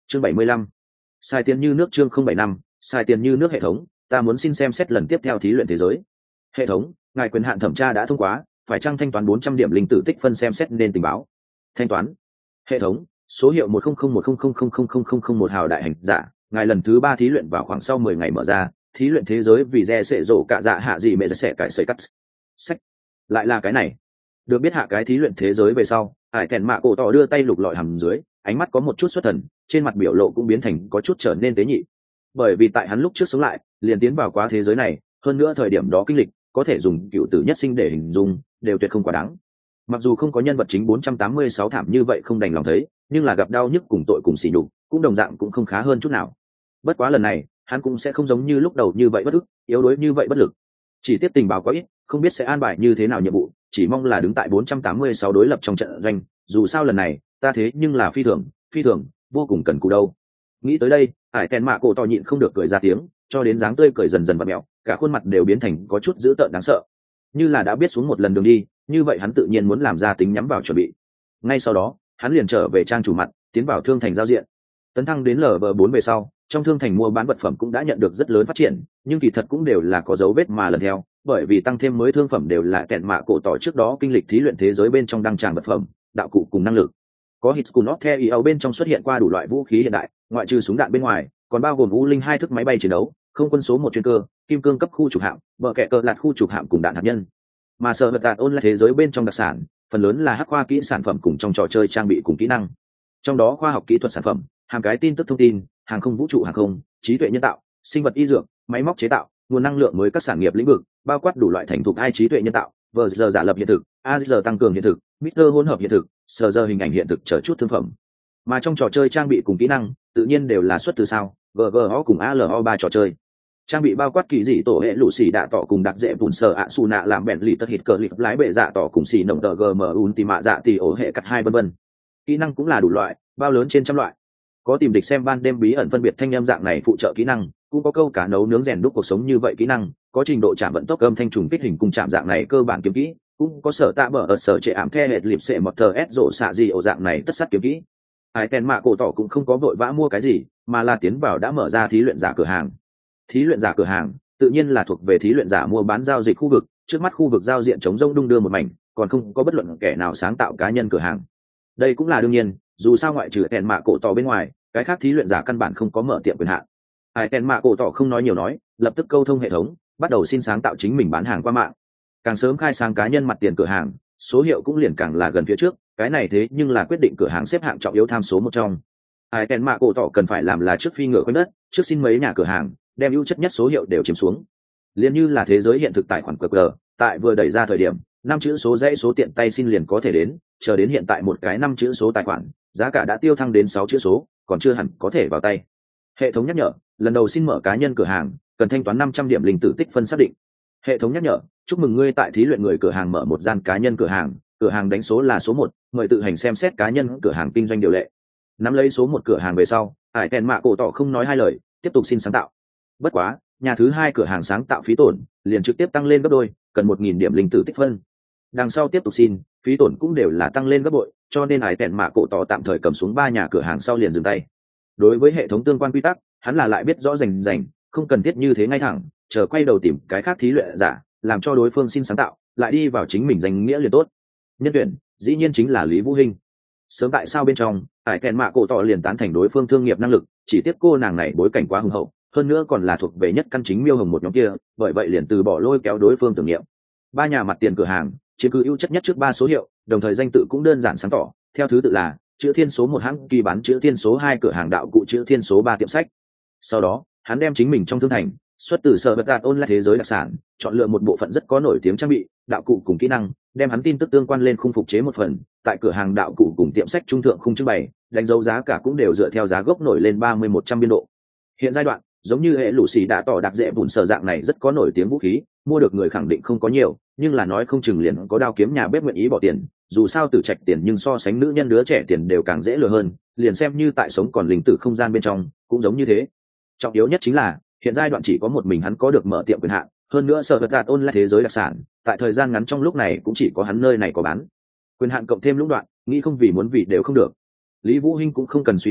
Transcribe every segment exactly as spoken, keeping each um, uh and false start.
chương bảy mươi lăm, xài tiền như nước. Chương không bảy năm, xài tiền như nước. Hệ thống, ta muốn xin xem xét lần tiếp theo thí luyện thế giới. Hệ thống, ngài quyền hạn thẩm tra đã thông qua, phải chăng thanh toán bốn trăm điểm linh tử tích phân xem xét nên tình báo. Thanh toán. Hệ thống, số hiệu một không không một không không không không không không không một hào đại hành giả, ngài lần thứ ba thí luyện vào khoảng sau mười ngày mở ra, thí luyện thế giới vì re sẽ rổ cả dạ hạ gì mẹ sẽ cải sợi cắt. Sách. Lại là cái này. Được biết hạ cái thí luyện thế giới về sau, Hải Kèn Mạ Cổ Tỏ đưa tay lục lọi hầm dưới, ánh mắt có một chút xuất thần, trên mặt biểu lộ cũng biến thành có chút trở nên tế nhị. Bởi vì tại hắn lúc trước sống lại, liền tiến vào quá thế giới này, hơn nữa thời điểm đó kinh lịch, có thể dùng cựu tử nhất sinh để hình dung, đều tuyệt không quá đáng. Mặc dù không có nhân vật chính bốn trăm tám mươi sáu thảm như vậy không đành lòng thấy, nhưng là gặp đau nhức cùng tội cùng sỉ nhục, cũng đồng dạng cũng không khá hơn chút nào. Bất quá lần này, hắn cũng sẽ không giống như lúc đầu như vậy bất ức, yếu đuối như vậy bất lực. Chỉ tiếp tình báo quá ít, không biết sẽ an bài như thế nào nhiệm vụ, chỉ mong là đứng tại bốn trăm tám mươi sáu đối lập trong trận doanh, dù sao lần này, ta thế nhưng là phi thường, phi thường, vô cùng cần cù đâu. Nghĩ tới đây, Hải Kèn Mạ Cổ Tỏ nhịn không được cười ra tiếng, cho đến dáng tươi cười dần dần vặn mèo, cả khuôn mặt đều biến thành có chút dữ tợn đáng sợ. Như là đã biết xuống một lần đường đi, như vậy hắn tự nhiên muốn làm ra tính nhắm vào chuẩn bị. Ngay sau đó, hắn liền trở về trang chủ mặt, tiến vào thương thành giao diện. Tấn thăng đến lv bốn về sau, trong thương thành mua bán vật phẩm cũng đã nhận được rất lớn phát triển, nhưng kỳ thật cũng đều là có dấu vết mà lần theo, bởi vì tăng thêm mới thương phẩm đều là Kèn Mạ Cổ Tỏ trước đó kinh lịch thí luyện thế giới bên trong đăng tràng vật phẩm, đạo cụ cùng năng lực. Có hit cùng not theo bên trong xuất hiện qua đủ loại vũ khí hiện đại, ngoại trừ súng đạn bên ngoài, còn bao gồm u linh hai thức máy bay chiến đấu, không quân số một chuyên cơ, kim cương cấp khu trục hạm, bờ kẹ cờ lạt khu trục hạm cùng đạn hạt nhân. Mà sở vật đạn ôn là thế giới bên trong đặc sản, phần lớn là hắc khoa kỹ sản phẩm cùng trong trò chơi trang bị cùng kỹ năng. Trong đó khoa học kỹ thuật sản phẩm, hàng cái tin tức thông tin, hàng không vũ trụ hàng không, trí tuệ nhân tạo, sinh vật y dược, máy móc chế tạo, nguồn năng lượng mới các sản nghiệp lĩnh vực, bao quát đủ loại thành thục ai trí tuệ nhân tạo, vờ giờ giả lập hiện thực, a giờ tăng cường hiện thực, mít hỗn hợp hiện thực, sờ giờ hình ảnh hiện thực trở chút thương phẩm. Mà trong trò chơi trang bị cùng kỹ năng, tự nhiên đều là xuất từ sao, giê giê o cùng a lờ o ba trò chơi. Trang bị bao quát kỳ dị tổ hệ lũ xì đạ tỏ cùng đặc dễ bùn sờ ạ xù nạ làm bèn lì tất hít cờ lịp lái bệ dạ tỏ cùng xì nồng tờ gm ultima dạ tỷ ổ hệ cắt hai vân vân. Kỹ năng cũng là đủ loại, bao lớn trên trăm loại. Có tìm địch xem ban đêm bí ẩn phân biệt thanh âm dạng này phụ trợ kỹ năng, cũng có câu cá nấu nướng rèn đúc cuộc sống như vậy kỹ năng, có trình độ chạm vận tốc âm thanh trùng kích hình cùng chạm dạng này cơ bản kiếm kỹ, cũng có sở tạ bờ ở sở trệ ảm the hệt lịp sệ một tờ s rộ xạ gì ổ dạng này tất sát kiếm kỹ. Ai Kèn Mạ Cổ Tỏ cũng không có vội vã mua cái gì, mà là tiến vào đã mở ra thí luyện giả cửa hàng. Thí luyện giả cửa hàng tự nhiên là thuộc về thí luyện giả mua bán giao dịch khu vực, trước mắt khu vực giao diện chống rông đung đưa một mảnh, còn không có bất luận kẻ nào sáng tạo cá nhân cửa hàng. Đây cũng là đương nhiên, dù sao ngoại trừ Kèn Mạ Cổ Tỏ bên ngoài, cái khác thí luyện giả căn bản không có mở tiệm quyền hạn. Ai Kèn Mạ Cổ Tỏ không nói nhiều nói, lập tức câu thông hệ thống, bắt đầu xin sáng tạo chính mình bán hàng qua mạng. Càng sớm khai sáng cá nhân mặt tiền cửa hàng, số hiệu cũng liền càng là gần phía trước, cái này thế nhưng là quyết định cửa hàng xếp hạng trọng yếu tham số một trong. Ai Kèn Mạ Cổ Tỏ cần phải làm là trước phi ngựa quanh đất, trước xin mấy nhà cửa hàng, đem ưu chất nhất số hiệu đều chiếm xuống. Liên như là thế giới hiện thực tài khoản quy rờ, tại vừa đẩy ra thời điểm, năm chữ số dãy số tiện tay xin liền có thể đến, chờ đến hiện tại một cái năm chữ số tài khoản, giá cả đã tiêu thăng đến sáu chữ số, còn chưa hẳn có thể vào tay. Hệ thống nhắc nhở, lần đầu xin mở cá nhân cửa hàng, cần thanh toán năm trăm điểm linh tử tích phân xác định. Hệ thống nhắc nhở, chúc mừng ngươi tại thí luyện người cửa hàng mở một gian cá nhân cửa hàng, cửa hàng đánh số là số một, mời tự hành xem xét cá nhân cửa hàng kinh doanh điều lệ. Nắm lấy số một cửa hàng về sau, Hải Kèn Mạ Cổ Tỏ không nói hai lời, tiếp tục xin sáng tạo. Bất quá, nhà thứ hai cửa hàng sáng tạo phí tổn liền trực tiếp tăng lên gấp đôi, cần một nghìn điểm linh tử tích phân. Đằng sau tiếp tục xin, phí tổn cũng đều là tăng lên gấp bội, cho nên Hải Kèn Mạ Cổ Tỏ tạm thời cầm xuống ba nhà cửa hàng sau liền dừng tay. Đối với hệ thống tương quan quy tắc, hắn là lại biết rõ rành rành, không cần thiết như thế ngay thẳng, chờ quay đầu tìm cái khác thí luyện giả, làm cho đối phương xin sáng tạo, lại đi vào chính mình danh nghĩa liền tốt. Nhân tuyển dĩ nhiên chính là Lý Vũ Hinh. Sớm tại sao bên trong, Hải Kèn Mạ Cổ Tỏ liền tán thành đối phương thương nghiệp năng lực, chỉ tiếc cô nàng này bối cảnh quá hùng hậu, hơn nữa còn là thuộc về nhất căn chính miêu hồng một nhóm kia, bởi vậy liền từ bỏ lôi kéo đối phương tưởng niệm. Ba nhà mặt tiền cửa hàng chiếm cứ ưu chất nhất trước ba số hiệu, đồng thời danh tự cũng đơn giản sáng tỏ, theo thứ tự là chữ thiên số một hãng kỳ bán chữ thiên số hai cửa hàng đạo cụ chữ thiên số ba tiệm sách. Sau đó, hắn đem chính mình trong thương thành xuất từ sở vật đạt ôn lại thế giới đặc sản, chọn lựa một bộ phận rất có nổi tiếng trang bị, đạo cụ cùng kỹ năng, đem hắn tin tức tương quan lên khung phục chế một phần, tại cửa hàng đạo cụ cùng tiệm sách trung thượng khung trưng bày, đánh dấu giá cả cũng đều dựa theo giá gốc nổi lên ba mươi một trăm biên độ. Hiện giai đoạn, giống như hệ lũ xì đã tỏ đặc dễ bùn sở dạng này rất có nổi tiếng vũ khí, mua được người khẳng định không có nhiều, nhưng là nói không chừng liền có đao kiếm nhà bếp nguyện ý bỏ tiền, dù sao tử trạch tiền nhưng so sánh nữ nhân đứa trẻ tiền đều càng dễ lừa hơn, liền xem như tại sống còn linh tử không gian bên trong, cũng giống như thế. Trọng yếu nhất chính là, hiện giai đoạn chỉ có một mình hắn có được mở tiệm quyền hạn, hơn nữa sở vật đạt ôn lại thế giới đặc sản, tại thời gian ngắn trong lúc này cũng chỉ có hắn nơi này có bán. Quyền hạn cộng thêm lũng đoạn, nghĩ không vì muốn vì đều không được. Lý Vũ Hinh cũng không cần suy tính,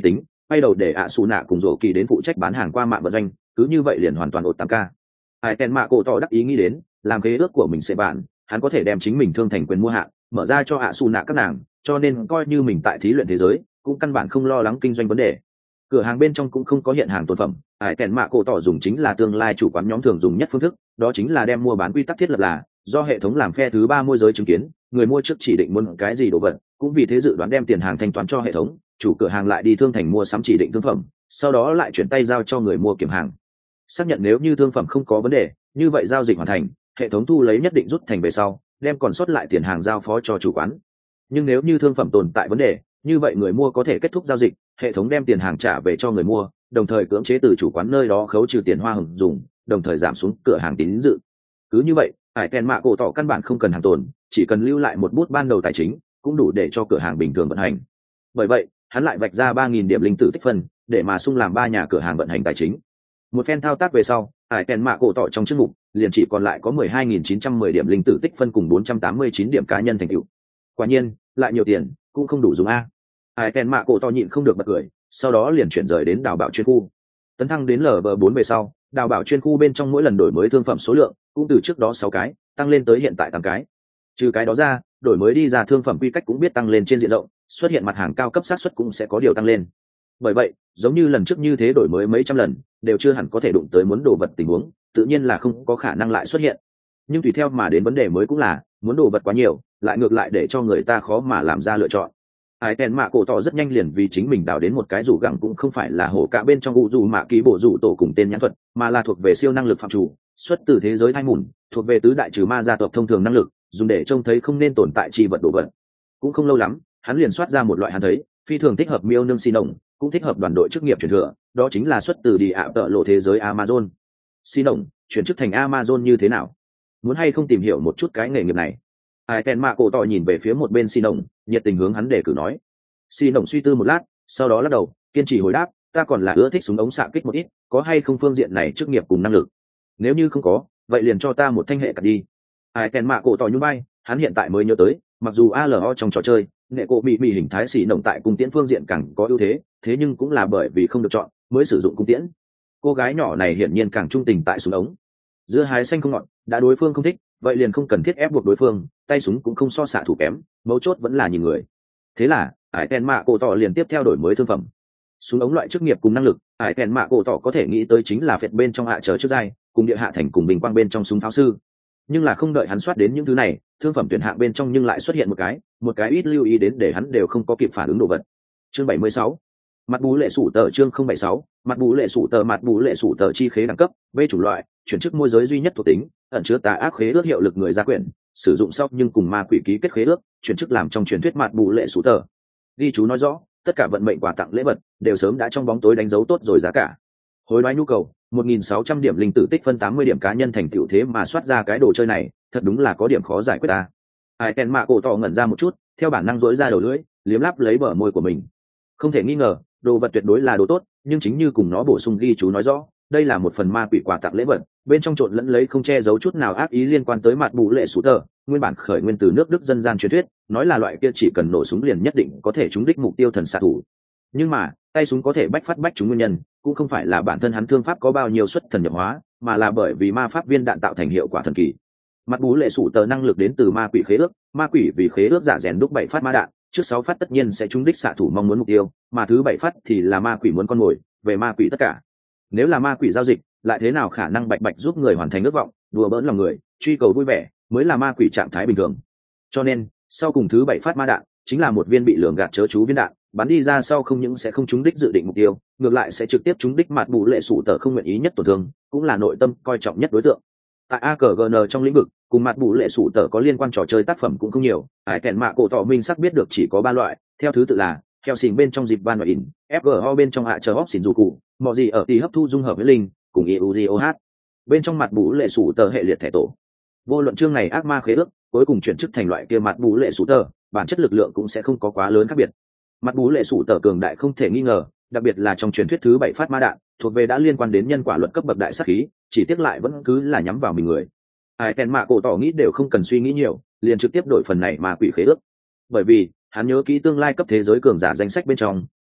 quay đầu để ạ xù nạ cùng rổ kỳ đến phụ trách bán hàng qua mạng vận doanh, cứ như vậy liền hoàn toàn ột tám k. Ai tèn mạ cổ tỏ đắc ý nghĩ đến làm khế ước của mình sẽ bạn, hắn có thể đem chính mình thương thành quyền mua hạn mở ra cho ạ xù nạ các nàng, cho nên coi như mình tại thí luyện thế giới cũng căn bản không lo lắng kinh doanh vấn đề. Cửa hàng bên trong cũng không có hiện hàng tồn phẩm, ải kèn mạ cổ tỏ dùng chính là tương lai chủ quán nhóm thường dùng nhất phương thức, đó chính là đem mua bán quy tắc thiết lập là do hệ thống làm phe thứ ba môi giới chứng kiến, người mua trước chỉ định muốn cái gì đồ vật, cũng vì thế dự đoán đem tiền hàng thanh toán cho hệ thống, chủ cửa hàng lại đi thương thành mua sắm chỉ định thương phẩm, sau đó lại chuyển tay giao cho người mua kiểm hàng. Xác nhận nếu như thương phẩm không có vấn đề, như vậy giao dịch hoàn thành, hệ thống thu lấy nhất định rút thành về sau, đem còn sót lại tiền hàng giao phó cho chủ quán. Nhưng nếu như thương phẩm tồn tại vấn đề, như vậy người mua có thể kết thúc giao dịch, hệ thống đem tiền hàng trả về cho người mua, đồng thời cưỡng chế từ chủ quán nơi đó khấu trừ tiền hoa hồng dùng, đồng thời giảm xuống cửa hàng tín dự. Cứ như vậy, ải kèn mạ cổ tỏ căn bản không cần hàng tồn, chỉ cần lưu lại một bút ban đầu tài chính cũng đủ để cho cửa hàng bình thường vận hành. Bởi vậy hắn lại vạch ra ba nghìn điểm linh tử tích phân để mà sung làm ba nhà cửa hàng vận hành tài chính. Một phen thao tác về sau, ải kèn mạ cổ tỏ trong chức mục liền chỉ còn lại có mười hai nghìn chín trăm mười điểm linh tử tích phân cùng bốn trăm tám mươi chín điểm cá nhân thành tựu. Quả nhiên lại nhiều tiền cũng không đủ dùng a. Ải kèn mạ cổ tỏ nhịn không được bật cười, sau đó liền chuyển rời đến đào bảo chuyên khu. Tấn thăng đến lv bốn về sau, đào bảo chuyên khu bên trong mỗi lần đổi mới thương phẩm số lượng cũng từ trước đó sáu cái tăng lên tới hiện tại tám cái. Trừ cái đó ra, đổi mới đi ra thương phẩm quy cách cũng biết tăng lên trên diện rộng, xuất hiện mặt hàng cao cấp xác suất cũng sẽ có điều tăng lên. Bởi vậy giống như lần trước như thế đổi mới mấy trăm lần đều chưa hẳn có thể đụng tới muốn đồ vật tình huống, tự nhiên là không có khả năng lại xuất hiện. Nhưng tùy theo mà đến vấn đề mới cũng là muốn đồ vật quá nhiều lại ngược lại để cho người ta khó mà làm ra lựa chọn. Ai kèn mạ cổ tỏ rất nhanh liền vì chính mình đào đến một cái rủ gẳng cũng không phải là hổ cả bên trong u dù mạ ký bổ rủ tổ cùng tên nhãn thuật, mà là thuộc về siêu năng lực phạm chủ, xuất từ thế giới thai mùn, thuộc về tứ đại trừ ma gia tộc thông thường năng lực, dùng để trông thấy không nên tồn tại chi vật đồ vật. Cũng không lâu lắm hắn liền soát ra một loại hắn thấy phi thường thích hợp miêu nương xi nồng, cũng thích hợp đoàn đội chức nghiệp truyền thừa, đó chính là xuất từ đi ạ tợ lộ thế giới Amazon. Xi nồng chuyển chức thành Amazon như thế nào, muốn hay không tìm hiểu một chút cái nghề nghiệp này? Ai kèn mạ cổ tỏ nhìn về phía một bên xi nồng, nhiệt tình hướng hắn đề cử nói. Xi nồng suy tư một lát, sau đó lắc đầu kiên trì hồi đáp, ta còn là ưa thích súng ống xạ kích một ít, có hay không phương diện này chức nghiệp cùng năng lực? Nếu như không có, vậy liền cho ta một thanh hệ cặt đi. Ai kèn mạ cổ tỏ nhún vai, hắn hiện tại mới nhớ tới, mặc dù a lờ o trong trò chơi nghệ cổ bị bị hình thái xỉ nồng tại cung tiễn phương diện càng có ưu thế, thế nhưng cũng là bởi vì không được chọn mới sử dụng cung tiễn. Cô gái nhỏ này hiển nhiên càng trung tình tại súng ống. Giữa hái xanh không ngọn, đã đối phương không thích, vậy liền không cần thiết ép buộc đối phương, tay súng cũng không so xạ thủ kém, mấu chốt vẫn là nhìn người. Thế là ải kèn mạ cổ tỏ liền tiếp theo đổi mới thương phẩm. Súng ống loại chức nghiệp cùng năng lực, ải kèn mạ cổ tỏ có thể nghĩ tới chính là phệt bên trong hạ trở trước dai, cùng địa hạ thành cùng bình quang bên trong súng pháo sư. Nhưng là không đợi hắn soát đến những thứ này, thương phẩm tuyển hạng bên trong nhưng lại xuất hiện một cái một cái ít lưu ý đến để hắn đều không có kịp phản ứng đồ vật. Chương bảy mươi sáu, mặt bú lệ sủ tờ. Chương không bảy sáu, mặt bú lệ sủ tờ. Mặt bú lệ sủ tờ chi khế đẳng cấp b chủng loại, chuyển chức môi giới duy nhất thuộc tính, ẩn chứa tà ác khế ước hiệu lực người gia quyển, sử dụng sau nhưng cùng ma quỷ ký kết khế ước, chuyển chức làm trong truyền thuyết mặt bú lệ sủ tờ. Ghi chú nói rõ tất cả vận mệnh quà tặng lễ vật đều sớm đã trong bóng tối đánh dấu tốt rồi giá cả. Hối đoái nhu cầu một nghìn sáu trăm điểm linh tử tích phân, tám mươi điểm cá nhân thành tựu, thế mà soát ra cái đồ chơi này thật đúng là có điểm khó giải quyết ta. Ai kèn mạ cổ tỏ ngẩn ra một chút, theo bản năng dỗi ra đầu lưỡi liếm láp lấy bờ môi của mình. Không thể nghi ngờ đồ vật tuyệt đối là đồ tốt, nhưng chính như cùng nó bổ sung ghi chú nói rõ, đây là một phần ma quỷ quà tặng lễ vật, bên trong trộn lẫn lấy không che giấu chút nào ác ý liên quan tới mặt bù lệ sủ tờ, nguyên bản khởi nguyên từ nước Đức dân gian truyền thuyết, nói là loại kia chỉ cần nổ súng liền nhất định có thể trúng đích mục tiêu thần xạ thủ. Nhưng mà tay súng có thể bách phát bách trúng nguyên nhân cũng không phải là bản thân hắn thương pháp có bao nhiêu xuất thần nhập hóa, mà là bởi vì ma pháp viên đạn tạo thành hiệu quả thần kỳ. Mặt bú lệ sủ tờ năng lực đến từ ma quỷ khế ước, ma quỷ vì khế ước giả rèn đúc bảy phát ma đạn, trước sáu phát tất nhiên sẽ trúng đích xạ thủ mong muốn mục tiêu, mà thứ bảy phát thì là ma quỷ muốn con mồi, về ma quỷ tất cả. Nếu là ma quỷ giao dịch, lại thế nào khả năng bạch bạch giúp người hoàn thành ước vọng, đùa bỡn lòng người, truy cầu vui vẻ, mới là ma quỷ trạng thái bình thường. Cho nên sau cùng thứ bảy phát ma đạn chính là một viên bị lường gạt chớ chú viên đạn, bắn đi ra sau không những sẽ không trúng đích dự định mục tiêu, ngược lại sẽ trực tiếp trúng đích mặt bù lệ sủ tờ không nguyện ý nhất tổn thương, cũng là nội tâm coi trọng nhất đối tượng. Tại a cờ giê en trong lĩnh vực cùng mặt bù lệ sủ tờ có liên quan trò chơi tác phẩm cũng không nhiều, hải kèn mạ cổ tỏ minh sắc biết được chỉ có ba loại, theo thứ tự là heo xình bên trong dịp van và in, ép giê o bên trong hạ chờ hóc xỉn dù cụ, mọi gì ở tỷ hấp thu dung hợp với linh cùng i u giê o hát bên trong mặt bù lệ sủ tờ hệ liệt thẻ tổ. Vô luận chương này ác ma khế ước cuối cùng chuyển chức thành loại kia mặt bù lệ sủ tờ, bản chất lực lượng cũng sẽ không có quá lớn khác biệt. Mặt bú lệ sủ tờ cường đại không thể nghi ngờ, đặc biệt là trong truyền thuyết thứ bảy phát ma đạn thuộc về đã liên quan đến nhân quả luật cấp bậc đại sát khí, chỉ tiếc lại vẫn cứ là nhắm vào mình người. Ai kèn mạ cổ tỏ nghĩ đều không cần suy nghĩ nhiều, liền trực tiếp đổi phần này ma quỷ khế ước, bởi vì hắn nhớ kỹ tương lai cấp thế giới cường giả danh sách bên trong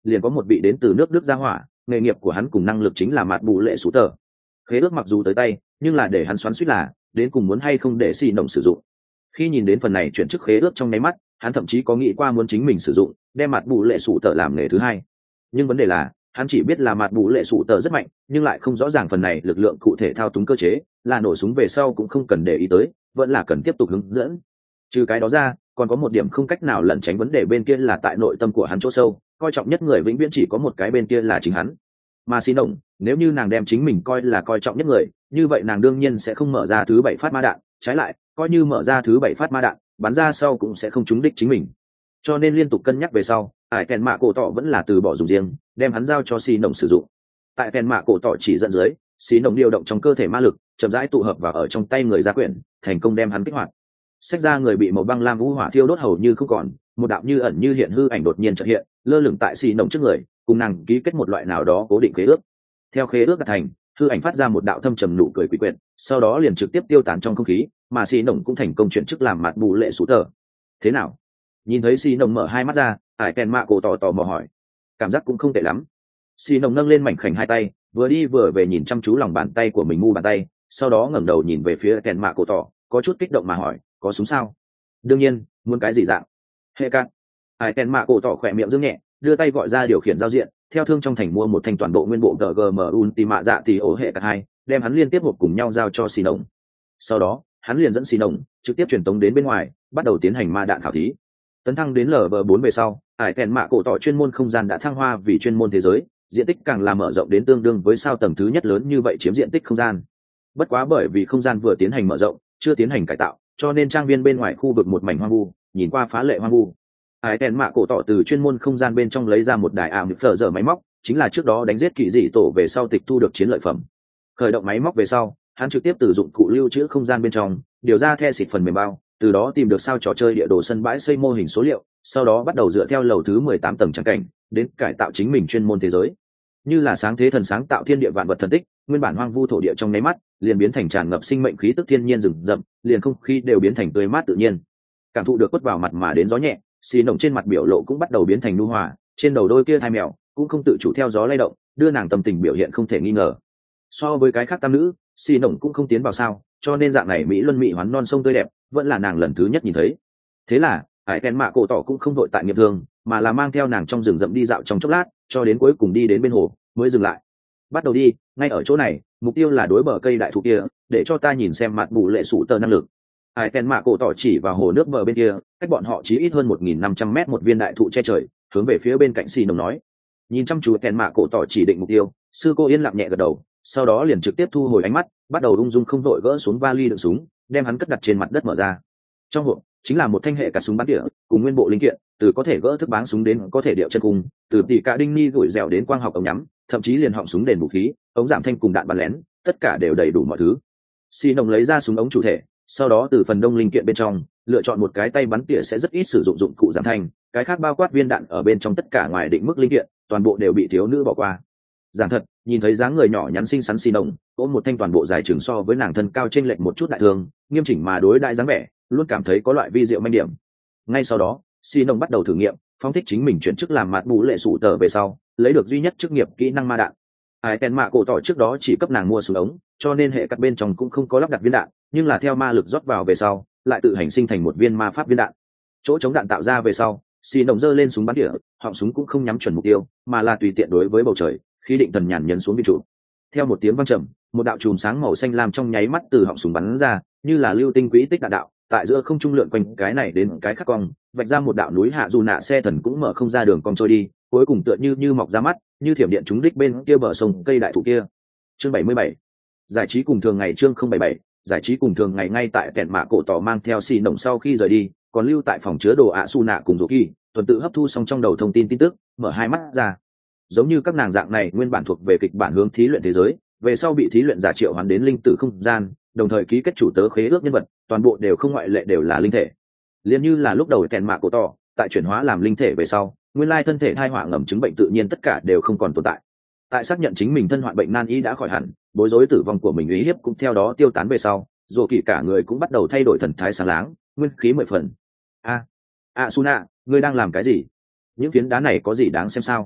liền có một vị đến từ nước Đức gia hỏa, nghề nghiệp của hắn cùng năng lực chính là mạt bù lệ sủ tờ. Khế ước mặc dù tới tay, nhưng là để hắn xoắn xuýt là đến cùng muốn hay không để xì nồng sử dụng. Khi nhìn đến phần này chuyển chức khế ước trong nháy mắt, hắn thậm chí có nghĩ qua muốn chính mình sử dụng, đem mạt bù lệ sủ tờ làm nghề thứ hai. Nhưng vấn đề là hắn chỉ biết là mạt bù lệ sủ tờ rất mạnh, nhưng lại không rõ ràng phần này lực lượng cụ thể thao túng cơ chế, là nổ súng về sau cũng không cần để ý tới, vẫn là cần tiếp tục hướng dẫn. Trừ cái đó ra, còn có một điểm không cách nào lẩn tránh vấn đề bên kia là tại nội tâm của hắn chỗ sâu, coi trọng nhất người vĩnh viễn chỉ có một cái bên kia là chính hắn. Mà xin động, nếu như nàng đem chính mình coi là coi trọng nhất người, như vậy nàng đương nhiên sẽ không mở ra thứ bảy phát ma đạn, trái lại, coi như mở ra thứ bảy phát ma đạn, bắn ra sau cũng sẽ không trúng đích chính mình. Cho nên liên tục cân nhắc về sau, ải kèn mạ cổ tỏ vẫn là từ bỏ dùng riêng, đem hắn giao cho xì nồng sử dụng. Tại kèn mạ cổ tỏ chỉ dẫn dưới, xì nồng điều động trong cơ thể ma lực, chậm rãi tụ hợp vào ở trong tay người gia quyển, thành công đem hắn kích hoạt. Xách ra người bị màu băng lam vũ hỏa thiêu đốt hầu như không còn, một đạo như ẩn như hiện hư ảnh đột nhiên chợt hiện, lơ lửng tại xì nồng trước người, cùng nàng ký kết một loại nào đó cố định khế ước. Theo khế ước đạt thành, hư ảnh phát ra một đạo thâm trầm nụ cười quỷ quyệt, sau đó liền trực tiếp tiêu tán trong không khí, mà xì nồng cũng thành công chuyển chức làm mặt bù lệ sủ tờ. Thế nào? Nhìn thấy xì nồng mở hai mắt ra, ải kèn mạ cổ tò tò mò hỏi. Cảm giác cũng không tệ lắm. Xì nồng nâng lên mảnh khảnh hai tay, vừa đi vừa về nhìn chăm chú lòng bàn tay của mình mu bàn tay, sau đó ngẩng đầu nhìn về phía kèn mạ cổ tỏ, có chút kích động mà hỏi, có súng sao? Đương nhiên, muốn cái gì dạng? Hệ cạn. Ải kèn mạ cổ tỏ khỏe miệng dương nhẹ, đưa tay gọi ra điều khiển giao diện, theo thương trong thành mua một thanh toàn bộ nguyên bộ giê giê em Ultima dạ tỷ ổ hệ cạn hai, đem hắn liên tiếp hộp cùng nhau giao cho xì nồng. Sau đó, hắn liền dẫn xì nồng trực tiếp truyền tống đến bên ngoài, bắt đầu tiến hành ma đạn khảo thí. Tấn thăng đến lv bốn về sau, ải kèn mạ cổ tỏ chuyên môn không gian đã thăng hoa vì chuyên môn thế giới, diện tích càng làm mở rộng đến tương đương với sao tầng thứ nhất lớn như vậy chiếm diện tích không gian. Bất quá bởi vì không gian vừa tiến hành mở rộng, chưa tiến hành cải tạo, cho nên trang viên bên ngoài khu vực một mảnh hoang vu, nhìn qua phá lệ hoang vu. Ải kèn mạ cổ tỏ từ chuyên môn không gian bên trong lấy ra một đài ảm phở giờ máy móc, chính là trước đó đánh giết kỳ dị tổ về sau tịch thu được chiến lợi phẩm. Khởi động máy móc về sau, hắn trực tiếp từ dụng cụ lưu trữ không gian bên trong điều ra the xịt phần mềm bao, từ đó tìm được sao trò chơi địa đồ sân bãi xây mô hình số liệu, sau đó bắt đầu dựa theo lầu thứ mười tám tầng trắng cảnh đến cải tạo chính mình chuyên môn thế giới. Như là sáng thế thần sáng tạo thiên địa vạn vật thần tích, nguyên bản hoang vu thổ địa trong nháy mắt liền biến thành tràn ngập sinh mệnh khí tức thiên nhiên rừng rậm, liền không khí đều biến thành tươi mát tự nhiên. Cảm thụ được quất vào mặt mà đến gió nhẹ, xì nồng trên mặt biểu lộ cũng bắt đầu biến thành nhu hòa, trên đầu đôi kia hai mèo cũng không tự chủ theo gió lay động, đưa nàng tâm tình biểu hiện không thể nghi ngờ. So với cái khác tam nữ, xì nồng cũng không tiến vào sao, cho nên dạng này mỹ luân mỹ hoán non sông tươi đẹp vẫn là nàng lần thứ nhất nhìn thấy. Thế là ải kèn mạ cổ tỏ cũng không đội tại nghiệp thương, mà là mang theo nàng trong rừng rậm đi dạo trong chốc lát, cho đến cuối cùng đi đến bên hồ mới dừng lại. Bắt đầu đi, ngay ở chỗ này, mục tiêu là đối bờ cây đại thụ kia, để cho ta nhìn xem mặt bù lệ sủ tờ năng lực. Ải kèn mạ cổ tỏ chỉ vào hồ nước bờ bên kia, cách bọn họ chỉ ít hơn một nghìn năm trăm mét một viên đại thụ che trời, hướng về phía bên cạnh xì nồng nói. Nhìn chăm chú kèn mạ cổ tỏ chỉ định mục tiêu, sư cô yên lặng nhẹ gật đầu, sau đó liền trực tiếp thu hồi ánh mắt, bắt đầu ung dung không đội gỡ xuống vali đựng súng, đem hắn cất đặt trên mặt đất mở ra. Trong hộp chính là một thanh hệ cả súng bắn tỉa cùng nguyên bộ linh kiện, từ có thể gỡ thức báng súng đến có thể điệu chân cung, từ tỉ cả đinh ni gửi dẻo đến quang học ống nhắm, thậm chí liền họng súng đền vũ khí, ống giảm thanh cùng đạn bắn lén, tất cả đều đầy đủ mọi thứ. Xi nồng lấy ra súng ống chủ thể, sau đó từ phần đông linh kiện bên trong lựa chọn một cái tay bắn tỉa sẽ rất ít sử dụng dụng cụ giảm thanh, cái khác bao quát viên đạn ở bên trong tất cả ngoài định mức linh kiện, toàn bộ đều bị thiếu nữ bỏ qua. Giản thật, nhìn thấy dáng người nhỏ nhắn xinh xắn xì nồng, ôm một thanh toàn bộ dài chừng so với nàng thân cao trên lệch một chút đại thương, nghiêm chỉnh mà đối đại dáng vẻ, luôn cảm thấy có loại vi diệu manh điểm. Ngay sau đó, xì nồng bắt đầu thử nghiệm, phóng thích chính mình chuyển chức làm mặt bù lệ sủ tờ về sau, lấy được duy nhất chức nghiệp kỹ năng ma đạn. Ai kèn mạ cổ tỏ trước đó chỉ cấp nàng mua súng ống, cho nên hệ cắt bên trong cũng không có lắp đặt viên đạn, nhưng là theo ma lực rót vào về sau, lại tự hành sinh thành một viên ma pháp viên đạn. Chỗ chống đạn tạo ra về sau, xì nồng giơ lên súng bắn tỉa, họng súng cũng không nhắm chuẩn mục tiêu, mà là tùy tiện đối với bầu trời, khí định thần nhàn nhấn xuống viên trụ. Theo một tiếng vang trầm, một đạo chùm sáng màu xanh lam trong nháy mắt từ họng súng bắn ra, như là lưu tinh quỹ tích đạn đạo, tại giữa không trung lượn quanh cái này đến cái khác cong, vạch ra một đạo núi hạ dù nạ xe thần cũng mở không ra đường cong trôi đi, cuối cùng tựa như như mọc ra mắt, như thiểm điện trúng đích bên kia bờ sông cây đại thụ kia. Chương bảy mươi bảy, giải trí cùng thường ngày. Chương không bảy bảy, giải trí cùng thường ngày. Ngay tại kẹn mạ cổ tỏ mang theo xì nồng sau khi rời đi, còn lưu tại phòng chứa đồ ạ su nạ cùng dỗ kỳ, tuần tự hấp thu xong trong đầu thông tin tin tức, mở hai mắt ra. Giống như các nàng dạng này nguyên bản thuộc về kịch bản hướng thí luyện thế giới, về sau bị thí luyện giả triệu hoán đến linh tử không gian, đồng thời ký kết chủ tớ khế ước nhân vật, toàn bộ đều không ngoại lệ đều là linh thể. Liên như là lúc đầu kèn mạ cổ tỏ, tại chuyển hóa làm linh thể về sau, nguyên lai thân thể thai họa ngầm chứng bệnh tự nhiên tất cả đều không còn tồn tại. Tại xác nhận chính mình thân hoạn bệnh nan y đã khỏi hẳn, bối rối tử vong của mình uy hiếp cũng theo đó tiêu tán về sau, dù kỳ cả người cũng bắt đầu thay đổi thần thái sáng láng, nguyên khí mười phần. A, a Suna, ngươi đang làm cái gì? Những phiến đá này có gì đáng xem sao?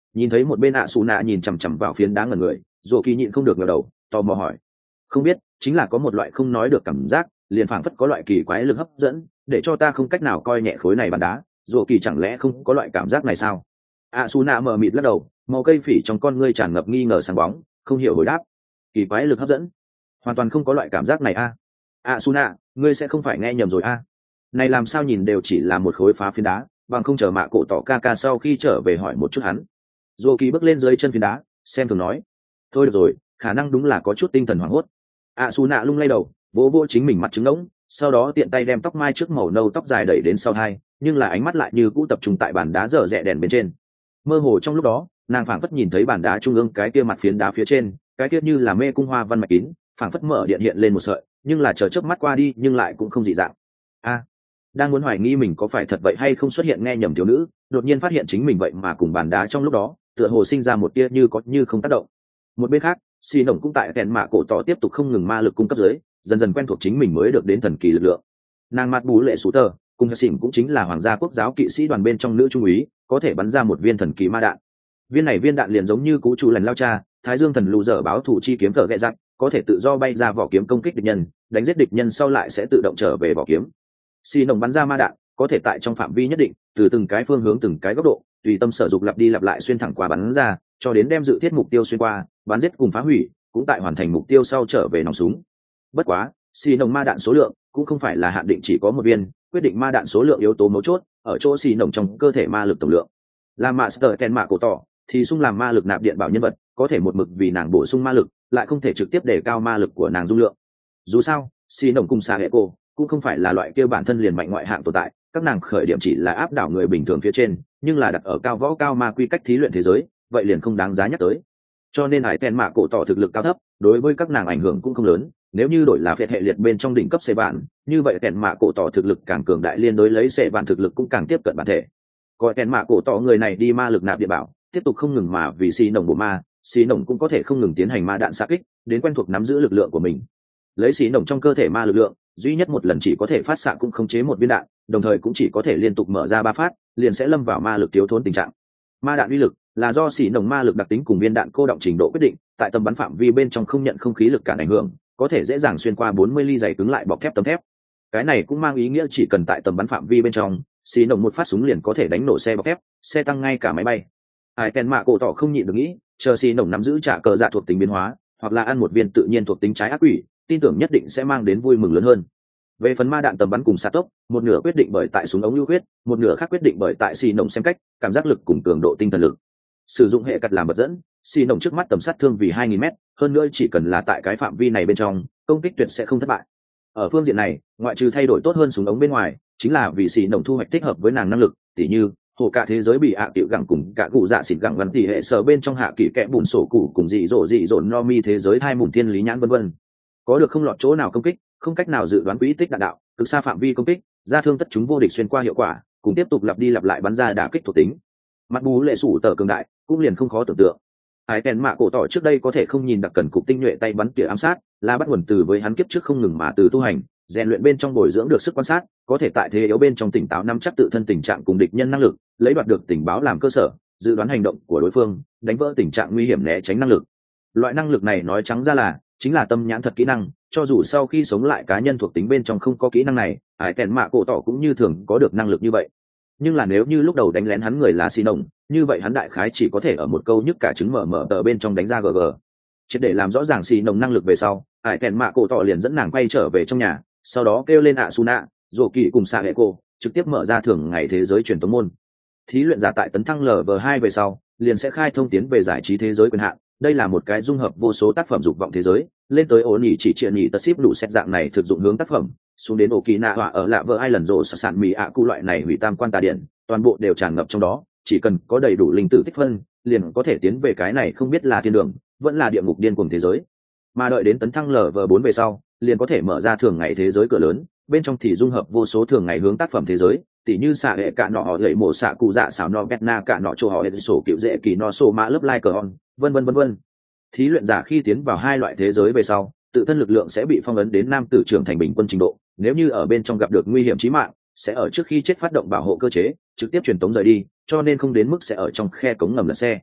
Nhìn thấy một bên ạ xù nạ nhìn chằm chằm vào phiến đá ngẩn người, Dô Kỳ nhịn không được ngẩng đầu tò mò hỏi. Không biết, chính là có một loại không nói được cảm giác, liền phảng phất có loại kỳ quái lực hấp dẫn, để cho ta không cách nào coi nhẹ khối này bàn đá. Dô Kỳ chẳng lẽ không có loại cảm giác này sao? ạ xù nạ mờ mịt lắc đầu, màu cây phỉ trong con ngươi tràn ngập nghi ngờ sáng bóng, không hiểu hồi đáp. Kỳ quái lực hấp dẫn? Hoàn toàn không có loại cảm giác này a. ạ xù nạ, ngươi sẽ không phải nghe nhầm rồi a? Này làm sao nhìn đều chỉ là một khối phá phiến đá, bằng không chờ mạ cổ tỏ ca ca sau khi trở về hỏi một chút hắn. Dô Kỳ bước lên dưới chân phiến đá, xem thường nói. Thôi được rồi, khả năng đúng là có chút tinh thần hoảng hốt. ạ xù nạ lung lay đầu, vỗ vỗ chính mình mặt trứng ngỗng, sau đó tiện tay đem tóc mai trước màu nâu tóc dài đẩy đến sau hai, nhưng là ánh mắt lại như cũ tập trung tại bàn đá dở dẹ đèn bên trên. Mơ hồ trong lúc đó, nàng phảng phất nhìn thấy bàn đá trung ương cái kia mặt phiến đá phía trên, cái kia như là mê cung hoa văn mạch kín, phảng phất mở điện hiện lên một sợi, nhưng là chờ chớp mắt qua đi, nhưng lại cũng không dị dạng. A, đang muốn hoài nghi mình có phải thật vậy hay không xuất hiện nghe nhầm thiếu nữ, đột nhiên phát hiện chính mình vậy mà cùng bàn đá trong lúc đó, tựa hồ sinh ra một tia như có như không tác động. Một bên khác, xì nồng cũng tại kèn mạ cổ tỏ tiếp tục không ngừng ma lực cung cấp dưới, dần dần quen thuộc chính mình mới được đến thần kỳ lực lượng. Nàng mặt bú lệ sú tờ cùng xỉn cũng chính là hoàng gia quốc giáo kỵ sĩ đoàn bên trong nữ trung úy, có thể bắn ra một viên thần kỳ ma đạn. Viên này viên đạn liền giống như cú chủ lần lao cha, thái dương thần lù dở báo thủ chi kiếm thở gậy răng, có thể tự do bay ra vỏ kiếm công kích địch nhân, đánh giết địch nhân sau lại sẽ tự động trở về vỏ kiếm. Xì nồng bắn ra ma đạn, có thể tại trong phạm vi nhất định, từ từng cái phương hướng từng cái góc độ, tùy tâm sở dục lặp đi lặp lại xuyên thẳng qua bắn ra, cho đến đem dự thiết mục tiêu xuyên qua, bắn giết cùng phá hủy, cũng tại hoàn thành mục tiêu sau trở về nòng súng. Bất quá, xì nồng ma đạn số lượng cũng không phải là hạn định chỉ có một viên, quyết định ma đạn số lượng yếu tố mấu chốt ở chỗ xì nồng trong cơ thể ma lực tổng lượng. Là master ten mạ cổ tỏ thì sung làm ma lực nạp điện bảo nhân vật, có thể một mực vì nàng bổ sung ma lực, lại không thể trực tiếp đề cao ma lực của nàng dung lượng. Dù sao, xì nồng cùng xà hệ cô cũng không phải là loại kia bản thân liền mạnh ngoại hạng tồn tại, các nàng khởi điểm chỉ là áp đảo người bình thường phía trên, nhưng là đặt ở cao võ cao ma quy cách thí luyện thế giới, vậy liền không đáng giá nhắc tới. Cho nên hải ten mạ cổ tỏ thực lực cao thấp, đối với các nàng ảnh hưởng cũng không lớn. Nếu như đổi là phệt hệ liệt bên trong đỉnh cấp C bản, như vậy ten mạ cổ tỏ thực lực càng cường đại, liên đối lấy C bản thực lực cũng càng tiếp cận bản thể. Coi ten mạ cổ tỏ người này đi ma lực nạp địa bảo, tiếp tục không ngừng mà vì xì nồng bổ ma, xì nồng cũng có thể không ngừng tiến hành ma đạn xạ kích, đến quen thuộc nắm giữ lực lượng của mình. Lấy xì nồng trong cơ thể ma lực lượng, duy nhất một lần chỉ có thể phát xạ cũng khống chế một viên đạn, đồng thời cũng chỉ có thể liên tục mở ra ba phát, liền sẽ lâm vào ma lực thiếu thốn tình trạng. Ma đạn uy lực là do xì nồng ma lực đặc tính cùng viên đạn cô động trình độ quyết định, tại tầm bắn phạm vi bên trong không nhận không khí lực cản ảnh hưởng, có thể dễ dàng xuyên qua bốn mươi ly dày cứng lại bọc thép tấm thép. Cái này cũng mang ý nghĩa chỉ cần tại tầm bắn phạm vi bên trong, xì nồng một phát súng liền có thể đánh nổ xe bọc thép, xe tăng ngay cả máy bay. Ai ten mạ cổ tỏ không nhịn được nghĩ, chờ xì nồng nắm giữ trả cờ dạ thuộc tính biến hóa, hoặc là ăn một viên tự nhiên thuộc tính trái ác quỷ, tin tưởng nhất định sẽ mang đến vui mừng lớn hơn. Về phần ma đạn tầm bắn cùng xạ tốc, một nửa quyết định bởi tại súng ống ưu huyết, một nửa khác quyết định bởi tại xì nồng xem cách, cảm giác lực cùng cường độ tinh thần lực. Sử dụng hệ cật làm vật dẫn, xì nồng trước mắt tầm sát thương vì hai nghìn mét, hơn nữa chỉ cần là tại cái phạm vi này bên trong, công kích tuyệt sẽ không thất bại. Ở phương diện này, ngoại trừ thay đổi tốt hơn súng ống bên ngoài, chính là vì xì nồng thu hoạch thích hợp với nàng năng lực, tỉ như hồ cả thế giới bị hạ tiểu gẳng cùng cả cụ dạ xỉn gẳng gắn tỷ hệ sở bên trong hạ kỷ kẽ bùn sổ cụ cùng dị dỗ dị dỗ no mi thế giới hai mùn thiên lý nhãn vân vân. Có được không lọt chỗ nào công kích, không cách nào dự đoán quỹ tích đạn đạo, cực xa phạm vi công kích, ra thương tất chúng vô địch xuyên qua hiệu quả, cùng tiếp tục lặp đi lặp lại bắn ra đả kích thuộc tính. Mặt bú lệ sủ tờ cường đại, cũng liền không khó tưởng tượng. Hải Tèn Mạ cổ tỏ trước đây có thể không nhìn đặc cần cục tinh nhuệ tay bắn tỉa ám sát, là bắt nguồn từ với hắn kiếp trước không ngừng mà từ tu hành, rèn luyện bên trong bồi dưỡng được sức quan sát, có thể tại thế yếu bên trong tỉnh táo nắm chắc tự thân tình trạng cùng địch nhân năng lực, lấy đoạt được tình báo làm cơ sở, dự đoán hành động của đối phương, đánh vỡ tình trạng nguy hiểm né tránh năng lực. Loại năng lực này nói trắng ra là chính là tâm nhãn thật kỹ năng, cho dù sau khi sống lại cá nhân thuộc tính bên trong không có kỹ năng này, Hải Tèn Mạ cổ tỏ cũng như thường có được năng lực như vậy. Nhưng là nếu như lúc đầu đánh lén hắn người là xì nồng, như vậy hắn đại khái chỉ có thể ở một câu nhức cả trứng mở mở tờ bên trong đánh ra gg. Chỉ để làm rõ ràng xì nồng năng lực về sau, Hải Tèn Mạ cổ tỏ liền dẫn nàng quay trở về trong nhà, sau đó kêu lên ạ Suna, Dỗ Kỳ cùng Sa Hệ Cô, trực tiếp mở ra thường ngày thế giới truyền tống môn. Thí luyện giả tại tấn thăng lờ vê hai về sau, liền sẽ khai thông tiến về giải trí thế giới quyền hạn. Đây là một cái dung hợp vô số tác phẩm dục vọng thế giới, lên tới ổn nhỉ chỉ triện nhỉ tật ship đủ xét dạng này thực dụng hướng tác phẩm, xuống đến ổ kỳ nạ họa ở lạ vợ ai lần rộ sản mì ạ cụ loại này hủy tam quan tà điện, toàn bộ đều tràn ngập trong đó, chỉ cần có đầy đủ linh tử tích phân, liền có thể tiến về cái này không biết là thiên đường, vẫn là địa ngục điên cuồng thế giới. Mà đợi đến tấn thăng lờ vê bốn về sau, liền có thể mở ra thường ngày thế giới cửa lớn, bên trong thì dung hợp vô số thường ngày hướng tác phẩm thế giới, tỉ như xạ hệ cả nọ họ gậy mổ xạ cụ dạ xảo no bét na cả nọ chỗ họ hệ sổ kiểu dễ kỳ no sổ mã lớp lai cờ on, vân vân vân vân. Thí luyện giả khi tiến vào hai loại thế giới về sau, tự thân lực lượng sẽ bị phong ấn đến nam tử trưởng thành bình quân trình độ, nếu như ở bên trong gặp được nguy hiểm chí mạng, sẽ ở trước khi chết phát động bảo hộ cơ chế, trực tiếp truyền tống rời đi, cho nên không đến mức sẽ ở trong khe cống ngầm lật xe.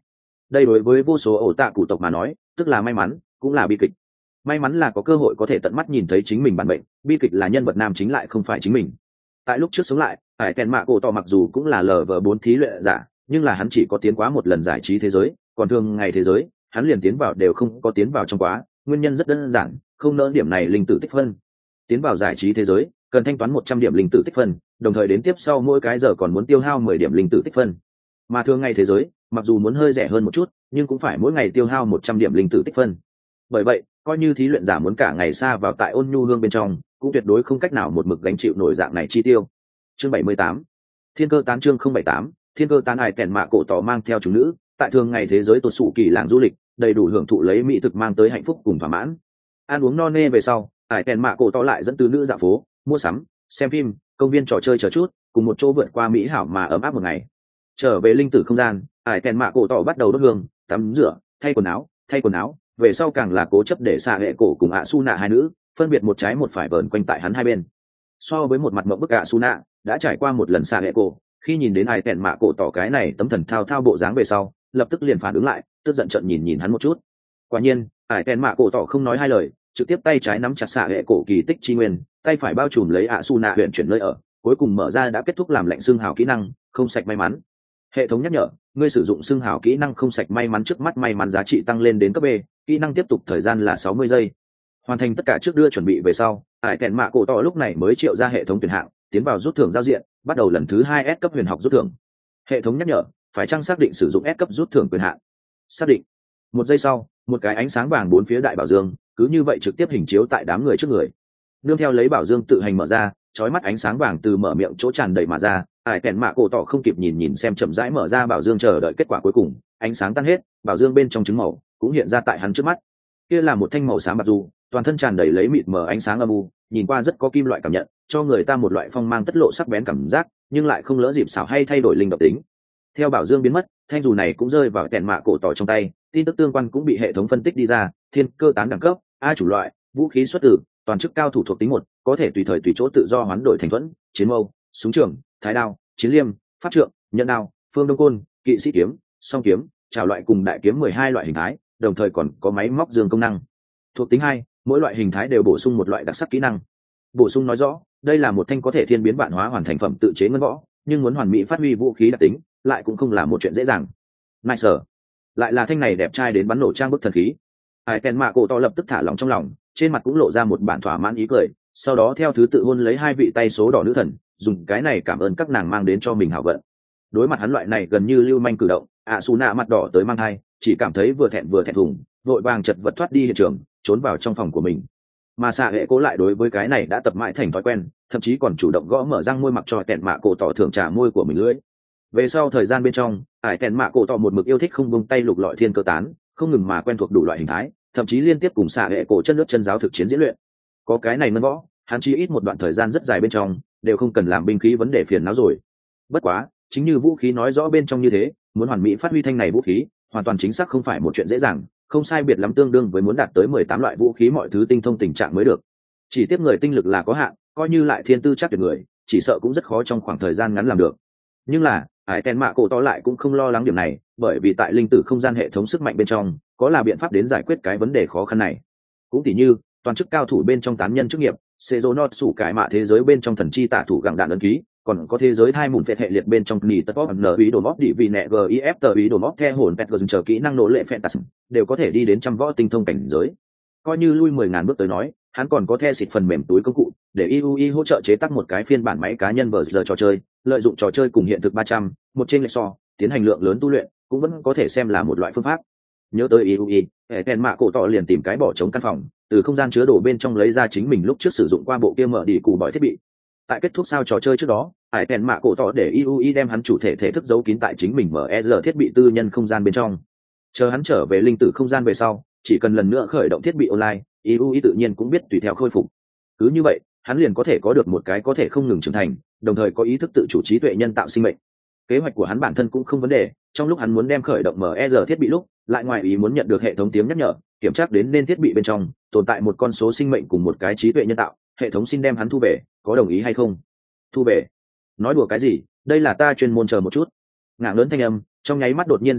đây đối với vô số ổ tạ cụ tộc mà nói tức là may mắn cũng là bi kịch. May mắn là có cơ hội có thể tận mắt nhìn thấy chính mình bản bệnh, bi kịch là nhân vật nam chính lại không phải chính mình. Tại lúc trước sống lại, ải kèn mạ cổ tỏ mặc dù cũng là lờ vờ bốn thí luyện giả, nhưng là hắn chỉ có tiến quá một lần giải trí thế giới, còn thường ngày thế giới hắn liền tiến vào đều không có tiến vào trong quá. Nguyên nhân rất đơn giản, không nỡ điểm này linh tử tích phân. Tiến vào giải trí thế giới cần thanh toán một trăm điểm linh tử tích phân, đồng thời đến tiếp sau mỗi cái giờ còn muốn tiêu hao mười điểm linh tử tích phân. Mà thường ngày thế giới mặc dù muốn hơi rẻ hơn một chút, nhưng cũng phải mỗi ngày tiêu hao một trăm điểm linh tử tích phân. Bởi vậy coi như thí luyện giả muốn cả ngày xa vào tại ôn nhu hương bên trong, cũng tuyệt đối không cách nào một mực gánh chịu nổi dạng này chi tiêu. Chương bảy mươi tám, Thiên cơ tán. Chương không bảy tám, Thiên cơ tán. Ải kèn mạ cổ tỏ mang theo chúng nữ tại thường ngày thế giới tuột sụ kỳ làng du lịch, đầy đủ hưởng thụ lấy mỹ thực mang tới hạnh phúc cùng thỏa mãn. Ăn uống no nê về sau, ải kèn mạ cổ tỏ lại dẫn tứ nữ dạo phố, mua sắm, xem phim, công viên trò chơi chờ chút, cùng một chỗ vượt qua mỹ hảo mà ấm áp một ngày. Trở về linh tử không gian, ải kèn mạ cổ tỏ bắt đầu đốt hương, tắm rửa, thay quần áo, thay quần áo. Về sau càng là cố chấp để xạ hệ cổ cùng ạ su nạ hai nữ phân biệt một trái một phải vờn quanh tại hắn hai bên. So với một mặt mộng bức ạ su nạ đã trải qua một lần xạ hệ cổ, khi nhìn đến ai kẹn mạ cổ tỏ cái này tấm thần thao thao bộ dáng về sau, lập tức liền phản ứng lại, tức giận trận nhìn nhìn hắn một chút. Quả nhiên ai kẹn mạ cổ tỏ không nói hai lời, trực tiếp tay trái nắm chặt xạ hệ cổ kỳ tích chi nguyên, tay phải bao trùm lấy ạ su nạ huyện chuyển nơi ở, cuối cùng mở ra đã kết thúc làm lệnh xương hào kỹ năng không sạch may mắn. Hệ thống nhắc nhở ngươi sử dụng xương hào kỹ năng không sạch may mắn, trước mắt may mắn giá trị tăng lên đến cấp B, kỹ năng tiếp tục thời gian là sáu mươi giây. Hoàn thành tất cả trước đưa chuẩn bị về sau, ải kèn mạ cổ tỏ lúc này mới triệu ra hệ thống tuyển hạng, tiến vào rút thưởng giao diện, bắt đầu lần thứ hai S cấp huyền học rút thưởng. Hệ thống nhắc nhở phải chăng xác định sử dụng S cấp rút thưởng quyền hạn. Xác định. Một giây sau, một cái ánh sáng vàng bốn phía đại bảo dương cứ như vậy trực tiếp hình chiếu tại đám người trước người. Nương theo lấy bảo dương tự hành mở ra, chói mắt ánh sáng vàng từ mở miệng chỗ tràn đầy mà ra, ải kèn mạ cổ tỏ không kịp nhìn nhìn xem chậm rãi mở ra bảo dương chờ đợi kết quả cuối cùng. Ánh sáng tan hết, bảo dương bên trong trứng màu cũng hiện ra tại hắn trước mắt. Kia là một thanh màu xám bạc dù, toàn thân tràn đầy lấy mịt mờ ánh sáng âm u, nhìn qua rất có kim loại cảm nhận, cho người ta một loại phong mang tất lộ sắc bén cảm giác, nhưng lại không lỡ dịp xảo hay thay đổi linh độc tính. Theo bảo dương biến mất, thanh dù này cũng rơi vào kèn mạ cổ tỏ trong tay, tin tức tương quan cũng bị hệ thống phân tích đi ra. Thiên cơ tán đẳng cấp A, chủ loại vũ khí xuất tử, toàn chức cao thủ thuộc tính một, có thể tùy thời tùy chỗ tự do hoán đổi thành thuẫn, chiến mâu, súng trường, thái đao, chiến liêm, pháp trượng, nhẫn đao, phương đông côn, kỵ sĩ kiếm, song kiếm, trảo loại cùng đại kiếm mười hai loại hình thái, đồng thời còn có máy móc dương công năng. Thuộc tính hai, mỗi loại hình thái đều bổ sung một loại đặc sắc kỹ năng. Bổ sung nói rõ đây là một thanh có thể thiên biến vạn hóa hoàn thành phẩm tự chế ngân võ, nhưng muốn hoàn mỹ phát huy vũ khí đặc tính lại cũng không là một chuyện dễ dàng. Nice, lại là thanh này đẹp trai đến bắn nổ trang bức thần khí. Ai kèn mạ cổ to lập tức thả lỏng trong lòng, trên mặt cũng lộ ra một bản thỏa mãn ý cười, sau đó theo thứ tự hôn lấy hai vị tay số đỏ nữ thần, dùng cái này cảm ơn các nàng mang đến cho mình hảo vận. Đối mặt hắn loại này gần như lưu manh cử động, ạ xù nạ mặt đỏ tới mang thai, chỉ cảm thấy vừa thẹn vừa thẹn thùng, vội vàng chật vật thoát đi hiện trường, trốn vào trong phòng của mình. Mà xạ hệ cố lại đối với cái này đã tập mãi thành thói quen, thậm chí còn chủ động gõ mở răng môi mặc cho kẹn mạ cổ tỏ thưởng trả môi của mình lưỡi. Về sau thời gian bên trong, ải kẹn mạ cổ tỏ một mực yêu thích không buông tay lục lọi thiên cơ tán, không ngừng mà quen thuộc đủ loại hình thái, thậm chí liên tiếp cùng xạ hệ cổ chân nước chân giáo thực chiến diễn luyện. Có cái này ngân võ, hắn chỉ ít một đoạn thời gian rất dài bên trong đều không cần làm binh khí vấn đề phiền não rồi. Bất quá chính như vũ khí nói rõ bên trong như thế, muốn hoàn mỹ phát huy thanh này vũ khí hoàn toàn chính xác không phải một chuyện dễ dàng, không sai biệt lắm tương đương với muốn đạt tới mười tám loại vũ khí mọi thứ tinh thông tình trạng mới được. Chỉ tiếp người tinh lực là có hạn, coi như lại thiên tư chắc tuyệt người, chỉ sợ cũng rất khó trong khoảng thời gian ngắn làm được. Nhưng là ải kèn mạ cổ to lại cũng không lo lắng điểm này, bởi vì tại linh tử không gian hệ thống sức mạnh bên trong có là biện pháp đến giải quyết cái vấn đề khó khăn này. Cũng tỉ như toàn chức cao thủ bên trong tán nhân chức nghiệp, Sezonot sủ cải mạ thế giới bên trong thần chi tả thủ gặng đạn ấn ký, còn có thế giới hai mùn phệ hệ liệt bên trong nỉ tất n ý đồ móc đi vì nẹ gif tờ ý đồ móc theo hồn pet gừng chờ kỹ năng nổ lệ phệ tạt đều có thể đi đến trăm võ tinh thông cảnh giới. Coi như lui mười ngàn bước tới nói, hắn còn có the xịt phần mềm túi công cụ để i u i hỗ trợ chế tác một cái phiên bản máy cá nhân vờ giờ trò chơi, lợi dụng trò chơi cùng hiện thực ba trăm, một trên lệch so, tiến hành lượng lớn tu luyện, cũng vẫn có thể xem là một loại phương pháp. Nhớ tới i u i, hệ kèn mạ cổ tỏ liền tìm cái bỏ trống căn phòng, từ không gian chứa đồ bên trong lấy ra chính mình lúc trước sử dụng qua bộ kia mở đi cù bỏi thiết bị. Tại kết thúc sao trò chơi trước đó, hải kèn mạ cổ tỏ để i u i đem hắn chủ thể thể thức giấu kín tại chính mình mở e rờ thiết bị tư nhân không gian bên trong. Chờ hắn trở về linh tử không gian về sau, chỉ cần lần nữa khởi động thiết bị online, i u i tự nhiên cũng biết tùy theo khôi phục. Cứ như vậy, hắn liền có thể có được một cái có thể không ngừng trưởng thành, đồng thời có ý thức tự chủ trí tuệ nhân tạo sinh mệnh. Kế hoạch của hắn bản thân cũng không vấn đề, trong lúc hắn muốn đem khởi động mở e rờ thiết bị lúc, lại ngoài ý muốn nhận được hệ thống tiếng nhắc nhở, kiểm tra đến nên thiết bị bên trong tồn tại một con số sinh mệnh cùng một cái trí tuệ nhân tạo, hệ thống xin đem hắn thu về, có đồng ý hay không? Thu về? Nói đùa cái gì, đây là ta chuyên môn chờ một chút. Ngạng lớn thanh âm trong nháy mắt đột nhiên dừng lại,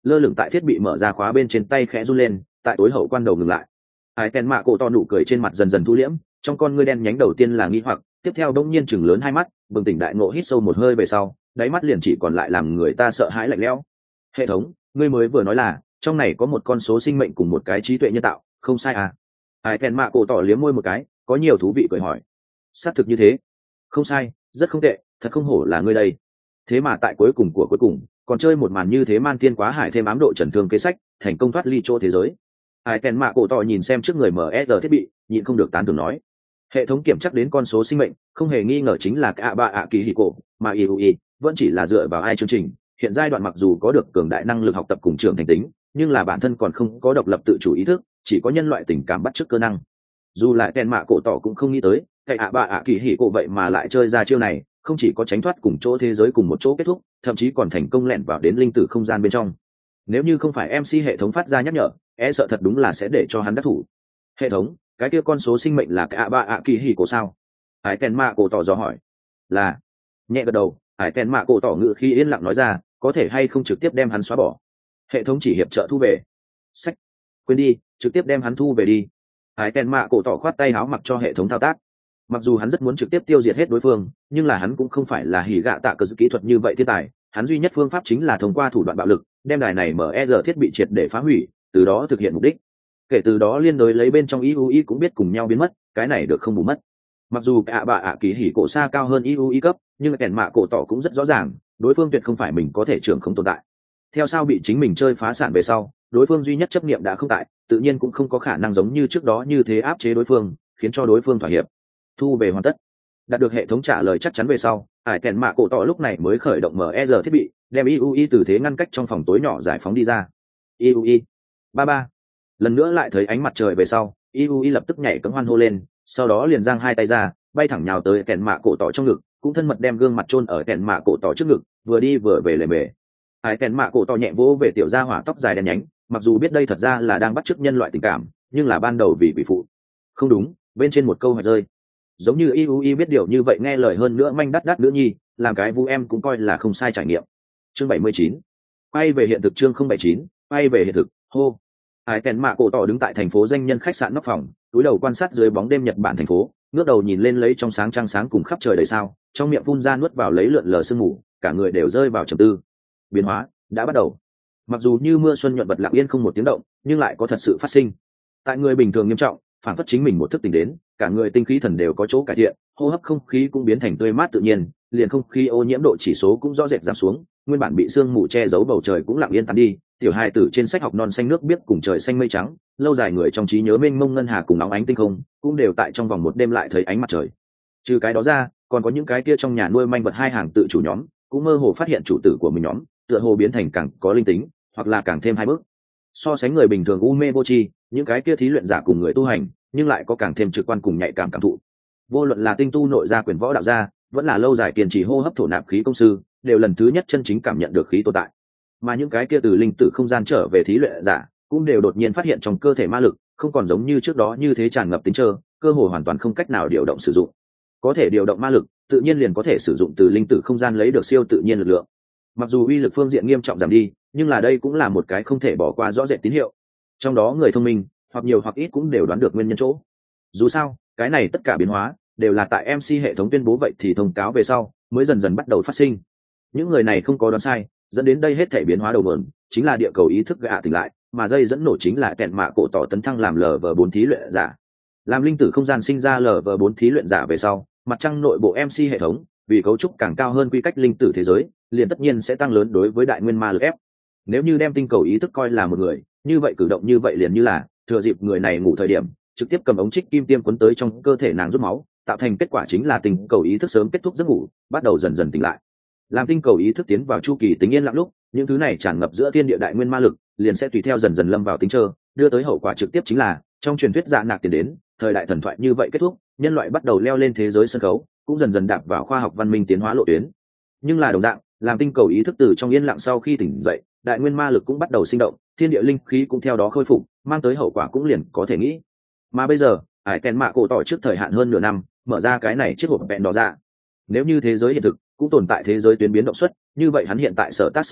lơ lửng tại thiết bị mở ra khóa bên trên tay khẽ run lên, tại tối hậu quan đầu ngừng lại. Ai Tèn Mạ Cổ Tỏ nụ cười trên mặt dần dần thu liễm, trong con ngươi đen nhánh đầu tiên là nghi hoặc, tiếp theo đống nhiên chừng lớn hai mắt, bừng tỉnh đại ngộ hít sâu một hơi về sau, đáy mắt liền chỉ còn lại làm người ta sợ hãi lạnh lẽo. Hệ thống, ngươi mới vừa nói là trong này có một con số sinh mệnh cùng một cái trí tuệ nhân tạo, không sai à? Ai Tèn Mạ Cổ Tỏ liếm môi một cái, có nhiều thú vị cười hỏi. Xác thực như thế. Không sai, rất không tệ, thật không hổ là ngươi đây. Thế mà tại cuối cùng của cuối cùng, còn chơi một màn như thế man thiên quá hải thêm ám độ trần thương kế sách, thành công thoát ly chỗ thế giới. Ai Tèn Mạ Cổ Tỏ nhìn xem trước người em ét thiết bị, nhịn không được tán thưởng nói. Hệ thống kiểm chắc đến con số sinh mệnh, không hề nghi ngờ chính là cả ba ạ kỳ hỉ cổ, mà i u i vẫn chỉ là dựa vào ai chương trình. Hiện giai đoạn mặc dù có được cường đại năng lực học tập cùng trưởng thành tính, nhưng là bản thân còn không có độc lập tự chủ ý thức, chỉ có nhân loại tình cảm bắt chước cơ năng. Dù lại Tèn Mạ Cổ Tỏ cũng không nghĩ tới, cái ạ ba ạ kỳ hỉ cổ vậy mà lại chơi ra chiêu này, không chỉ có tránh thoát cùng chỗ thế giới cùng một chỗ kết thúc, thậm chí còn thành công lẻn vào đến linh tử không gian bên trong. Nếu như không phải em xê hệ thống phát ra nhắc nhở, e sợ thật đúng là sẽ để cho hắn đắc thủ. Hệ thống, cái kia con số sinh mệnh là cái ạ ba ạ kỳ hỉ cổ sao? Hải Tèn Mạ Cổ Tỏ dò hỏi. Là. Nhẹ gật đầu, Hải Tèn Mạ Cổ Tỏ ngự khi yên lặng nói ra, có thể hay không trực tiếp đem hắn xóa bỏ. Hệ thống chỉ hiệp trợ thu về. Sách. Quên đi, trực tiếp đem hắn thu về đi. Hải Tèn Mạ Cổ Tỏ khoát tay áo mặc cho hệ thống thao tác. Mặc dù hắn rất muốn trực tiếp tiêu diệt hết đối phương, nhưng là hắn cũng không phải là hỉ gạ tạ cờ kỹ thuật như vậy thiên tài, hắn duy nhất phương pháp chính là thông qua thủ đoạn bạo lực đem đài này mở e rờ thiết bị triệt để phá hủy, từ đó thực hiện mục đích. Kể từ đó liên đối lấy bên trong i u i cũng biết cùng nhau biến mất, cái này được không bù mất. Mặc dù ạ bạ ạ kỳ hỉ cổ xa cao hơn i u i cấp, nhưng kèn mạ cổ tỏ cũng rất rõ ràng, đối phương tuyệt không phải mình có thể trưởng không tồn tại. Theo sao bị chính mình chơi phá sản về sau, đối phương duy nhất chấp niệm đã không tại, tự nhiên cũng không có khả năng giống như trước đó như thế áp chế đối phương, khiến cho đối phương thỏa hiệp. Thu về hoàn tất. Đạt được hệ thống trả lời chắc chắn về sau, ải kèn mạ cổ tỏ lúc này mới khởi động em rờ thiết bị, đem i u i từ thế ngăn cách trong phòng tối nhỏ giải phóng đi ra. i u i ba ba lần nữa lại thấy ánh mặt trời về sau, i u i lập tức nhảy cẫng hoan hô lên, sau đó liền giang hai tay ra, bay thẳng nhào tới kèn mạ cổ tỏ trong ngực, cũng thân mật đem gương mặt chôn ở kèn mạ cổ tỏ trước ngực, vừa đi vừa về lề mề. Ải kèn mạ cổ tỏ nhẹ vỗ về tiểu gia hỏa tóc dài đen nhánh, mặc dù biết đây thật ra là đang bắt chước nhân loại tình cảm, nhưng là ban đầu vì quỷ phụ. Không đúng, bên trên một câu hỏi rơi. Giống như i u i biết điều như vậy nghe lời hơn nữa manh đắt đắt nữa nhi, làm cái vu em cũng coi là không sai trải nghiệm. Chương bảy mươi chín, quay về hiện thực. Chương không bảy chín, quay về hiện thực. Hô. Ải kèn mạ cổ tỏ đứng tại thành phố danh nhân khách sạn nóc phòng, túi đầu quan sát dưới bóng đêm Nhật Bản thành phố, ngước đầu nhìn lên lấy trong sáng trăng sáng cùng khắp trời đầy sao, trong miệng phun ra nuốt vào lấy lượn lờ sương mù, cả người đều rơi vào trầm tư. Biến hóa đã bắt đầu. Mặc dù như mưa xuân nhuận vật lặng yên không một tiếng động, nhưng lại có thật sự phát sinh. Tại người bình thường nghiêm trọng, phản phất chính mình một thức tỉnh đến, cả người tinh khí thần đều có chỗ cải thiện, hô hấp không khí cũng biến thành tươi mát tự nhiên, liền không khí ô nhiễm độ chỉ số cũng rõ rệt giảm xuống, nguyên bản bị sương mù che giấu bầu trời cũng lặng yên tan đi. Tiểu hài tử trên sách học non xanh nước biếc cùng trời xanh mây trắng, lâu dài người trong trí nhớ mênh mông ngân hà cùng nóng ánh tinh không, cũng đều tại trong vòng một đêm lại thấy ánh mặt trời. Trừ cái đó ra, còn có những cái kia trong nhà nuôi manh vật hai hàng tự chủ nhóm, cũng mơ hồ phát hiện chủ tử của mình nhóm, tựa hồ biến thành càng có linh tính, hoặc là càng thêm hai bước. So sánh người bình thường u mê vô tri, những cái kia thí luyện giả cùng người tu hành, nhưng lại có càng thêm trực quan cùng nhạy cảm cảm thụ. Vô luận là tinh tu nội gia quyền võ đạo gia, vẫn là lâu dài kiên trì hô hấp thổ nạp khí công sư, đều lần thứ nhất chân chính cảm nhận được khí tồn tại. Mà những cái kia từ linh tử không gian trở về thí luyện giả, cũng đều đột nhiên phát hiện trong cơ thể ma lực không còn giống như trước đó như thế tràn ngập tính trơ, cơ hội hoàn toàn không cách nào điều động sử dụng. Có thể điều động ma lực, tự nhiên liền có thể sử dụng từ linh tử không gian lấy được siêu tự nhiên lực lượng. Mặc dù uy lực phương diện nghiêm trọng giảm đi, nhưng là đây cũng là một cái không thể bỏ qua rõ rệt tín hiệu. Trong đó người thông minh, hoặc nhiều hoặc ít cũng đều đoán được nguyên nhân chỗ. Dù sao, cái này tất cả biến hóa đều là tại em xê hệ thống tuyên bố vậy thì thông cáo về sau mới dần dần bắt đầu phát sinh. Những người này không có đoán sai, dẫn đến đây hết thể biến hóa đầu mượn chính là địa cầu ý thức gạ tỉnh lại, mà dây dẫn nổ chính là kẹn mạ cổ tỏ tấn thăng làm lv bốn thí luyện giả. Làm linh tử không gian sinh ra lv bốn thí luyện giả về sau, mặt trăng nội bộ em xê hệ thống vì cấu trúc càng cao hơn quy cách linh tử thế giới, liền tất nhiên sẽ tăng lớn đối với đại nguyên ma lực ép. Nếu như đem tinh cầu ý thức coi là một người, như vậy cử động như vậy liền như là thừa dịp người này ngủ thời điểm, trực tiếp cầm ống trích kim tiêm quấn tới trong cơ thể nàng rút máu, tạo thành kết quả chính là tinh cầu ý thức sớm kết thúc giấc ngủ, bắt đầu dần dần tỉnh lại. Làm tinh cầu ý thức tiến vào chu kỳ tính yên lặng lúc, những thứ này tràn ngập giữa thiên địa đại nguyên ma lực, liền sẽ tùy theo dần dần lâm vào tính trơ, đưa tới hậu quả trực tiếp chính là trong truyền thuyết dạ nạc tiền đến, thời đại thần thoại như vậy kết thúc, nhân loại bắt đầu leo lên thế giới sân khấu, cũng dần dần đạp vào khoa học văn minh tiến hóa lộ tuyến. Nhưng là đồng dạng, làm tinh cầu ý thức từ trong yên lặng sau khi tỉnh dậy, đại nguyên ma lực cũng bắt đầu sinh động, thiên địa linh khí cũng theo đó khôi phục, mang tới hậu quả cũng liền có thể nghĩ. Mà bây giờ, ải kèn mạ cổ tỏ trước thời hạn hơn nửa năm, mở ra cái này chiếc hộp vẹn đỏ ra. Nếu như thế giới hiện thực cũng tồn tại thế giới tuyến biến động xuất, như vậy hắn hiện tại sở tác sở vi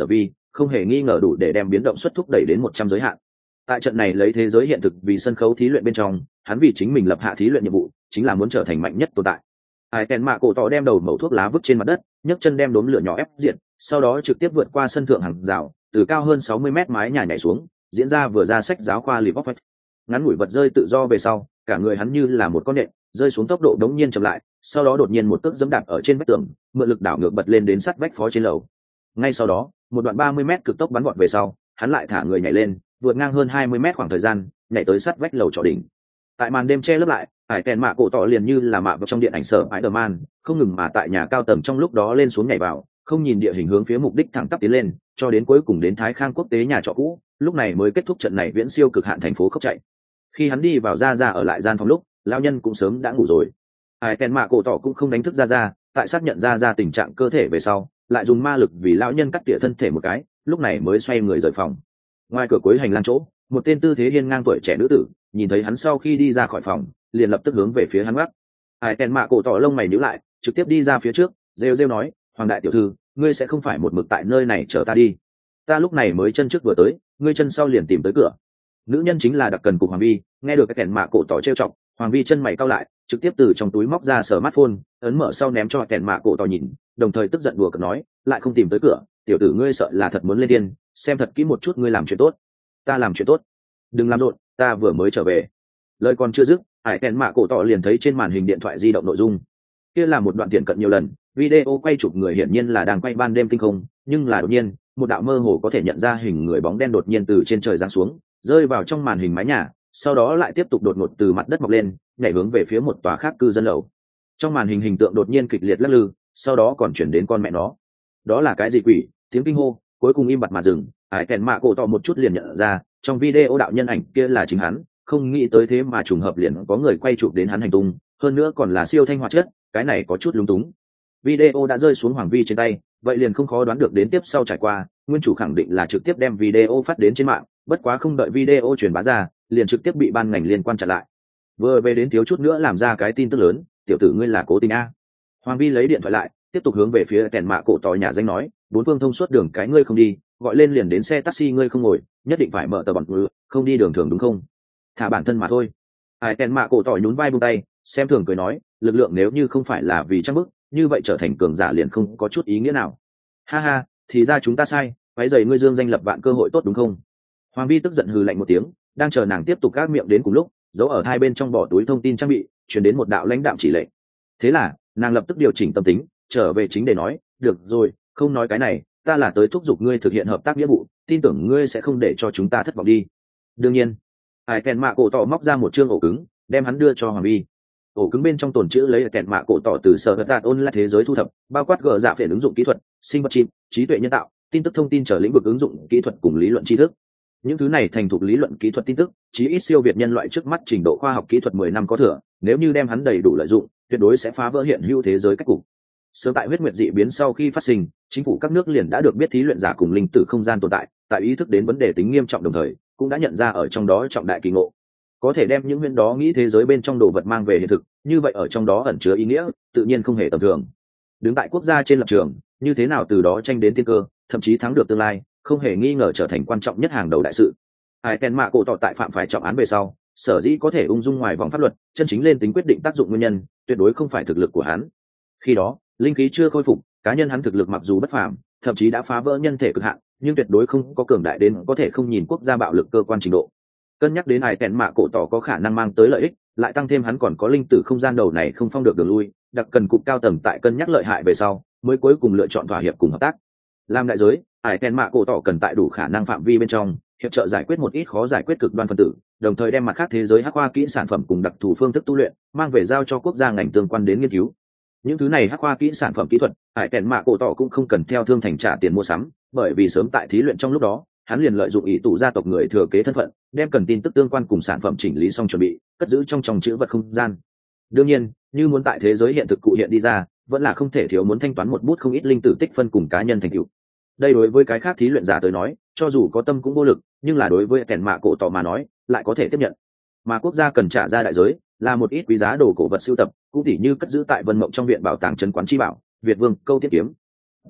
không hề nghi ngờ đủ để đem biến động suất thúc đẩy đến một trăm giới hạn. Tại trận này lấy thế giới hiện thực vì sân khấu thí luyện bên trong, hắn vì chính mình lập hạ thí luyện nhiệm vụ, chính là muốn trở thành mạnh nhất tồn tại. Ai kèn mạ cổ tỏ đem đầu mẩu thuốc lá vứt trên mặt đất, nhấc chân đem đốm lửa nhỏ ép diệt, sau đó trực tiếp vượt qua sân thượng hàng rào, từ cao hơn sáu mươi mét mái nhà nhảy xuống, diễn ra vừa ra sách giáo khoa Leap of Faith. Ngắn ngủi vật rơi tự do về sau, cả người hắn như là một con nện, rơi xuống tốc độ đống nhiên chậm lại, sau đó đột nhiên một cước giẫm đạp ở trên vách tường, mượn lực đảo ngược bật lên đến sát vách phó trên lầu. Ngay sau đó, một đoạn ba mươi mét cực tốc bắn vọt về sau, hắn lại thả người nhảy lên, vượt ngang hơn hai mươi mét khoảng thời gian, nhảy tới sát vách lầu trọ đỉnh. Tại màn đêm che lấp lại, Hải Kèn mạ cổ tỏ liền như là mạ vào trong điện ảnh sở Spider-Man, không ngừng mà tại nhà cao tầng trong lúc đó lên xuống nhảy vào, không nhìn địa hình hướng phía mục đích thẳng tắp tiến lên, cho đến cuối cùng đến Thái Khang quốc tế nhà trọ cũ, lúc này mới kết thúc trận này viễn siêu cực hạn thành phố khốc chạy. Khi hắn đi vào ra ra ở lại gian phòng lúc, lão nhân cũng sớm đã ngủ rồi. Hải Kèn mạ cổ tỏ cũng không đánh thức ra ra, tại xác nhận ra ra tình trạng cơ thể về sau, lại dùng ma lực vì lão nhân cắt tỉa thân thể một cái, lúc này mới xoay người rời phòng. Ngoài cửa cuối hành lang chỗ, một tên tư thế hiên ngang tuổi trẻ nữ tử, nhìn thấy hắn sau khi đi ra khỏi phòng, liền lập tức hướng về phía hắn gác. Hải Kèn mạ cổ tỏ lông mày nhíu lại, trực tiếp đi ra phía trước, rêu rêu nói, hoàng đại tiểu thư, ngươi sẽ không phải một mực tại nơi này chờ ta đi. Ta lúc này mới chân trước vừa tới, ngươi chân sau liền tìm tới cửa. Nữ nhân chính là đặc cần cục hoàng vi, nghe được cái kèn mạ cổ tỏ trêu chọc, hoàng vi chân mày cau lại, trực tiếp từ trong túi móc ra smartphone, ấn mở sau ném cho kèn mạ cổ tỏ nhìn, đồng thời tức giận đùa cợt nói, lại không tìm tới cửa, tiểu tử ngươi sợ là thật muốn lên tiên, xem thật kỹ một chút ngươi làm chuyện tốt. Ta làm chuyện tốt? Đừng làm rộn, ta vừa mới trở về. Lời còn chưa dứt, Hải Kèn mạ cổ tỏ liền thấy trên màn hình điện thoại di động nội dung. Kia là một đoạn tiền cận nhiều lần, video quay chụp người hiển nhiên là đang quay ban đêm tinh không, nhưng là đột nhiên, một đạo mơ hồ có thể nhận ra hình người bóng đen đột nhiên từ trên trời giáng xuống, rơi vào trong màn hình mái nhà, sau đó lại tiếp tục đột ngột từ mặt đất mọc lên, nhảy hướng về phía một tòa khác cư dân lầu. Trong màn hình hình tượng đột nhiên kịch liệt lắc lư, sau đó còn chuyển đến con mẹ nó. Đó là cái gì quỷ? Tiếng kinh hô, cuối cùng im bặt mà dừng. Hải Kèn mạ cổ tỏ một chút liền nhận ra, trong video đạo nhân ảnh kia là chính hắn, không nghĩ tới thế mà trùng hợp liền có người quay chụp đến hắn hành tung, hơn nữa còn là siêu thanh hoạt chất, cái này có chút lung túng. Video đã rơi xuống hoàng vi trên tay, vậy liền không khó đoán được đến tiếp sau trải qua, nguyên chủ khẳng định là trực tiếp đem video phát đến trên mạng, bất quá không đợi video truyền bá ra, liền trực tiếp bị ban ngành liên quan chặn lại. Vừa về đến thiếu chút nữa làm ra cái tin tức lớn, tiểu tử ngươi là cố tình a. Hoàng vi lấy điện thoại lại, tiếp tục hướng về phía kèn mạ cổ tỏ nhà danh nói, bốn phương thông suốt đường cái ngươi không đi, gọi lên liền đến xe taxi ngươi không ngồi, nhất định phải mở tờ bằng ngữ, không đi đường thường đúng không? Thả bản thân mà thôi. Ai kèn mạ cổ tỏ nhún vai buông tay, xem thường cười nói, lực lượng nếu như không phải là vì trang bức, như vậy trở thành cường giả liền không có chút ý nghĩa nào. Ha ha, thì ra chúng ta sai, váy giày ngươi dương danh lập vạn cơ hội tốt đúng không? Hoàng vi tức giận hừ lạnh một tiếng, đang chờ nàng tiếp tục các miệng đến cùng lúc, giấu ở hai bên trong bỏ túi thông tin trang bị, truyền đến một đạo lãnh đạm chỉ lệnh. Thế là, nàng lập tức điều chỉnh tâm tính, trở về chính để nói, được rồi, không nói cái này, ta là tới thúc giục ngươi thực hiện hợp tác nghĩa vụ, tin tưởng ngươi sẽ không để cho chúng ta thất vọng đi. Đương nhiên. Hải kèn mạ cổ tỏ móc ra một chương ổ cứng, đem hắn đưa cho Hoàng vi. Ổ cứng bên trong tồn chữ lấy kèn mạ cổ tỏ từ sở vật đạt ôn là thế giới thu thập, bao quát gỡ dạ phiền ứng dụng kỹ thuật, sinh vật chim, trí tuệ nhân tạo, tin tức thông tin trở lĩnh vực ứng dụng kỹ thuật cùng lý luận tri thức. Những thứ này thành thục lý luận kỹ thuật tin tức, chí ít siêu việt nhân loại trước mắt trình độ khoa học kỹ thuật mười năm có thừa, nếu như đem hắn đầy đủ lợi dụng, tuyệt đối sẽ phá vỡ hiện hữu thế giới cách cục. Sớm tại huyết nguyệt dị biến sau khi phát sinh, chính phủ các nước liền đã được biết thí luyện giả cùng linh tử không gian tồn tại, tại ý thức đến vấn đề tính nghiêm trọng đồng thời, cũng đã nhận ra ở trong đó trọng đại kỳ ngộ. Có thể đem những nguyên đó nghĩ thế giới bên trong đồ vật mang về hiện thực, như vậy ở trong đó ẩn chứa ý nghĩa, tự nhiên không hề tầm thường. Đứng tại quốc gia trên lập trường, như thế nào từ đó tranh đến tiên cơ, thậm chí thắng được tương lai, không hề nghi ngờ trở thành quan trọng nhất hàng đầu đại sự. Ai kèn mạ cổ tỏ tại phạm phải trọng án về sau, sở dĩ có thể ung dung ngoài vòng pháp luật, chân chính lên tính quyết định tác dụng nguyên nhân, tuyệt đối không phải thực lực của hắn. Khi đó, linh khí chưa khôi phục, cá nhân hắn thực lực mặc dù bất phàm, thậm chí đã phá vỡ nhân thể cực hạn, nhưng tuyệt đối không có cường đại đến có thể không nhìn quốc gia bạo lực cơ quan trình độ. Cân nhắc đến ai kèn mạ cổ tỏ có khả năng mang tới lợi ích, lại tăng thêm hắn còn có linh tử không gian đầu này không phong được đường lui, đặc cần cục cao tầng tại cân nhắc lợi hại về sau, mới cuối cùng lựa chọn thỏa hiệp cùng hợp tác. Làm đại giới, ai kèn mạ cổ tỏ cần tại đủ khả năng phạm vi bên trong, hiệp trợ giải quyết một ít khó giải quyết cực đoan phân tử, đồng thời đem mặt khác thế giới hắc khoa kỹ sản phẩm cùng đặc thù phương thức tu luyện mang về giao cho quốc gia ngành tương quan đến nghiên cứu. Những thứ này hắc khoa kỹ sản phẩm kỹ thuật, hải kèn mạ cổ tỏ cũng không cần theo thương thành trả tiền mua sắm, bởi vì sớm tại thí luyện trong lúc đó, hắn liền lợi dụng ý tụ gia tộc người thừa kế thân phận, đem cần tin tức tương quan cùng sản phẩm chỉnh lý xong chuẩn bị, cất giữ trong trong chữ vật không gian. Đương nhiên, như muốn tại thế giới hiện thực cụ hiện đi ra, vẫn là không thể thiếu muốn thanh toán một bút không ít linh tử tích phân cùng cá nhân thành tựu. Đây đối với cái khác thí luyện giả tới nói, cho dù có tâm cũng vô lực, nhưng là đối với kèn mạ cổ tỏ mà nói, lại có thể tiếp nhận. Mà quốc gia cần trả ra đại giới, là một ít quý giá đồ cổ vật sưu tập, cũng tỉ như cất giữ tại Vân Mộng trong viện bảo tàng trấn quán chi bảo, Việt Vương câu tiết kiếm. đê ét,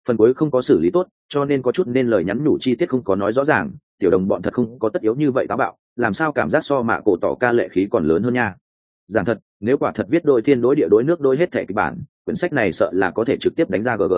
phần cuối không có xử lý tốt, cho nên có chút nên lời nhắn nhủ chi tiết không có nói rõ ràng. Tiểu đồng bọn thật không có tất yếu như vậy táo bạo, làm sao cảm giác so mạ cổ tỏ ca lệ khí còn lớn hơn nha. Giảng thật, nếu quả thật viết đôi thiên đối địa đối nước đối hết thẻ kịch bản, quyển sách này sợ là có thể trực tiếp đánh ra gg.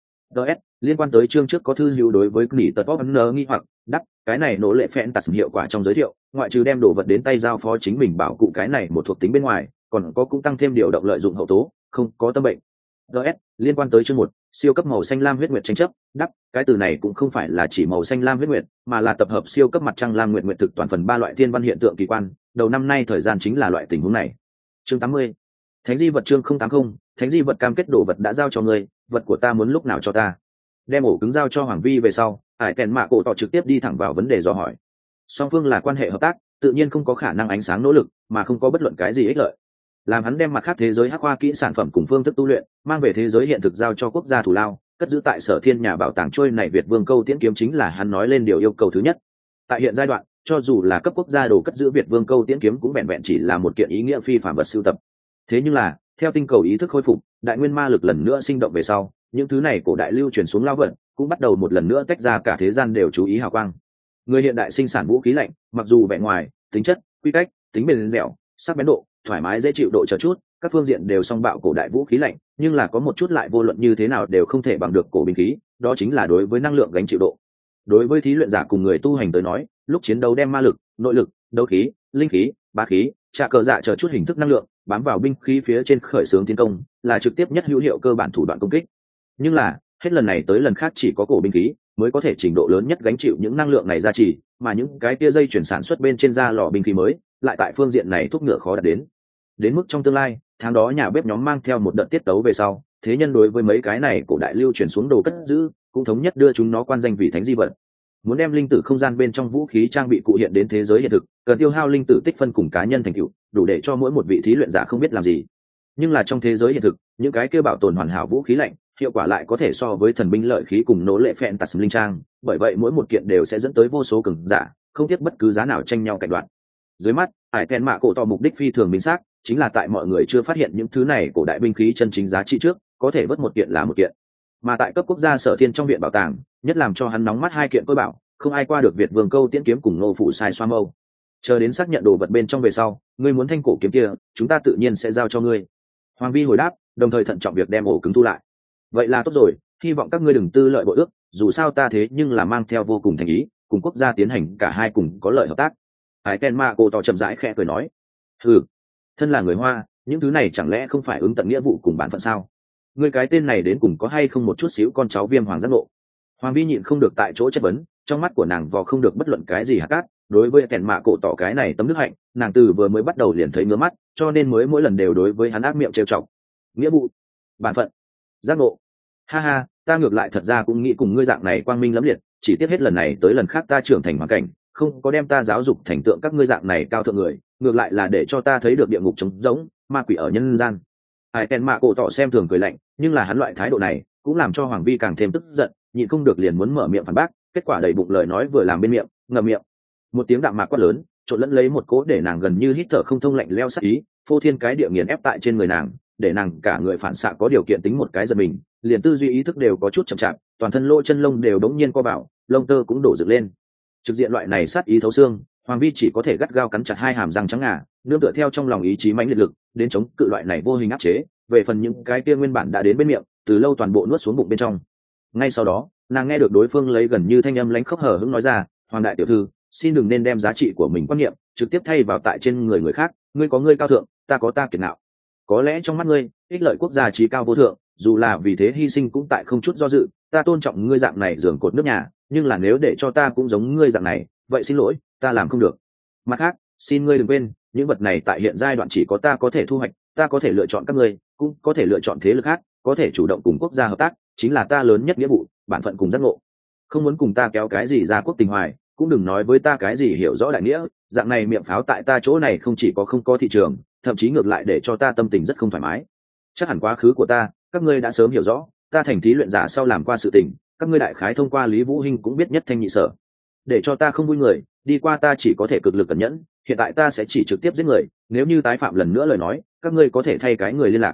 ds liên quan tới chương trước có thư hữu đối với nghỉ tật pop n nghi hoặc đắp cái này nỗ lệ phen tạt hiệu quả trong giới thiệu, ngoại trừ đem đồ vật đến tay giao phó chính mình bảo cụ cái này một thuộc tính bên ngoài, còn có cũng tăng thêm điều động lợi dụng hậu tố, không có tâm bệnh. ds liên quan tới chương một siêu cấp màu xanh lam huyết nguyệt tranh chấp đắp cái từ này cũng không phải là chỉ màu xanh lam huyết nguyệt, mà là tập hợp siêu cấp mặt trăng lam nguyệt nguyệt thực toàn phần ba loại thiên văn hiện tượng kỳ quan, đầu năm nay thời gian chính là loại tình huống này. Chương tám mươi thánh di vật chương không tám mươi thánh di vật cam kết đồ vật đã giao cho ngươi, vật của ta muốn lúc nào cho ta. Đem ổ cứng giao cho Hoàng Vi về sau, Hải Kèn Mạ Cổ Tỏ trực tiếp đi thẳng vào vấn đề do hỏi. Song phương là quan hệ hợp tác, tự nhiên không có khả năng ánh sáng nỗ lực mà không có bất luận cái gì ích lợi. Làm hắn đem mặt khác thế giới hắc khoa kỹ sản phẩm cùng phương thức tu luyện mang về thế giới hiện thực giao cho quốc gia thù lao, cất giữ tại Sở Thiên nhà bảo tàng trôi này Việt Vương câu tiễn kiếm chính là hắn nói lên điều yêu cầu thứ nhất. Tại hiện giai đoạn, cho dù là cấp quốc gia đồ cất giữ Việt Vương câu tiễn kiếm cũng vẹn vẹn chỉ là một kiện ý nghĩa phi phàm vật sưu tập. Thế nhưng là, theo tinh cầu ý thức khôi phục, đại nguyên ma lực lần nữa sinh động về sau, những thứ này cổ đại lưu truyền xuống lao vận cũng bắt đầu một lần nữa tách ra, cả thế gian đều chú ý hào quang. Người hiện đại sinh sản vũ khí lạnh, mặc dù vẻ ngoài, tính chất, quy cách, tính bền dẻo, sắc bén độ, thoải mái dễ chịu độ chờ chút, các phương diện đều song bạo cổ đại vũ khí lạnh, nhưng là có một chút lại vô luận như thế nào đều không thể bằng được cổ binh khí, đó chính là đối với năng lượng gánh chịu độ. Đối với thí luyện giả cùng người tu hành tới nói, lúc chiến đấu đem ma lực, nội lực, đấu khí, linh khí, bá khí, trạ cờ dạ chờ chút hình thức năng lượng bám vào binh khí phía trên khởi xướng tiến công, là trực tiếp nhất hữu hiệu cơ bản thủ đoạn công kích. Nhưng là hết lần này tới lần khác chỉ có cổ binh khí mới có thể trình độ lớn nhất gánh chịu những năng lượng này ra chỉ, mà những cái tia dây chuyển sản xuất bên trên da lò binh khí mới lại tại phương diện này thúc ngựa khó đạt đến. Đến mức trong tương lai, tháng đó nhà bếp nhóm mang theo một đợt tiết tấu về sau, thế nhân đối với mấy cái này cổ đại lưu chuyển xuống đồ cất giữ cũng thống nhất đưa chúng nó quan danh vì thánh di vật. Muốn đem linh tử không gian bên trong vũ khí trang bị cụ hiện đến thế giới hiện thực, cần tiêu hao linh tử tích phân cùng cá nhân thành tựu, đủ để cho mỗi một vị thí luyện giả không biết làm gì. Nhưng là trong thế giới hiện thực, những cái kia bảo tồn hoàn hảo vũ khí lạnh hiệu quả lại có thể so với thần binh lợi khí cùng nỗ lệ phẹn tạt linh trang, bởi vậy mỗi một kiện đều sẽ dẫn tới vô số cường giả không tiếc bất cứ giá nào tranh nhau cạnh đoạn. Dưới mắt Hải Ken Mạ Cổ Tỏ mục đích phi thường minh xác, chính là tại mọi người chưa phát hiện những thứ này cổ đại binh khí chân chính giá trị trước, có thể vớt một kiện là một kiện. Mà tại cấp quốc gia Sở Thiên trong viện bảo tàng, nhất làm cho hắn nóng mắt hai kiện tôi bảo, không ai qua được Việt Vương câu tiễn kiếm cùng Ngô Phụ sai xoa mâu. Chờ đến xác nhận đồ vật bên trong về sau, ngươi muốn thanh cổ kiếm kia, chúng ta tự nhiên sẽ giao cho ngươi. Hoàng Vi hồi đáp, đồng thời thận trọng việc đem ổ cứng thu lại. Vậy là tốt rồi, hy vọng các ngươi đừng tư lợi bội ước, dù sao ta thế nhưng là mang theo vô cùng thành ý, cùng quốc gia tiến hành cả hai cùng có lợi hợp tác. Hải Ken Ma Cổ Tỏ chậm rãi khẽ cười nói, hừ, thân là người Hoa, những thứ này chẳng lẽ không phải ứng tận nghĩa vụ cùng bản phận sao? Ngươi cái tên này đến cùng có hay không một chút xíu con cháu Viêm Hoàng giác ngộ? Hoàng Vi nhịn không được tại chỗ chất vấn, trong mắt của nàng vò không được bất luận cái gì hạt cát. Đối với Kèn Mạ Cổ Tỏ cái này tấm đức hạnh, nàng từ vừa mới bắt đầu liền thấy ngứa mắt, cho nên mới mỗi lần đều đối với hắn ác miệng trêu chọc. Nghĩa vụ, bản phận, giác ngộ, ha ha, ta ngược lại thật ra cũng nghĩ cùng ngươi dạng này quang minh lẫm liệt, chỉ tiếc hết lần này tới lần khác ta trưởng thành hoàn cảnh, không có đem ta giáo dục thành tượng các ngươi dạng này cao thượng người, ngược lại là để cho ta thấy được địa ngục trống rỗng, ma quỷ ở nhân gian. Hải Kèn Mạ Cổ Tỏ xem thường cười lạnh, nhưng là hắn loại thái độ này cũng làm cho Hoàng Vi càng thêm tức giận, nhịn không được liền muốn mở miệng phản bác, kết quả đầy bụng lời nói vừa làm bên miệng, ngậm miệng. Một tiếng đạm mạc quát lớn, trộn lẫn lấy một cỗ để nàng gần như hít thở không thông lạnh leo sát ý, phô thiên cái địa nghiền ép tại trên người nàng, để nàng cả người phản xạ có điều kiện tính một cái giật mình, liền tư duy ý thức đều có chút chậm chạp, toàn thân lỗ chân lông đều đống nhiên co vào, lông tơ cũng đổ dựng lên. Trực diện loại này sát ý thấu xương, Hoàng Vi chỉ có thể gắt gao cắn chặt hai hàm răng trắng ngà, nương tựa theo trong lòng ý chí mãnh liệt lực, đến chống cự loại này vô hình áp chế. Về phần những cái kia nguyên bản đã đến bên miệng, từ lâu toàn bộ nuốt xuống bụng bên trong. Ngay sau đó, nàng nghe được đối phương lấy gần như thanh âm lãnh khốc hở hững nói ra, "Hoàng đại tiểu thư, xin đừng nên đem giá trị của mình quan niệm trực tiếp thay vào tại trên người người khác, ngươi có ngươi cao thượng, ta có ta kiệt ngạo. Có lẽ trong mắt ngươi, ích lợi quốc gia trí cao vô thượng, dù là vì thế hy sinh cũng tại không chút do dự, ta tôn trọng ngươi dạng này giường cột nước nhà, nhưng là nếu để cho ta cũng giống ngươi dạng này, vậy xin lỗi, ta làm không được. Mặt khác, xin ngươi đừng quên, những vật này tại hiện giai đoạn chỉ có ta có thể thu hoạch, ta có thể lựa chọn các ngươi, cũng có thể lựa chọn thế lực khác, có thể chủ động cùng quốc gia hợp tác, chính là ta lớn nhất nghĩa vụ, bản phận cùng giác ngộ. Không muốn cùng ta kéo cái gì ra quốc tình hoài, cũng đừng nói với ta cái gì hiểu rõ đại nghĩa, dạng này miệng pháo tại ta chỗ này không chỉ có không có thị trường, thậm chí ngược lại để cho ta tâm tình rất không thoải mái. Chắc hẳn quá khứ của ta, các ngươi đã sớm hiểu rõ, ta thành thí luyện giả sau làm qua sự tình, các ngươi đại khái thông qua Lý Vũ Hinh cũng biết nhất thanh nhị sở. Để cho ta không vui người, đi qua ta chỉ có thể cực lực cẩn nhẫn, hiện tại ta sẽ chỉ trực tiếp giết người, nếu như tái phạm lần nữa lời nói, các ngươi có thể thay cái người liên lạc.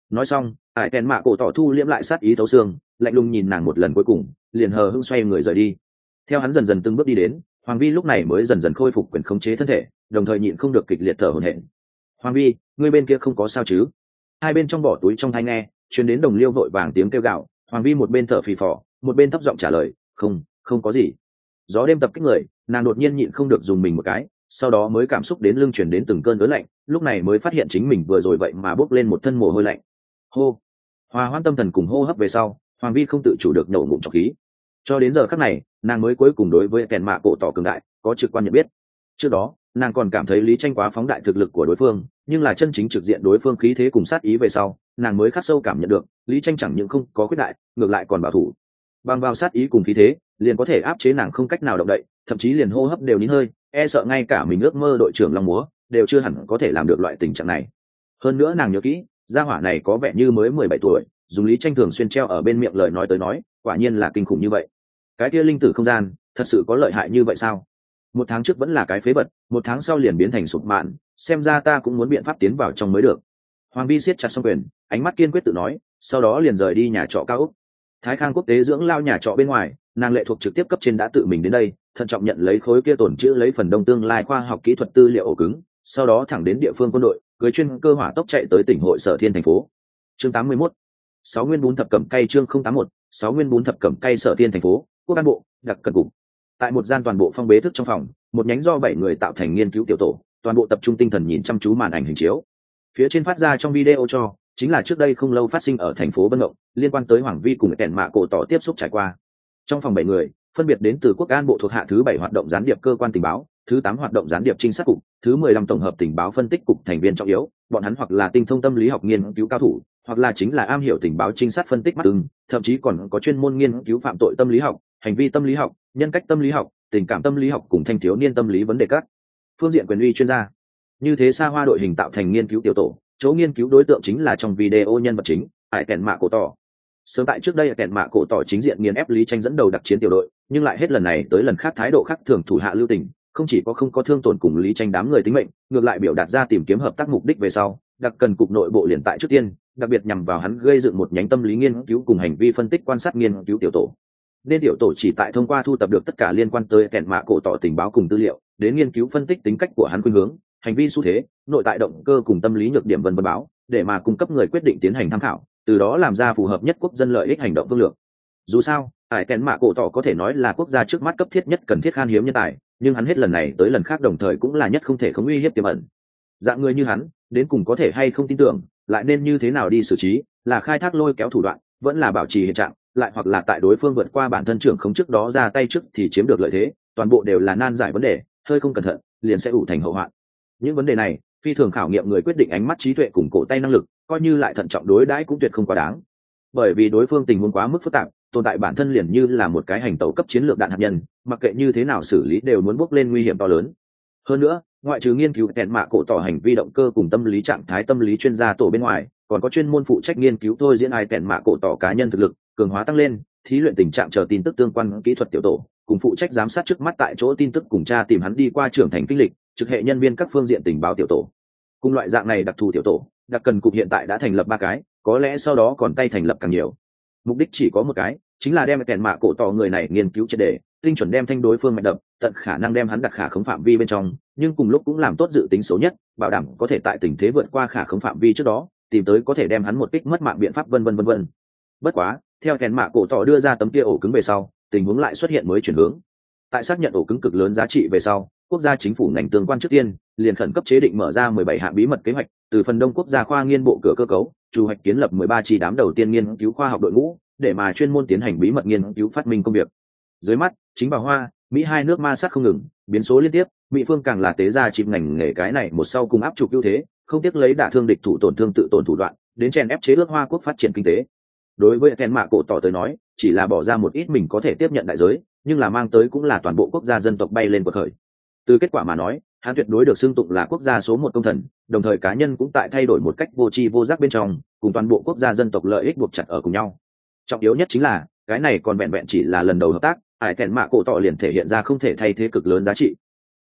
Nói xong ải kèn mạ cổ tỏ thu liễm lại sát ý thấu xương, lạnh lùng nhìn nàng một lần cuối cùng liền hờ hững xoay người rời đi. Theo hắn dần dần từng bước đi đến, Hoàng Vi lúc này mới dần dần khôi phục quyền khống chế thân thể, đồng thời nhịn không được kịch liệt thở hổn hển. Hoàng Vi, ngươi bên kia không có sao chứ? Hai bên trong bỏ túi trong tai nghe truyền đến đồng liêu vội vàng tiếng kêu gào. Hoàng Vi một bên thở phì phò một bên thấp giọng trả lời, không không có gì. Gió đêm tập kích người, nàng đột nhiên nhịn không được dùng mình một cái, sau đó mới cảm xúc đến lưng chuyển đến từng cơn ớn lạnh, lúc này mới phát hiện chính mình vừa rồi vậy mà bốc lên một thân mồ hôi lạnh. Hô. Hòa hoãn tâm thần cùng hô hấp về sau, Hoàng Vi không tự chủ được nổ ngụm trọc khí. Cho đến giờ khắc này, nàng mới cuối cùng đối với kèn mạ cổ tỏ cường đại có trực quan nhận biết. Trước đó nàng còn cảm thấy Lý Tranh quá phóng đại thực lực của đối phương, nhưng là chân chính trực diện đối phương khí thế cùng sát ý về sau, nàng mới khắc sâu cảm nhận được Lý Tranh chẳng những không có khuyết đại, ngược lại còn bảo thủ. Bằng vào sát ý cùng khí thế liền có thể áp chế nàng không cách nào động đậy, thậm chí liền hô hấp đều nín hơi, e sợ ngay cả mình ước mơ đội trưởng long múa đều chưa hẳn có thể làm được loại tình trạng này. Hơn nữa nàng nhớ kỹ, gia hỏa này có vẻ như mới mười bảy tuổi, dùng Lý Tranh thường xuyên treo ở bên miệng lời nói tới nói, quả nhiên là kinh khủng như vậy. Cái kia linh tử không gian thật sự có lợi hại như vậy sao? Một tháng trước vẫn là cái phế vật, một tháng sau liền biến thành sụp mạn, xem ra ta cũng muốn biện pháp tiến vào trong mới được. Hoàng Vi siết chặt song quyền, ánh mắt kiên quyết tự nói, sau đó liền rời đi nhà trọ cao ốc. Thái Khang quốc tế dưỡng lao nhà trọ bên ngoài, nàng lệ thuộc trực tiếp cấp trên đã tự mình đến đây, thận trọng nhận lấy khối kia tổn chữ lấy phần đông tương lai khoa học kỹ thuật tư liệu ổ cứng, sau đó thẳng đến địa phương quân đội, cưới chuyên cơ hỏa tốc chạy tới tỉnh hội sở thiên thành phố. Chương tám mươi mốt, sáu nguyên bún thập cẩm cay chương không tám mốt, sáu nguyên bún thập cẩm cay sở thiên thành phố, quốc an bộ, đặc cần cục. Tại một gian toàn bộ phong bế thức trong phòng, một nhánh do bảy người tạo thành nghiên cứu tiểu tổ, toàn bộ tập trung tinh thần nhìn chăm chú màn ảnh hình chiếu. Phía trên phát ra trong video cho chính là trước đây không lâu phát sinh ở thành phố Vân Ngộng, liên quan tới Hoàng Vi cùng kèn mạ cổ tỏ tiếp xúc trải qua. Trong phòng bảy người, phân biệt đến từ quốc an bộ thuộc hạ thứ bảy hoạt động gián điệp cơ quan tình báo, thứ tám hoạt động gián điệp trinh sát cục, thứ mười lăm tổng hợp tình báo phân tích cục thành viên trọng yếu, bọn hắn hoặc là tinh thông tâm lý học nghiên cứu cao thủ, hoặc là chính là am hiểu tình báo trinh sát phân tích mắt ưng, thậm chí còn có chuyên môn nghiên cứu phạm tội tâm lý học, hành vi tâm lý học, nhân cách tâm lý học, tình cảm tâm lý học cùng thanh thiếu niên tâm lý vấn đề các phương diện quyền uy chuyên gia. Như thế xa hoa đội hình tạo thành nghiên cứu tiểu tổ, chỗ nghiên cứu đối tượng chính là trong video nhân vật chính ải kèn mạ cổ tỏ. Sớm tại trước đây kèn mạ cổ tỏ chính diện nghiền ép Lý Tranh dẫn đầu đặc chiến tiểu đội, nhưng lại hết lần này tới lần khác thái độ khác thường thủ hạ lưu tình, không chỉ có không có thương tổn cùng Lý Tranh đám người tính mệnh, ngược lại biểu đạt ra tìm kiếm hợp tác mục đích về sau, đặc cần cục nội bộ liền tại trước tiên, đặc biệt nhằm vào hắn gây dựng một nhánh tâm lý nghiên cứu cùng hành vi phân tích quan sát nghiên cứu tiểu tổ. Nên tiểu tổ chỉ tại thông qua thu tập được tất cả liên quan tới kèn mạ cổ tỏ tình báo cùng tư liệu, đến nghiên cứu phân tích tính cách của hắn khuynh hướng, hành vi xu thế, nội tại động cơ cùng tâm lý nhược điểm vân vân báo, để mà cung cấp người quyết định tiến hành tham khảo, từ đó làm ra phù hợp nhất quốc dân lợi ích hành động phương lược. Dù sao, ải kèn mạ cổ tỏ có thể nói là quốc gia trước mắt cấp thiết nhất cần thiết khan hiếm nhân tài, nhưng hắn hết lần này tới lần khác đồng thời cũng là nhất không thể không uy hiếp tiềm ẩn. Dạng người như hắn, đến cùng có thể hay không tin tưởng, lại nên như thế nào đi xử trí, là khai thác lôi kéo thủ đoạn, vẫn là bảo trì hiện trạng, lại hoặc là tại đối phương vượt qua bản thân trưởng không trước đó ra tay trước thì chiếm được lợi thế, toàn bộ đều là nan giải vấn đề, hơi không cẩn thận liền sẽ ủ thành hậu hoạn. Những vấn đề này phi thường khảo nghiệm người quyết định ánh mắt trí tuệ cùng cổ tay năng lực, coi như lại thận trọng đối đãi cũng tuyệt không quá đáng, bởi vì đối phương tình huống quá mức phức tạp, tồn tại bản thân liền như là một cái hành tẩu cấp chiến lược đạn hạt nhân, mặc kệ như thế nào xử lý đều muốn bốc lên nguy hiểm to lớn. Hơn nữa, ngoại trừ nghiên cứu kèn mạ cổ tỏ hành vi động cơ cùng tâm lý trạng thái tâm lý chuyên gia tổ bên ngoài, còn có chuyên môn phụ trách nghiên cứu thôi diễn ai kèn mạ cổ tỏ cá nhân thực lực cường hóa tăng lên, thí luyện tình trạng chờ tin tức tương quan kỹ thuật tiểu tổ, cùng phụ trách giám sát trước mắt tại chỗ tin tức cùng tra tìm hắn đi qua trưởng thành kinh lịch, trực hệ nhân viên các phương diện tình báo tiểu tổ. Cùng loại dạng này đặc thù tiểu tổ, đặc cần cục hiện tại đã thành lập ba cái, có lẽ sau đó còn tay thành lập càng nhiều. Mục đích chỉ có một cái, chính là đem kèn mạ cổ tỏ người này nghiên cứu triệt để, tinh chuẩn đem thanh đối phương mạch đập, tận khả năng đem hắn đặt khả khống phạm vi bên trong, nhưng cùng lúc cũng làm tốt dự tính xấu nhất, bảo đảm có thể tại tình thế vượt qua khả khống phạm vi trước đó, tìm tới có thể đem hắn một kích mất mạng biện pháp vân vân vân vân. Bất quá, theo kèn mạ cổ tỏ đưa ra tấm kia ổ cứng về sau, tình huống lại xuất hiện mới chuyển hướng. Tại xác nhận ổ cứng cực lớn giá trị về sau, quốc gia chính phủ ngành tương quan trước tiên liền khẩn cấp chế định mở ra mười bảy hạng bí mật kế hoạch, từ phần đông quốc gia khoa nghiên bộ cửa cơ cấu, chủ hoạch kiến lập mười ba chi đám đầu tiên nghiên cứu khoa học đội ngũ, để mà chuyên môn tiến hành bí mật nghiên cứu phát minh công việc. Dưới mắt, chính bảo Hoa, Mỹ hai nước ma sát không ngừng, biến số liên tiếp, Mỹ phương càng là tế gia chìm ngành nghề cái này một sau cùng áp trục ưu thế, không tiếc lấy đả thương địch thủ tổn thương tự tổn thủ đoạn, đến chèn ép chế ước Hoa quốc phát triển kinh tế. Đối với kèn mạ cổ tỏ tới nói, chỉ là bỏ ra một ít mình có thể tiếp nhận đại giới, nhưng là mang tới cũng là toàn bộ quốc gia dân tộc bay lên bậc khởi. Từ kết quả mà nói, hắn tuyệt đối được xưng tụng là quốc gia số một công thần, đồng thời cá nhân cũng tại thay đổi một cách vô tri vô giác bên trong, cùng toàn bộ quốc gia dân tộc lợi ích buộc chặt ở cùng nhau. Trọng yếu nhất chính là, cái này còn vẹn vẹn chỉ là lần đầu hợp tác, ải kèn mạ cổ tỏ liền thể hiện ra không thể thay thế cực lớn giá trị.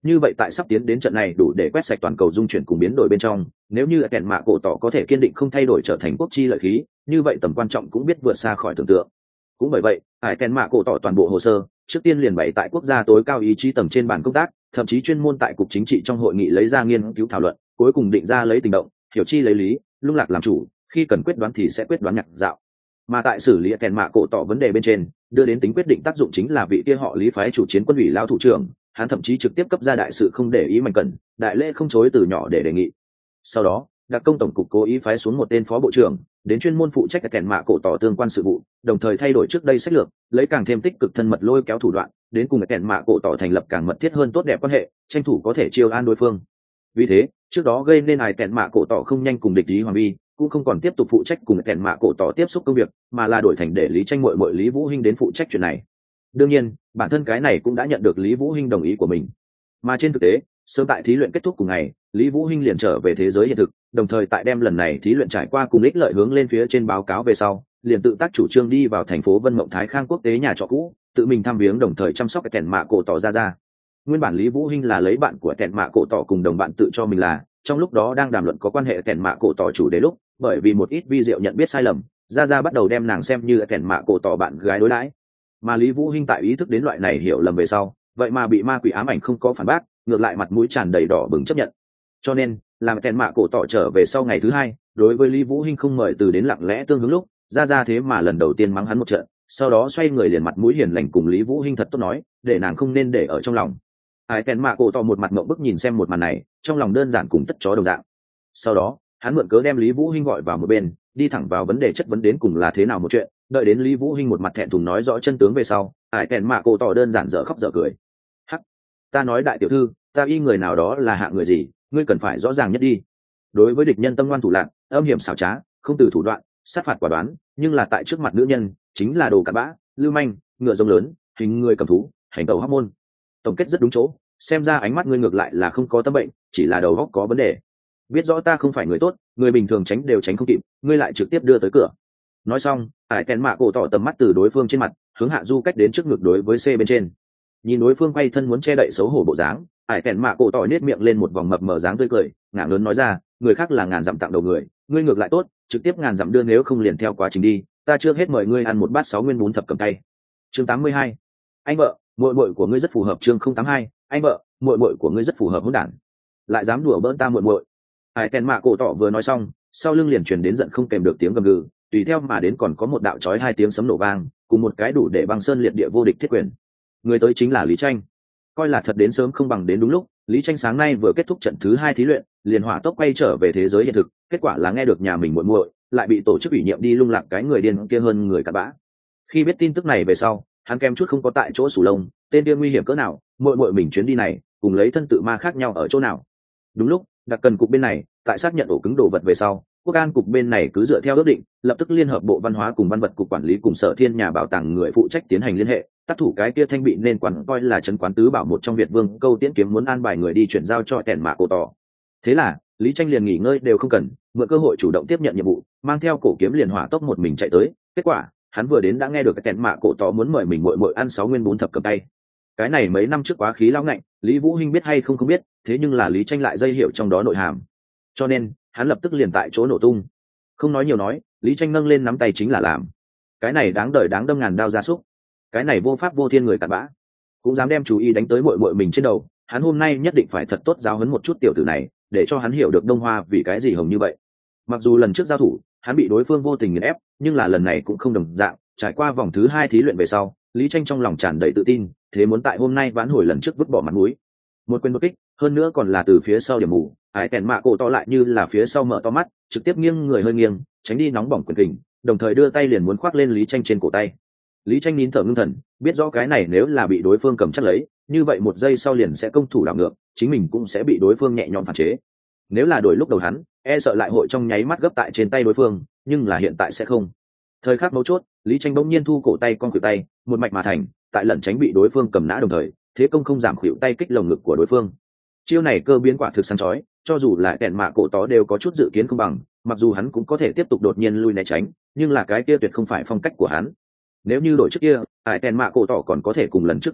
như vậy tại sắp tiến đến trận này đủ để quét sạch toàn cầu dung chuyển cùng biến đổi bên trong, nếu như kèn mạ cổ tỏ có thể kiên định không thay đổi trở thành quốc chi lợi khí, như vậy tầm quan trọng cũng biết vượt xa khỏi tưởng tượng. Cũng bởi vậy, ải kèn mạ cổ tỏ toàn bộ hồ sơ trước tiên liền bày tại quốc gia tối cao ý chí tầng trên bàn công tác, thậm chí chuyên môn tại cục chính trị trong hội nghị lấy ra nghiên cứu thảo luận, cuối cùng định ra lấy tình động, hiểu chi lấy lý, lung lạc làm chủ, khi cần quyết đoán thì sẽ quyết đoán nhạc dạo. Mà tại xử lý kèn mạ cổ tỏ vấn đề bên trên, đưa đến tính quyết định tác dụng chính là vị kia họ Lý phái chủ chiến quân ủy lão thủ trưởng, hắn thậm chí trực tiếp cấp ra đại sự không để ý mạnh cần, đại lễ không chối từ nhỏ để đề nghị. Sau đó, đặc công tổng cục cố ý phái xuống một tên phó bộ trưởng đến chuyên môn phụ trách kèn mạ cổ tỏ tương quan sự vụ, đồng thời thay đổi trước đây sách lược, lấy càng thêm tích cực thân mật lôi kéo thủ đoạn, đến cùng kèn mạ cổ tỏ thành lập càng mật thiết hơn tốt đẹp quan hệ, tranh thủ có thể chiêu an đối phương. Vì thế, trước đó gây nên ai kèn mạ cổ tỏ không nhanh cùng địch Lý Hoàng Vi, cũng không còn tiếp tục phụ trách cùng kèn mạ cổ tỏ tiếp xúc công việc, mà là đổi thành để Lý Tranh muội muội Lý Vũ Hinh đến phụ trách chuyện này. Đương nhiên, bản thân cái này cũng đã nhận được Lý Vũ Hinh đồng ý của mình. Mà trên thực tế, sớm tại thí luyện kết thúc cùng ngày, Lý Vũ Hinh liền trở về thế giới hiện thực, đồng thời tại đem lần này thí luyện trải qua cùng ích lợi hướng lên phía trên báo cáo về sau, liền tự tác chủ trương đi vào thành phố Vân Mộng Thái Khang quốc tế nhà trọ cũ, tự mình thăm viếng đồng thời chăm sóc kèn mạ cổ tỏ ra ra. Nguyên bản Lý Vũ Hinh là lấy bạn của kèn mạ cổ tỏ cùng đồng bạn tự cho mình là, trong lúc đó đang đàm luận có quan hệ kèn mạ cổ tỏ chủ đề lúc, bởi vì một ít vi diệu nhận biết sai lầm, ra ra bắt đầu đem nàng xem như kèn mạ cổ tỏ bạn gái đối đãi. Mà Lý Vũ Hinh tại ý thức đến loại này hiểu lầm về sau, vậy mà bị ma quỷ ám ảnh không có phản bác, ngược lại mặt mũi tràn đầy đỏ bừng chấp nhận. Cho nên, làm kèn mạ cổ tỏ trở về sau ngày thứ hai, đối với Lý Vũ Hinh không mời từ đến lặng lẽ tương hướng lúc, ra ra thế mà lần đầu tiên mắng hắn một trận, sau đó xoay người liền mặt mũi hiền lành cùng Lý Vũ Hinh thật tốt nói, để nàng không nên để ở trong lòng. Ai kèn mạ cổ tỏ một mặt ngậm bức nhìn xem một màn này, trong lòng đơn giản cùng tất chó đồng dạng. Sau đó, hắn mượn cớ đem Lý Vũ Hinh gọi vào một bên, đi thẳng vào vấn đề chất vấn đến cùng là thế nào một chuyện, đợi đến Lý Vũ Hinh một mặt thẹn thùng nói rõ chân tướng về sau, ai kèn mạ cổ tỏ đơn giản dở khóc dở cười. Hắc, ta nói đại tiểu thư, ta y người nào đó là hạ người gì, ngươi cần phải rõ ràng nhất đi. Đối với địch nhân tâm ngoan thủ lạn, âm hiểm xảo trá, không từ thủ đoạn, sát phạt quả đoán, nhưng là tại trước mặt nữ nhân chính là đồ cặn bã, lưu manh, ngựa rồng lớn, hình người cầm thú, hành tẩu hóc môn. Tổng kết rất đúng chỗ, xem ra ánh mắt ngươi ngược lại là không có tâm bệnh, chỉ là đầu óc có vấn đề. Biết rõ ta không phải người tốt, người bình thường tránh đều tránh không kịp, ngươi lại trực tiếp đưa tới cửa. Nói xong, ải kèn mạ cổ tỏ tầm mắt từ đối phương trên mặt hướng hạ du cách đến trước ngực đối với C bên trên. Nhìn đối phương quay thân muốn che đậy xấu hổ bộ dáng, ải kèn mạ cổ tỏ nết miệng lên một vòng mập mờ dáng tươi cười, ngả lớn nói ra, người khác là ngàn dặm tặng đầu người, ngươi ngược lại tốt, trực tiếp ngàn dặm đưa, nếu không liền theo quá trình đi, ta chưa hết mời ngươi ăn một bát sáu nguyên bún thập cầm tay. Chương tám mươi hai, anh vợ, muội muội của ngươi rất phù hợp. Chương không tám hai, anh vợ, muội muội của ngươi rất phù hợp hỗn đản, lại dám đùa bỡn ta muội muội. Ải kèn mạ cổ tỏ vừa nói xong, sau lưng liền truyền đến giận không kèm được tiếng gầm gừ, tùy theo mà đến còn có một đạo chói hai tiếng sấm nổ vang, cùng một cái đủ để băng sơn liệt địa vô địch thiết quyền. Người tới chính là Lý Tranh. Coi là thật đến sớm không bằng đến đúng lúc, Lý Tranh sáng nay vừa kết thúc trận thứ hai thí luyện, liền hỏa tốc quay trở về thế giới hiện thực, kết quả là nghe được nhà mình muội muội lại bị tổ chức ủy nhiệm đi lung lạc cái người điên kia hơn người cặn bã. Khi biết tin tức này về sau, hắn kém chút không có tại chỗ sủ lông, tên kia nguy hiểm cỡ nào, muội muội mình chuyến đi này cùng lấy thân tự ma khác nhau ở chỗ nào. Đúng lúc, đặc cần cục bên này tại xác nhận ổ cứng đồ vật về sau, quốc an cục bên này cứ dựa theo ước định, lập tức liên hợp bộ văn hóa cùng văn vật cục quản lý cùng sở thiên nhà bảo tàng người phụ trách tiến hành liên hệ, tác thủ cái kia thanh bị nên quán coi là trấn quán tứ bảo một trong Việt Vương Câu Tiễn Kiếm muốn an bài người đi chuyển giao cho kèn mạ cổ tỏ. Thế là Lý Tranh liền nghỉ ngơi đều không cần, mượn cơ hội chủ động tiếp nhận nhiệm vụ, mang theo cổ kiếm liền hỏa tốc một mình chạy tới. Kết quả hắn vừa đến đã nghe được cái kèn mạ cổ tỏ muốn mời mình muội muội ăn sáu nguyên bún thập cầm tay. Cái này mấy năm trước quá khí lão ngạnh, Lý Vũ Hinh biết hay không không biết, thế nhưng là Lý Tranh lại dây hiểu trong đó nội hàm, cho nên hắn lập tức liền tại chỗ nổ tung. Không nói nhiều nói, Lý Tranh nâng lên nắm tay chính là làm. Cái này đáng đời đáng đâm ngàn đao gia súc, cái này vô pháp vô thiên người cặn bã, cũng dám đem chú ý đánh tới muội muội mình trên đầu. Hắn hôm nay nhất định phải thật tốt giáo huấn một chút tiểu tử này, để cho hắn hiểu được Đông Hoa vì cái gì hồng như vậy. Mặc dù lần trước giao thủ hắn bị đối phương vô tình nghiền ép, nhưng là lần này cũng không đồng dạng. Trải qua vòng thứ hai thí luyện về sau, Lý Tranh trong lòng tràn đầy tự tin, thế muốn tại hôm nay vãn hồi lần trước vứt bỏ mặt mũi. Một quyền một kích, hơn nữa còn là từ phía sau điểm mù, ải kèn mạ cổ to lại như là phía sau mở to mắt, trực tiếp nghiêng người hơi nghiêng, tránh đi nóng bỏng quyền kình, đồng thời đưa tay liền muốn khoác lên Lý Tranh trên cổ tay. Lý Tranh nín thở ngưng thần, biết rõ cái này nếu là bị đối phương cầm chắc lấy, như vậy một giây sau liền sẽ công thủ đảo ngược, chính mình cũng sẽ bị đối phương nhẹ nhõm phản chế. Nếu là đổi lúc đầu hắn, e sợ lại hội trong nháy mắt gấp tại trên tay đối phương, nhưng là hiện tại sẽ không. Thời khắc mấu chốt, Lý Tranh bỗng nhiên thu cổ tay con khuỷu tay, một mạch mà thành, tại lẩn tránh bị đối phương cầm nã đồng thời, thế công không giảm khuỷu tay kích lồng ngực của đối phương. Chiêu này cơ biến quả thực sáng chói, cho dù là kèn mạ cổ tó đều có chút dự kiến không bằng, mặc dù hắn cũng có thể tiếp tục đột nhiên lui né tránh, nhưng là cái kia tuyệt không phải phong cách của hắn. Nếu như đổi trước kia, ải kèn mạ cổ tỏ còn có thể cùng lần trước như thế,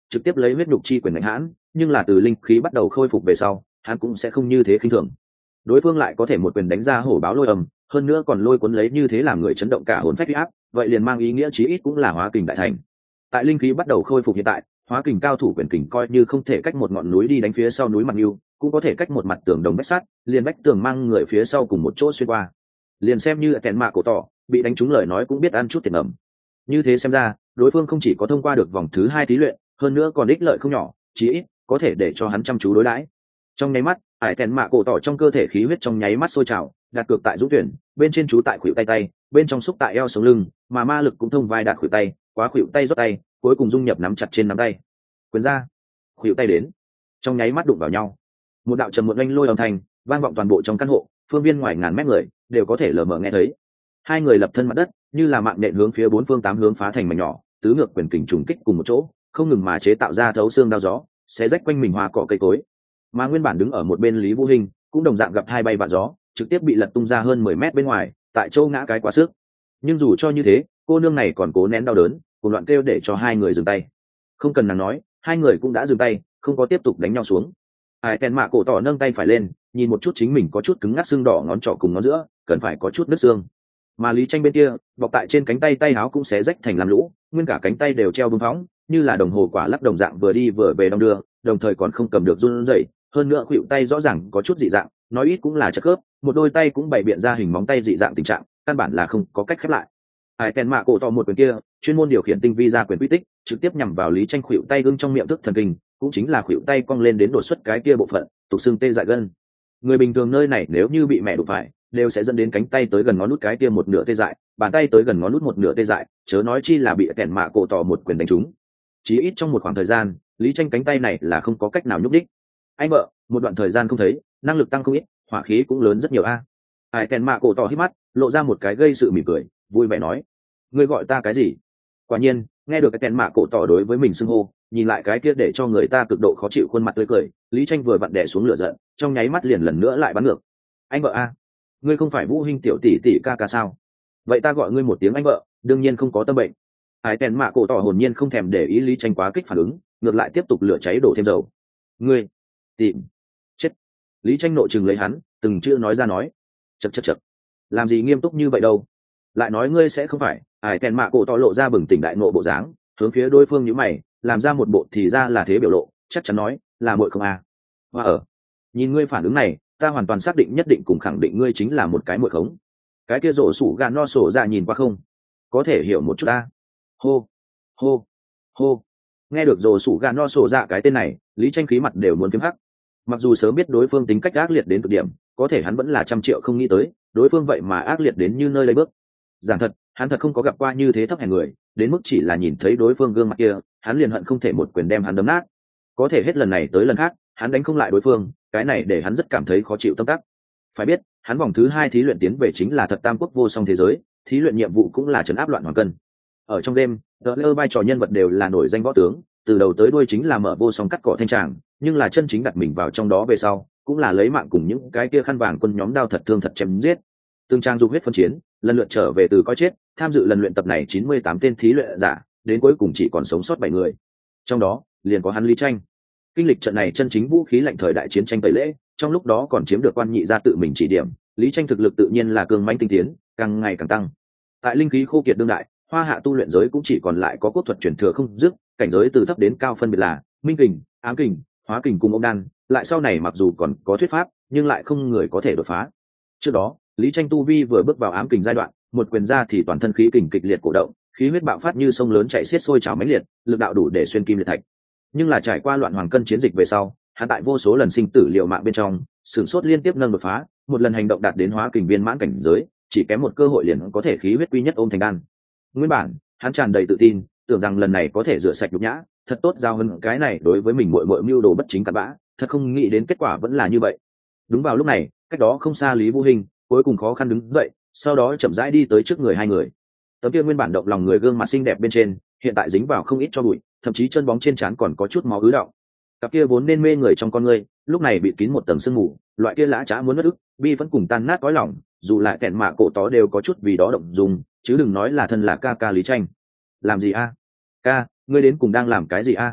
trực tiếp lấy huyết nhục chi quyền đánh hãn, nhưng là từ linh khí bắt đầu khôi phục về sau hắn cũng sẽ không như thế khinh thường. Đối phương lại có thể một quyền đánh ra hổ báo lôi âm, hơn nữa còn lôi cuốn lấy như thế làm người chấn động cả hồn phách huy áp, vậy liền mang ý nghĩa chí ít cũng là hóa kình đại thành. Tại linh khí bắt đầu khôi phục hiện tại, hóa kình cao thủ quyền kình coi như không thể cách một ngọn núi đi đánh phía sau núi mặt yêu, cũng có thể cách một mặt tường đồng bách sắt, liền bách tường mang người phía sau cùng một chỗ xuyên qua. Liền xem như kèn mạ cổ tỏ bị đánh trúng lời nói cũng biết ăn chút tiền ẩm. Như thế xem ra, đối phương không chỉ có thông qua được vòng thứ hai thí luyện, hơn nữa còn ích lợi không nhỏ, chí ít có thể để cho hắn chăm chú đối đãi. Trong nháy mắt, hải kèn mạ cổ tỏ trong cơ thể khí huyết trong nháy mắt sôi trào, đặt cược tại dũng tuyển, bên trên chú tại khuỷu tay tay, bên trong xúc tại eo sống lưng, mà ma lực cũng thông vai đạt khuỷu tay, quá khuỷu tay rót tay, cuối cùng dung nhập nắm chặt trên nắm tay. Quyền ra, khuỷu tay đến, trong nháy mắt đụng vào nhau. Một đạo trầm muộn oanh lôi âm thanh vang vọng toàn bộ trong căn hộ, phương viên ngoài ngàn mét người đều có thể lờ mờ nghe thấy. Hai người lập thân mặt đất, như là mạng nện hướng phía bốn phương tám hướng phá thành mảnh nhỏ, tứ ngược quyền kình trùng kích cùng một chỗ, không ngừng mà chế tạo ra thấu xương đao gió, xé rách quanh mình hoa cỏ cây cối. Mà nguyên bản đứng ở một bên Lý Vũ Hinh cũng đồng dạng gặp hai bay vạ gió, trực tiếp bị lật tung ra hơn mười mét bên ngoài, tại chỗ ngã cái quá sức. Nhưng dù cho như thế, cô nương này còn cố nén đau đớn, cùng loạn kêu để cho hai người dừng tay. Không cần nàng nói, hai người cũng đã dừng tay, không có tiếp tục đánh nhau xuống. Hải Kèn Mạ cổ tỏ nâng tay phải lên, nhìn một chút chính mình có chút cứng ngắc xương đỏ ngón trỏ cùng ngón giữa, cần phải có chút nứt xương. Mà Lý Tranh bên kia, bọc tại trên cánh tay tay áo cũng xé rách thành làm lũ, nguyên cả cánh tay đều treo bung phóng, như là đồng hồ quả lắc đồng dạng vừa đi vừa về đong đưa, đồng thời còn không cầm được run rẩy, hơn nữa khuỷu tay rõ ràng có chút dị dạng, nói ít cũng là chất khớp, một đôi tay cũng bày biện ra hình móng tay dị dạng tình trạng, căn bản là không có cách khép lại. Hải Kèn Mạ cổ tỏ một quyền kia, chuyên môn điều khiển tinh vi ra quyền quy tích, trực tiếp nhằm vào Lý Tranh khuỷu tay gương trong miệng thức thần kinh, cũng chính là khuỷu tay cong lên đến đột xuất cái kia bộ phận, tục xương tê dại gân. Người bình thường nơi này nếu như bị mẹ đụng phải, đều sẽ dẫn đến cánh tay tới gần ngón nút cái kia một nửa tê dại, bàn tay tới gần ngón nút một nửa tê dại, chớ nói chi là bị Kèn Mạ cổ tỏ một quyền đánh trúng. Chỉ ít trong một khoảng thời gian, Lý Tranh cánh tay này là không có cách nào nhúc đích. Anh vợ, một đoạn thời gian không thấy, năng lực tăng không ít, hỏa khí cũng lớn rất nhiều a. Hải Kèn Mạ cổ tỏ hít mắt, lộ ra một cái gây sự mỉm cười, vui vẻ nói: "Ngươi gọi ta cái gì?" Quả nhiên, nghe được cái Kèn Mạ cổ tỏ đối với mình xưng hô, nhìn lại cái kia để cho người ta cực độ khó chịu khuôn mặt tươi cười, Lý Tranh vừa vặn đè xuống lửa giận, trong nháy mắt liền lần nữa lại bắn ngược. "Anh vợ a, ngươi không phải Vũ Hinh tiểu tỷ tỷ ca ca sao? Vậy ta gọi ngươi một tiếng anh vợ, đương nhiên không có tâm bệnh." Hải Kèn Mạ cổ tỏ hồn nhiên không thèm để ý Lý Tranh quá kích phản ứng, ngược lại tiếp tục lửa cháy đổ thêm dầu. "Ngươi tìm chết." Lý Tranh nội trừng lấy hắn, từng chữ nói ra nói: "Chậc chậc chậc, làm gì nghiêm túc như vậy đâu? Lại nói ngươi sẽ không phải?" Hải Kèn Mạ cổ tỏ lộ ra bừng tỉnh đại ngộ bộ dáng, hướng phía đối phương nhíu mày, làm ra một bộ thì ra là thế biểu lộ, chắc chắn nói: "Là muội không à?" Và ở, nhìn ngươi phản ứng này, ta hoàn toàn xác định nhất định cùng khẳng định ngươi chính là một cái muội khống. Cái kia rổ sủ gà no sổ ra nhìn qua không? Có thể hiểu một chút ta. Hô, hô, hô. Nghe được rổ sủ gà no sổ ra cái tên này, Lý Tranh khí mặt đều muốn phím hắc. Mặc dù sớm biết đối phương tính cách ác liệt đến cực điểm, có thể hắn vẫn là trăm triệu không nghĩ tới, đối phương vậy mà ác liệt đến như nơi lấy bước. Giảng thật, hắn thật không có gặp qua như thế thấp hèn người, đến mức chỉ là nhìn thấy đối phương gương mặt kia, hắn liền hận không thể một quyền đem hắn đấm nát. Có thể hết lần này tới lần khác, hắn đánh không lại đối phương, cái này để hắn rất cảm thấy khó chịu tâm tắc. Phải biết, hắn vòng thứ hai thí luyện tiến về chính là thật tam quốc vô song thế giới, thí luyện nhiệm vụ cũng là trấn áp loạn hoàng cân. Ở trong đêm, tờ lơ vai trò nhân vật đều là nổi danh võ tướng, từ đầu tới đuôi chính là mở vô song cắt cỏ thanh tràng, nhưng là chân chính đặt mình vào trong đó về sau, cũng là lấy mạng cùng những cái kia khăn vàng quân nhóm đao thật thương thật chém giết. Từng trang dục huyết phân chiến, lần lượt trở về từ coi chết, tham dự lần luyện tập này chín mươi tám tên thí luyện giả, đến cuối cùng chỉ còn sống sót bảy người. Trong đó, liền có hắn Lý Tranh. Kinh lịch trận này chân chính vũ khí lạnh thời đại chiến tranh tẩy lễ, trong lúc đó còn chiếm được quan nhị gia tự mình chỉ điểm, Lý Tranh thực lực tự nhiên là cường mãnh tinh tiến, càng ngày càng tăng. Tại linh khí khô kiệt đương đại, hoa hạ tu luyện giới cũng chỉ còn lại có quốc thuật truyền thừa không dứt, cảnh giới từ thấp đến cao phân biệt là minh kình, ám kình, hóa kình cùng ông đan, lại sau này mặc dù còn có thuyết pháp, nhưng lại không người có thể đột phá. Trước đó, Lý Tranh tu vi vừa bước vào ám kình giai đoạn, một quyền ra thì toàn thân khí kình kịch liệt cổ động, khí huyết bạo phát như sông lớn chảy xiết sôi trào mãnh liệt, lực đạo đủ để xuyên kim liệt thạch. Nhưng là trải qua loạn hoàng cân chiến dịch về sau, hắn tại vô số lần sinh tử liều mạng bên trong, sửng sốt liên tiếp nâng đột phá, một lần hành động đạt đến hóa kình viên mãn cảnh giới, chỉ kém một cơ hội liền có thể khí huyết quy nhất ôm thành đan. Nguyên bản, hắn tràn đầy tự tin, tưởng rằng lần này có thể rửa sạch nhục nhã, thật tốt giao hơn cái này đối với mình muội muội mưu đồ bất chính cặn bã, thật không nghĩ đến kết quả vẫn là như vậy. Đúng vào lúc này, cách đó không xa Lý Vũ Hinh, cuối cùng khó khăn đứng dậy, sau đó chậm rãi đi tới trước người hai người. Tấm kia nguyên bản động lòng người gương mặt xinh đẹp bên trên, hiện tại dính vào không ít cho bụi, thậm chí chân bóng trên trán còn có chút máu ứ đọng. Cặp kia vốn nên mê người trong con người, lúc này bị kín một tầng sương mù, loại kia lã chã muốn mất ức, bi vẫn cùng tan nát cõi lòng, dù lại kẹn mạ cổ tó đều có chút vì đó động dung, chứ đừng nói là thân là ca ca Lý Tranh. Làm gì a? Ca, ngươi đến cùng đang làm cái gì a?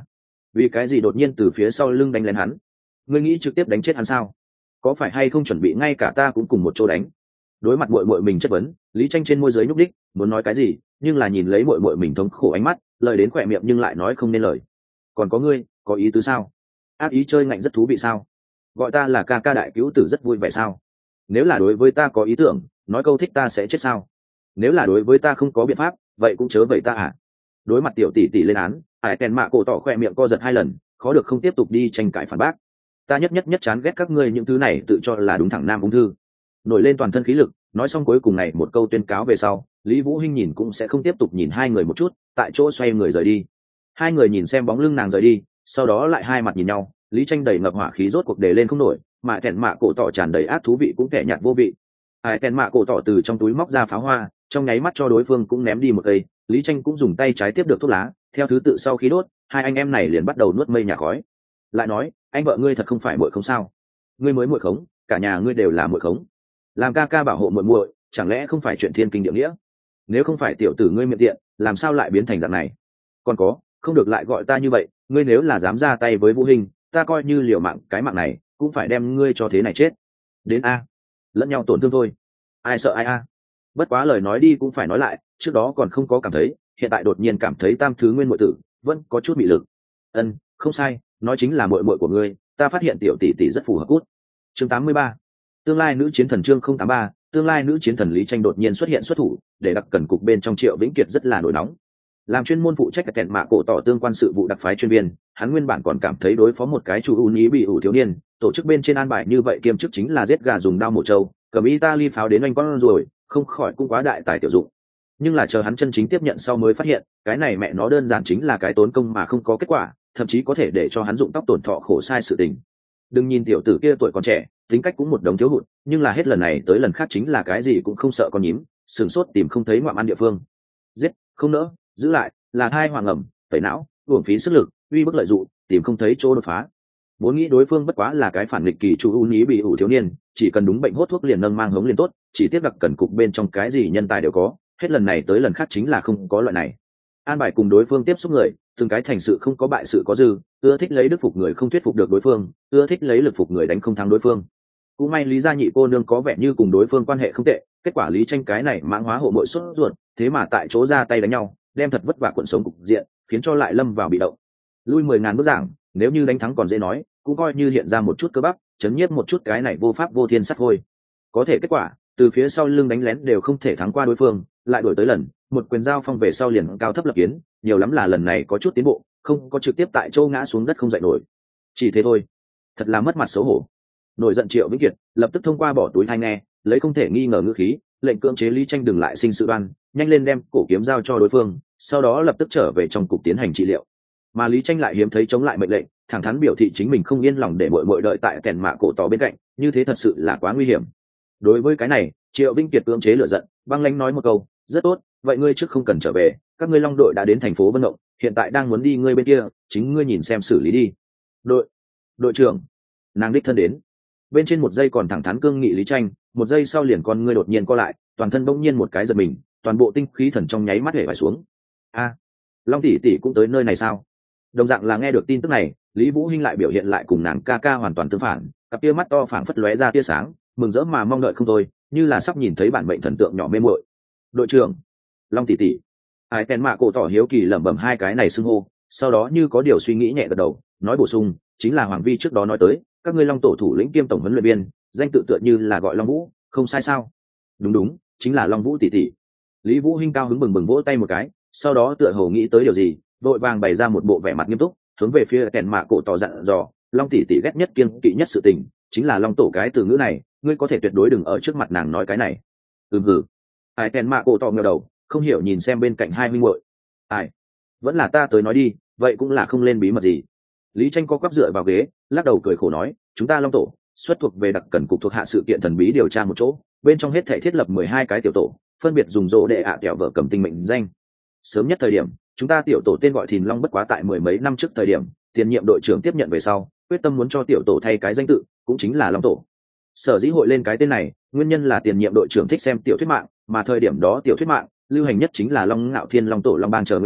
vì cái gì đột nhiên từ phía sau lưng đánh lên hắn? Ngươi nghĩ trực tiếp đánh chết hắn sao? Có phải hay không chuẩn bị ngay cả ta cũng cùng một chỗ đánh? Đối mặt muội muội mình chất vấn, Lý Tranh trên môi giới nhúc đích, muốn nói cái gì, nhưng là nhìn lấy muội muội mình thống khổ ánh mắt, lời đến khỏe miệng nhưng lại nói không nên lời. Còn có ngươi, có ý tứ sao? Ác ý chơi ngạnh rất thú vị sao? Gọi ta là ca ca đại cứu tử rất vui vẻ sao? Nếu là đối với ta có ý tưởng, nói câu thích ta sẽ chết sao? Nếu là đối với ta không có biện pháp, vậy cũng chớ vậy ta à? Đối mặt tiểu tỷ tỷ lên án, Hải Kèn Mạ cổ tỏ khoe miệng co giật hai lần, khó được không tiếp tục đi tranh cãi phản bác. Ta nhất nhất nhất chán ghét các ngươi những thứ này tự cho là đúng thẳng nam ung thư. Nổi lên toàn thân khí lực, nói xong cuối cùng này một câu tuyên cáo về sau, Lý Vũ Hinh nhìn cũng sẽ không tiếp tục nhìn hai người một chút, tại chỗ xoay người rời đi. Hai người nhìn xem bóng lưng nàng rời đi, sau đó lại hai mặt nhìn nhau, Lý Tranh đầy ngập hỏa khí rốt cuộc đề lên không nổi, mà Kèn Mạ cổ tỏ tràn đầy ác thú vị cũng kẻ nhạt vô vị. Hải Kèn Mạ cổ tỏ từ trong túi móc ra pháo hoa, trong nháy mắt cho đối phương cũng ném đi một cây, Lý Tranh cũng dùng tay trái tiếp được thuốc lá, theo thứ tự sau khi đốt, hai anh em này liền bắt đầu nuốt mây nhà khói. Lại nói, anh vợ ngươi thật không phải muội không sao? Ngươi mới muội khống, cả nhà ngươi đều là muội khống. Làm ca ca bảo hộ muội muội, chẳng lẽ không phải chuyện thiên kinh địa nghĩa? Nếu không phải tiểu tử ngươi miệng tiện, làm sao lại biến thành dạng này? Còn có, không được lại gọi ta như vậy, ngươi nếu là dám ra tay với Vũ Hinh, ta coi như liều mạng cái mạng này, cũng phải đem ngươi cho thế này chết. Đến a, lẫn nhau tổn thương thôi. Ai sợ ai a? Bất quá lời nói đi cũng phải nói lại, trước đó còn không có cảm thấy, hiện tại đột nhiên cảm thấy tam thứ nguyên muội tử vẫn có chút bị lực. Ân, không sai, nói chính là muội muội của ngươi, ta phát hiện tiểu tỷ tỷ rất phù hợp cút. Chương tám mươi ba, tương lai nữ chiến thần chương không tám ba, tương lai nữ chiến thần Lý Tranh đột nhiên xuất hiện xuất thủ, để đặc cần cục bên trong Triệu Vĩnh Kiệt rất là nổi nóng. Làm chuyên môn phụ trách các kẹn mạ cổ tỏ tương quan sự vụ đặc phái chuyên viên, hắn nguyên bản còn cảm thấy đối phó một cái chủ ưu ý bị ủ thiếu niên, tổ chức bên trên an bài như vậy kiêm chức chính là giết gà dùng đao mổ trâu, cầm Italy pháo đến anh con rồi, không khỏi cũng quá đại tài tiểu dụng. Nhưng là chờ hắn chân chính tiếp nhận sau mới phát hiện, cái này mẹ nó đơn giản chính là cái tốn công mà không có kết quả, thậm chí có thể để cho hắn dụng tóc tổn thọ khổ sai sự tình. Đừng nhìn tiểu tử kia tuổi còn trẻ, tính cách cũng một đống thiếu hụt, nhưng là hết lần này tới lần khác chính là cái gì cũng không sợ con nhím, sừng sốt tìm không thấy ngoạm ăn địa phương. Giết, không nỡ, giữ lại, là thai hoàng ẩm, tẩy não, uổng phí sức lực, uy bức lợi dụng, tìm không thấy chỗ đột phá. Vốn nghĩ đối phương bất quá là cái phản nghịch kỳ chủ ưu ý bị ủ thiếu niên, chỉ cần đúng bệnh hốt thuốc liền nâng mang hống liền tốt, chỉ tiếp đặc cần cục bên trong cái gì nhân tài đều có, hết lần này tới lần khác chính là không có loại này. An bài cùng đối phương tiếp xúc người, từng cái thành sự không có bại sự có dư, ưa thích lấy đức phục người không thuyết phục được đối phương, ưa thích lấy lực phục người đánh không thắng đối phương. Cũng may Lý gia nhị cô nương có vẻ như cùng đối phương quan hệ không tệ, kết quả Lý Tranh cái này mãng hóa hộ muội sốt ruột, thế mà tại chỗ ra tay đánh nhau, đem thật vất vả cuộn sống cục diện, khiến cho lại lâm vào bị động. Lui mười ngàn bước giảng, nếu như đánh thắng còn dễ nói, cũng coi như hiện ra một chút cơ bắp, chấn nhiếp một chút cái này vô pháp vô thiên sắt thôi. Có thể kết quả, từ phía sau lưng đánh lén đều không thể thắng qua đối phương, lại đổi tới lần, một quyền giao phong về sau liền cao thấp lập kiến, nhiều lắm là lần này có chút tiến bộ, không có trực tiếp tại châu ngã xuống đất không dậy nổi. Chỉ thế thôi. Thật là mất mặt xấu hổ. Nổi giận Triệu Vĩnh Kiệt, lập tức thông qua bỏ túi tai nghe, lấy không thể nghi ngờ ngữ khí, lệnh cưỡng chế Lý Tranh đừng lại sinh sự đoan, nhanh lên đem cổ kiếm giao cho đối phương, sau đó lập tức trở về trong cục tiến hành trị liệu. Mà Lý Tranh lại hiếm thấy chống lại mệnh lệnh, thẳng thắn biểu thị chính mình không yên lòng để muội muội đợi tại kèn mạ cổ tỏ bên cạnh, như thế thật sự là quá nguy hiểm. Đối với cái này, Triệu Vĩnh Kiệt cưỡng chế lửa giận, băng lãnh nói một câu, rất tốt, vậy ngươi trước không cần trở về, các ngươi Long đội đã đến thành phố Vân Động, hiện tại đang muốn đi ngươi bên kia, chính ngươi nhìn xem xử lý đi. Đội, đội trưởng, nàng đích thân đến. Bên trên một giây còn thẳng thắn cương nghị Lý Tranh, một giây sau liền con ngươi đột nhiên co lại, toàn thân bỗng nhiên một cái giật mình, toàn bộ tinh khí thần trong nháy mắt hể vải xuống. A, Long tỷ tỷ cũng tới nơi này sao? Đồng dạng là nghe được tin tức này, Lý Vũ Hinh lại biểu hiện lại cùng nàng ca ca hoàn toàn tương phản, cặp kia mắt to phảng phất lóe ra tia sáng, mừng rỡ mà mong đợi không thôi, như là sắp nhìn thấy bản mệnh thần tượng nhỏ mê muội. Đội trưởng, Long tỷ tỷ. Ai Kèn Mạ cổ tỏ hiếu kỳ lẩm bẩm hai cái này xưng hô, sau đó như có điều suy nghĩ nhẹ gật đầu, nói bổ sung, chính là Hoàng Vi trước đó nói tới, các ngươi Long tổ thủ lĩnh kiêm tổng huấn luyện viên, danh tự tựa như là gọi Long Vũ, không sai sao? Đúng đúng, chính là Long Vũ tỷ tỷ. Lý Vũ Hinh cao hứng bừng bừng vỗ tay một cái, sau đó tựa hồ nghĩ tới điều gì, vội vàng bày ra một bộ vẻ mặt nghiêm túc, hướng về phía Kèn Mạ cổ tỏ dặn dò, Long tỷ tỷ ghét nhất kiêng kỵ nhất sự tình, chính là Long tổ cái từ ngữ này, ngươi có thể tuyệt đối đừng ở trước mặt nàng nói cái này. Ừm hử. Ai Kèn Mạ cổ tỏ ngẩng đầu, không hiểu nhìn xem bên cạnh hai huynh muội. Ai, vẫn là ta tới nói đi, vậy cũng là không lên bí mật gì. Lý Tranh co quắp dựa vào ghế, lắc đầu cười khổ nói, chúng ta Long tổ xuất thuộc về đặc cần cục thuộc hạ sự kiện thần bí điều tra một chỗ, bên trong hết thảy thiết lập mười hai cái tiểu tổ, phân biệt dùng rô đệ ạ kẹo vợ cầm tinh mệnh danh. Sớm nhất thời điểm, chúng ta tiểu tổ tên gọi Thìn Long bất quá tại mười mấy năm trước thời điểm, tiền nhiệm đội trưởng tiếp nhận về sau, quyết tâm muốn cho tiểu tổ thay cái danh tự, cũng chính là Long tổ. Sở dĩ hội lên cái tên này, nguyên nhân là tiền nhiệm đội trưởng thích xem tiểu thuyết mạng, mà thời điểm đó tiểu thuyết mạng lưu hành nhất chính là Long Ngạo Thiên Long tổ Long Bang chờ nguyên tố,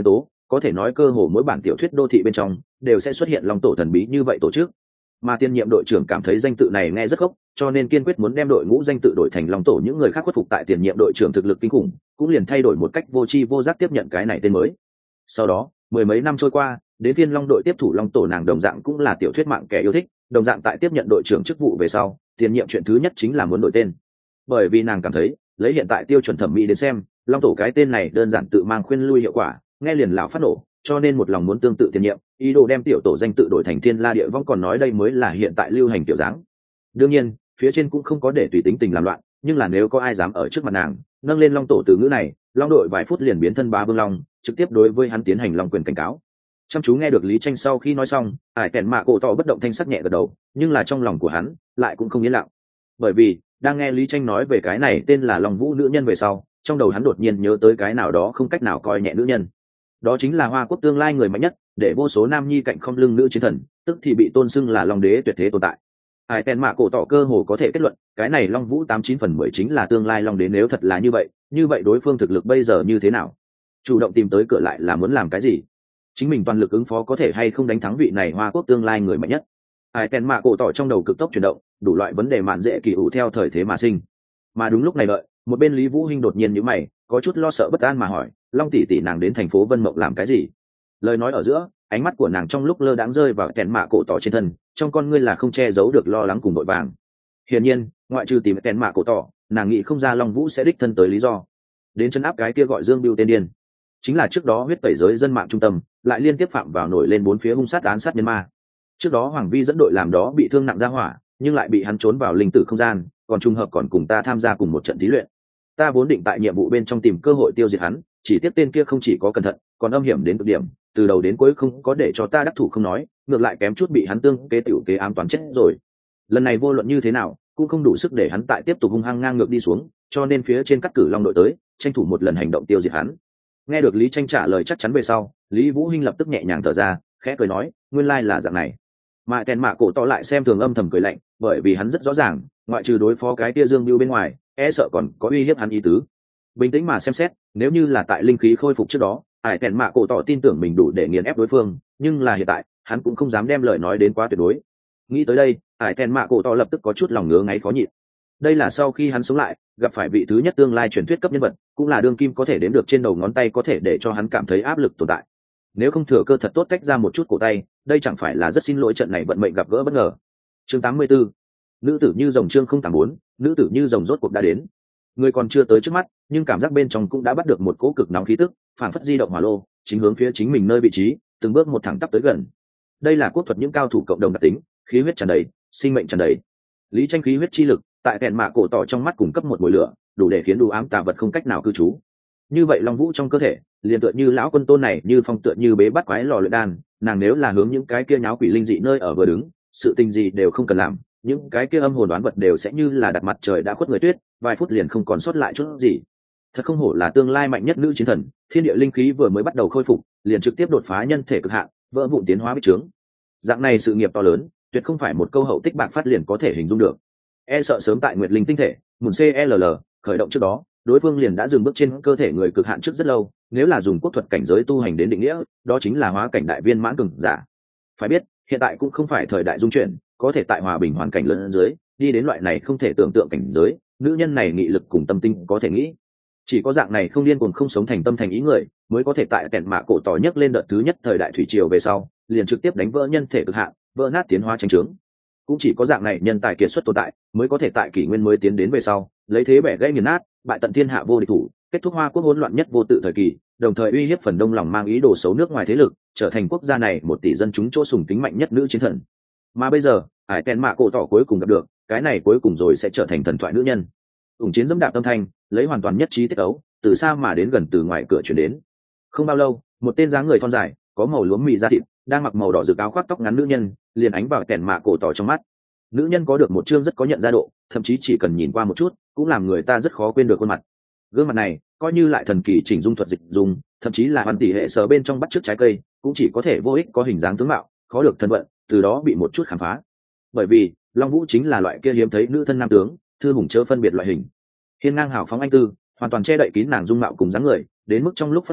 có thể nói cơ hồ mỗi bản tiểu thuyết đô thị bên trong đều sẽ xuất hiện long tổ thần bí như vậy tổ chức. Mà tiền nhiệm đội trưởng cảm thấy danh tự này nghe rất gốc, cho nên kiên quyết muốn đem đội ngũ danh tự đổi thành long tổ. Những người khác khuất phục tại tiền nhiệm đội trưởng thực lực kinh khủng, cũng liền thay đổi một cách vô tri vô giác tiếp nhận cái này tên mới. Sau đó mười mấy năm trôi qua, đến phiên long đội tiếp thủ long tổ, nàng đồng dạng cũng là tiểu thuyết mạng kẻ yêu thích, đồng dạng tại tiếp nhận đội trưởng chức vụ về sau, tiền nhiệm chuyện thứ nhất chính là muốn đổi tên. Bởi vì nàng cảm thấy lấy hiện tại tiêu chuẩn thẩm mỹ đến xem, long tổ cái tên này đơn giản tự mang khuyên lui hiệu quả, nghe liền lão phát nổ, cho nên một lòng muốn tương tự tiền nhiệm, ý đồ đem tiểu tổ danh tự đổi thành Thiên La Địa Vong, còn nói đây mới là hiện tại lưu hành kiểu dáng. Đương nhiên phía trên cũng không có để tùy tính tình làm loạn, nhưng là nếu có ai dám ở trước mặt nàng nâng lên long tổ từ ngữ này, long đội vài phút liền biến thân ba vương long, trực tiếp đối với hắn tiến hành long quyền cảnh cáo. Chăm chú nghe được Lý Tranh sau khi nói xong, ải kèn mạ cổ tỏ bất động thanh sắc nhẹ gật đầu, nhưng là trong lòng của hắn lại cũng không yên lặng, bởi vì đang nghe Lý Tranh nói về cái này tên là Long Vũ nữ nhân về sau, trong đầu hắn đột nhiên nhớ tới cái nào đó không cách nào coi nhẹ nữ nhân. Đó chính là Hoa Quốc tương lai người mạnh nhất, để vô số nam nhi cạnh không lưng nữ chiến thần, tức thì bị tôn xưng là Long Đế tuyệt thế tồn tại. Ai tên mạ cổ tỏ cơ hồ có thể kết luận, cái này Long Vũ tám chín phần mười chính là tương lai Long Đế. Nếu thật là như vậy, như vậy đối phương thực lực bây giờ như thế nào? Chủ động tìm tới cửa lại là muốn làm cái gì? Chính mình toàn lực ứng phó có thể hay không đánh thắng vị này Hoa Quốc tương lai người mạnh nhất? Ai tên mạ cổ tỏ trong đầu cực tốc chuyển động, đủ loại vấn đề mạn dễ kỳ ủ theo thời thế mà sinh. Mà đúng lúc này đợi, một bên Lý Vũ Hinh đột nhiên nhíu mày, có chút lo sợ bất an mà hỏi, Long tỷ tỷ nàng đến thành phố Vân Mộng làm cái gì? Lời nói ở giữa, ánh mắt của nàng trong lúc lơ đãng rơi vào kèn mạ cổ tỏ trên thân, trong con ngươi là không che giấu được lo lắng cùng vội vàng. Hiển nhiên, ngoại trừ tìm kèn mạ cổ tỏ, nàng nghĩ không ra Long Vũ sẽ đích thân tới lý do. Đến chân áp cái kia gọi Dương Bưu tên điên, chính là trước đó huyết tẩy giới dân mạng trung tâm, lại liên tiếp phạm vào nổi lên bốn phía hung sát án sát nhân ma. Trước đó Hoàng Vi dẫn đội làm đó bị thương nặng ra hỏa, nhưng lại bị hắn trốn vào linh tử không gian, còn trùng hợp còn cùng ta tham gia cùng một trận thí luyện. Ta vốn định tại nhiệm vụ bên trong tìm cơ hội tiêu diệt hắn, chỉ tiếc tên kia không chỉ có cẩn thận, còn âm hiểm đến cực điểm, từ đầu đến cuối không có để cho ta đắc thủ không nói, ngược lại kém chút bị hắn tương kế tiểu kế ám toán chết rồi. Lần này vô luận như thế nào, cũng không đủ sức để hắn tại tiếp tục hung hăng ngang ngược đi xuống, cho nên phía trên cắt cử Long đội tới, tranh thủ một lần hành động tiêu diệt hắn. Nghe được Lý Tranh trả lời chắc chắn về sau, Lý Vũ Hinh lập tức nhẹ nhàng thở ra, khẽ cười nói, nguyên lai là dạng này. Mà kèn mạ cổ to lại xem thường âm thầm cười lạnh, bởi vì hắn rất rõ ràng, ngoại trừ đối phó cái tia Dương Bưu bên ngoài, e sợ còn có uy hiếp hắn ý tứ. Bình tĩnh mà xem xét, nếu như là tại linh khí khôi phục trước đó, ải kèn mạ cổ tỏ tin tưởng mình đủ để nghiền ép đối phương, nhưng là hiện tại hắn cũng không dám đem lời nói đến quá tuyệt đối. Nghĩ tới đây, ải kèn mạ cổ tỏ lập tức có chút lòng ngứa ngáy khó nhịn. Đây là sau khi hắn sống lại gặp phải vị thứ nhất tương lai truyền thuyết cấp nhân vật, cũng là đương kim có thể đếm được trên đầu ngón tay có thể để cho hắn cảm thấy áp lực tồn tại. Nếu không thừa cơ thật tốt tách ra một chút cổ tay, đây chẳng phải là rất xin lỗi trận này vận mệnh gặp gỡ bất ngờ. Chương tám mươi 84. Nữ tử như rồng. Chương không tám bốn. Nữ tử như rồng rốt cuộc đã đến. Người còn chưa tới trước mắt, nhưng cảm giác bên trong cũng đã bắt được một cỗ cực nóng khí tức, phản phất di động hỏa lô, chính hướng phía chính mình nơi vị trí, từng bước một thẳng tắp tới gần. Đây là quốc thuật những cao thủ cộng đồng đặc tính, khí huyết tràn đầy, sinh mệnh tràn đầy. Lý Tranh khí huyết chi lực, tại kèn mạ cổ tỏ trong mắt cung cấp một mùi lửa, đủ để khiến đủ ám tà vật không cách nào cư trú. Như vậy Long Vũ trong cơ thể, liền tựa như lão quân tôn này, như phong tựa như bế bắt quái lò luyện đan, nàng nếu là hướng những cái kia nháo quỷ linh dị nơi ở vừa đứng, sự tình gì đều không cần làm, những cái kia âm hồn đoán vật đều sẽ như là đặt mặt trời đã khuất người tuyết, vài phút liền không còn sót lại chút gì. Thật không hổ là tương lai mạnh nhất nữ chiến thần, thiên địa linh khí vừa mới bắt đầu khôi phục, liền trực tiếp đột phá nhân thể cực hạn, vỡ vụn tiến hóa bích trướng. Dạng này sự nghiệp to lớn, tuyệt không phải một câu hậu tích bạc phát liền có thể hình dung được. E sợ sớm tại Nguyệt Linh tinh thể, mùn xê lờ lờ khởi động trước đó, đối phương liền đã dừng bước trên cơ thể người cực hạn trước rất lâu, nếu là dùng quốc thuật cảnh giới tu hành đến định nghĩa, đó chính là hóa cảnh đại viên mãn cường giả. Phải biết, hiện tại cũng không phải thời đại dung chuyển, có thể tại hòa bình hoàn cảnh lớn dưới, đi đến loại này không thể tưởng tượng cảnh giới, nữ nhân này nghị lực cùng tâm tinh có thể nghĩ. Chỉ có dạng này không điên cuồng không sống thành tâm thành ý người, mới có thể tại kèn mạ cổ tỏ nhất lên đợt thứ nhất thời đại thủy triều về sau, liền trực tiếp đánh vỡ nhân thể cực hạn, vỡ nát tiến hóa tranh trướng. Cũng chỉ có dạng này nhân tài kiệt xuất tồn tại, mới có thể tại kỷ nguyên mới tiến đến về sau, lấy thế bẻ gãy nghiền nát, bại tận thiên hạ vô địch thủ, kết thúc Hoa Quốc hỗn loạn nhất vô tự thời kỳ, đồng thời uy hiếp phần đông lòng mang ý đồ xấu nước ngoài thế lực, trở thành quốc gia này một tỷ dân chúng chỗ sùng kính mạnh nhất nữ chiến thần. Mà bây giờ, ải kèn mạ cổ tỏ cuối cùng gặp được, cái này cuối cùng rồi sẽ trở thành thần thoại nữ nhân. Ủng chiến dẫm đạp âm thanh, lấy hoàn toàn nhất trí tiết ấu, từ xa mà đến gần từ ngoài cửa chuyển đến. Không bao lâu, một tên dáng người thon dài, có màu lúa mì da thịt, đang mặc màu đỏ rực áo khoác tóc ngắn nữ nhân, liền ánh vào kèn mạ cổ tỏ trong mắt. Nữ nhân có được một chương rất có nhận ra độ, thậm chí chỉ cần nhìn qua một chút, cũng làm người ta rất khó quên được khuôn mặt. Gương mặt này, coi như lại thần kỳ chỉnh dung thuật dịch dùng, thậm chí là hoàn tỷ hệ sở bên trong bắt chước trái cây, cũng chỉ có thể vô ích có hình dáng tướng mạo, khó được thân vận, từ đó bị một chút khám phá. Bởi vì, Long Vũ chính là loại kia hiếm thấy nữ thân nam tướng, thư hùng chớ phân biệt loại hình. Hiên ngang hào phóng anh tư, hoàn toàn che đậy kín nàng dung mạo cùng dáng người, đến mức trong lúc phất tay,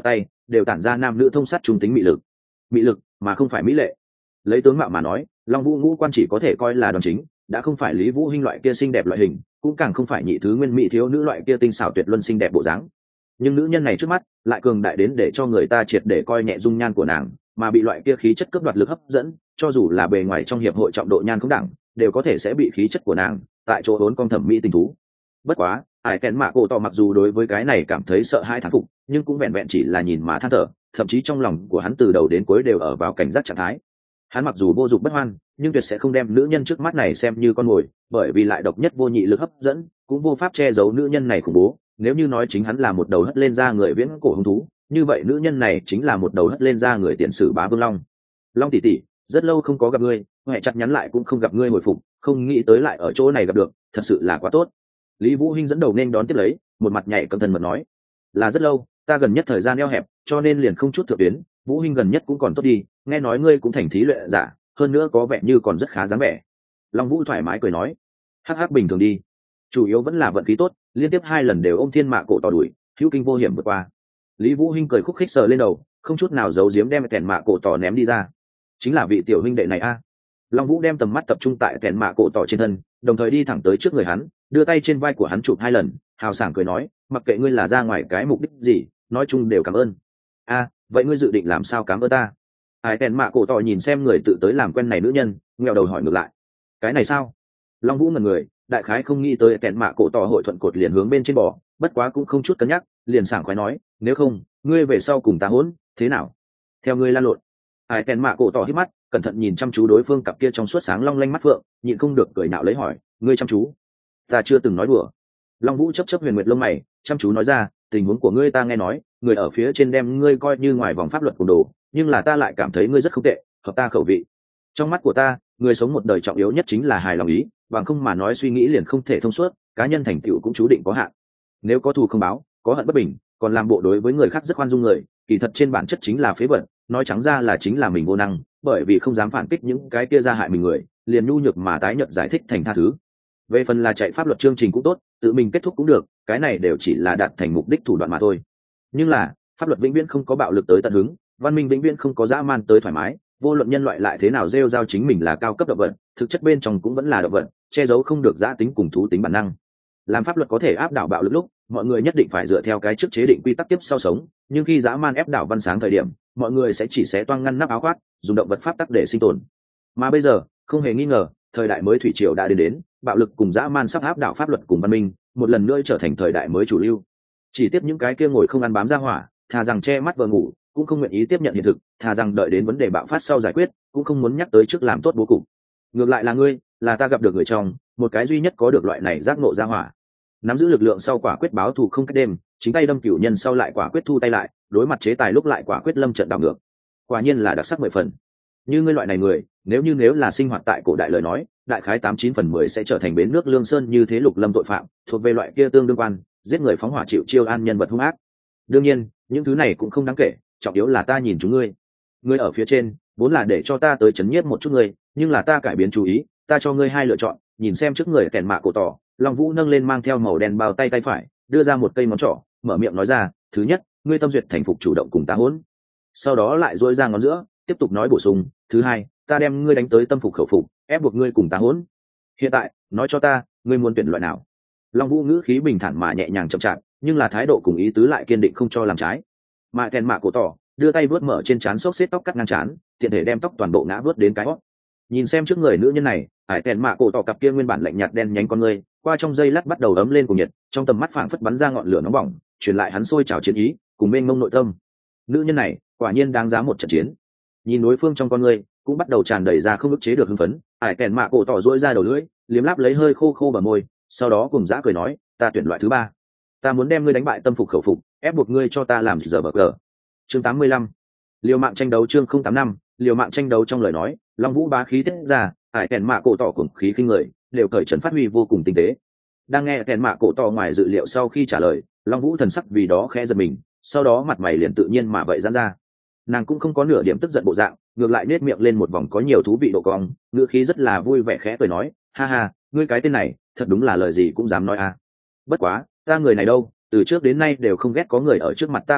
đều tản ra nam nữ thông sát trung tính mị lực. Mị lực mà không phải mỹ lệ. Lấy tướng mạo mà nói, Long Vũ ngũ quan chỉ có thể coi là đoàn chính, đã không phải Lý Vũ Hinh loại kia xinh đẹp loại hình, cũng càng không phải nhị thứ nguyên mỹ thiếu nữ loại kia tinh xảo tuyệt luân xinh đẹp bộ dáng. Nhưng nữ nhân này trước mắt lại cường đại đến để cho người ta triệt để coi nhẹ dung nhan của nàng, mà bị loại kia khí chất cướp đoạt lực hấp dẫn, cho dù là bề ngoài trong hiệp hội trọng độ nhan không đẳng, đều có thể sẽ bị khí chất của nàng tại chỗ vốn con thẩm mỹ tình thú. Bất quá, Ải Kèn Mạ Cổ Tỏ mặc dù đối với cái này cảm thấy sợ hãi thán phục, nhưng cũng vẹn vẹn chỉ là nhìn mà than thở, thậm chí trong lòng của hắn từ đầu đến cuối đều ở vào cảnh giác trạng thái. Hắn mặc dù vô dụng bất hoan, nhưng tuyệt sẽ không đem nữ nhân trước mắt này xem như con mồi, bởi vì lại độc nhất vô nhị lực hấp dẫn, cũng vô pháp che giấu nữ nhân này khủng bố. Nếu như nói chính hắn là một đầu hất lên ra người viễn cổ hung thú, như vậy nữ nhân này chính là một đầu hất lên ra người tiện sử bá vương long. Long tỷ tỷ, rất lâu không có gặp ngươi, huệ chặt nhắn lại cũng không gặp ngươi hồi phục, không nghĩ tới lại ở chỗ này gặp được, thật sự là quá tốt. Lý Vũ Hinh dẫn đầu nên đón tiếp lấy, một mặt nhảy cẩn thận mật nói, là rất lâu, ta gần nhất thời gian eo hẹp, cho nên liền không chút thượng tuyến. Vũ Hinh gần nhất cũng còn tốt đi, nghe nói ngươi cũng thành thí luyện giả, hơn nữa có vẻ như còn rất khá dáng vẻ. Long Vũ thoải mái cười nói, hắc hắc bình thường đi, chủ yếu vẫn là vận khí tốt, liên tiếp hai lần đều ôm thiên mạ cổ tỏ đuổi, hữu kinh vô hiểm vượt qua. Lý Vũ Hinh cười khúc khích sờ lên đầu, không chút nào giấu giếm đem kèn mạ cổ tỏ ném đi ra. Chính là vị tiểu huynh đệ này a. Long Vũ đem tầm mắt tập trung tại kèn mạ cổ tỏ trên thân, đồng thời đi thẳng tới trước người hắn, đưa tay trên vai của hắn chụp hai lần, hào sảng cười nói, mặc kệ ngươi là ra ngoài cái mục đích gì, nói chung đều cảm ơn. A, vậy ngươi dự định làm sao cảm ơn ta? Ai kèn mạ cổ tỏ nhìn xem người tự tới làm quen này nữ nhân, nghèo đầu hỏi ngược lại. Cái này sao? Long Vũ ngẩn người, đại khái không nghĩ tới kèn mạ cổ tỏ hội thuận cột liền hướng bên trên bò, bất quá cũng không chút cân nhắc, liền sảng khoái nói, nếu không, ngươi về sau cùng ta hỗn, thế nào? Theo ngươi lan lộn. Ai kèn mạ cổ tỏ hít mắt, cẩn thận nhìn chăm chú đối phương cặp kia trong suốt sáng long lanh mắt phượng, nhịn không được cười nạo lấy hỏi, ngươi chăm chú? Ta chưa từng nói đùa. Long Vũ chấp chấp huyền nguyệt lông mày, chăm chú nói ra, tình huống của ngươi ta nghe nói, người ở phía trên đem ngươi coi như ngoài vòng pháp luật cùng đồ, nhưng là ta lại cảm thấy ngươi rất không tệ, hợp ta khẩu vị. Trong mắt của ta, người sống một đời trọng yếu nhất chính là hài lòng ý, bằng không mà nói suy nghĩ liền không thể thông suốt, cá nhân thành tựu cũng chú định có hạn. Nếu có thù không báo, có hận bất bình, còn làm bộ đối với người khác rất khoan dung người, kỳ thật trên bản chất chính là phế vật, nói trắng ra là chính là mình vô năng, bởi vì không dám phản kích những cái kia ra hại mình người, liền nhu nhược mà tái nhận giải thích thành tha thứ. Về phần là chạy pháp luật chương trình cũng tốt, tự mình kết thúc cũng được, cái này đều chỉ là đạt thành mục đích thủ đoạn mà thôi. Nhưng là pháp luật vĩnh viễn không có bạo lực tới tận hứng, văn minh vĩnh viễn không có dã man tới thoải mái, vô luận nhân loại lại thế nào rêu rao chính mình là cao cấp động vật, thực chất bên trong cũng vẫn là động vật, che giấu không được dã tính cùng thú tính bản năng. Làm pháp luật có thể áp đảo bạo lực lúc, mọi người nhất định phải dựa theo cái trước chế định quy tắc tiếp sau sống, nhưng khi dã man ép đảo văn sáng thời điểm, mọi người sẽ chỉ xé toang ngăn nắp áo khoác, dùng động vật pháp tắc để sinh tồn. Mà bây giờ, không hề nghi ngờ, thời đại mới thủy triều đã đến đến, bạo lực cùng dã man sắp áp đảo pháp luật cùng văn minh, một lần nữa trở thành thời đại mới chủ lưu. Chỉ tiếp những cái kia ngồi không ăn bám ra hỏa, thà rằng che mắt vờ ngủ, cũng không nguyện ý tiếp nhận hiện thực, thà rằng đợi đến vấn đề bạo phát sau giải quyết, cũng không muốn nhắc tới trước làm tốt bố cục. Ngược lại là ngươi, là ta gặp được người trong, một cái duy nhất có được loại này giác ngộ ra hỏa. Nắm giữ lực lượng sau quả quyết báo thù không cách đêm, chính tay đâm cửu nhân sau lại quả quyết thu tay lại, đối mặt chế tài lúc lại quả quyết lâm trận đảo ngược. Quả nhiên là đặc sắc mười phần. Như ngươi loại này người, nếu như nếu là sinh hoạt tại cổ đại lời nói, đại khái tám chín phần mười sẽ trở thành bến nước lương sơn như thế lục lâm tội phạm, thuộc về loại kia tương đương quan, giết người phóng hỏa chịu chiêu an nhân vật hung ác. Đương nhiên, những thứ này cũng không đáng kể, trọng yếu là ta nhìn chúng ngươi. Ngươi ở phía trên, vốn là để cho ta tới chấn nhiếp một chút ngươi, nhưng là ta cải biến chú ý, ta cho ngươi hai lựa chọn, nhìn xem trước người kèn mạ cổ tỏ. Long Vũ nâng lên mang theo màu đen bao tay tay phải, đưa ra một cây món trỏ, mở miệng nói ra, thứ nhất, ngươi tâm duyệt thành phục chủ động cùng ta hỗn. Sau đó lại duỗi ra ngón giữa, tiếp tục nói bổ sung, thứ hai, ta đem ngươi đánh tới tâm phục khẩu phục, ép buộc ngươi cùng ta hỗn. Hiện tại, nói cho ta, ngươi muốn tuyển loại nào? Long Vũ ngữ khí bình thản mà nhẹ nhàng chậm chạp, nhưng là thái độ cùng ý tứ lại kiên định không cho làm trái. Mà kèn mạ cổ tỏ, đưa tay vớt mở trên trán xốc xếp tóc cắt ngang trán, tiện thể đem tóc toàn bộ ngã vớt đến cái hót. Nhìn xem trước người nữ nhân này, ải kèn mạ cổ tỏ cặp kia nguyên bản lạnh nhạt đen nhánh con ngươi, qua trong giây lát bắt đầu ấm lên cùng nhiệt, trong tầm mắt phảng phất bắn ra ngọn lửa nóng bỏng, truyền lại hắn sôi trào chiến ý, cùng mênh mông nội tâm. Nữ nhân này, quả nhiên đáng giá một trận chiến. Nhìn đối phương trong con ngươi, cũng bắt đầu tràn đầy ra không ức chế được hưng phấn, ải kèn mạ cổ tỏ duỗi ra đầu lưỡi, liếm láp lấy hơi khô khô bờ môi, sau đó cùng dã cười nói, ta tuyển loại thứ ba. Ta muốn đem ngươi đánh bại tâm phục khẩu phục, ép buộc ngươi cho ta làm giờ bờ cờ. Chương tám mươi lăm. Liều mạng tranh đấu chương không tám năm, liều mạng tranh đấu trong lời nói, Long Vũ bá khí tiết ra, ải kèn mạ cổ tỏ cùng khí khinh người, đều cởi trần phát huy vô cùng tinh tế. Đang nghe kèn mạ cổ tỏ ngoài dự liệu sau khi trả lời, Long Vũ thần sắc vì đó khẽ giật mình, sau đó mặt mày liền tự nhiên mà vậy giãn ra. Nàng cũng không có nửa điểm tức giận bộ dạng, ngược lại nết miệng lên một vòng có nhiều thú vị độ cong, ngữ khí rất là vui vẻ khẽ cười nói, ha ha, ngươi cái tên này, thật đúng là lời gì cũng dám nói à. Bất quá, ta người này đâu, từ trước đến nay đều không ghét có người ở trước mặt ta cuồng vọng,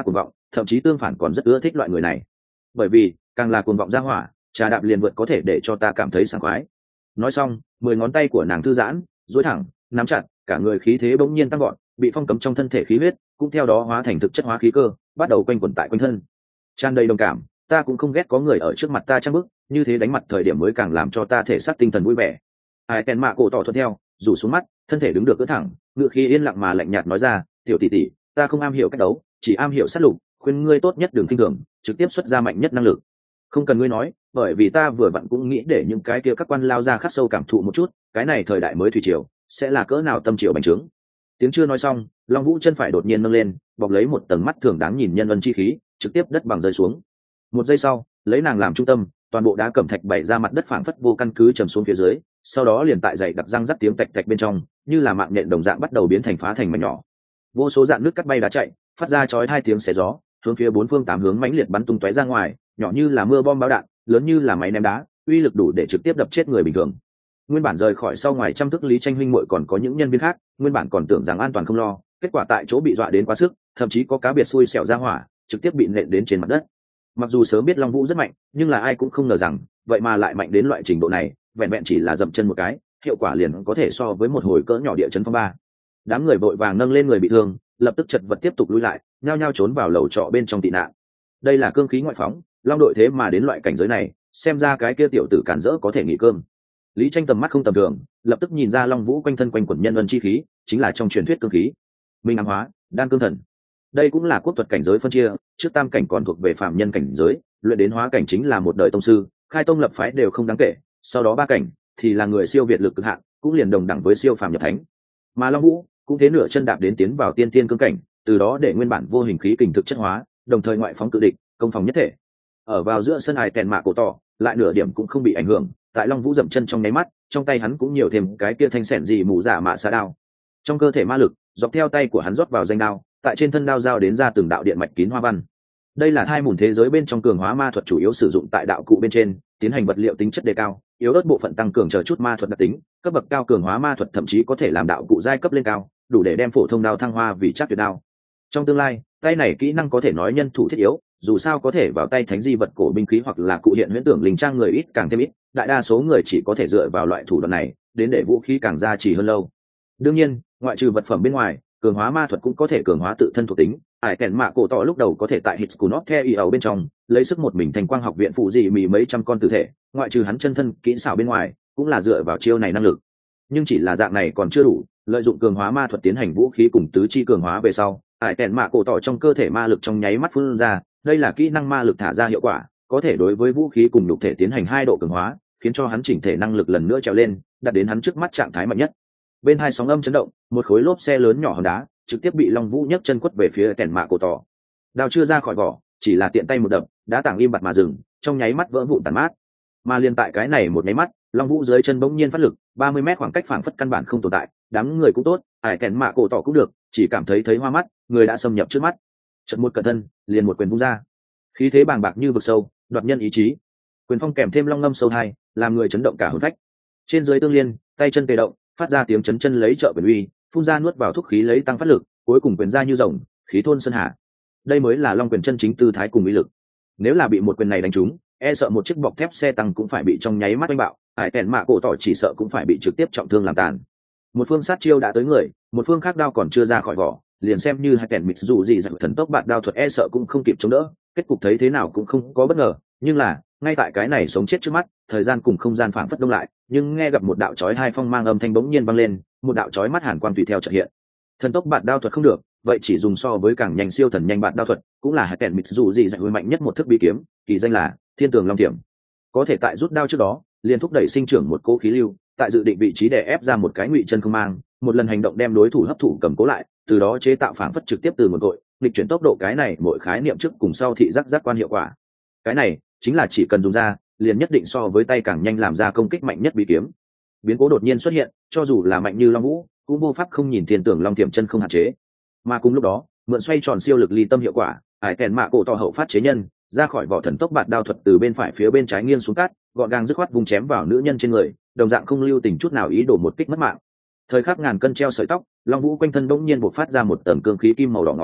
thậm chí tương phản còn rất ưa thích loại người này. Bởi vì càng là cuồng vọng ra hỏa, trà đạp liền vượt có thể để cho ta cảm thấy sảng khoái. Nói xong, mười ngón tay của nàng thư giãn, duỗi thẳng, nắm chặt, cả người khí thế bỗng nhiên tăng gọn, bị phong cấm trong thân thể khí huyết cũng theo đó hóa thành thực chất hóa khí cơ, bắt đầu quanh quẩn tại quanh thân. Tràn đầy đồng cảm, ta cũng không ghét có người ở trước mặt ta trang bức, như thế đánh mặt thời điểm mới càng làm cho ta thể xác tinh thần vui vẻ. Ai kèn mạ cổ tỏ thuận theo, rủ xuống mắt, thân thể đứng được cỡ thẳng, ngựa khí yên lặng mà lạnh nhạt nói ra, tiểu tỷ tỷ, ta không am hiểu cách đấu, chỉ am hiểu sát lục, khuyên ngươi tốt nhất đừng kinh thường, trực tiếp xuất ra mạnh nhất năng lực. Không cần ngươi nói, bởi vì ta vừa vặn cũng nghĩ để những cái kia các quan lao ra khắc sâu cảm thụ một chút, cái này thời đại mới thủy triều sẽ là cỡ nào tâm triều bành trướng. Tiếng chưa nói xong, Long Vũ chân phải đột nhiên nâng lên, bọc lấy một tầng mắt thường đáng nhìn nhân ân chi khí, trực tiếp đất bằng rơi xuống. Một giây sau, lấy nàng làm trung tâm, toàn bộ đá cẩm thạch bày ra mặt đất phảng phất vô căn cứ trầm xuống phía dưới, sau đó liền tại dày đặc răng rắc tiếng tạch tạch bên trong, như là mạng nhện đồng dạng bắt đầu biến thành phá thành mảnh nhỏ. Vô số dạng nước cắt bay đá chạy, phát ra chói hai tiếng xé gió, hướng phía bốn phương tám hướng mãnh liệt bắn tung tóe ra ngoài, nhỏ như là mưa bom bão đạn, lớn như là máy ném đá, uy lực đủ để trực tiếp đập chết người bình thường. Nguyên bản rời khỏi sau ngoài trăm thước Lý Tranh huynh muội còn có những nhân viên khác, nguyên bản còn tưởng rằng an toàn không lo, kết quả tại chỗ bị dọa đến quá sức, thậm chí có cá biệt xui xẻo ra hỏa, trực tiếp bị nện đến trên mặt đất. Mặc dù sớm biết Long Vũ rất mạnh, nhưng là ai cũng không ngờ rằng, vậy mà lại mạnh đến loại trình độ này, vẹn vẹn chỉ là dậm chân một cái, hiệu quả liền có thể so với một hồi cỡ nhỏ địa chấn phong ba. Đám người vội vàng nâng lên người bị thương, lập tức chật vật tiếp tục lùi lại, nhao nhao trốn vào lầu trọ bên trong tị nạn. Đây là cương khí ngoại phóng, Long đội thế mà đến loại cảnh giới này, xem ra cái kia tiểu tử cản rỡ có thể nghỉ cơm. Lý Tranh tầm mắt không tầm thường, lập tức nhìn ra Long Vũ quanh thân quanh quẩn nhân ân chi khí, chính là trong truyền thuyết cương khí. Minh ám hóa, đan cương thần. Đây cũng là quốc thuật cảnh giới phân chia, trước tam cảnh còn thuộc về phạm nhân cảnh giới, luyện đến hóa cảnh chính là một đời tông sư, khai tông lập phái đều không đáng kể, sau đó ba cảnh thì là người siêu việt lực cực hạn, cũng liền đồng đẳng với siêu phàm nhập thánh. Mà Long Vũ cũng thế nửa chân đạp đến tiến vào tiên tiên cương cảnh, từ đó để nguyên bản vô hình khí kình thực chất hóa, đồng thời ngoại phóng cự địch, công phòng nhất thể. Ở vào giữa sân ải kèn mạ cổ tỏ, lại nửa điểm cũng không bị ảnh hưởng, tại Long Vũ dậm chân trong nháy mắt, trong tay hắn cũng nhiều thêm cái kia thanh sẻn gì mù giả mạ xá đao. Trong cơ thể ma lực, dọc theo tay của hắn rót vào danh đao, tại trên thân đao giao đến ra từng đạo điện mạch kín hoa văn. Đây là hai mùn thế giới bên trong cường hóa ma thuật chủ yếu sử dụng tại đạo cụ bên trên, tiến hành vật liệu tính chất đề cao, yếu ớt bộ phận tăng cường chờ chút ma thuật đặc tính, cấp bậc cao cường hóa ma thuật thậm chí có thể làm đạo cụ giai cấp lên cao, đủ để đem phổ thông đao thăng hoa vì chắc tuyệt đao. Trong tương lai, tay này kỹ năng có thể nói nhân thủ thiết yếu, dù sao có thể vào tay thánh di vật cổ binh khí hoặc là cụ hiện huyễn tưởng linh trang người ít càng thêm ít, đại đa số người chỉ có thể dựa vào loại thủ đoạn này, đến để vũ khí càng gia trì hơn lâu. Đương nhiên, ngoại trừ vật phẩm bên ngoài, cường hóa ma thuật cũng có thể cường hóa tự thân thuộc tính. Ải kèn mạ cổ tỏ lúc đầu có thể tại hits của nó theo ý ẩu bên trong lấy sức một mình thành quang học viện phụ gì mì mấy trăm con tử thể, ngoại trừ hắn chân thân kỹ xảo bên ngoài, cũng là dựa vào chiêu này năng lực. Nhưng chỉ là dạng này còn chưa đủ, lợi dụng cường hóa ma thuật tiến hành vũ khí cùng tứ chi cường hóa về sau, ải kèn mạ cổ tỏ trong cơ thể ma lực trong nháy mắt phun ra, đây là kỹ năng ma lực thả ra hiệu quả, có thể đối với vũ khí cùng nhục thể tiến hành hai độ cường hóa, khiến cho hắn chỉnh thể năng lực lần nữa trèo lên, đạt đến hắn trước mắt trạng thái mạnh nhất. Bên hai sóng âm chấn động, một khối lốp xe lớn nhỏ hòn đá trực tiếp bị Long Vũ nhấc chân quất về phía kèn mạ cổ tỏ. Đao chưa ra khỏi vỏ, chỉ là tiện tay một đập, đá tảng im bặt mà dừng, trong nháy mắt vỡ vụn tàn mát. Mà liên tại cái này một nháy mắt, Long Vũ dưới chân bỗng nhiên phát lực, ba mươi mét khoảng cách phảng phất căn bản không tồn tại, đám người cũng tốt, ải kèn mạ cổ tỏ cũng được, chỉ cảm thấy thấy hoa mắt, người đã xâm nhập trước mắt. Chợt một cẩn thân, liền một quyền vung ra. Khí thế bàng bạc như vực sâu, đoạt nhân ý chí. Quyền phong kèm thêm long ngâm sâu hai, làm người chấn động cả hồn phách. Trên dưới tương liên, tay chân tê động, phát ra tiếng chấn chân lấy trợ quyền uy, phun ra nuốt vào thuốc khí lấy tăng phát lực, cuối cùng quyền ra như rồng, khí thôn sơn hà. Đây mới là long quyền chân chính tư thái cùng uy lực. Nếu là bị một quyền này đánh trúng, e sợ một chiếc bọc thép xe tăng cũng phải bị trong nháy mắt đánh bạo, ải kèn mạ cổ tỏ chỉ sợ cũng phải bị trực tiếp trọng thương làm tàn. Một phương sát chiêu đã tới người, một phương khác đao còn chưa ra khỏi vỏ, liền xem như hai kèn mịt dù gì rằng thần tốc bạn đao thuật e sợ cũng không kịp chống đỡ, kết cục thấy thế nào cũng không có bất ngờ. Nhưng là ngay tại cái này sống chết trước mắt, thời gian cùng không gian phảng phất đông lại, nhưng nghe gặp một đạo chói hai phong mang âm thanh bỗng nhiên vang lên, một đạo chói mắt hàn quang tùy theo chợt hiện. Thần tốc bạn đao thuật không được, vậy chỉ dùng so với càng nhanh siêu thần nhanh bạn đao thuật, cũng là hai kèn mịt dù gì rằng mạnh nhất một thức bí kiếm, kỳ danh là Thiên Tường Long Tiềm. Có thể tại rút đao trước đó, liền thúc đẩy sinh trưởng một cỗ khí lưu, tại dự định vị trí để ép ra một cái ngụy chân không mang, một lần hành động đem đối thủ hấp thụ cầm cố lại, từ đó chế tạo phảng phất trực tiếp từ một cội, nghịch chuyển tốc độ, cái này mỗi khái niệm trước cùng sau thị giác giác quan hiệu quả. Cái này chính là chỉ cần dùng ra, liền nhất định so với tay càng nhanh làm ra công kích mạnh nhất bí kiếm. Biến cố đột nhiên xuất hiện, cho dù là mạnh như Long Vũ, cũng vô pháp không nhìn Thiên Tường Long Tiềm chân không hạn chế. Mà cùng lúc đó, mượn xoay tròn siêu lực ly tâm hiệu quả, ải kèn mạ cổ tỏ hậu phát chế nhân, ra khỏi vỏ thần tốc bạt đao thuật từ bên phải phía bên trái nghiêng xuống cắt, gọn gàng dứt khoát vùng chém vào nữ nhân trên người, đồng dạng không lưu tình chút nào ý đồ một kích mất mạng. Thời khắc ngàn cân treo sợi tóc, Long Vũ quanh thân bỗng nhiên bộc phát ra một tầng cương khí kim màu đỏ ngòm,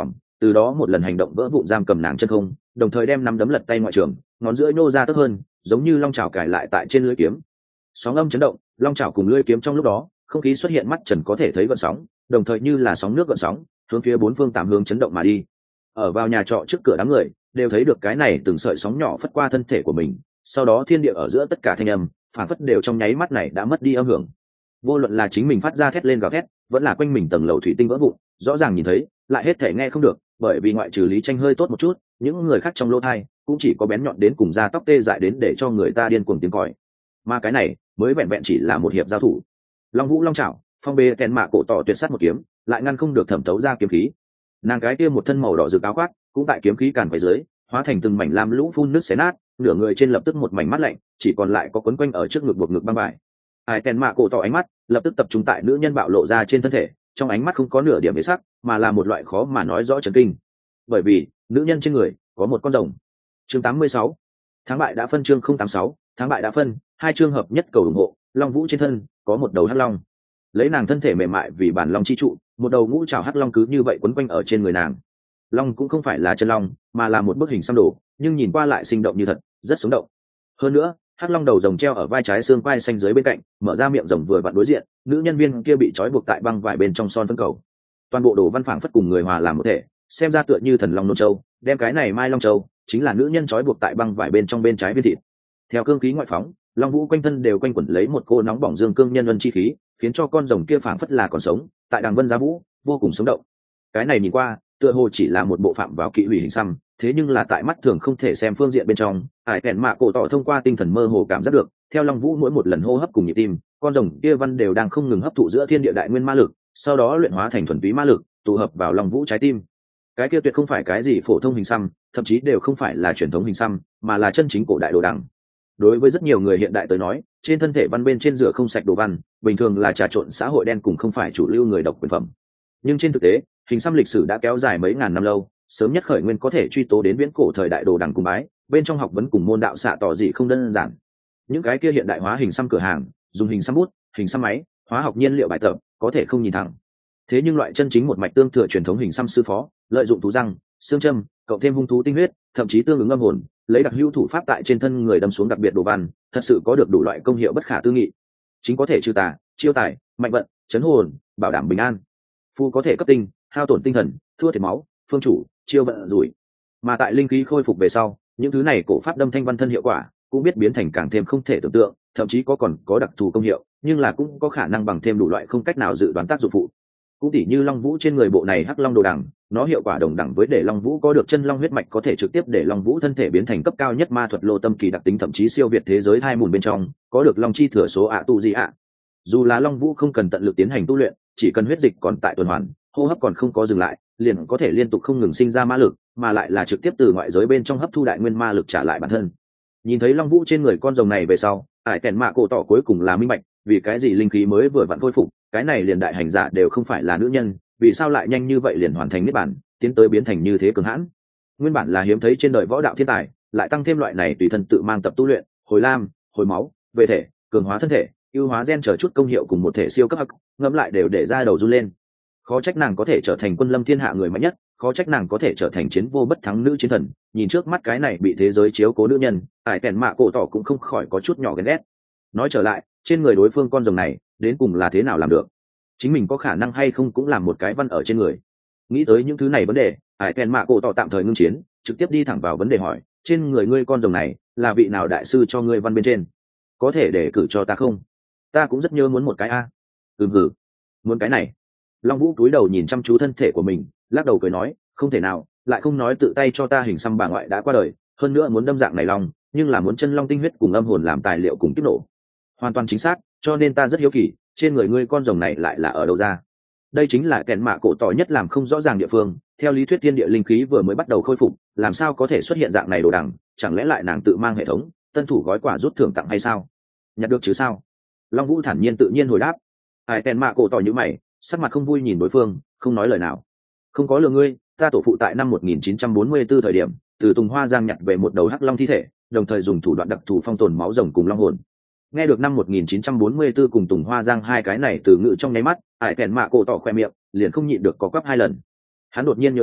từ đó một lần hành động vỡ vụn giam cầm nàng chân không, đồng thời đem nắm đấm lật tay ngoại trường, ngón giữa nhô ra tấp hơn, giống như long chảo cài lại tại trên lưỡi kiếm. Sóng âm chấn động, long chảo cùng lưỡi kiếm trong lúc đó, không khí xuất hiện mắt trần có thể thấy gợn sóng, đồng thời như là sóng nước gợn sóng, hướng phía bốn phương tám hướng chấn động mà đi. Ở vào nhà trọ trước cửa đám người đều thấy được cái này từng sợi sóng nhỏ phất qua thân thể của mình, sau đó thiên địa ở giữa tất cả thanh âm phản phất đều trong nháy mắt này đã mất đi âm hưởng. Vô luận là chính mình phát ra thét lên gào thét, vẫn là quanh mình tầng lầu thủy tinh vỡ vụn, rõ ràng nhìn thấy lại hết thể nghe không được, bởi vì ngoại trừ Lý Tranh hơi tốt một chút, những người khác trong lỗ tai cũng chỉ có bén nhọn đến cùng da tóc tê dại đến để cho người ta điên cuồng tiếng còi. Mà cái này mới vẹn vẹn chỉ là một hiệp giao thủ. Long Vũ long chảo, phong bê kèn mạ cổ tỏ tuyệt sát một kiếm, lại ngăn không được thẩm tấu ra kiếm khí. Nàng cái kia một thân màu đỏ rực áo khoác cũng tại kiếm khí càn quấy dưới hóa thành từng mảnh lam lũ phun nước xé nát, nửa người trên lập tức một mảnh mắt lạnh, chỉ còn lại có quấn quanh ở trước ngực buộc ngực băng vải. Ai kèn mạ cổ tỏ ánh mắt lập tức tập trung tại nữ nhân bạo lộ ra trên thân thể, trong ánh mắt không có nửa điểm bế sắc, mà là một loại khó mà nói rõ chấn kinh, bởi vì nữ nhân trên người có một con rồng. Chương tám mươi sáu, tháng bại đã phân. Chương không tám sáu, tháng bại đã phân. Hai chương hợp nhất cầu ủng hộ. Long Vũ trên thân có một đầu hắc long, lấy nàng thân thể mềm mại vì bản long chi trụ, một đầu ngũ trảo hắc long cứ như vậy quấn quanh ở trên người nàng. Long cũng không phải là chân long, mà là một bức hình xăm đồ, nhưng nhìn qua lại sinh động như thật, rất sống động. Hơn nữa, hắc long đầu rồng treo ở vai trái xương quai xanh dưới bên cạnh, mở ra miệng rồng vừa vặn đối diện, nữ nhân viên kia bị trói buộc tại băng vải bên trong son phân cầu. Toàn bộ đồ văn phảng phất cùng người hòa làm một thể, xem ra tựa như thần long nô châu, đem cái này mai long châu chính là nữ nhân trói buộc tại băng vải bên trong bên trái viên thịt. Theo cương khí ngoại phóng, long vũ quanh thân đều quanh quẩn lấy một cô nóng bỏng dương cương nhân luân chi khí, khiến cho con rồng kia phảng phất là còn sống, tại đàng vân giá vũ, vô cùng sống động. Cái này nhìn qua, tựa hồ chỉ là một bộ phạm vào kỵ hủy hình xăm, thế nhưng là tại mắt thường không thể xem phương diện bên trong, ải kèn mạ cổ tỏ thông qua tinh thần mơ hồ cảm giác được, theo long vũ mỗi một lần hô hấp cùng nhịp tim, con rồng kia văn đều đang không ngừng hấp thụ giữa thiên địa đại nguyên ma lực, sau đó luyện hóa thành thuần túy ma lực, tụ hợp vào long vũ trái tim. Cái kia tuyệt không phải cái gì phổ thông hình xăm, thậm chí đều không phải là truyền thống hình xăm, mà là chân chính cổ đại đồ đằng. Đối với rất nhiều người hiện đại tới nói, trên thân thể văn bên trên rửa không sạch đồ văn, bình thường là trà trộn xã hội đen cùng không phải chủ lưu người độc quyền phẩm. Nhưng trên thực tế, hình xăm lịch sử đã kéo dài mấy ngàn năm lâu, sớm nhất khởi nguyên có thể truy tố đến viễn cổ thời đại đồ đằng cung bái, bên trong học vấn cùng môn đạo xạ tỏ gì không đơn giản. Những cái kia hiện đại hóa hình xăm cửa hàng, dùng hình xăm bút, hình xăm máy, hóa học nhiên liệu bài tập, có thể không nhìn thẳng. Thế nhưng loại chân chính một mạch tương thừa truyền thống hình xăm sư phó, lợi dụng thú răng, xương châm, cộng thêm hung thú tinh huyết, thậm chí tương ứng âm hồn, lấy đặc hữu thủ pháp tại trên thân người đâm xuống đặc biệt đồ văn, thật sự có được đủ loại công hiệu bất khả tư nghị. Chính có thể trừ tà, chiêu tài, mạnh vận, chấn hồn, bảo đảm bình an. Phu có thể cấp tinh, hao tổn tinh thần, thua thiệt máu, phương chủ, chiêu vận rủi. Mà tại linh khí khôi phục về sau, những thứ này cổ pháp đâm thanh văn thân hiệu quả cũng biết biến thành càng thêm không thể tưởng tượng, thậm chí có còn có đặc thù công hiệu, nhưng là cũng có khả năng bằng thêm đủ loại không cách nào dự đoán tác dụng phụ. Cũng tỉ như long vũ trên người bộ này hắc long đồ đằng, nó hiệu quả đồng đẳng với để long vũ có được chân long huyết mạch có thể trực tiếp để long vũ thân thể biến thành cấp cao nhất ma thuật lô tâm kỳ đặc tính, thậm chí siêu việt thế giới hai mùn bên trong có được long chi thừa số ạ tu gì ạ. Dù là long vũ không cần tận lực tiến hành tu luyện, chỉ cần huyết dịch còn tại tuần hoàn, hô hấp còn không có dừng lại, liền có thể liên tục không ngừng sinh ra ma lực, mà lại là trực tiếp từ ngoại giới bên trong hấp thu đại nguyên ma lực trả lại bản thân. Nhìn thấy long vũ trên người con rồng này về sau, ải kèn mạ cổ tỏ cuối cùng là minh bạch, vì cái gì linh khí mới vừa vặn khôi phục, cái này liền đại hành giả đều không phải là nữ nhân, vì sao lại nhanh như vậy liền hoàn thành niết bản, tiến tới biến thành như thế cường hãn. Nguyên bản là hiếm thấy trên đời võ đạo thiên tài, lại tăng thêm loại này tùy thân tự mang tập tu luyện, hồi lam, hồi máu, vệ thể, cường hóa thân thể, ưu hóa gen chờ chút công hiệu cùng một thể siêu cấp hắc, ngẫm lại đều để ra đầu run lên. Khó trách nàng có thể trở thành quân lâm thiên hạ người mạnh nhất, khó trách nàng có thể trở thành chiến vô bất thắng nữ chiến thần. Nhìn trước mắt cái này bị thế giới chiếu cố nữ nhân, ải kèn mạ cổ tỏ cũng không khỏi có chút nhỏ ghen ghét. Nói trở lại, trên người đối phương con rồng này đến cùng là thế nào làm được, chính mình có khả năng hay không cũng làm một cái văn ở trên người. Nghĩ tới những thứ này vấn đề, ải kèn mạ cổ tỏ tạm thời ngưng chiến, trực tiếp đi thẳng vào vấn đề hỏi, trên người ngươi con rồng này là vị nào đại sư cho ngươi văn bên trên, có thể để cử cho ta không? Ta cũng rất nhớ muốn một cái a. Ừm hử, muốn cái này. Long vũ cúi đầu nhìn chăm chú thân thể của mình, lắc đầu cười nói, không thể nào, lại không nói tự tay cho ta hình xăm bà ngoại đã qua đời, hơn nữa muốn đâm dạng này long, nhưng là muốn chân long tinh huyết cùng âm hồn làm tài liệu cùng kiếp nổ. Hoàn toàn chính xác, cho nên ta rất hiếu kỳ, trên người ngươi con rồng này lại là ở đâu ra? Đây chính là kèn mạ cổ tỏ nhất làm không rõ ràng địa phương. Theo lý thuyết thiên địa linh khí vừa mới bắt đầu khôi phục, làm sao có thể xuất hiện dạng này đồ đằng, chẳng lẽ lại nàng tự mang hệ thống tân thủ gói quà rút thưởng tặng hay sao? Nhặt được chứ sao? Long vũ thản nhiên tự nhiên hồi đáp. Ai kèn mạ cổ tỏ như mày, sắc mặt không vui nhìn đối phương, không nói lời nào. Không có lừa ngươi, ta tổ phụ tại năm một nghìn chín trăm bốn mươi tư thời điểm từ Tùng Hoa Giang nhặt về một đầu hắc long thi thể, đồng thời dùng thủ đoạn đặc thù phong tồn máu rồng cùng long hồn. Nghe được năm một nghìn chín trăm bốn mươi tư cùng Tùng Hoa Giang hai cái này từ ngữ trong nháy mắt, ải kèn mạ cổ tỏ khoe miệng liền không nhịn được có quắp hai lần. Hắn đột nhiên nhớ tới,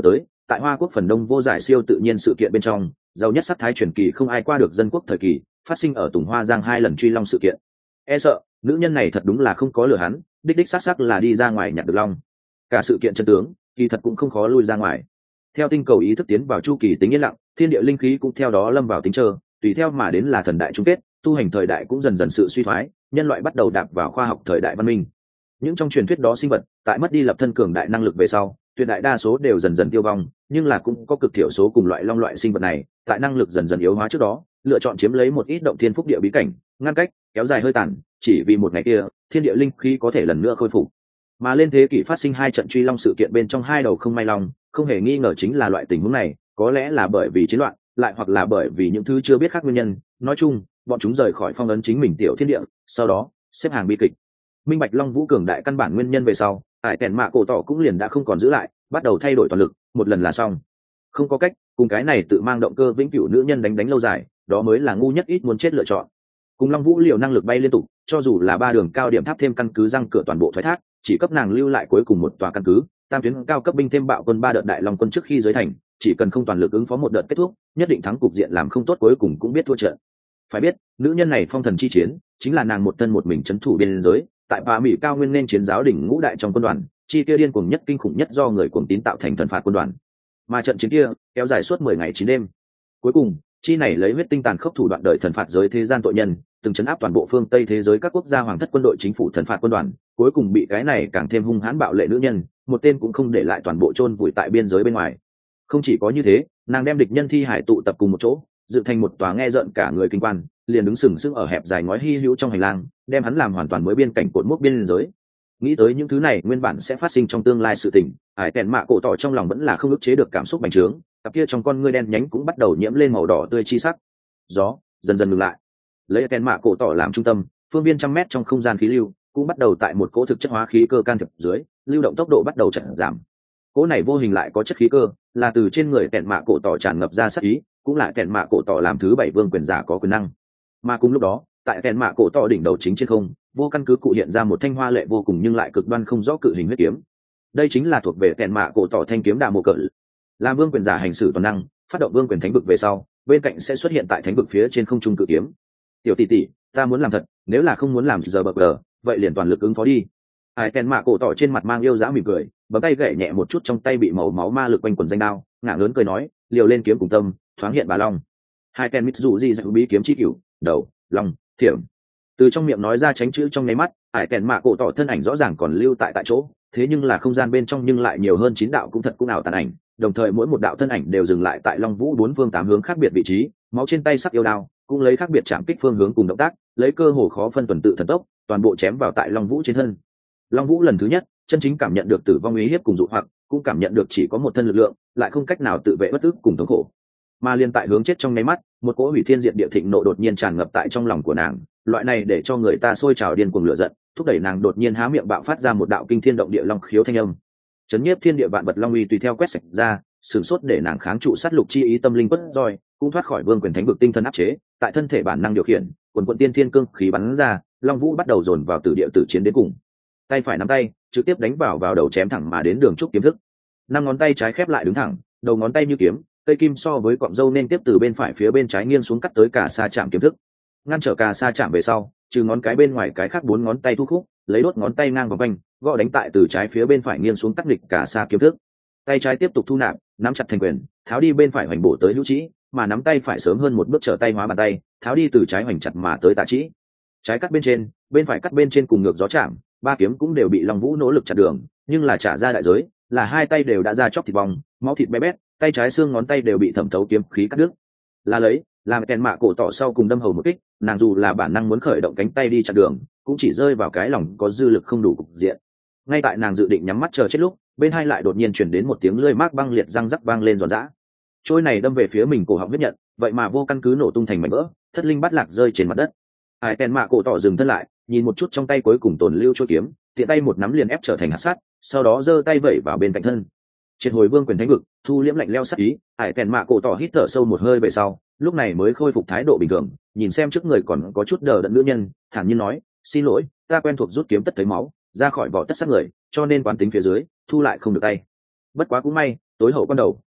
tại Hoa Quốc phần đông vô giải siêu tự nhiên sự kiện bên trong, giàu nhất sắc thái truyền kỳ không ai qua được dân quốc thời kỳ, phát sinh ở Tùng Hoa Giang hai lần truy long sự kiện. E sợ, nữ nhân này thật đúng là không có lừa hắn, đích đích xác xác là đi ra ngoài nhặt được long. Cả sự kiện chân tướng, kỳ thật cũng không khó lui ra ngoài. Theo tinh cầu ý thức tiến vào chu kỳ tính yên lặng, thiên địa linh khí cũng theo đó lâm vào tính chờ, tùy theo mà đến là thần đại chung kết, tu hành thời đại cũng dần dần sự suy thoái, nhân loại bắt đầu đạp vào khoa học thời đại văn minh. Những trong truyền thuyết đó sinh vật, tại mất đi lập thân cường đại năng lực về sau, tuyệt đại đa số đều dần dần tiêu vong, nhưng là cũng có cực thiểu số cùng loại long loại sinh vật này, tại năng lực dần dần yếu hóa trước đó, lựa chọn chiếm lấy một ít động thiên phúc địa bí cảnh, ngăn cách, kéo dài hơi tàn, chỉ vì một ngày kia, thiên địa linh khí có thể lần nữa khôi phục. Mà lên thế kỷ phát sinh hai trận truy long sự kiện bên trong hai đầu không may long, không hề nghi ngờ chính là loại tình huống này, có lẽ là bởi vì chiến loạn, lại hoặc là bởi vì những thứ chưa biết khác nguyên nhân, nói chung, bọn chúng rời khỏi phong ấn chính mình tiểu thiên địa, sau đó xếp hàng bi kịch. Minh bạch long vũ cường đại căn bản nguyên nhân về sau, ải kèn mạ cổ tỏ cũng liền đã không còn giữ lại, bắt đầu thay đổi toàn lực, một lần là xong. Không có cách, cùng cái này tự mang động cơ vĩnh cửu nữ nhân đánh đánh lâu dài, đó mới là ngu nhất ít muốn chết lựa chọn. Cùng long vũ liều năng lực bay liên tục, cho dù là ba đường cao điểm tháp thêm căn cứ răng cửa toàn bộ thoái thác, chỉ cấp nàng lưu lại cuối cùng một tòa căn cứ, tam tuyến cao cấp binh thêm bạo quân ba đợt đại long quân trước khi giới thành, chỉ cần không toàn lực ứng phó một đợt kết thúc, nhất định thắng cục diện, làm không tốt cuối cùng cũng biết thua trận. Phải biết, nữ nhân này phong thần chi chiến, chính là nàng một thân một mình trấn thủ biên giới, tại Ba Mỹ cao nguyên nên chiến giáo đỉnh ngũ đại trong quân đoàn, chi kia điên cuồng nhất kinh khủng nhất do người cuồng tín tạo thành thần phạt quân đoàn. Mà trận chiến kia kéo dài suốt mười ngày chín đêm. Cuối cùng, chi này lấy huyết tinh tàn khốc thủ đoạn đợi thần phạt giới thế gian tội nhân, từng chấn áp toàn bộ phương Tây thế giới các quốc gia hoàng thất quân đội chính phủ thần phạt quân đoàn, cuối cùng bị cái này càng thêm hung hãn bạo lệ nữ nhân, một tên cũng không để lại toàn bộ chôn vùi tại biên giới bên ngoài. Không chỉ có như thế, nàng đem địch nhân thi hải tụ tập cùng một chỗ, dựng thành một tòa nghe rợn cả người kinh quan, liền đứng sừng sững ở hẹp dài ngói hi hữu trong hành lang, đem hắn làm hoàn toàn mới biên cảnh cột mốc biên giới. Nghĩ tới những thứ này nguyên bản sẽ phát sinh trong tương lai sự tình, hải kèn mạ cổ tỏ trong lòng vẫn là không ức chế được cảm xúc bành trướng, cặp kia trong con ngươi đen nhánh cũng bắt đầu nhiễm lên màu đỏ tươi chi sắc. Gió dần dần ngừng lại, lấy kèn mạ cổ tỏ làm trung tâm, phương viên trăm mét trong không gian khí lưu cũng bắt đầu tại một cỗ thực chất hóa khí cơ can thiệp dưới, lưu động tốc độ bắt đầu chậm giảm. Cỗ này vô hình lại có chất khí cơ, là từ trên người kèn mạ cổ tỏ tràn ngập ra sát ý, cũng là kèn mạ cổ tỏ làm thứ bảy vương quyền giả có quyền năng. Mà cùng lúc đó, tại kèn mạ cổ tỏ đỉnh đầu chính trên không, vô căn cứ cụ hiện ra một thanh hoa lệ vô cùng nhưng lại cực đoan không rõ cự hình huyết kiếm. Đây chính là thuộc về kèn mạ cổ tỏ thanh kiếm đà mộ cỡ. Làm vương quyền giả hành xử toàn năng, phát động vương quyền thánh vực về sau, bên cạnh sẽ xuất hiện tại thánh vực phía trên không trung cự kiếm. Tiểu tỷ tỷ, ta muốn làm thật, nếu là không muốn làm giờ bờ bờ, vậy liền toàn lực ứng phó đi. Ai kèn mạ cổ tỏ trên mặt mang yêu dã mỉm cười, bấm tay gậy nhẹ một chút trong tay bị màu máu ma lực quanh quần danh đao, ngả lớn cười nói, liều lên kiếm cùng tâm, thoáng hiện bà long. Hai kèn mít dụ gì dạy bí kiếm chi cửu, đầu, long, thiểm. Từ trong miệng nói ra tránh chữ trong nháy mắt, ải kèn mạ cổ tỏ thân ảnh rõ ràng còn lưu tại tại chỗ, thế nhưng là không gian bên trong nhưng lại nhiều hơn chín đạo cũng thật cũng ảo tàn ảnh, đồng thời mỗi một đạo thân ảnh đều dừng lại tại long vũ bốn phương tám hướng khác biệt vị trí, máu trên tay sắc yêu đao cũng lấy khác biệt chạm kích phương hướng cùng động tác, lấy cơ hồ khó phân tuần tự thần tốc, toàn bộ chém vào tại long vũ trên thân. Long vũ lần thứ nhất chân chính cảm nhận được tử vong uy hiếp cùng dụ hoặc, cũng cảm nhận được chỉ có một thân lực lượng, lại không cách nào tự vệ bất ức cùng thống khổ. Mà liên tại hướng chết trong nháy mắt, một cỗ hủy thiên diệt địa thịnh nộ đột nhiên tràn ngập tại trong lòng của nàng, loại này để cho người ta sôi trào điên cuồng lửa giận, thúc đẩy nàng đột nhiên há miệng bạo phát ra một đạo kinh thiên động địa long khiếu thanh âm. Chấn nhiếp thiên địa vạn vật long uy tùy theo quét sạch ra, sửng sốt để nàng kháng trụ sát lục chi ý tâm linh bất roi, cũng thoát khỏi vương quyền thánh vực tinh thần áp chế, tại thân thể bản năng điều khiển, quần quần tiên thiên cương khí bắn ra, long vũ bắt đầu dồn vào tử địa tử chiến đến cùng. Tay phải nắm tay, trực tiếp đánh vào vào đầu chém thẳng mà đến đường trúc kiếm thức. Năm ngón tay trái khép lại đứng thẳng, đầu ngón tay như kiếm, cây kim so với cọng râu nên tiếp từ bên phải phía bên trái nghiêng xuống cắt tới cả xa chạm kiếm thức, ngăn trở cả xa chạm về sau, trừ ngón cái bên ngoài cái khác bốn ngón tay thu khúc, lấy đốt ngón tay ngang vào quanh, gõ đánh tại từ trái phía bên phải nghiêng xuống cắt nghịch cả xa kiếm thức. Tay trái tiếp tục thu nạp, nắm chặt thành quyền, tháo đi bên phải hoành bổ tới hữu chỉ, mà nắm tay phải sớm hơn một bước trở tay hóa bàn tay, tháo đi từ trái hoành chặt mà tới tả chỉ. Trái cắt bên trên, bên phải cắt bên trên cùng ngược gió chạm, ba kiếm cũng đều bị Long Vũ nỗ lực chặt đường, nhưng là trả ra đại giới, là hai tay đều đã ra chóc thịt bong, máu thịt bé bét, tay trái xương ngón tay đều bị thẩm thấu kiếm khí cắt đứt. Là lấy, làm kèn mạ cổ tỏ sau cùng đâm hầu một kích, nàng dù là bản năng muốn khởi động cánh tay đi chặn đường, cũng chỉ rơi vào cái lòng có dư lực không đủ cục diện. Ngay tại nàng dự định nhắm mắt chờ chết lúc, bên hai lại đột nhiên truyền đến một tiếng lưỡi mác băng liệt răng rắc vang lên giòn giã. Trôi này đâm về phía mình cổ họng huyết nhận, vậy mà vô căn cứ nổ tung thành mảnh vỡ, thất linh bắt lạc rơi trên mặt đất. Ai kèn mạ cổ tỏ dừng thân lại, nhìn một chút trong tay cuối cùng tồn lưu trôi kiếm, tiện tay một nắm liền ép trở thành hạt sắt, sau đó giơ tay vẩy vào bên cạnh thân. Triệt hồi vương quyền thánh vực, thu liễm lạnh leo sát ý, Hải kèn mạ cổ tỏ hít thở sâu một hơi về sau, lúc này mới khôi phục thái độ bình thường, nhìn xem trước người còn có chút đờ đẫn nữ nhân, thản nhiên nói, xin lỗi, ta quen thuộc rút kiếm tất thấy máu, ra khỏi vỏ tất sát người, cho nên quán tính phía dưới, thu lại không được tay. Bất quá cũng may, tối hậu quan đầu,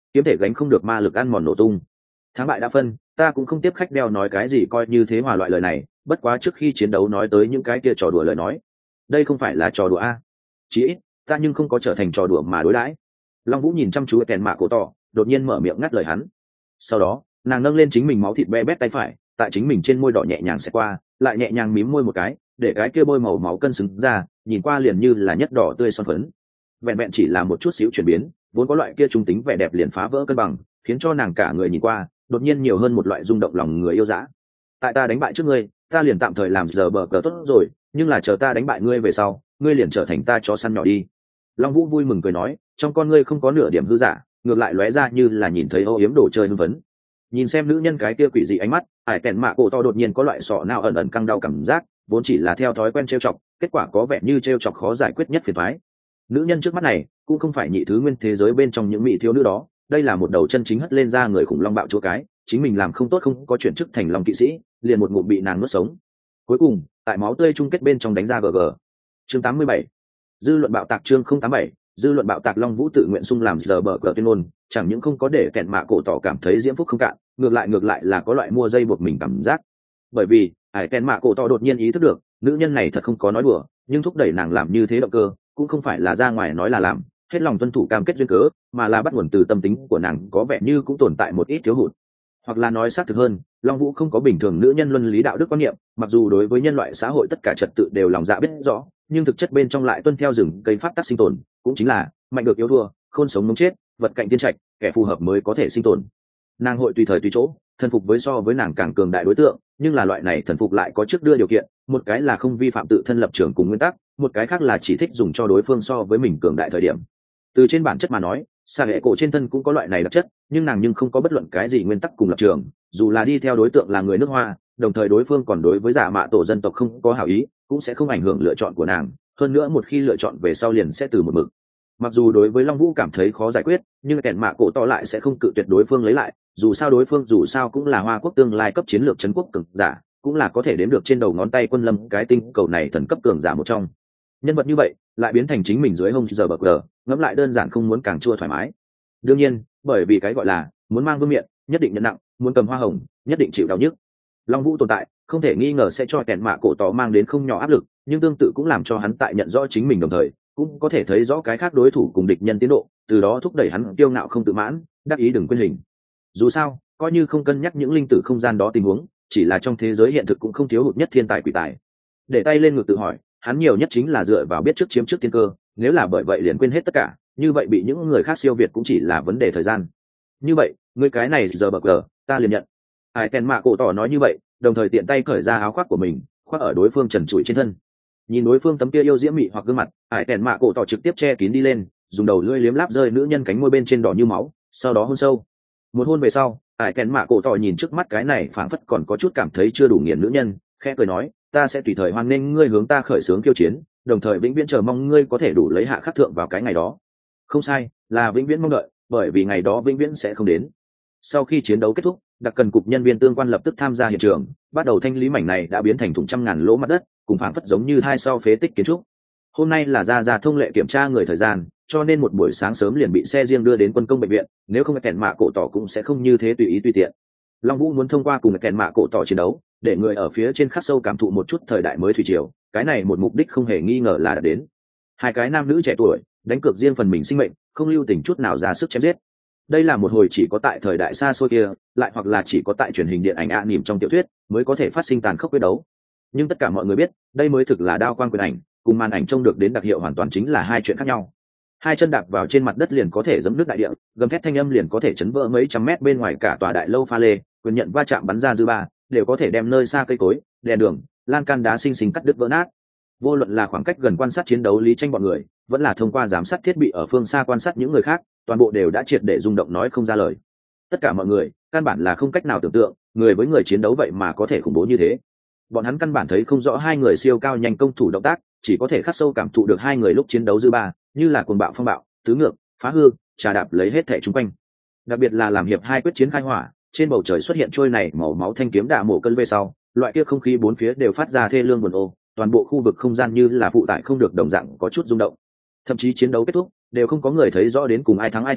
kiếm thể gánh không được ma lực ăn mòn nổ tung. Thắng bại đã phân, ta cũng không tiếp khách đeo nói cái gì coi như thế hòa loại lời này, bất quá trước khi chiến đấu nói tới những cái kia trò đùa lời nói, đây không phải là trò đùa a. Chỉ ít ta nhưng không có trở thành trò đùa mà đối đãi. Long Vũ nhìn chăm chú kèn mạ cổ tỏ, đột nhiên mở miệng ngắt lời hắn. Sau đó nàng nâng lên chính mình máu thịt be bét tay phải, tại chính mình trên môi đỏ nhẹ nhàng xẹt qua, lại nhẹ nhàng mím môi một cái, để cái kia bôi màu máu cân xứng ra, nhìn qua liền như là nhất đỏ tươi son phấn. Vẹn vẹn chỉ là một chút xíu chuyển biến, vốn có loại kia trung tính vẻ đẹp liền phá vỡ cân bằng, khiến cho nàng cả người nhìn qua đột nhiên nhiều hơn một loại rung động lòng người yêu dã. Tại ta đánh bại trước ngươi, ta liền tạm thời làm giờ bờ cờ tốt rồi, nhưng là chờ ta đánh bại ngươi về sau, ngươi liền trở thành ta chó săn nhỏ đi. Long Vũ vui mừng cười nói, trong con ngươi không có nửa điểm hư giả, ngược lại lóe ra như là nhìn thấy âu yếm đồ chơi hưng phấn. Nhìn xem nữ nhân cái kia quỷ dị ánh mắt, ải kèn mạ cổ to đột nhiên có loại sọ não ẩn ẩn căng đau cảm giác, vốn chỉ là theo thói quen trêu chọc, kết quả có vẻ như trêu chọc khó giải quyết nhất phiền toái. Nữ nhân trước mắt này cũng không phải nhị thứ nguyên thế giới bên trong những mỹ thiếu nữ đó, đây là một đầu chân chính hất lên ra người khủng long bạo chúa cái, chính mình làm không tốt không có chuyển chức thành long kỵ sĩ, liền một ngụm bị nàng nuốt sống. Cuối cùng tại máu tươi chung kết bên trong đánh ra gg. Chương tám mươi bảy, dư luận bạo tạc. Chương không tám bảy, dư luận bạo tạc. Long Vũ tự nguyện sung làm giờ bờ cờ tuyên ngôn, chẳng những không có để kẹn mạ cổ tỏ cảm thấy diễm phúc không cạn, ngược lại ngược lại là có loại mua dây buộc mình cảm giác. Bởi vì ải kẹn mạ cổ tỏ đột nhiên ý thức được nữ nhân này thật không có nói đùa, nhưng thúc đẩy nàng làm như thế động cơ cũng không phải là ra ngoài nói là làm, hết lòng tuân thủ cam kết duyên cớ, mà là bắt nguồn từ tâm tính của nàng có vẻ như cũng tồn tại một ít thiếu hụt. Hoặc là nói xác thực hơn, Long Vũ không có bình thường nữ nhân luân lý đạo đức quan niệm, mặc dù đối với nhân loại xã hội tất cả trật tự đều lòng dạ biết rõ, nhưng thực chất bên trong lại tuân theo rừng cây pháp tắc sinh tồn, cũng chính là mạnh được yếu thua, khôn sống mống chết, vật cạnh tiên trạch, kẻ phù hợp mới có thể sinh tồn. Nàng hội tùy thời tùy chỗ thần phục với so với nàng càng cường đại đối tượng, nhưng là loại này thần phục lại có trước đưa điều kiện, một cái là không vi phạm tự thân lập trường cùng nguyên tắc, một cái khác là chỉ thích dùng cho đối phương so với mình cường đại thời điểm. Từ trên bản chất mà nói, xà hệ cổ trên thân cũng có loại này đặc chất, nhưng nàng nhưng không có bất luận cái gì nguyên tắc cùng lập trường, dù là đi theo đối tượng là người nước Hoa, đồng thời đối phương còn đối với giả mạ tổ dân tộc không có hảo ý, cũng sẽ không ảnh hưởng lựa chọn của nàng, hơn nữa một khi lựa chọn về sau liền sẽ từ một mực. Mặc dù đối với Long Vũ cảm thấy khó giải quyết, nhưng kẻn mạ cổ to lại sẽ không cự tuyệt đối phương lấy lại, dù sao đối phương dù sao cũng là Hoa quốc tương lai cấp chiến lược trấn quốc cường giả, cũng là có thể đếm được trên đầu ngón tay quân lâm cái tinh cầu này thần cấp cường giả một trong. Nhân vật như vậy lại biến thành chính mình dưới hông giờ bậc lờ, ngẫm lại đơn giản không muốn càng chua thoải mái. Đương nhiên, bởi vì cái gọi là muốn mang vương miện, nhất định nhận nặng, muốn cầm hoa hồng, nhất định chịu đau nhức. Long Vũ tồn tại, không thể nghi ngờ sẽ cho kẻn mạ cổ to mang đến không nhỏ áp lực, nhưng tương tự cũng làm cho hắn tại nhận rõ chính mình đồng thời, cũng có thể thấy rõ cái khác đối thủ cùng địch nhân tiến độ, từ đó thúc đẩy hắn kiêu ngạo không tự mãn, đắc ý đừng quên hình. Dù sao, coi như không cân nhắc những linh tử không gian đó tình huống, chỉ là trong thế giới hiện thực cũng không thiếu hụt nhất thiên tài quỷ tài. Để tay lên ngực tự hỏi, hắn nhiều nhất chính là dựa vào biết trước chiếm trước tiên cơ, nếu là bởi vậy liền quên hết tất cả, như vậy bị những người khác siêu việt cũng chỉ là vấn đề thời gian. Như vậy, ngươi cái này giờ bậc cờ, ta liền nhận. Ai Tèn Mạ cổ tỏ nói như vậy, đồng thời tiện tay cởi ra áo khoác của mình, khoác ở đối phương trần trụi trên thân. Nhìn đối phương tấm kia yêu diễm mị hoặc gương mặt, Ai Tèn Mạ cổ tỏ trực tiếp che kín đi lên, dùng đầu lưỡi liếm láp rơi nữ nhân cánh môi bên trên đỏ như máu, sau đó hôn sâu. Một hôn về sau, Ai Tèn Mạ cổ tỏ nhìn trước mắt cái này phảng phất còn có chút cảm thấy chưa đủ nghiền nữ nhân, khẽ cười nói, ta sẽ tùy thời hoan nghênh ngươi hướng ta khởi xướng kiêu chiến, đồng thời vĩnh viễn chờ mong ngươi có thể đủ lấy hạ khắc thượng vào cái ngày đó. Không sai, là vĩnh viễn mong đợi, bởi vì ngày đó vĩnh viễn sẽ không đến. Sau khi chiến đấu kết thúc, đặc cần cục nhân viên tương quan lập tức tham gia hiện trường, bắt đầu thanh lý mảnh này đã biến thành thùng trăm ngàn lỗ mặt đất, cùng phảng phất giống như hai sau phế tích kiến trúc. Hôm nay là ra ra thông lệ kiểm tra người thời gian, cho nên một buổi sáng sớm liền bị xe riêng đưa đến quân công bệnh viện, nếu không kèn mạ cổ tỏ cũng sẽ không như thế tùy ý tùy tiện. Long Vũ muốn thông qua cùng kèn mạ cổ tỏ chiến đấu, để người ở phía trên khắc sâu cảm thụ một chút thời đại mới thủy triều, cái này một mục đích không hề nghi ngờ là đã đến. Hai cái nam nữ trẻ tuổi đánh cược riêng phần mình sinh mệnh, không lưu tình chút nào ra sức chém giết. Đây là một hồi chỉ có tại thời đại xa xôi kia, lại hoặc là chỉ có tại truyền hình điện ảnh ạ niềm trong tiểu thuyết mới có thể phát sinh tàn khốc quyết đấu. Nhưng tất cả mọi người biết, đây mới thực là đao quang quyền ảnh, cùng màn ảnh trông được đến đặc hiệu hoàn toàn chính là hai chuyện khác nhau. Hai chân đạp vào trên mặt đất liền có thể giẫm nước đại địa, gầm thét thanh âm liền có thể chấn vỡ mấy trăm mét bên ngoài cả tòa đại lâu pha lê, quyền nhận va chạm bắn ra dư ba, đều có thể đem nơi xa cây cối, đèn đường, lan can đá xinh xinh cắt đứt vỡ nát. Vô luận là khoảng cách gần quan sát chiến đấu lý tranh bọn người, vẫn là thông qua giám sát thiết bị ở phương xa quan sát những người khác, toàn bộ đều đã triệt để rung động nói không ra lời. Tất cả mọi người căn bản là không cách nào tưởng tượng, người với người chiến đấu vậy mà có thể khủng bố như thế. Bọn hắn căn bản thấy không rõ hai người siêu cao nhanh công thủ động tác, chỉ có thể khắc sâu cảm thụ được hai người lúc chiến đấu dư ba, như là cuồng bạo phong bạo, tứ ngược, phá hư, trà đạp lấy hết thảy xung quanh. Đặc biệt là làm hiệp hai quyết chiến khai hỏa, trên bầu trời xuất hiện trôi này màu máu thanh kiếm đạ mổ cân về sau, loại kia không khí bốn phía đều phát ra thê lương buồn ô, toàn bộ khu vực không gian như là phụ tải không được đồng dạng có chút rung động. Thậm chí chiến đấu kết thúc, đều không có người thấy rõ đến cùng ai thắng ai thua,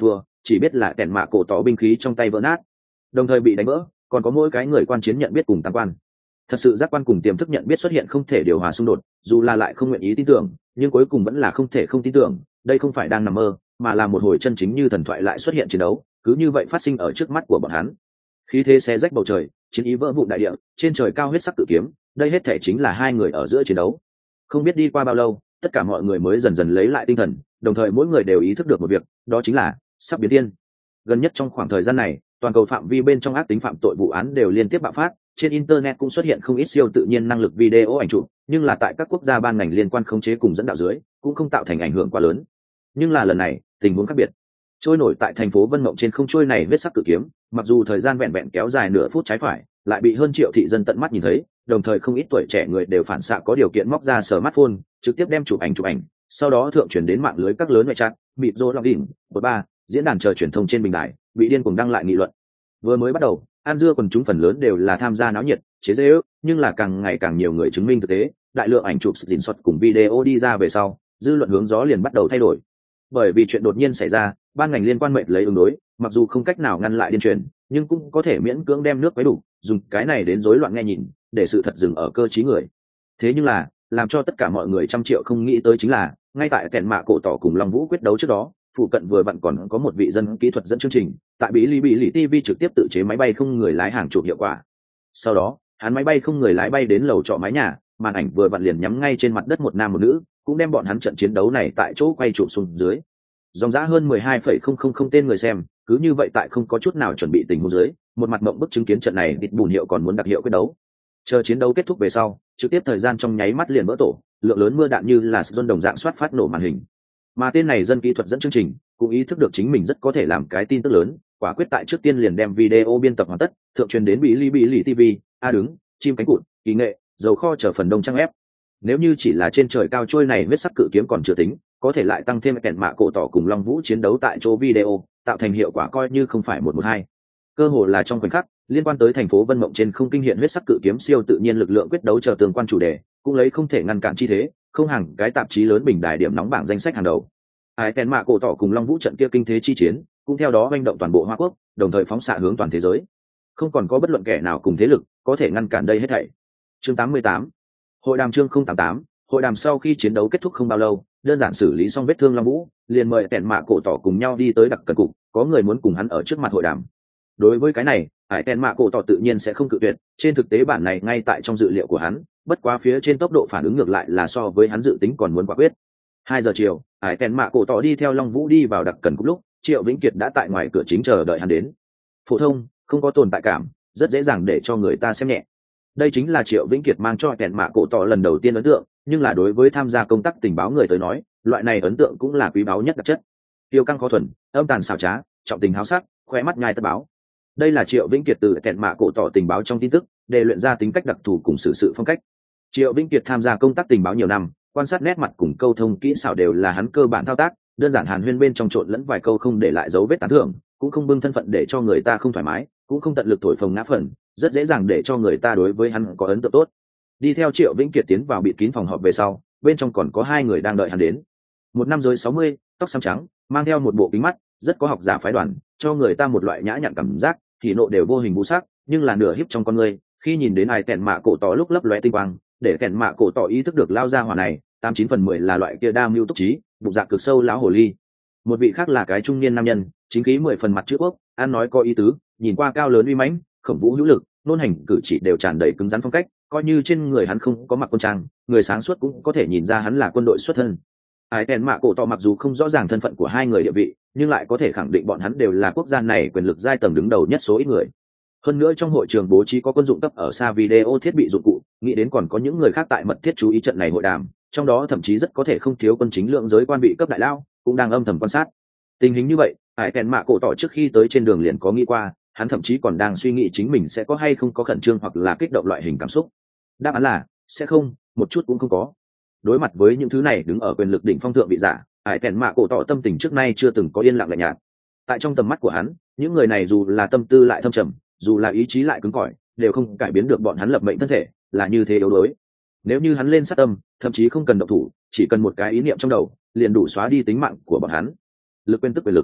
chỉ biết là kẻn mạ cổ tỏ binh khí trong tay vỡ nát, đồng thời bị đánh vỡ. Còn có mỗi cái người quan chiến nhận biết cùng tam quan, thật sự giác quan cùng tiềm thức nhận biết xuất hiện không thể điều hòa xung đột, dù là lại không nguyện ý tin tưởng, nhưng cuối cùng vẫn là không thể không tin tưởng. Đây không phải đang nằm mơ, mà là một hồi chân chính như thần thoại lại xuất hiện chiến đấu, cứ như vậy phát sinh ở trước mắt của bọn hắn. Khí thế xé rách bầu trời, chiến ý vỡ vụn đại địa, trên trời cao huyết sắc cự kiếm, đây hết thể chính là hai người ở giữa chiến đấu. Không biết đi qua bao lâu, tất cả mọi người mới dần dần lấy lại tinh thần, đồng thời mỗi người đều ý thức được một việc, đó chính là sắp biến thiên. Gần nhất trong khoảng thời gian này, toàn cầu phạm vi bên trong ác tính phạm tội vụ án đều liên tiếp bạo phát, trên internet cũng xuất hiện không ít siêu tự nhiên năng lực video ảnh chụp, nhưng là tại các quốc gia ban ngành liên quan khống chế cùng dẫn đạo dưới, cũng không tạo thành ảnh hưởng quá lớn. Nhưng là lần này, tình huống khác biệt. Trôi nổi tại thành phố Vân Mộng trên không trôi này huyết sắc cự kiếm, mặc dù thời gian vẹn vẹn kéo dài nửa phút trái phải, lại bị hơn triệu thị dân tận mắt nhìn thấy, đồng thời không ít tuổi trẻ người đều phản xạ có điều kiện móc ra smartphone, trực tiếp đem chụp ảnh chụp ảnh, sau đó thượng truyền đến mạng lưới các lớn ngoại chat, mịt rô login, bột ba, diễn đàn chờ truyền thông trên bình đài, bị điên cuồng đăng lại nghị luận. Vừa mới bắt đầu, an dưa quần chúng phần lớn đều là tham gia náo nhiệt, chế giễu, nhưng là càng ngày càng nhiều người chứng minh thực tế, đại lượng ảnh chụp diễn xuất cùng video đi ra về sau, dư luận hướng gió liền bắt đầu thay đổi. Bởi vì chuyện đột nhiên xảy ra, ban ngành liên quan mệnh lấy ứng đối, mặc dù không cách nào ngăn lại điên truyền, nhưng cũng có thể miễn cưỡng đem nước quấy đủ, dùng cái này đến rối loạn nghe nhìn, để sự thật dừng ở cơ trí người. Thế nhưng là, làm cho tất cả mọi người trăm triệu không nghĩ tới chính là, ngay tại kèn mạ cổ tỏ cùng Long Vũ quyết đấu trước đó, phụ cận vừa vặn còn có một vị dân kỹ thuật dẫn chương trình, tại Bí Lý Bí Lý ti vi trực tiếp tự chế máy bay không người lái hàng chục hiệu quả. Sau đó, hắn máy bay không người lái bay đến lầu trọ mái nhà, màn ảnh vừa vặn liền nhắm ngay trên mặt đất một nam một nữ, cũng đem bọn hắn trận chiến đấu này tại chỗ quay chụp xuống dưới. Dòng giá hơn mười hai phẩy không không không tên người xem, cứ như vậy tại không có chút nào chuẩn bị tình huống dưới, một mặt mộng bức chứng kiến trận này địt bùn hiệu còn muốn đặc hiệu quyết đấu. Chờ chiến đấu kết thúc về sau, trực tiếp thời gian trong nháy mắt liền vỡ tổ, lượng lớn mưa đạn như là dân đồng dạng soát phát nổ màn hình. Mà tên này dân kỹ thuật dẫn chương trình cũng ý thức được chính mình rất có thể làm cái tin tức lớn, quả quyết tại trước tiên liền đem video biên tập hoàn tất, thượng truyền đến Bí Lý Bí Lý ti vi, a đứng, chim cánh cụt, kỳ nghệ, dầu kho chờ phần đông trang ép. Nếu như chỉ là trên trời cao trôi này huyết sắc cự kiếm còn chưa tính, có thể lại tăng thêm kèn mạ cổ tỏ cùng Long Vũ chiến đấu tại chỗ video, tạo thành hiệu quả coi như không phải một một hai. Cơ hồ là trong khoảnh khắc, liên quan tới thành phố Vân Mộng trên không kinh hiện huyết sắc cự kiếm siêu tự nhiên lực lượng quyết đấu chờ tương quan chủ đề, cũng lấy không thể ngăn cản chi thế, không hàng cái tạp chí lớn bình đài điểm nóng bảng danh sách hàng đầu. Ai kèn mạ cổ tỏ cùng Long Vũ trận kia kinh thế chi chiến, cũng theo đó hoành động toàn bộ Hoa Quốc, đồng thời phóng xạ hướng toàn thế giới. Không còn có bất luận kẻ nào cùng thế lực có thể ngăn cản đây hết thảy. Chương tám mươi tám, hội đàm chương không tám tám, hội đàm sau khi chiến đấu kết thúc không bao lâu, đơn giản xử lý xong vết thương Long Vũ, liền mời kèn mạ cổ tỏ cùng nhau đi tới đặc cần cục, có người muốn cùng hắn ở trước mặt hội đàm. Đối với cái này, Hải kèn mạ cổ tỏ tự nhiên sẽ không cự tuyệt, trên thực tế bản này ngay tại trong dự liệu của hắn, bất quá phía trên tốc độ phản ứng ngược lại là so với hắn dự tính còn muốn quả quyết. Hai giờ chiều, Hải kèn mạ cổ tỏ đi theo Long Vũ đi vào đặc cần cục lúc, Triệu Vĩnh Kiệt đã tại ngoài cửa chính chờ đợi hắn đến. Phổ thông, không có tồn tại cảm, rất dễ dàng để cho người ta xem nhẹ. Đây chính là Triệu Vĩnh Kiệt mang cho kèn mạ cổ tỏ lần đầu tiên ấn tượng, nhưng là đối với tham gia công tác tình báo người tới nói, loại này ấn tượng cũng là quý báu nhất đặc chất. Tiêu căng khó thuần, âm tàn xảo trá, trọng tình háo sắc, khóe mắt nhai tất báo. Đây là Triệu Vĩnh Kiệt từ kèn mạ cổ tỏ tình báo trong tin tức, để luyện ra tính cách đặc thù cùng xử sự phong cách. Triệu Vĩnh Kiệt tham gia công tác tình báo nhiều năm, quan sát nét mặt cùng câu thông kỹ xảo đều là hắn cơ bản thao tác, đơn giản hàn huyên bên trong trộn lẫn vài câu không để lại dấu vết tán thưởng, cũng không bưng thân phận để cho người ta không thoải mái, cũng không tận lực thổi phồng ngã phần, rất dễ dàng để cho người ta đối với hắn có ấn tượng tốt. Đi theo Triệu Vĩnh Kiệt tiến vào bịt kín phòng họp về sau, bên trong còn có hai người đang đợi hắn đến. Một năm dưới sáu mươi, tóc xám trắng, mang theo một bộ kính mắt, rất có học giả phái đoàn, cho người ta một loại nhã nhặn cảm giác, thì nộ đều vô hình vô sắc, nhưng là nửa híp trong con người, khi nhìn đến ai kèn mạ cổ tỏ lúc lấp lóe tinh quang, để kèn mạ cổ tỏ ý thức được lao ra hỏa này, tám chín phần mười là loại kia đa mưu túc trí, bụng dạ cực sâu lão hồ ly. Một vị khác là cái trung niên nam nhân, chính khí mười phần mặt chữ quốc, ăn nói có ý tứ, nhìn qua cao lớn uy mãnh, khổng vũ hữu lực, nôn hành cử chỉ đều tràn đầy cứng rắn phong cách, coi như trên người hắn không có mặc quân trang, người sáng suốt cũng có thể nhìn ra hắn là quân đội xuất thân. Ai kèn mạ cổ tỏ mặc dù không rõ ràng thân phận của hai người địa vị, nhưng lại có thể khẳng định bọn hắn đều là quốc gia này quyền lực giai tầng đứng đầu nhất số ít người. Hơn nữa trong hội trường bố trí có quân dụng cấp ở xa video thiết bị dụng cụ, nghĩ đến còn có những người khác tại mật thiết chú ý trận này hội đàm, trong đó thậm chí rất có thể không thiếu quân chính lượng giới quan vị cấp đại lao, cũng đang âm thầm quan sát. Tình hình như vậy, Hải kèn mạ cổ tỏ trước khi tới trên đường liền có nghĩ qua, hắn thậm chí còn đang suy nghĩ chính mình sẽ có hay không có khẩn trương hoặc là kích động loại hình cảm xúc. Đáp án là sẽ không, một chút cũng không có. Đối mặt với những thứ này đứng ở quyền lực đỉnh phong thượng vị giả, Hải kèn mạ cổ tỏ tâm tình trước nay chưa từng có yên lặng lạnh nhạt. Tại trong tầm mắt của hắn, những người này dù là tâm tư lại thâm trầm, dù là ý chí lại cứng cỏi, đều không cải biến được bọn hắn lập mệnh thân thể, là như thế yếu đuối. Nếu như hắn lên sát tâm, thậm chí không cần động thủ, chỉ cần một cái ý niệm trong đầu, liền đủ xóa đi tính mạng của bọn hắn. Lực quên tức quyền lực.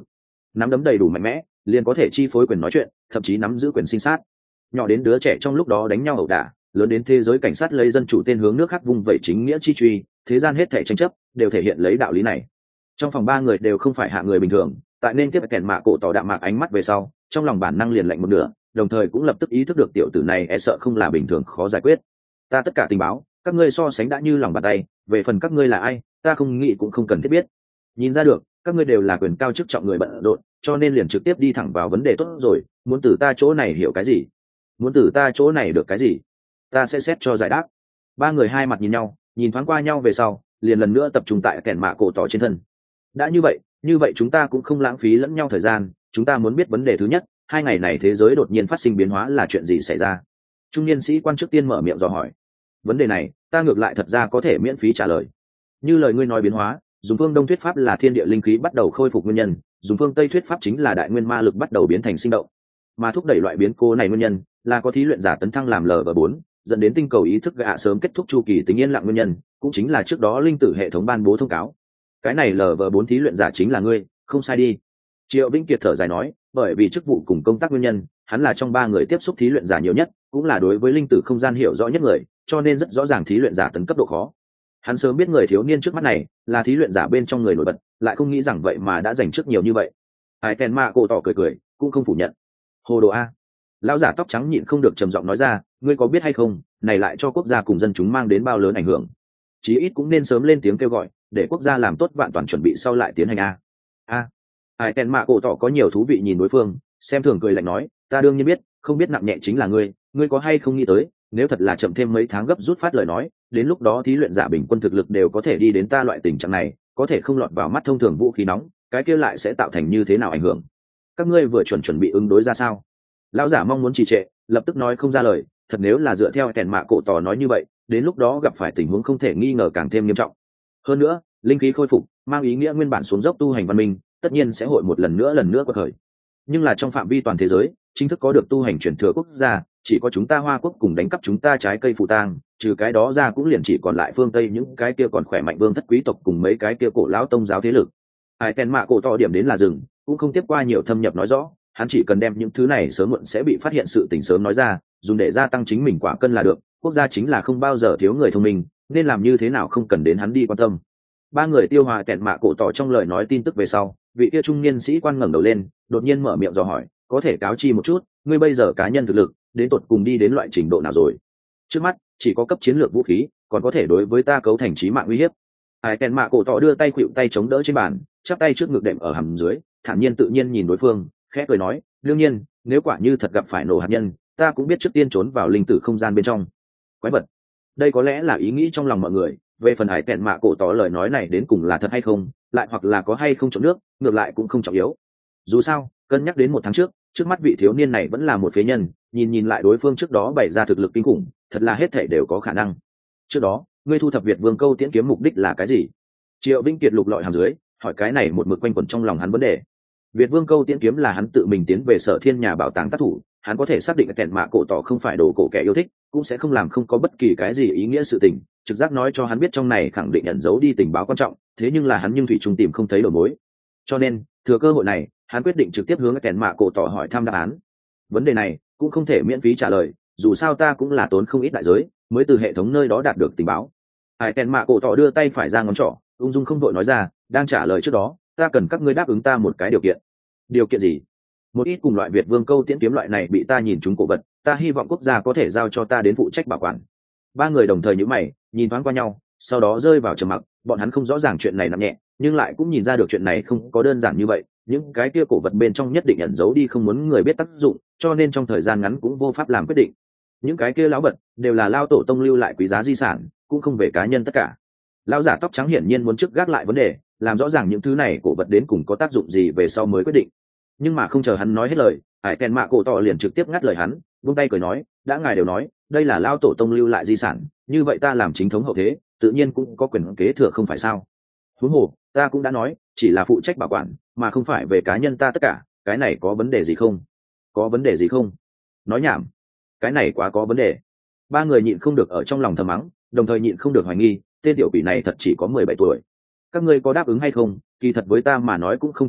nắm đấm đầy đủ mạnh mẽ liền có thể chi phối quyền nói chuyện, thậm chí nắm giữ quyền sinh sát. Nhỏ đến đứa trẻ trong lúc đó đánh nhau ẩu đả, lớn đến thế giới cảnh sát lấy dân chủ tên hướng nước khác vung vẩy chính nghĩa chi truy, thế gian hết thảy tranh chấp đều thể hiện lấy đạo lý này. Trong phòng ba người đều không phải hạ người bình thường, tại nên tiếp kèn mạ cổ tỏ đạm mạc ánh mắt về sau, trong lòng bản năng liền lạnh một nửa, đồng thời cũng lập tức ý thức được tiểu tử này e sợ không là bình thường khó giải quyết. Ta tất cả tình báo các ngươi so sánh đã như lòng bàn tay, về phần các ngươi là ai ta không nghĩ cũng không cần thiết biết. Nhìn ra được các ngươi đều là quyền cao chức trọng người bận rộn, cho nên liền trực tiếp đi thẳng vào vấn đề tốt rồi. Muốn từ ta chỗ này hiểu cái gì? Muốn từ ta chỗ này được cái gì? Ta sẽ xét cho giải đáp. Ba người hai mặt nhìn nhau, nhìn thoáng qua nhau về sau liền lần nữa tập trung tại kèn mạ cổ tỏ trên thân. Đã như vậy như vậy chúng ta cũng không lãng phí lẫn nhau thời gian, chúng ta muốn biết vấn đề thứ nhất, hai ngày này thế giới đột nhiên phát sinh biến hóa là chuyện gì xảy ra? Trung niên sĩ quan trước tiên mở miệng dò hỏi. Vấn đề này ta ngược lại thật ra có thể miễn phí trả lời. Như lời ngươi nói biến hóa, dùng phương đông thuyết pháp là thiên địa linh khí bắt đầu khôi phục nguyên nhân, dùng phương tây thuyết pháp chính là đại nguyên ma lực bắt đầu biến thành sinh động, mà thúc đẩy loại biến cố này nguyên nhân là có thí luyện giả tấn thăng làm L V bốn, dẫn đến tinh cầu ý thức gạ sớm kết thúc chu kỳ tính yên lặng nguyên nhân, cũng chính là trước đó linh tử hệ thống ban bố thông cáo. Cái này L V bốn thí luyện giả chính là ngươi, không sai đi. Triệu Vĩnh Kiệt thở dài nói, bởi vì chức vụ cùng công tác nguyên nhân, hắn là trong ba người tiếp xúc thí luyện giả nhiều nhất, cũng là đối với linh tử không gian hiểu rõ nhất người, cho nên rất rõ ràng thí luyện giả tấn cấp độ khó. Hắn sớm biết người thiếu niên trước mắt này là thí luyện giả bên trong người nổi bật, lại không nghĩ rằng vậy mà đã giành trước nhiều như vậy. Ai Ken Ma cổ tỏ cười cười, cũng không phủ nhận. Hồ đồ a. Lão giả tóc trắng nhịn không được trầm giọng nói ra, ngươi có biết hay không, này lại cho quốc gia cùng dân chúng mang đến bao lớn ảnh hưởng. Chí ít cũng nên sớm lên tiếng kêu gọi, để quốc gia làm tốt vạn toàn chuẩn bị sau lại tiến hành a. A. Ai Ken Ma cổ tỏ có nhiều thú vị nhìn đối phương, xem thường cười lạnh nói, ta đương nhiên biết, không biết nặng nhẹ chính là ngươi, ngươi có hay không nghĩ tới, nếu thật là chậm thêm mấy tháng gấp rút phát lời nói, đến lúc đó thí luyện giả bình quân thực lực đều có thể đi đến ta loại tình trạng này, có thể không lọt vào mắt thông thường vũ khí nóng, cái kia lại sẽ tạo thành như thế nào ảnh hưởng? Các ngươi vừa chuẩn chuẩn bị ứng đối ra sao? Lão giả mong muốn trì trệ, lập tức nói không ra lời, thật nếu là dựa theo kèn mạ cổ tỏ nói như vậy, đến lúc đó gặp phải tình huống không thể nghi ngờ càng thêm nghiêm trọng. Hơn nữa, linh khí khôi phục, mang ý nghĩa nguyên bản xuống dốc tu hành văn minh, tất nhiên sẽ hội một lần nữa lần nữa quật khởi. Nhưng là trong phạm vi toàn thế giới, chính thức có được tu hành truyền thừa quốc gia, chỉ có chúng ta Hoa Quốc cùng đánh cắp chúng ta trái cây phù tang, trừ cái đó ra cũng liền chỉ còn lại phương Tây những cái kia còn khỏe mạnh vương thất quý tộc cùng mấy cái kia cổ lão tông giáo thế lực. Ai Ken mạ cổ tỏ điểm đến là dừng, cũng không tiếp qua nhiều thâm nhập nói rõ, hắn chỉ cần đem những thứ này sớm muộn sẽ bị phát hiện sự tình sớm nói ra, dùng để gia tăng chính mình quả cân là được, quốc gia chính là không bao giờ thiếu người thông minh, nên làm như thế nào không cần đến hắn đi quan tâm. Ba người tiêu hòa Ken mạ cổ tỏ trong lời nói tin tức về sau, vị kia trung niên sĩ quan ngẩng đầu lên, đột nhiên mở miệng dò hỏi, có thể cáo chi một chút, ngươi bây giờ cá nhân thực lực đến tột cùng đi đến loại trình độ nào rồi? Trước mắt chỉ có cấp chiến lược vũ khí, còn có thể đối với ta cấu thành chí mạng uy hiếp. Ai Ken mạ cổ tỏ đưa tay khuỵu tay chống đỡ trên bàn, chắp tay trước ngực đệm ở hầm dưới, thản nhiên tự nhiên nhìn đối phương, khẽ cười nói, đương nhiên, nếu quả như thật gặp phải nổ hạt nhân, ta cũng biết trước tiên trốn vào linh tử không gian bên trong. Quái vật. Đây có lẽ là ý nghĩ trong lòng mọi người, về phần Ai Ken mạ cổ tỏ lời nói này đến cùng là thật hay không, lại hoặc là có hay không trộn nước, ngược lại cũng không trọng yếu. Dù sao, cân nhắc đến một tháng trước, trước mắt vị thiếu niên này vẫn là một phế nhân, nhìn nhìn lại đối phương trước đó bày ra thực lực kinh khủng, thật là hết thể đều có khả năng. Trước đó, ngươi thu thập Việt Vương câu tiễn kiếm mục đích là cái gì? Triệu Vĩnh Kiệt lục lọi hàm dưới, hỏi cái này một mực quanh quẩn trong lòng hắn vấn đề. Việt Vương câu tiễn kiếm là hắn tự mình tiến về Sở Thiên nhà bảo tàng tác thủ, hắn có thể xác định kẹn mạ cổ tỏ không phải đồ cổ kẻ yêu thích, cũng sẽ không làm không có bất kỳ cái gì ý nghĩa sự tình, trực giác nói cho hắn biết trong này khẳng định ẩn giấu đi tình báo quan trọng, thế nhưng là hắn nhưng thủy chung tìm không thấy đầu mối. Cho nên, thừa cơ hội này, hắn quyết định trực tiếp hướng kẹn mạ cổ tỏ hỏi thăm đáp án. Vấn đề này cũng không thể miễn phí trả lời, dù sao ta cũng là tốn không ít đại giới mới từ hệ thống nơi đó đạt được tình báo. Ai kèn mạ cổ tỏ đưa tay phải ra ngón trỏ, ung dung không đội nói ra, đang trả lời trước đó ta cần các ngươi đáp ứng ta một cái điều kiện. Điều kiện gì? Một ít cùng loại Việt Vương câu tiễn kiếm loại này bị ta nhìn trúng cổ vật, ta hy vọng quốc gia có thể giao cho ta đến phụ trách bảo quản. Ba người đồng thời nhíu mày, nhìn thoáng qua nhau, sau đó rơi vào trầm mặc. Bọn hắn không rõ ràng chuyện này nặng nhẹ, nhưng lại cũng nhìn ra được chuyện này không có đơn giản như vậy, những cái kia cổ vật bên trong nhất định ẩn giấu đi không muốn người biết tác dụng, cho nên trong thời gian ngắn cũng vô pháp làm quyết định. Những cái kia lão vật đều là lao tổ tông lưu lại quý giá di sản, cũng không về cá nhân tất cả. Lão giả tóc trắng hiển nhiên muốn trước gác lại vấn đề, làm rõ ràng những thứ này cổ vật đến cùng có tác dụng gì về sau mới quyết định. Nhưng mà không chờ hắn nói hết lời, Hải Kèn mạ cổ tỏ liền trực tiếp ngắt lời hắn, buông tay cười nói, đã ngài đều nói đây là lao tổ tông lưu lại di sản, như vậy ta làm chính thống hậu thế tự nhiên cũng có quyền kế thừa không phải sao? Huống hồ ta cũng đã nói chỉ là phụ trách bảo quản, mà không phải về cá nhân ta tất cả, cái này có vấn đề gì không? Có vấn đề gì không? Nói nhảm, cái này quá có vấn đề. Ba người nhịn không được ở trong lòng thầm mắng, đồng thời nhịn không được hoài nghi, tên tiểu quỷ này thật chỉ có mười bảy tuổi. Các ngươi có đáp ứng hay không, kỳ thật với ta mà nói cũng không trọng yếu,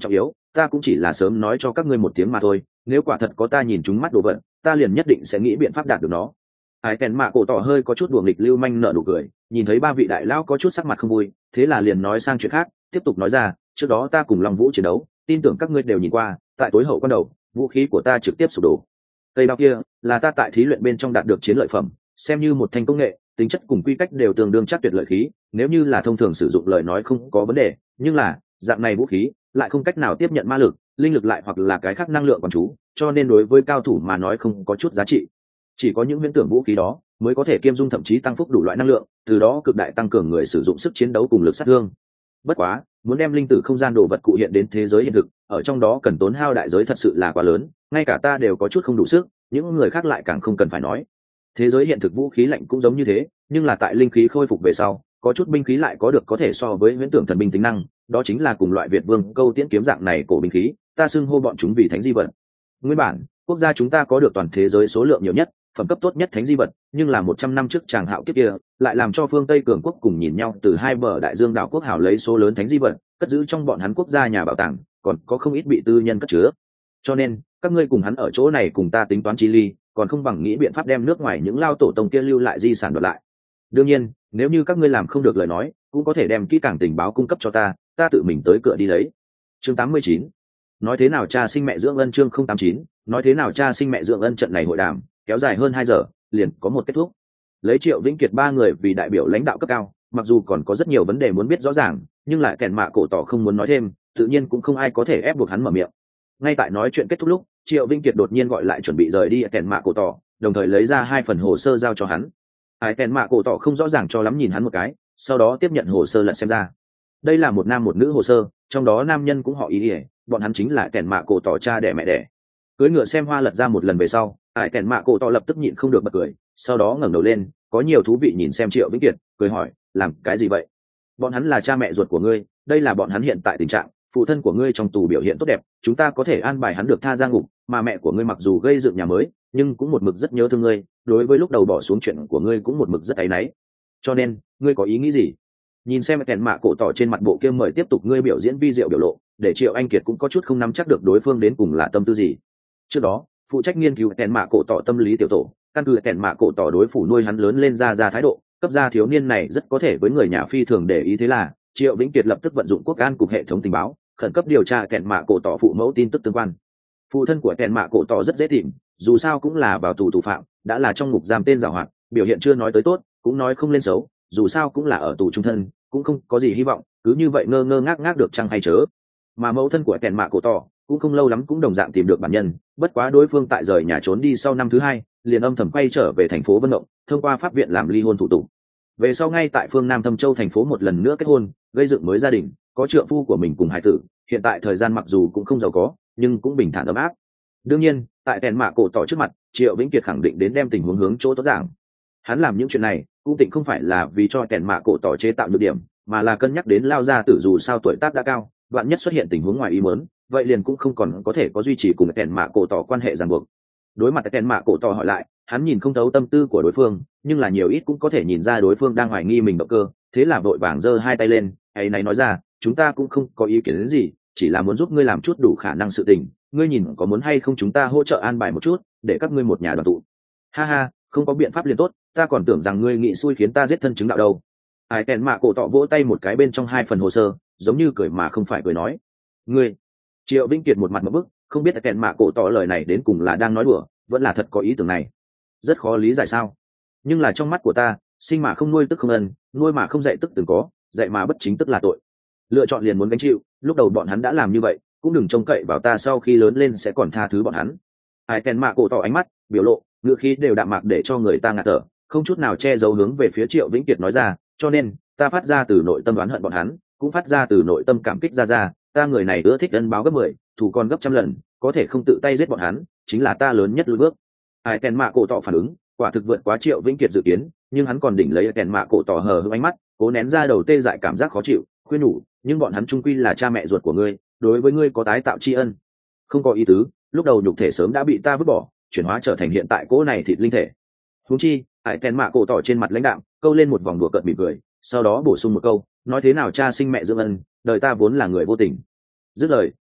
ta cũng chỉ là sớm nói cho các ngươi một tiếng mà thôi, nếu quả thật có ta nhìn chúng mắt đồ vật, ta liền nhất định sẽ nghĩ biện pháp đạt được nó. Ai kèn mạ cổ tỏ hơi có chút đùa nghịch lưu manh nở nụ cười, nhìn thấy ba vị đại lão có chút sắc mặt không vui, thế là liền nói sang chuyện khác, tiếp tục nói ra, trước đó ta cùng Long Vũ chiến đấu, tin tưởng các ngươi đều nhìn qua, tại tối hậu quan đầu, vũ khí của ta trực tiếp sụp đổ. Cây đao kia là ta tại thí luyện bên trong đạt được chiến lợi phẩm, xem như một thanh công nghệ, tính chất cùng quy cách đều tương đương chắc tuyệt lợi khí, nếu như là thông thường sử dụng lời nói không có vấn đề, nhưng là dạng này vũ khí lại không cách nào tiếp nhận ma lực, linh lực lại hoặc là cái khác năng lượng quán chú, cho nên đối với cao thủ mà nói không có chút giá trị. Chỉ có những viễn tưởng vũ khí đó mới có thể kiêm dung thậm chí tăng phúc đủ loại năng lượng, từ đó cực đại tăng cường người sử dụng sức chiến đấu cùng lực sát thương. Bất quá, muốn đem linh tử không gian đồ vật cụ hiện đến thế giới hiện thực, ở trong đó cần tốn hao đại giới thật sự là quá lớn, ngay cả ta đều có chút không đủ sức, những người khác lại càng không cần phải nói. Thế giới hiện thực vũ khí lạnh cũng giống như thế, nhưng là tại linh khí khôi phục về sau, có chút binh khí lại có được có thể so với huyễn tưởng thần binh tính năng, đó chính là cùng loại Việt Vương câu tiễn kiếm dạng này cổ binh khí, ta xưng hô bọn chúng vì thánh di vật. Nguyên bản, quốc gia chúng ta có được toàn thế giới số lượng nhiều nhất, phẩm cấp tốt nhất thánh di vật, nhưng là một trăm năm trước chàng hạo kiếp kia, lại làm cho phương Tây cường quốc cùng nhìn nhau từ hai bờ đại dương đảo quốc hảo lấy số lớn thánh di vật, cất giữ trong bọn hắn quốc gia nhà bảo tàng, còn có không ít bị tư nhân cất chứa. Cho nên, các ngươi cùng hắn ở chỗ này cùng ta tính toán chi ly, còn không bằng nghĩ biện pháp đem nước ngoài những lao tổ tông kia lưu lại di sản đoạt lại. Đương nhiên, nếu như các ngươi làm không được lời nói, cũng có thể đem kỹ càng tình báo cung cấp cho ta, ta tự mình tới cửa đi lấy. Chương tám mươi chín. Nói thế nào cha sinh mẹ dưỡng ân chương không tám chín, nói thế nào cha sinh mẹ dưỡng ân trận này hội đàm, kéo dài hơn hai giờ, liền có một kết thúc. Lấy Triệu Vĩnh Kiệt ba người vì đại biểu lãnh đạo cấp cao, mặc dù còn có rất nhiều vấn đề muốn biết rõ ràng, nhưng lại kèn mạ cổ tỏ không muốn nói thêm, tự nhiên cũng không ai có thể ép buộc hắn mở miệng. Ngay tại nói chuyện kết thúc lúc, Triệu Vĩnh Kiệt đột nhiên gọi lại chuẩn bị rời đi kèn mạ cổ tỏ, đồng thời lấy ra hai phần hồ sơ giao cho hắn. Ai kèn mạ cổ tỏ không rõ ràng cho lắm nhìn hắn một cái, sau đó tiếp nhận hồ sơ lật xem ra. Đây là một nam một nữ hồ sơ, trong đó nam nhân cũng họ ý ỉa, bọn hắn chính là kèn mạ cổ tỏ cha đẻ mẹ đẻ. Cưỡi ngựa xem hoa lật ra một lần về sau, ai kèn mạ cổ tỏ lập tức nhịn không được bật cười, sau đó ngẩng đầu lên, có nhiều thú vị nhìn xem Triệu Vĩnh Kiệt, cười hỏi, làm cái gì vậy? Bọn hắn là cha mẹ ruột của ngươi, đây là bọn hắn hiện tại tình trạng, phụ thân của ngươi trong tù biểu hiện tốt đẹp, chúng ta có thể an bài hắn được tha ra ngục, mà mẹ của ngươi mặc dù gây dựng nhà mới, nhưng cũng một mực rất nhớ thương ngươi, đối với lúc đầu bỏ xuống chuyện của ngươi cũng một mực rất áy náy. Cho nên, ngươi có ý nghĩ gì? Nhìn xem kèn mạ cổ tỏ trên mặt bộ kia mời tiếp tục ngươi biểu diễn vi diệu biểu lộ, để Triệu Anh Kiệt cũng có chút không nắm chắc được đối phương đến cùng là tâm tư gì. Trước đó, phụ trách nghiên cứu kèn mạ cổ tỏ tâm lý tiểu tổ, căn cứ kèn mạ cổ tỏ đối phủ nuôi hắn lớn lên ra ra thái độ, cấp gia thiếu niên này rất có thể với người nhà phi thường để ý, thế là Triệu Vĩnh Kiệt lập tức vận dụng quốc an cục hệ thống tình báo, khẩn cấp điều tra kèn mạ cổ tỏ phụ mẫu tin tức tương quan. Phụ thân của kèn mạ cổ tỏ rất dễ tìm, dù sao cũng là vào tù tù phạm, đã là trong ngục giam tên giàu hoạt, biểu hiện chưa nói tới tốt, cũng nói không lên xấu, dù sao cũng là ở tù trung thân, cũng không có gì hy vọng, cứ như vậy ngơ ngơ ngác ngác được chăng hay chớ. Mà mẫu thân của kèn mạ cổ tỏ cũng không lâu lắm cũng đồng dạng tìm được bản nhân, bất quá đối phương tại rời nhà trốn đi sau năm thứ hai, liền âm thầm quay trở về thành phố Vân Động, thông qua pháp viện làm ly hôn thủ tục. Về sau ngay tại phương Nam Thâm Châu thành phố một lần nữa kết hôn, gây dựng mới gia đình, có trượng phu của mình cùng hải tử, hiện tại thời gian mặc dù cũng không giàu có, nhưng cũng bình thản ấm áp. Đương nhiên, tại kèn mạ cổ tỏ trước mặt, Triệu Vĩnh Kiệt khẳng định đến đem tình huống hướng chỗ tốt giảng. Hắn làm những chuyện này, cũng tịnh không phải là vì cho kèn mạ cổ tỏ chế tạo nhược điểm, mà là cân nhắc đến lao gia tử dù sao tuổi tác đã cao, vạn nhất xuất hiện tình huống ngoài ý muốn, vậy liền cũng không còn có thể có duy trì cùng kèn mạ cổ tỏ quan hệ ràng buộc. Đối mặt kèn mạ cổ tỏ hỏi lại, hắn nhìn không thấu tâm tư của đối phương, nhưng là nhiều ít cũng có thể nhìn ra đối phương đang hoài nghi mình động cơ, thế là vội vàng giơ hai tay lên, ấy này nói ra, chúng ta cũng không có ý kiến đến gì, chỉ là muốn giúp ngươi làm chút đủ khả năng sự tình, ngươi nhìn có muốn hay không chúng ta hỗ trợ an bài một chút, để các ngươi một nhà đoàn tụ. Ha ha, không có biện pháp liền tốt, ta còn tưởng rằng ngươi nghĩ xui khiến ta giết thân chứng đạo đâu. Ai kèn mạ cổ tỏ vỗ tay một cái bên trong hai phần hồ sơ, giống như cười mà không phải cười nói, ngươi. Triệu Vĩnh Kiệt một mặt một bức, không biết kèn mạ cổ tỏ lời này đến cùng là đang nói đùa, vẫn là thật có ý tưởng này. Rất khó lý giải sao? Nhưng là trong mắt của ta, sinh mà không nuôi tức không ân, nuôi mà không dạy tức từng có, dạy mà bất chính tức là tội. Lựa chọn liền muốn gánh chịu, lúc đầu bọn hắn đã làm như vậy, cũng đừng trông cậy vào ta sau khi lớn lên sẽ còn tha thứ bọn hắn. Ai kèn mạ cổ tỏ ánh mắt, biểu lộ, ngựa khí đều đạm mạc để cho người ta ngạt thở, không chút nào che giấu hướng về phía Triệu Vĩnh Kiệt nói ra, cho nên ta phát ra từ nội tâm đoán hận bọn hắn, cũng phát ra từ nội tâm cảm kích ra ra, ta người này ưa thích ân báo gấp mười, thù còn gấp trăm lần, có thể không tự tay giết bọn hắn, chính là ta lớn nhất lùi bước. Ai kèn mạ cổ tỏ phản ứng, quả thực vượt quá Triệu Vĩnh Kiệt dự kiến, nhưng hắn còn đỉnh lấy kèn mạ cổ tỏ hờ hững ánh mắt, cố nén ra đầu tê dại cảm giác khó chịu, khuyên nhủ, nhưng bọn hắn chung quy là cha mẹ ruột của ngươi, đối với ngươi có tái tạo tri ân. Không có ý tứ, lúc đầu nhục thể sớm đã bị ta vứt bỏ, chuyển hóa trở thành hiện tại cỗ này thịt linh thể. Huống chi, Hải kèn mạ cổ tỏ trên mặt lãnh đạm, câu lên một vòng đùa cợt mỉm cười, sau đó bổ sung một câu, nói thế nào cha sinh mẹ dưỡng ân, đời ta vốn là người vô tình. Dứt lời,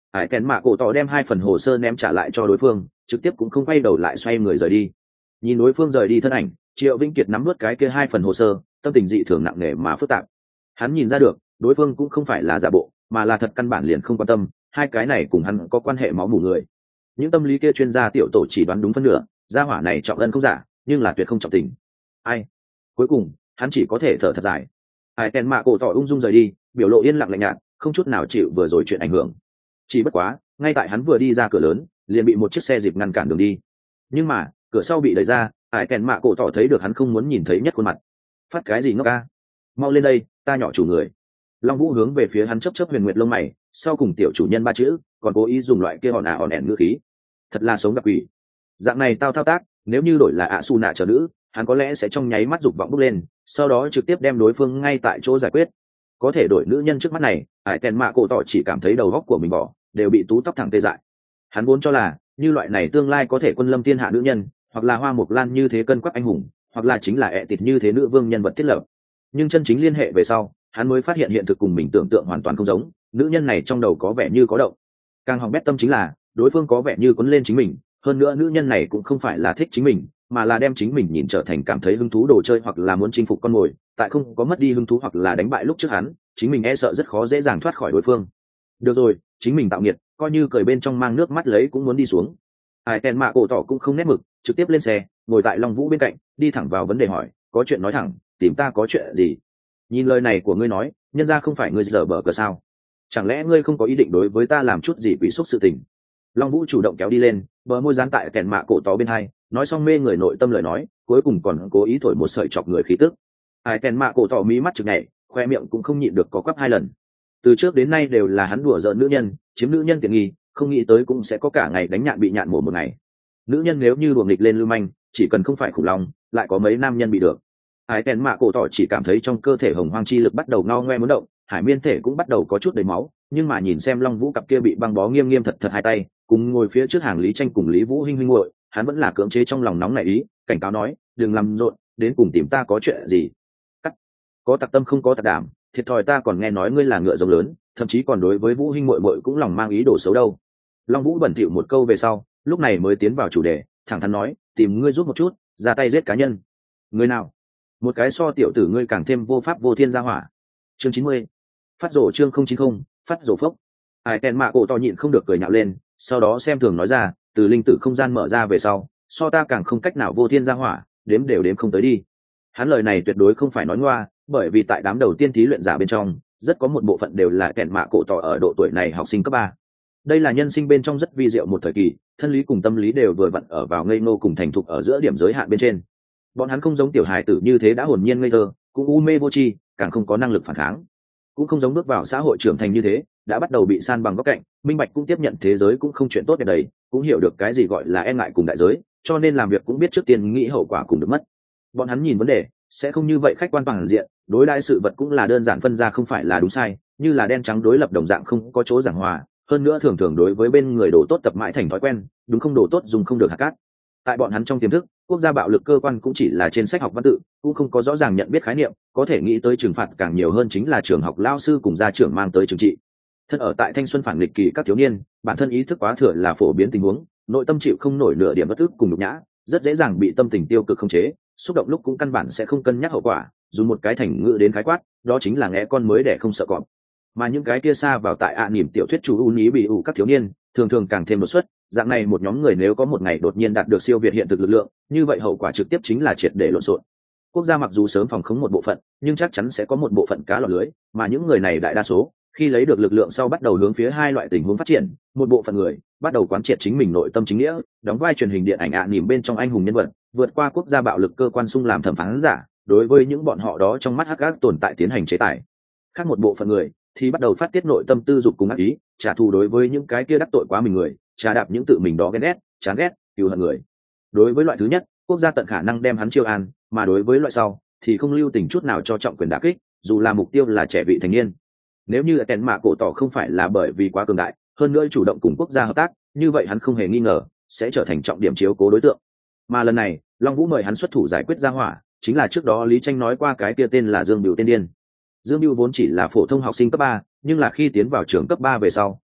Hải kèn mạ cổ tỏ đem hai phần hồ sơ ném trả lại cho đối phương, trực tiếp cũng không quay đầu lại xoay người rời đi. Nhìn đối phương rời đi thân ảnh, Triệu Vĩnh Kiệt nắm nuốt cái kia hai phần hồ sơ, tâm tình dị thường nặng nề mà phức tạp. Hắn nhìn ra được, đối phương cũng không phải là giả bộ, mà là thật căn bản liền không quan tâm, hai cái này cùng hắn có quan hệ máu mủ người. Những tâm lý kia chuyên gia tiểu tổ chỉ đoán đúng phân nửa, gia hỏa này trọng ân không giả, nhưng là tuyệt không trọng tình. Ai? Cuối cùng, hắn chỉ có thể thở thật dài. Hải kèn mạ cổ tỏ ung dung rời đi, biểu lộ yên lặng lạnh nhạt, không chút nào chịu vừa rồi chuyện ảnh hưởng. Chỉ bất quá, ngay tại hắn vừa đi ra cửa lớn, liền bị một chiếc xe dịp ngăn cản đường đi. Nhưng mà, cửa sau bị đẩy ra, Hải kèn mạ cổ tỏ thấy được hắn không muốn nhìn thấy nhất khuôn mặt. Phát cái gì ngốc ca? Mau lên đây, ta nhỏ chủ người. Long Vũ hướng về phía hắn chớp chớp huyền nguyệt lông mày, sau cùng tiểu chủ nhân ba chữ, còn cố ý dùng loại kia hòn ả hòn ẻn ngữ khí. Thật là sống gặp quỷ. Dạng này tao thao tác, nếu như đổi là ạ su nạ trở nữ, hắn có lẽ sẽ trong nháy mắt dục vọng bốc lên, sau đó trực tiếp đem đối phương ngay tại chỗ giải quyết. Có thể đổi nữ nhân trước mắt này, Hải kèn mạ cổ tỏ chỉ cảm thấy đầu góc của mình bỏ, đều bị tú tóc thẳng tê dại. Hắn vốn cho là, như loại này tương lai có thể quân lâm thiên hạ nữ nhân, hoặc là hoa mộc lan như thế cân quắc anh hùng, hoặc là chính là ẹ tịt như thế nữ vương nhân vật thiết lập. Nhưng chân chính liên hệ về sau, hắn mới phát hiện hiện thực cùng mình tưởng tượng hoàn toàn không giống, nữ nhân này trong đầu có vẻ như có động. Càng hỏng bét tâm chính là, đối phương có vẻ như quấn lên chính mình, hơn nữa nữ nhân này cũng không phải là thích chính mình, mà là đem chính mình nhìn trở thành cảm thấy hứng thú đồ chơi hoặc là muốn chinh phục con mồi, tại không có mất đi hứng thú hoặc là đánh bại lúc trước hắn, chính mình e sợ rất khó dễ dàng thoát khỏi đối phương. Được rồi, chính mình tạo nghiệt, coi như cười bên trong mang nước mắt lấy cũng muốn đi xuống. Hải kèn mạ cổ tỏ cũng không nét mực, trực tiếp lên xe, ngồi tại Long Vũ bên cạnh, đi thẳng vào vấn đề hỏi, có chuyện nói thẳng, tìm ta có chuyện gì? Nhìn lời này của ngươi nói, nhân ra không phải ngươi dở bờ cờ sao? Chẳng lẽ ngươi không có ý định đối với ta làm chút gì quỷ xúc sự tình? Long Vũ chủ động kéo đi lên, bờ môi dán tại kèn mạ cổ tỏ bên hai, nói xong mê người nội tâm lời nói, cuối cùng còn cố ý thổi một sợi chọc người khí tức. Hải kèn mạ cổ tỏ mí mắt chực nhảy, khoe miệng cũng không nhịn được có quắp hai lần. Từ trước đến nay đều là hắn đùa giỡn nữ nhân, chiếm nữ nhân tiện nghi, không nghĩ tới cũng sẽ có cả ngày đánh nhạn bị nhạn mổ một ngày. Nữ nhân nếu như đùa nghịch lên lưu manh, chỉ cần không phải khủng long, lại có mấy nam nhân bị được. Hải kèn mạ cổ tỏ chỉ cảm thấy trong cơ thể hồng hoang chi lực bắt đầu ngao ngoe muốn động, hải miên thể cũng bắt đầu có chút đầy máu, nhưng mà nhìn xem Long Vũ cặp kia bị băng bó nghiêm nghiêm thật thật hai tay, cùng ngồi phía trước hàng Lý Tranh cùng Lý Vũ huynh huynh muội, hắn vẫn là cưỡng chế trong lòng nóng nảy ý, cảnh cáo nói, đừng làm rộn, đến cùng tìm ta có chuyện gì? Cắt. Có tặc tâm không có tặc đảm, thiệt thòi ta còn nghe nói ngươi là ngựa rồng lớn, thậm chí còn đối với Vũ huynh muội muội cũng lòng mang ý đồ xấu đâu. Long Vũ bẩn thỉu một câu về sau, lúc này mới tiến vào chủ đề, thẳng thắn nói, tìm ngươi giúp một chút, ra tay giết cá nhân. Người nào? Một cái so tiểu tử ngươi càng thêm vô pháp vô thiên gia hỏa. Chương chín mươi. Phát rổ chương không chín không, phát rổ phốc. Hải kèn mạ cổ to nhịn không được cười nhạo lên, sau đó xem thường nói ra, từ linh tử không gian mở ra về sau, so ta càng không cách nào vô thiên gia hỏa, đếm đều đếm không tới đi. Hắn lời này tuyệt đối không phải nói ngoa, bởi vì tại đám đầu tiên thí luyện giả bên trong, rất có một bộ phận đều là kèn mạ cổ tỏ ở độ tuổi này học sinh cấp ba. Đây là nhân sinh bên trong rất vi diệu một thời kỳ, thân lý cùng tâm lý đều vừa vặn ở vào ngây ngô cùng thành thục ở giữa điểm giới hạn bên trên. Bọn hắn không giống tiểu hài tử như thế đã hồn nhiên ngây thơ, cũng u mê vô tri, càng không có năng lực phản kháng, cũng không giống bước vào xã hội trưởng thành như thế đã bắt đầu bị san bằng góc cạnh, minh bạch cũng tiếp nhận thế giới cũng không chuyện tốt đẹp đấy, cũng hiểu được cái gì gọi là e ngại cùng đại giới, cho nên làm việc cũng biết trước tiên nghĩ hậu quả cùng được mất. Bọn hắn nhìn vấn đề sẽ không như vậy khách quan toàn diện, đối đãi sự vật cũng là đơn giản phân ra không phải là đúng sai, như là đen trắng đối lập đồng dạng không có chỗ giảng hòa, hơn nữa thường thường đối với bên người đồ tốt tập mãi thành thói quen, đúng không đồ tốt dùng không được hạt cát. Tại bọn hắn trong tiềm thức, quốc gia bạo lực cơ quan cũng chỉ là trên sách học văn tự, cũng không có rõ ràng nhận biết khái niệm, có thể nghĩ tới trừng phạt càng nhiều hơn chính là trường học lao sư cùng gia trưởng mang tới trừng trị. Thân ở tại thanh xuân phản nghịch kỳ các thiếu niên, bản thân ý thức quá thừa là phổ biến tình huống, nội tâm chịu không nổi nửa điểm bất ức cùng nhục nhã, rất dễ dàng bị tâm tình tiêu cực khống chế, xúc động lúc cũng căn bản sẽ không cân nhắc hậu quả, dùng một cái thành ngữ đến khái quát, đó chính là nghe con mới để không sợ cọp. Mà những cái kia xa vào tại ạ à niềm tiểu thuyết chủ ưu ní bị ủ các thiếu niên, thường thường càng thêm đột xuất, dạng này một nhóm người nếu có một ngày đột nhiên đạt được siêu việt hiện thực lực lượng, như vậy hậu quả trực tiếp chính là triệt để lộn xộn. Quốc gia mặc dù sớm phòng khống một bộ phận, nhưng chắc chắn sẽ có một bộ phận cá lọt lưới, mà những người này đại đa số khi lấy được lực lượng sau bắt đầu hướng phía hai loại tình huống phát triển, một bộ phận người bắt đầu quán triệt chính mình nội tâm chính nghĩa, đóng vai truyền hình điện ảnh ạ à niềm bên trong anh hùng nhân vật, vượt qua quốc gia bạo lực cơ quan xung làm thẩm phán giả, đối với những bọn họ đó trong mắt hắc ác tồn tại tiến hành chế tài. Khác một bộ phận người thì bắt đầu phát tiết nội tâm tư dục cùng ác ý, trả thù đối với những cái kia đắc tội quá mình người, trà đạp những tự mình đó ghen ghét, chán ghét, yêu hận người. Đối với loại thứ nhất, quốc gia tận khả năng đem hắn chiêu an, mà đối với loại sau thì không lưu tình chút nào cho trọng quyền đả kích, dù là mục tiêu là trẻ vị thành niên. Nếu như kèn mạ cổ tỏ không phải là bởi vì quá cường đại, hơn nữa chủ động cùng quốc gia hợp tác, như vậy hắn không hề nghi ngờ sẽ trở thành trọng điểm chiếu cố đối tượng. Mà lần này, Long Vũ mời hắn xuất thủ giải quyết ra hỏa, chính là trước đó Lý Tranh nói qua cái kia tên là Dương Bửu tên điên. Dương Bửu vốn chỉ là phổ thông học sinh cấp ba, nhưng là khi tiến vào trường cấp ba về sau,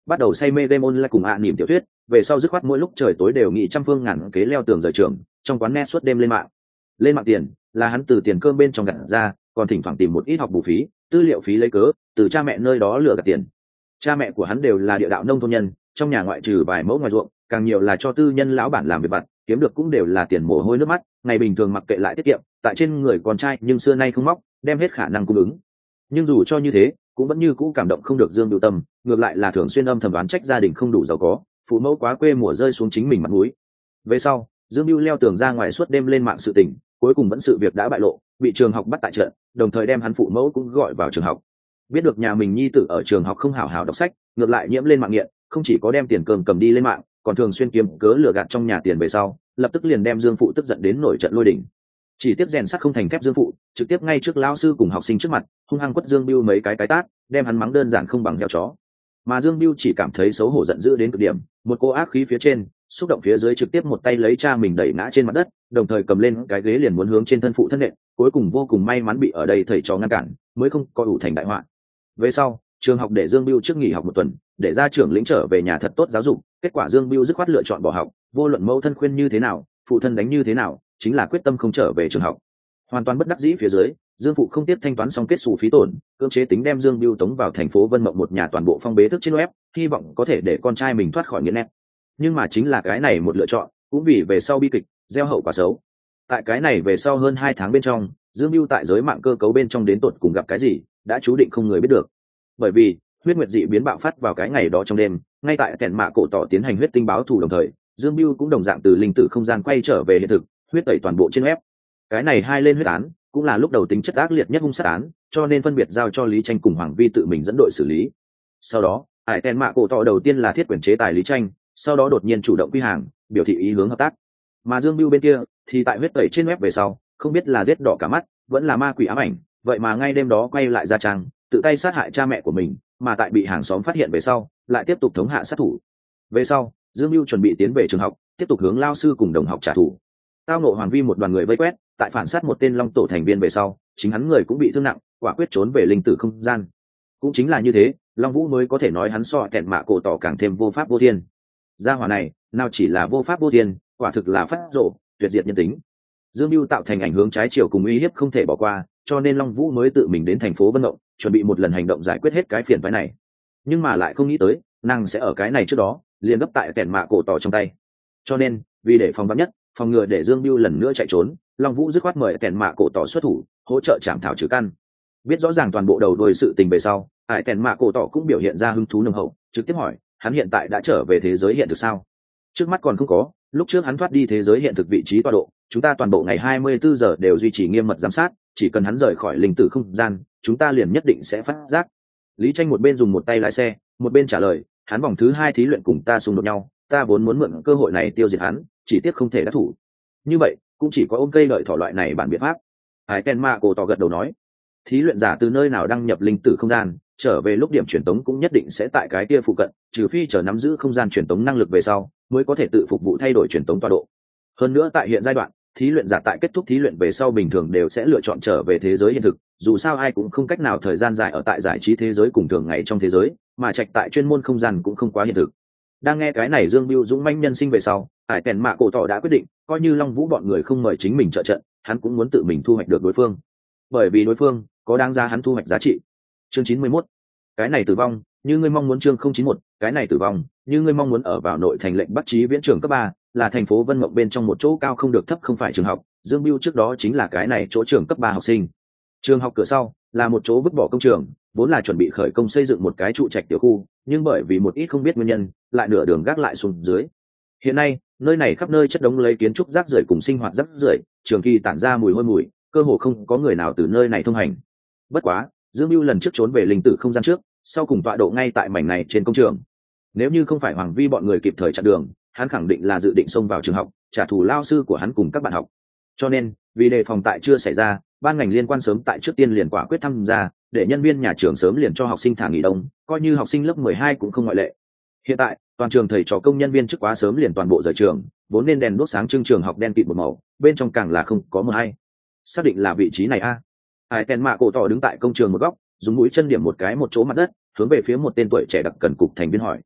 bắt đầu say mê game online cùng ạ à niềm tiểu thuyết, về sau dứt khoát mỗi lúc trời tối đều nghĩ trăm phương ngàn kế leo tường rời trường, trong quán net suốt đêm lên mạng. Lên mạng tiền là hắn từ tiền cơm bên trong gặt ra, còn thỉnh thoảng tìm một ít học bù phí, tư liệu phí lấy cớ, từ cha mẹ nơi đó lừa gạt tiền. Cha mẹ của hắn đều là địa đạo nông thôn nhân, trong nhà ngoại trừ vài mẫu ngoài ruộng, càng nhiều là cho tư nhân lão bản làm việc vặt, kiếm được cũng đều là tiền mồ hôi nước mắt, ngày bình thường mặc kệ lại tiết kiệm, tại trên người con trai nhưng xưa nay không móc, đem hết khả năng cung ứng. Nhưng dù cho như thế, cũng vẫn như cũ cảm động không được Dương Bưu tâm, ngược lại là thường xuyên âm thầm đoán trách gia đình không đủ giàu có, phụ mẫu quá quê mùa rơi xuống chính mình mặt mũi. Về sau, Dương Bưu leo tường ra ngoài suốt đêm lên mạng sự tình, cuối cùng vẫn sự việc đã bại lộ, bị trường học bắt tại trận, đồng thời đem hắn phụ mẫu cũng gọi vào trường học. Biết được nhà mình nhi tử ở trường học không hảo hảo đọc sách, ngược lại nhiễm lên mạng nghiện, không chỉ có đem tiền cơm cầm đi lên mạng, còn thường xuyên kiếm cớ lừa gạt trong nhà tiền về sau, lập tức liền đem Dương phụ tức giận đến nổi trận lôi đình. Chỉ tiếp rèn sắt không thành thép Dương phụ, trực tiếp ngay trước lão sư cùng học sinh trước mặt, hung hăng quất Dương Bưu mấy cái cái tát, đem hắn mắng đơn giản không bằng heo chó. Mà Dương Bưu chỉ cảm thấy xấu hổ giận dữ đến cực điểm, một cô ác khí phía trên, xúc động phía dưới trực tiếp một tay lấy cha mình đẩy ngã trên mặt đất, đồng thời cầm lên cái ghế liền muốn hướng trên thân phụ thân nện, cuối cùng vô cùng may mắn bị ở đây thầy trò ngăn cản, mới không có ủ thành đại họa. Về sau, trường học để Dương Bưu trước nghỉ học một tuần, để ra trưởng lĩnh trở về nhà thật tốt giáo dục, kết quả Dương Bưu dứt khoát lựa chọn bỏ học, vô luận mẫu thân khuyên như thế nào, phụ thân đánh như thế nào, chính là quyết tâm không trở về trường học. Hoàn toàn bất đắc dĩ phía dưới, Dương phụ không tiếp thanh toán xong kết xù phí tổn, cưỡng chế tính đem Dương Bưu tống vào thành phố Vân Mộng một nhà toàn bộ phong bế thức trên web, hy vọng có thể để con trai mình thoát khỏi nghiện net. Nhưng mà chính là cái này một lựa chọn, cũng vì về sau bi kịch, gieo hậu quả xấu. Tại cái này về sau hơn hai tháng bên trong, Dương Bưu tại giới mạng cơ cấu bên trong đến tột cùng gặp cái gì, đã chú định không người biết được. Bởi vì huyết nguyệt dị biến bạo phát vào cái ngày đó trong đêm, ngay tại kẻn mạ cổ tỏ tiến hành huyết tinh báo thù đồng thời, Dương Bưu cũng đồng dạng từ linh tử không gian quay trở về hiện thực, huyết tẩy toàn bộ trên web. Cái này hai lên huyết án, cũng là lúc đầu tính chất ác liệt nhất hung sát án, cho nên phân biệt giao cho Lý Tranh cùng Hoàng Vi tự mình dẫn đội xử lý. Sau đó, ải kẻn mạ cổ tỏ đầu tiên là thiết quyền chế tài Lý Tranh, sau đó đột nhiên chủ động quy hàng, biểu thị ý hướng hợp tác. Mà Dương Bưu bên kia thì tại huyết tẩy trên web về sau, không biết là giết đỏ cả mắt, vẫn là ma quỷ ám ảnh, vậy mà ngay đêm đó quay lại ra trang, tự tay sát hại cha mẹ của mình, mà tại bị hàng xóm phát hiện về sau, lại tiếp tục thống hạ sát thủ. Về sau, Dương Bưu chuẩn bị tiến về trường học, tiếp tục hướng lao sư cùng đồng học trả thù. Tao nộ Hoàng Vi một đoàn người vây quét, tại phản sát một tên Long tổ thành viên về sau, chính hắn người cũng bị thương nặng, quả quyết trốn về linh tử không gian. Cũng chính là như thế, Long Vũ mới có thể nói hắn so kẹn mạ cổ tỏ càng thêm vô pháp vô thiên. Gia hỏa này, nào chỉ là vô pháp vô thiên, quả thực là phát rộ, tuyệt diệt nhân tính. Dương Bưu tạo thành ảnh hướng trái chiều cùng uy hiếp không thể bỏ qua, cho nên Long Vũ mới tự mình đến thành phố Vân Mộng, chuẩn bị một lần hành động giải quyết hết cái phiền phức này. Nhưng mà lại không nghĩ tới, nàng sẽ ở cái này trước đó, liền gấp tại kẹn mạ cổ tỏ trong tay. Cho nên, vì để phòng vắn nhất, phòng ngừa để Dương Bưu lần nữa chạy trốn, Long Vũ dứt khoát mời kẹn mạ cổ tỏ xuất thủ, hỗ trợ chạm thảo trừ căn. Biết rõ ràng toàn bộ đầu đuôi sự tình về sau, ải kẹn mạ cổ tỏ cũng biểu hiện ra hứng thú nồng hậu, trực tiếp hỏi, hắn hiện tại đã trở về thế giới hiện thực sao? Trước mắt còn không có, lúc trước hắn thoát đi thế giới hiện thực vị trí tọa độ, chúng ta toàn bộ ngày hai mươi bốn giờ đều duy trì nghiêm mật giám sát, chỉ cần hắn rời khỏi linh tử không gian, chúng ta liền nhất định sẽ phát giác. Lý Tranh một bên dùng một tay lái xe, một bên trả lời, hắn vòng thứ hai thí luyện cùng ta xung đột nhau, ta vốn muốn mượn cơ hội này tiêu diệt hắn, chỉ tiếc không thể đắc thủ. Như vậy, cũng chỉ có ôm cây đợi thỏ loại này bản biện pháp. Hải Ken Ma cổ tỏ gật đầu nói, thí luyện giả từ nơi nào đăng nhập linh tử không gian, trở về lúc điểm truyền tống cũng nhất định sẽ tại cái kia phụ cận, trừ phi chờ nắm giữ không gian truyền tống năng lực về sau, mới có thể tự phục vụ thay đổi truyền tống tọa độ. Hơn nữa tại hiện giai đoạn, thí luyện giả tại kết thúc thí luyện về sau bình thường đều sẽ lựa chọn trở về thế giới hiện thực, dù sao ai cũng không cách nào thời gian dài ở tại giải trí thế giới cùng thường ngày trong thế giới, mà trạch tại chuyên môn không gian cũng không quá hiện thực. Đang nghe cái này Dương Bưu dũng manh nhân sinh về sau, Hải Kèn Mạ cổ tỏ đã quyết định, coi như Long Vũ bọn người không mời chính mình trợ trận, hắn cũng muốn tự mình thu hoạch được đối phương, bởi vì đối phương có đáng giá hắn thu hoạch giá trị. Chương chín mươi mốt, cái này tử vong, như ngươi mong muốn. Chương không chín mốt, cái này tử vong, như ngươi mong muốn. Ở vào nội thành lệnh Bắc Chí viễn trường cấp ba, là thành phố Vân Mộng bên trong một chỗ cao không được thấp không phải trường học, Dương Bưu trước đó chính là cái này chỗ trường cấp ba học sinh. Trường học cửa sau là một chỗ vứt bỏ công trường, vốn là chuẩn bị khởi công xây dựng một cái trụ trạch tiểu khu, nhưng bởi vì một ít không biết nguyên nhân, lại nửa đường gác lại xuống dưới. Hiện nay, nơi này khắp nơi chất đống lấy kiến trúc rác rưởi cùng sinh hoạt rác rưởi, trường kỳ tản ra mùi hôi mùi, cơ hồ không có người nào từ nơi này thông hành. Bất quá, Dương Bưu lần trước trốn về linh tử không gian trước, sau cùng tọa độ ngay tại mảnh này trên công trường. Nếu như không phải Hoàng Vi bọn người kịp thời chặn đường, hắn khẳng định là dự định xông vào trường học, trả thù lao sư của hắn cùng các bạn học. Cho nên, vì đề phòng tại chưa xảy ra, ban ngành liên quan sớm tại trước tiên liền quả quyết tham gia, để nhân viên nhà trường sớm liền cho học sinh thả nghỉ đông, coi như học sinh lớp mười hai cũng không ngoại lệ. Hiện tại, toàn trường thầy trò công nhân viên chức quá sớm liền toàn bộ rời trường, vốn nên đèn đuốc sáng trưng trường học đen kịt một màu, bên trong càng là không có mờ hay. Xác định là vị trí này a. Hải Tèn Mạ cổ tỏ đứng tại công trường một góc, dùng mũi chân điểm một cái một chỗ mặt đất, hướng về phía một tên tuổi trẻ đặc cần cục thành viên hỏi,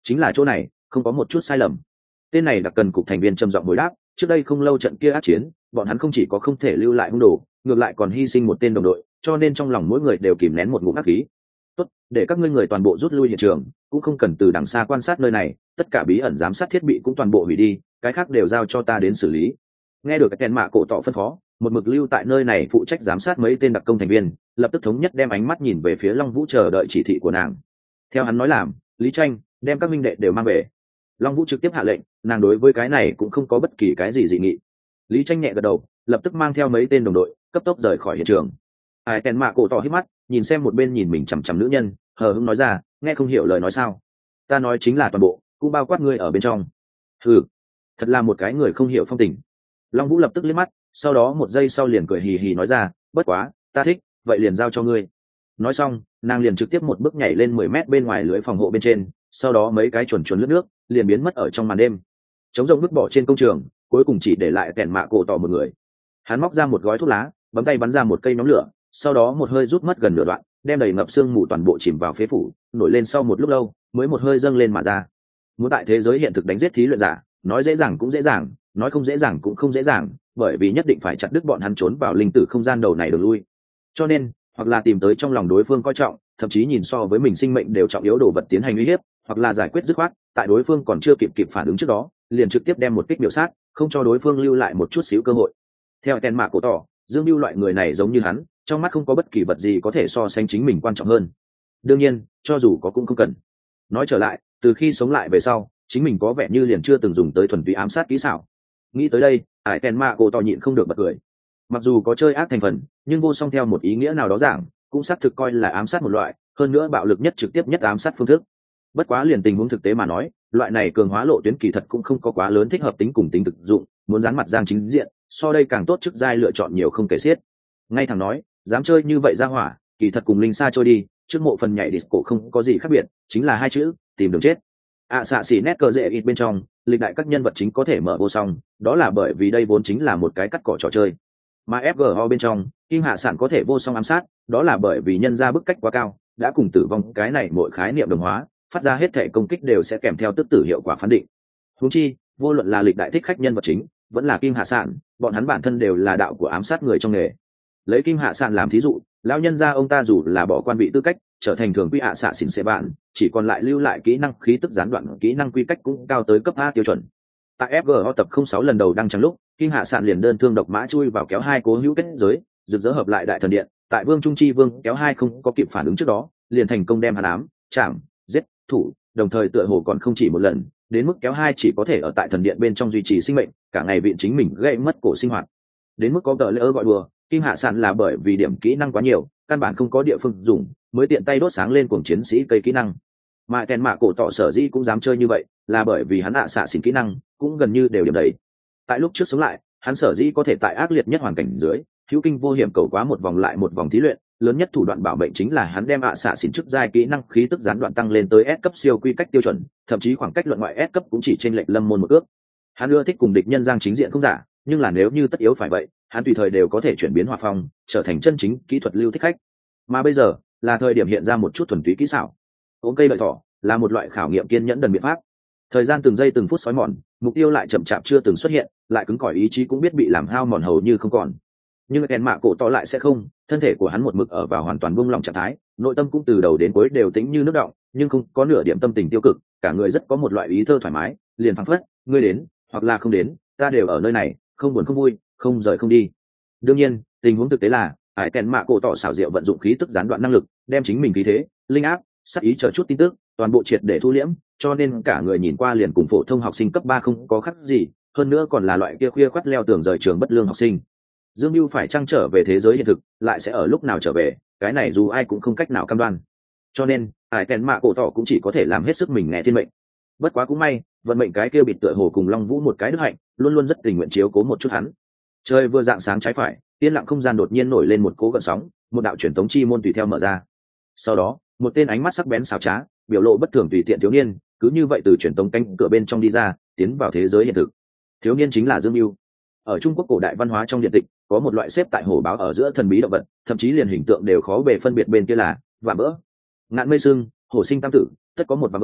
chính là chỗ này không có một chút sai lầm. Tên này đặc cần cục thành viên trầm giọng hồi đáp, trước đây không lâu trận kia ác chiến, bọn hắn không chỉ có không thể lưu lại hung đồ, ngược lại còn hy sinh một tên đồng đội, cho nên trong lòng mỗi người đều kìm nén một ngụm ác khí. Tốt, để các ngươi người toàn bộ rút lui hiện trường, cũng không cần từ đằng xa quan sát nơi này, tất cả bí ẩn giám sát thiết bị cũng toàn bộ hủy đi, cái khác đều giao cho ta đến xử lý. Nghe được cái tên mạ cổ tỏ phân phó, một mực lưu tại nơi này phụ trách giám sát mấy tên đặc công thành viên, lập tức thống nhất đem ánh mắt nhìn về phía Long Vũ chờ đợi chỉ thị của nàng. Theo hắn nói làm, Lý Tranh đem các minh đệ đều mang về. Long Vũ trực tiếp hạ lệnh, nàng đối với cái này cũng không có bất kỳ cái gì dị nghị. Lý Tranh nhẹ gật đầu, lập tức mang theo mấy tên đồng đội cấp tốc rời khỏi hiện trường. Ai Tèn Mạ cổ tỏ hít mắt, nhìn xem một bên nhìn mình chằm chằm nữ nhân, hờ hững nói ra, nghe không hiểu lời nói sao? Ta nói chính là toàn bộ, cũng bao quát ngươi ở bên trong. Ừ, thật là một cái người không hiểu phong tình. Long Vũ lập tức liếc mắt, sau đó một giây sau liền cười hì hì nói ra, bất quá, ta thích, vậy liền giao cho ngươi. Nói xong, nàng liền trực tiếp một bước nhảy lên mười mét bên ngoài lưới phòng hộ bên trên, sau đó mấy cái chuồn chuồn lướt nước, liền biến mất ở trong màn đêm. Trống rỗng vứt bỏ trên công trường, cuối cùng chỉ để lại Tèn Mạ cổ tỏ một người. Hắn móc ra một gói thuốc lá, bấm tay bắn ra một cây nhóm lửa, sau đó một hơi rút mất gần nửa đoạn, đem đầy ngập xương mù toàn bộ chìm vào phế phủ, nổi lên sau một lúc lâu, mới một hơi dâng lên mà ra. Muốn tại thế giới hiện thực đánh giết thí luyện giả, nói dễ dàng cũng dễ dàng, nói không dễ dàng cũng không dễ dàng, bởi vì nhất định phải chặt đứt bọn hắn trốn vào linh tử không gian đầu này đường lui. Cho nên, hoặc là tìm tới trong lòng đối phương coi trọng, thậm chí nhìn so với mình sinh mệnh đều trọng yếu đồ vật tiến hành uy hiếp, hoặc là giải quyết dứt khoát, tại đối phương còn chưa kịp kịp phản ứng trước đó, liền trực tiếp đem một kích biểu sát, không cho đối phương lưu lại một chút xíu cơ hội. Theo Tèn Mạ cổ tỏ, Dương Bưu loại người này giống như hắn, trong mắt không có bất kỳ vật gì có thể so sánh chính mình quan trọng hơn. Đương nhiên, cho dù có cũng không cần. Nói trở lại, từ khi sống lại về sau, chính mình có vẻ như liền chưa từng dùng tới thuần túy ám sát kỹ xảo. Nghĩ tới đây, Hải Tèn Mạ cổ tỏ nhịn không được bật cười. Mặc dù có chơi ác thành phần, nhưng vô song theo một ý nghĩa nào đó giảng, cũng xác thực coi là ám sát một loại, hơn nữa bạo lực nhất trực tiếp nhất ám sát phương thức. Bất quá liền tình huống thực tế mà nói, loại này cường hóa lộ tuyến kỳ thật cũng không có quá lớn thích hợp tính cùng tính thực dụng, muốn dán mặt giang chính diện, so đây càng tốt, chức giai lựa chọn nhiều không kể xiết. Ngay thẳng nói, dám chơi như vậy ra hỏa, kỳ thật cùng linh xa trôi đi, trước mộ phần nhảy disco không có gì khác biệt, chính là hai chữ, tìm đường chết. ạ xạ xỉ nét cờ dễ ít bên trong, lịch đại các nhân vật chính có thể mở vô song, đó là bởi vì đây vốn chính là một cái cắt cỏ trò chơi. Mà ép giê o bên trong, Kim Hạ Sản có thể vô song ám sát, đó là bởi vì nhân ra bức cách quá cao, đã cùng tử vong cái này mỗi khái niệm đồng hóa, phát ra hết thể công kích đều sẽ kèm theo tức tử hiệu quả phán định. Huống chi, vô luận là lịch đại thích khách nhân vật chính, vẫn là Kim Hạ Sản, bọn hắn bản thân đều là đạo của ám sát người trong nghề. Lấy Kim Hạ Sản làm thí dụ, lão nhân gia ông ta dù là bỏ quan vị tư cách, trở thành thường quy ạ xạ xỉn xệ bạn, chỉ còn lại lưu lại kỹ năng khí tức gián đoạn, kỹ năng quy cách cũng cao tới cấp A tiêu chuẩn. Tại ép giê o tập không sáu lần đầu đăng trắng lúc, Kim Hạ Sản liền đơn thương độc mã chui vào kéo hai cố hữu kết giới, rực rỡ hợp lại đại thần điện, tại Vương Trung Chi Vương kéo hai không có kịp phản ứng trước đó, liền thành công đem hắn ám, chạm, giết, thủ, đồng thời tựa hồ còn không chỉ một lần, đến mức kéo hai chỉ có thể ở tại thần điện bên trong duy trì sinh mệnh, cả ngày viện chính mình gây mất cổ sinh hoạt. Đến mức có tờ lỡ gọi đùa, Kim Hạ Sản là bởi vì điểm kỹ năng quá nhiều, căn bản không có địa phương dùng, mới tiện tay đốt sáng lên cuồng chiến sĩ cây kỹ năng. Mà Tèn Mạ cổ tỏ sở dĩ cũng dám chơi như vậy, là bởi vì hắn ạ xạ xỉn kỹ năng cũng gần như đều điểm đấy. Tại lúc trước sống lại, hắn sở dĩ có thể tại ác liệt nhất hoàn cảnh dưới, hữu kinh vô hiểm cầu quá một vòng lại một vòng thí luyện, lớn nhất thủ đoạn bảo mệnh chính là hắn đem ạ xạ xỉn chức giai kỹ năng khí tức gián đoạn tăng lên tới S cấp siêu quy cách tiêu chuẩn, thậm chí khoảng cách luận ngoại S cấp cũng chỉ trên lệch lâm môn một ước. Hắn ưa thích cùng địch nhân giang chính diện không giả, nhưng là nếu như tất yếu phải vậy, hắn tùy thời đều có thể chuyển biến hòa phong, trở thành chân chính kỹ thuật lưu thích khách. Mà bây giờ là thời điểm hiện ra một chút thuần túy kỹ xảo. Ôm cây lợi thỏ là một loại khảo nghiệm kiên nhẫn đần biện pháp. Thời gian từng giây từng phút sói mòn, mục tiêu lại chậm chạp chưa từng xuất hiện, lại cứng cỏi ý chí cũng biết bị làm hao mòn hầu như không còn. Nhưng Tèn Mạ cổ tỏ lại sẽ không, thân thể của hắn một mực ở vào hoàn toàn buông lỏng trạng thái, nội tâm cũng từ đầu đến cuối đều tĩnh như nước động, nhưng không có nửa điểm tâm tình tiêu cực, cả người rất có một loại ý thơ thoải mái, liền phảng phất, ngươi đến, hoặc là không đến, ta đều ở nơi này, không buồn không vui, không rời không đi. Đương nhiên, tình huống thực tế là, Hải Tèn Mạ cổ tỏ xảo diệu vận dụng khí tức gián đoạn năng lực, đem chính mình khí thế, linh áp, sát ý chờ chút tin tức, toàn bộ triệt để thu liễm, cho nên cả người nhìn qua liền cùng phổ thông học sinh cấp ba không có khác gì, hơn nữa còn là loại kia khuya khoắt leo tường rời trường bất lương học sinh. Dương Bưu phải trăng trở về thế giới hiện thực, lại sẽ ở lúc nào trở về, cái này dù ai cũng không cách nào cam đoan. Cho nên, Hải Tèn Mạ cổ tỏ cũng chỉ có thể làm hết sức mình nghe thiên mệnh. Bất quá cũng may, vận mệnh cái kia bịt tựa hồ cùng Long Vũ một cái đức hạnh, luôn luôn rất tình nguyện chiếu cố một chút hắn. Trời vừa dạng sáng trái phải, yên lặng không gian đột nhiên nổi lên một cỗ gợn sóng, một đạo truyền tống chi môn tùy theo mở ra. Sau đó, một tên ánh mắt sắc bén xảo trá, biểu lộ bất thường tùy tiện thiếu niên, cứ như vậy từ truyền tống cánh cửa bên trong đi ra, tiến vào thế giới hiện thực. Thiếu niên chính là Dương Bưu. Ở Trung Quốc cổ đại văn hóa trong điện tịch, có một loại xếp tại hổ báo ở giữa thần bí động vật, thậm chí liền hình tượng đều khó bề phân biệt bên kia là vạm vỡ. Ngạn mây sương, hổ sinh tam tử, tất có một vạm vỡ,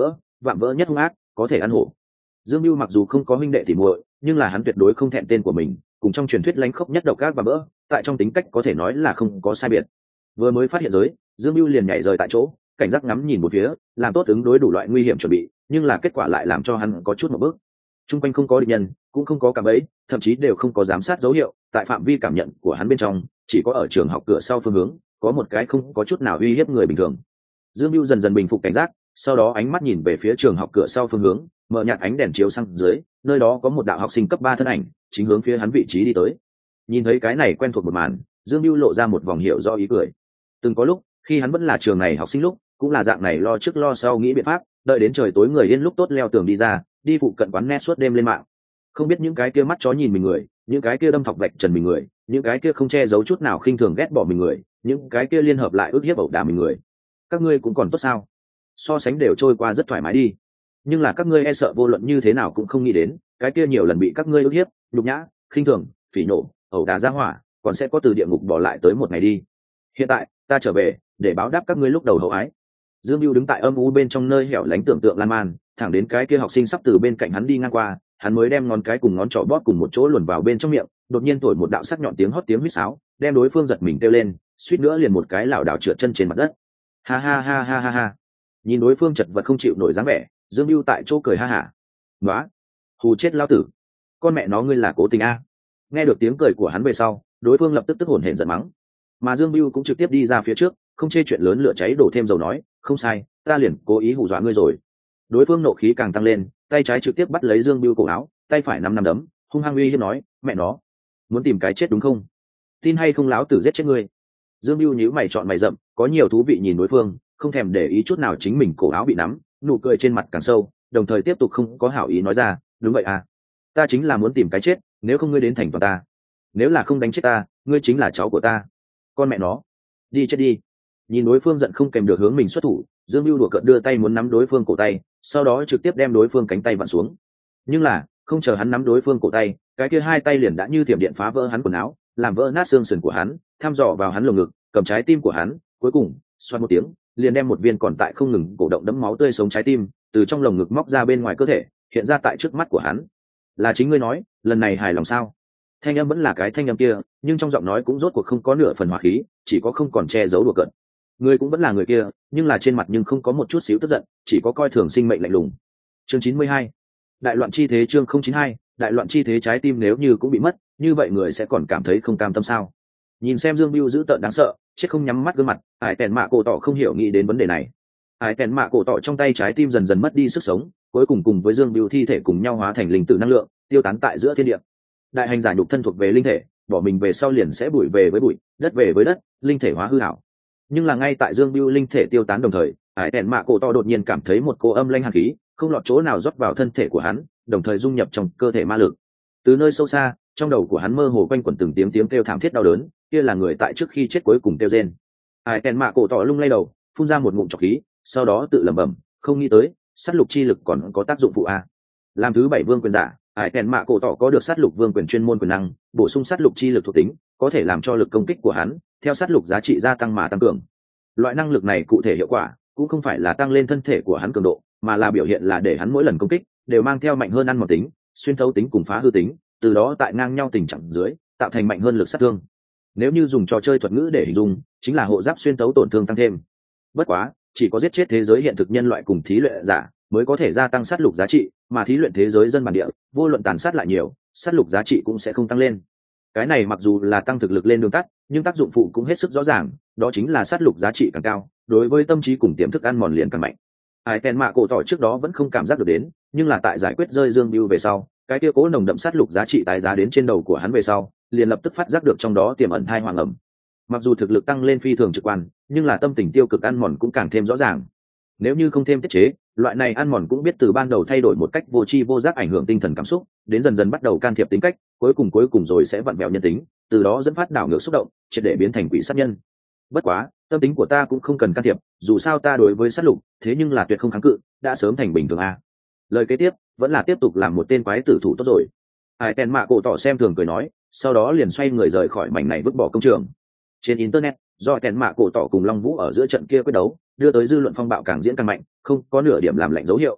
vạm vỡ nhất hung ác, có thể ăn hổ. Dương Bưu mặc dù không có huynh đệ tỉ muội, nhưng là hắn tuyệt đối không thẹn tên của mình, cùng trong truyền thuyết lánh khốc nhất độc ác và vỡ, tại trong tính cách có thể nói là không có sai biệt. Vừa mới phát hiện giới, Dương Bưu liền nhảy rời tại chỗ, cảnh giác ngắm nhìn một phía, làm tốt ứng đối đủ loại nguy hiểm chuẩn bị, nhưng là kết quả lại làm cho hắn có chút một bước. Trung quanh không có địch nhân, cũng không có cảm ấy, thậm chí đều không có giám sát dấu hiệu, tại phạm vi cảm nhận của hắn bên trong, chỉ có ở trường học cửa sau phương hướng, có một cái không có chút nào uy hiếp người bình thường. Dương Bưu dần dần bình phục cảnh giác, sau đó ánh mắt nhìn về phía trường học cửa sau phương hướng, mở nhạt ánh đèn chiếu sang dưới, nơi đó có một đạo học sinh cấp ba thân ảnh, chính hướng phía hắn vị trí đi tới. Nhìn thấy cái này quen thuộc một màn, Dương Bưu lộ ra một vòng hiểu do ý cười. Từng có lúc, khi hắn vẫn là trường này học sinh lúc, cũng là dạng này lo trước lo sau nghĩ biện pháp, đợi đến trời tối người yên lúc tốt leo tường đi ra, đi phụ cận quán net suốt đêm lên mạng. Không biết những cái kia mắt chó nhìn mình người, những cái kia đâm thọc vạch trần mình người, những cái kia không che giấu chút nào khinh thường ghét bỏ mình người, những cái kia liên hợp lại ức hiếp ẩu đả mình người. Các ngươi cũng còn tốt sao? So sánh đều trôi qua rất thoải mái đi. Nhưng là các ngươi e sợ vô luận như thế nào cũng không nghĩ đến, cái kia nhiều lần bị các ngươi ức hiếp, nhục nhã, khinh thường, phỉ nổ, ẩu đả ra hỏa, còn sẽ có từ địa ngục bỏ lại tới một ngày đi. Hiện tại, ta trở về, để báo đáp các ngươi lúc đầu hậu ái. Dương Bưu đứng tại âm u bên trong nơi hẻo lánh tưởng tượng lan man, thẳng đến cái kia học sinh sắp từ bên cạnh hắn đi ngang qua, hắn mới đem ngón cái cùng ngón trỏ bóp cùng một chỗ luồn vào bên trong miệng, đột nhiên thổi một đạo sắc nhọn tiếng hót tiếng huýt sáo, đem đối phương giật mình kêu lên, suýt nữa liền một cái lảo đảo trượt chân trên mặt đất. Ha ha ha ha ha ha. Nhìn đối phương chật vật không chịu nổi dáng vẻ, Dương Bưu tại chỗ cười ha hả. "Nóa, hù chết lão tử. Con mẹ nó ngươi là cố tình a." Nghe được tiếng cười của hắn về sau, đối phương lập tức tức hổn hển giận mắng. Mà Dương Bưu cũng trực tiếp đi ra phía trước, không chê chuyện lớn lửa cháy đổ thêm dầu nói, "Không sai, ta liền cố ý hù dọa ngươi rồi." Đối phương nộ khí càng tăng lên, tay trái trực tiếp bắt lấy Dương Bưu cổ áo, tay phải nắm nắm đấm, hung hăng uy hiếp nói, "Mẹ nó, muốn tìm cái chết đúng không? Tin hay không láo tử giết chết ngươi." Dương Bưu nhíu mày chọn mày rậm, có nhiều thú vị nhìn đối phương, không thèm để ý chút nào chính mình cổ áo bị nắm, nụ cười trên mặt càng sâu, đồng thời tiếp tục không có hảo ý nói ra, "Đúng vậy à, ta chính là muốn tìm cái chết, nếu không ngươi đến thành toàn ta. Nếu là không đánh chết ta, ngươi chính là cháu của ta. Con mẹ nó, đi chết đi." Nhìn đối phương giận không kèm được hướng mình xuất thủ, Dương Bưu đùa cợt đưa tay muốn nắm đối phương cổ tay, sau đó trực tiếp đem đối phương cánh tay vặn xuống. Nhưng là, không chờ hắn nắm đối phương cổ tay, cái kia hai tay liền đã như thiểm điện phá vỡ hắn quần áo, làm vỡ nát xương sườn của hắn, thăm dò vào hắn lồng ngực, cầm trái tim của hắn, cuối cùng, xoát một tiếng, liền đem một viên còn tại không ngừng cổ động đẫm máu tươi sống trái tim từ trong lồng ngực móc ra bên ngoài cơ thể, hiện ra tại trước mắt của hắn. "Là chính ngươi nói, lần này hài lòng sao?" Thanh âm vẫn là cái thanh âm kia, nhưng trong giọng nói cũng rốt cuộc không có nửa phần hỏa khí, chỉ có không còn che giấu đùa cợt. Người cũng vẫn là người kia, nhưng là trên mặt nhưng không có một chút xíu tức giận, chỉ có coi thường sinh mệnh lạnh lùng. Chương chín mươi hai, đại loạn chi thế. Chương không chín hai, đại loạn chi thế. Trái tim nếu như cũng bị mất, như vậy người sẽ còn cảm thấy không cam tâm sao? Nhìn xem Dương Bưu dữ tợn đáng sợ, chết không nhắm mắt gương mặt, Hải Tèn Mạ Cổ Tỏ không hiểu nghĩ đến vấn đề này. Hải Tèn Mạ Cổ Tỏ trong tay trái tim dần dần mất đi sức sống, cuối cùng cùng với Dương Bưu thi thể cùng nhau hóa thành linh tử năng lượng, tiêu tán tại giữa thiên địa. Đại hành giả nhục thân thuộc về linh thể, bỏ mình về sau liền sẽ bụi về với bụi, đất về với đất, linh thể hóa hư ảo. Nhưng là ngay tại Dương Bưu linh thể tiêu tán đồng thời, Hải Tèn Mạ Cổ Tỏ đột nhiên cảm thấy một cô âm lanh hàn khí, không lọt chỗ nào rót vào thân thể của hắn, đồng thời dung nhập trong cơ thể ma lực. Từ nơi sâu xa, trong đầu của hắn mơ hồ quanh quẩn từng tiếng tiếng kêu thảm thiết đau đớn, kia là người tại trước khi chết cuối cùng kêu rên. Hải Tèn Mạ Cổ Tỏ lung lay đầu, phun ra một ngụm trọc khí, sau đó tự lẩm bẩm, không nghĩ tới, sát lục chi lực còn có tác dụng phụ a. Làm thứ bảy vương quyền giả, Hải Tèn Mạ Cổ Tỏ có được sát lục vương quyền chuyên môn quyền năng, bổ sung sát lục chi lực thuộc tính, có thể làm cho lực công kích của hắn theo sát lục giá trị gia tăng mà tăng cường. Loại năng lực này cụ thể hiệu quả cũng không phải là tăng lên thân thể của hắn cường độ, mà là biểu hiện là để hắn mỗi lần công kích đều mang theo mạnh hơn ăn mòn tính, xuyên thấu tính cùng phá hư tính, từ đó tại ngang nhau tình trạng dưới tạo thành mạnh hơn lực sát thương. Nếu như dùng trò chơi thuật ngữ để hình dung, chính là hộ giáp xuyên thấu tổn thương tăng thêm. Bất quá, chỉ có giết chết thế giới hiện thực nhân loại cùng thí luyện giả mới có thể gia tăng sát lục giá trị, mà thí luyện thế giới dân bản địa, vô luận tàn sát lại nhiều, sát lục giá trị cũng sẽ không tăng lên. Cái này mặc dù là tăng thực lực lên đường tắt, nhưng tác dụng phụ cũng hết sức rõ ràng, đó chính là sát lục giá trị càng cao, đối với tâm trí cùng tiềm thức ăn mòn liền càng mạnh. Hải Tèn Mạ Cổ Tỏ trước đó vẫn không cảm giác được đến, nhưng là tại giải quyết rơi Dương Bưu về sau, cái kia cố nồng đậm sát lục giá trị tái giá đến trên đầu của hắn về sau, liền lập tức phát giác được trong đó tiềm ẩn thai hoàng ẩm. Mặc dù thực lực tăng lên phi thường trực quan, nhưng là tâm tình tiêu cực ăn mòn cũng càng thêm rõ ràng. Nếu như không thêm tiết chế, loại này ăn mòn cũng biết từ ban đầu thay đổi một cách vô tri vô giác ảnh hưởng tinh thần cảm xúc, đến dần dần bắt đầu can thiệp tính cách, cuối cùng cuối cùng rồi sẽ vặn vẹo nhân tính, từ đó dẫn phát đảo ngược xúc động, triệt để biến thành quỷ sát nhân. Bất quá, tâm tính của ta cũng không cần can thiệp, dù sao ta đối với sát lục, thế nhưng là tuyệt không kháng cự, đã sớm thành bình thường a. Lời kế tiếp vẫn là tiếp tục làm một tên quái tử thủ tốt rồi. Hải Tèn Mạ Cổ Tỏ xem thường cười nói, sau đó liền xoay người rời khỏi mảnh này vứt bỏ công trường. Trên internet, do Tèn Mạ Cổ Tỏ cùng Long Vũ ở giữa trận kia quyết đấu, đưa tới dư luận phong bạo càng diễn càng mạnh, không có nửa điểm làm lạnh dấu hiệu,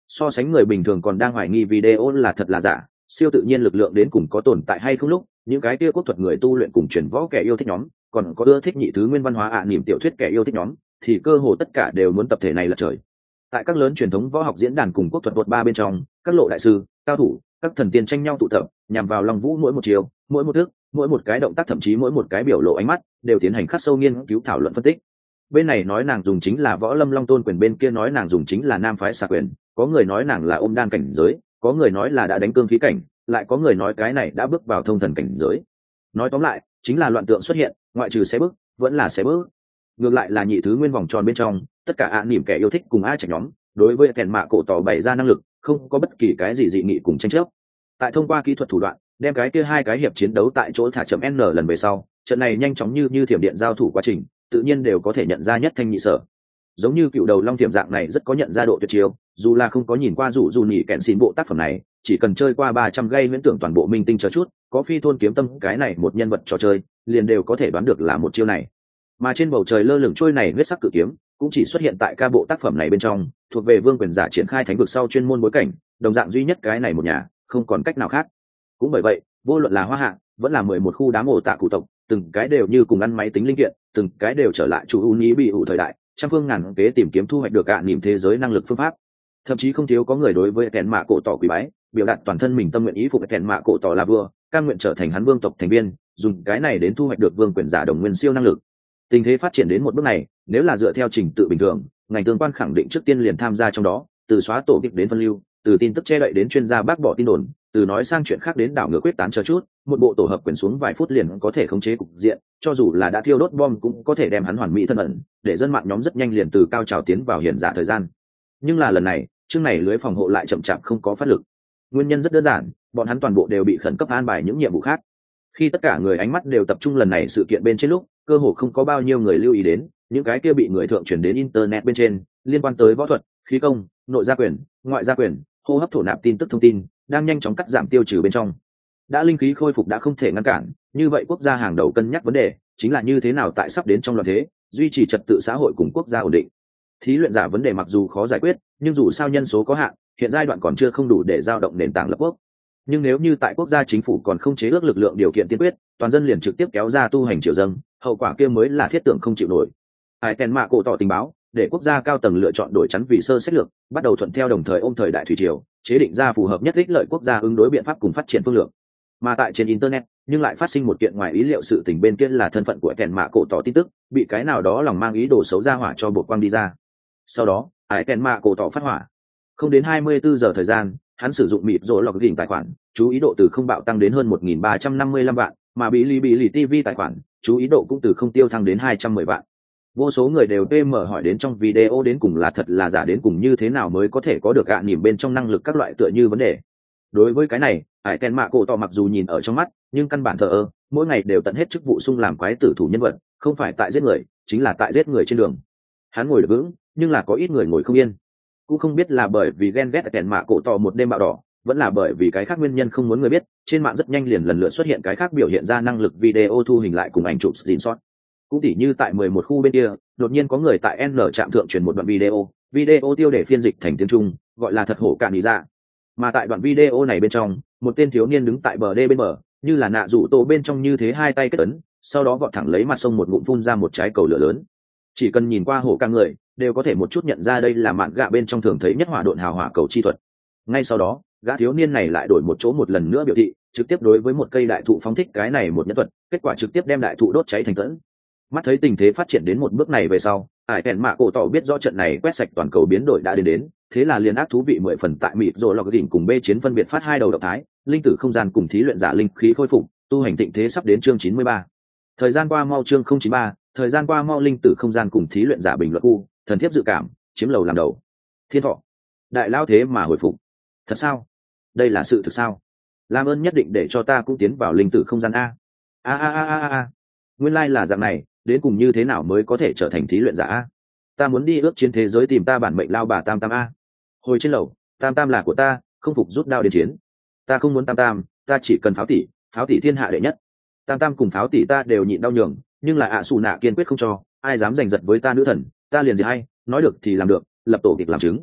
So sánh người bình thường còn đang hoài nghi video là thật là giả, siêu tự nhiên lực lượng đến cùng có tồn tại hay không lúc, những cái kia quốc thuật người tu luyện cùng truyền võ kẻ yêu thích nhóm, còn có ưa thích nhị thứ nguyên văn hóa ạ à, niềm tiểu thuyết kẻ yêu thích nhóm, thì cơ hồ tất cả đều muốn tập thể này là trời. Tại các lớn truyền thống võ học diễn đàn cùng quốc thuật bột ba bên trong, các lộ đại sư, cao thủ, các thần tiên tranh nhau tụ tập, nhằm vào Long Vũ mỗi một chiều, mỗi một thước, mỗi một cái động tác, thậm chí mỗi một cái biểu lộ ánh mắt, đều tiến hành khắc sâu nghiên cứu thảo luận phân tích. Bên này nói nàng dùng chính là võ lâm long tôn quyền, bên kia nói nàng dùng chính là nam phái xà quyền, có người nói nàng là ôm đan cảnh giới, có người nói là đã đánh cương khí cảnh, lại có người nói cái này đã bước vào thông thần cảnh giới. Nói tóm lại chính là loạn tượng xuất hiện, ngoại trừ xé bước vẫn là xé bước. Ngược lại là nhị thứ nguyên vòng tròn bên trong, tất cả ạ à, nỉm kẻ yêu thích cùng ai chạy nhóm đối với kèn mạ cổ tỏ bày ra năng lực, không có bất kỳ cái gì dị nghị cùng tranh chấp. Tại thông qua kỹ thuật thủ đoạn đem cái kia hai cái hiệp chiến đấu tại chỗ thả chậm n lần về sau, trận này nhanh chóng như như thiểm điện giao thủ quá trình, tự nhiên đều có thể nhận ra nhất thanh nhị sở. Giống như cựu đầu long thiểm dạng này rất có nhận ra độ tuyệt chiêu, dù là không có nhìn qua rủ dù nhỉ kẹn xin bộ tác phẩm này, chỉ cần chơi qua ba trăm gây miễn tưởng toàn bộ minh tinh chờ chút, có phi thôn kiếm tâm cái này một nhân vật trò chơi, liền đều có thể đoán được là một chiêu này. Mà trên bầu trời lơ lửng trôi này huyết sắc cự kiếm, cũng chỉ xuất hiện tại ca bộ tác phẩm này bên trong, thuộc về vương quyền giả triển khai thánh vực sau chuyên môn bối cảnh, đồng dạng duy nhất cái này một nhà, không còn cách nào khác. Cũng bởi vậy, vô luận là Hoa Hạ, vẫn là mười một khu đám ổ tạ cụ tộc, từng cái đều như cùng ăn máy tính linh kiện, từng cái đều trở lại chủ ưu nhĩ bị ủ thời đại, trăm phương ngàn kế tìm kiếm thu hoạch được ạ niềm thế giới năng lực phương pháp. Thậm chí không thiếu có người đối với kèn mạ cổ tỏ quỳ bái, biểu đạt toàn thân mình tâm nguyện ý phục kèn mạ cổ tỏ là vua, cam nguyện trở thành hắn vương tộc thành viên, dùng cái này đến thu hoạch được vương quyền giả đồng nguyên siêu năng lực. Tình thế phát triển đến một bước này, nếu là dựa theo trình tự bình thường, ngành tương quan khẳng định trước tiên liền tham gia trong đó, từ xóa tổ kịch đến phân lưu, từ tin tức che đậy đến chuyên gia bác bỏ tin đồn, từ nói sang chuyện khác đến đảo ngược quyết tán chờ chút, một bộ tổ hợp quyền xuống vài phút liền có thể khống chế cục diện, cho dù là đã thiêu đốt bom cũng có thể đem hắn hoàn mỹ thân ẩn, để dân mạng nhóm rất nhanh liền từ cao trào tiến vào hiện giả thời gian. Nhưng là lần này, chương này lưới phòng hộ lại chậm chạp không có phát lực. Nguyên nhân rất đơn giản, bọn hắn toàn bộ đều bị khẩn cấp an bài những nhiệm vụ khác. Khi tất cả người ánh mắt đều tập trung lần này sự kiện bên trên lúc, cơ hồ không có bao nhiêu người lưu ý đến những cái kia bị người thượng truyền đến internet bên trên liên quan tới võ thuật, khí công, nội gia quyền, ngoại gia quyền, hô hấp thổ nạp tin tức thông tin đang nhanh chóng cắt giảm tiêu trừ bên trong. Đã linh khí khôi phục đã không thể ngăn cản, như vậy quốc gia hàng đầu cân nhắc vấn đề chính là như thế nào tại sắp đến trong loạn thế duy trì trật tự xã hội cùng quốc gia ổn định. Thí luyện giả vấn đề mặc dù khó giải quyết, nhưng dù sao nhân số có hạn, hiện giai đoạn còn chưa không đủ để giao động nền tảng lập quốc. Nhưng nếu như tại quốc gia chính phủ còn không chế ước lực lượng điều kiện tiên quyết, toàn dân liền trực tiếp kéo ra tu hành triều dâng, hậu quả kia mới là thiết tưởng không chịu nổi. Hải Tèn Mạ cổ tỏ tình báo, để quốc gia cao tầng lựa chọn đổi chắn vì sơ sách lược, bắt đầu thuận theo đồng thời ôm thời đại thủy triều, chế định ra phù hợp nhất ích lợi quốc gia ứng đối biện pháp cùng phát triển phương lược. Mà tại trên internet, nhưng lại phát sinh một kiện ngoài ý liệu sự tình, bên kia là thân phận của Tèn Mạ cổ tỏ tin tức, bị cái nào đó lòng mang ý đồ xấu ra hỏa cho buộc quang đi ra. Sau đó, Hải Tèn Mạ cổ tỏ phát hỏa. Không đến hai mươi bốn giờ thời gian, hắn sử dụng mịp rồi lọc gỉnh tài khoản, chú ý độ từ không bạo tăng đến hơn một nghìn ba trăm năm mươi lăm vạn, mà bị lì bị lì ti vi tài khoản, chú ý độ cũng từ không tiêu thăng đến hai trăm mười vạn. Vô số người đều pê em hỏi đến trong video đến cùng là thật là giả, đến cùng như thế nào mới có thể có được gạ nỉm bên trong năng lực các loại tựa như vấn đề. Đối với cái này, Hải Tèn Mạ cổ tỏ mặc dù nhìn ở trong mắt, nhưng căn bản thờ ơ, mỗi ngày đều tận hết chức vụ sung làm quái tử thủ nhân vật, không phải tại giết người, chính là tại giết người trên đường. Hắn ngồi được vững, nhưng là có ít người ngồi không yên. Cũng không biết là bởi vì ghen ghét Tèn Mạ cổ tỏ một đêm bạo đỏ, vẫn là bởi vì cái khác nguyên nhân không muốn người biết, trên mạng rất nhanh liền lần lượt xuất hiện cái khác biểu hiện ra năng lực video thu hình lại cùng ảnh chụp screenshot. Cũng tỉ như tại mười một khu bên kia, đột nhiên có người tại N trạm thượng truyền một đoạn video, video tiêu đề phiên dịch thành tiếng Trung, gọi là thật hổ cạn đi ra. Mà tại đoạn video này bên trong, một tên thiếu niên đứng tại bờ đê bên bờ, như là nạ rủ tổ bên trong như thế, hai tay kết ấn, sau đó vọt thẳng lấy mặt sông một ngụm phun ra một trái cầu lửa lớn. Chỉ cần nhìn qua hổ ca người, đều có thể một chút nhận ra đây là mạn gạ bên trong thường thấy nhất hỏa độn hào hỏa cầu chi thuật. Ngay sau đó, gã thiếu niên này lại đổi một chỗ một lần nữa biểu thị, trực tiếp đối với một cây đại thụ phóng thích cái này một nhân thuật, kết quả trực tiếp đem đại thụ đốt cháy thành tẫn. Mắt thấy tình thế phát triển đến một bước này về sau, Hải Tèn Mạ cổ tỏ biết rõ trận này quét sạch toàn cầu biến đổi đã đến đến, thế là liền ác thú vị mười phần tại mịt rồi lọc đỉnh cùng B chiến phân biệt phát hai đầu động thái, linh tử không gian cùng thí luyện giả linh khí khôi phục, tu hành tịnh thế sắp đến chương chín mươi ba. Thời gian qua mau chương không chín ba, thời gian qua mau linh tử không gian cùng thí luyện giả bình luận khu, thần thiếp dự cảm, chiếm lầu làm đầu. Thiên thọ, đại lao thế mà hồi phục. Thật sao? Đây là sự thực sao? Làm ơn nhất định để cho ta cũng tiến vào linh tử không gian a. A a a a a. Nguyên lai là dạng này, đến cùng như thế nào mới có thể trở thành thí luyện giả a? Ta muốn đi ước chiến thế giới tìm ta bản mệnh lao bà Tam Tam a. Hồi trên lầu, Tam Tam là của ta, không phục rút đao đến chiến. Ta không muốn Tam Tam, ta chỉ cần Pháo tỷ, Pháo tỷ thiên hạ đệ nhất. Tam Tam cùng Pháo tỷ ta đều nhịn đau nhường, nhưng là ạ xù nạ kiên quyết không cho, ai dám giành giật với ta nữ thần, ta liền gì hay, nói được thì làm được, lập tổ kịch làm chứng.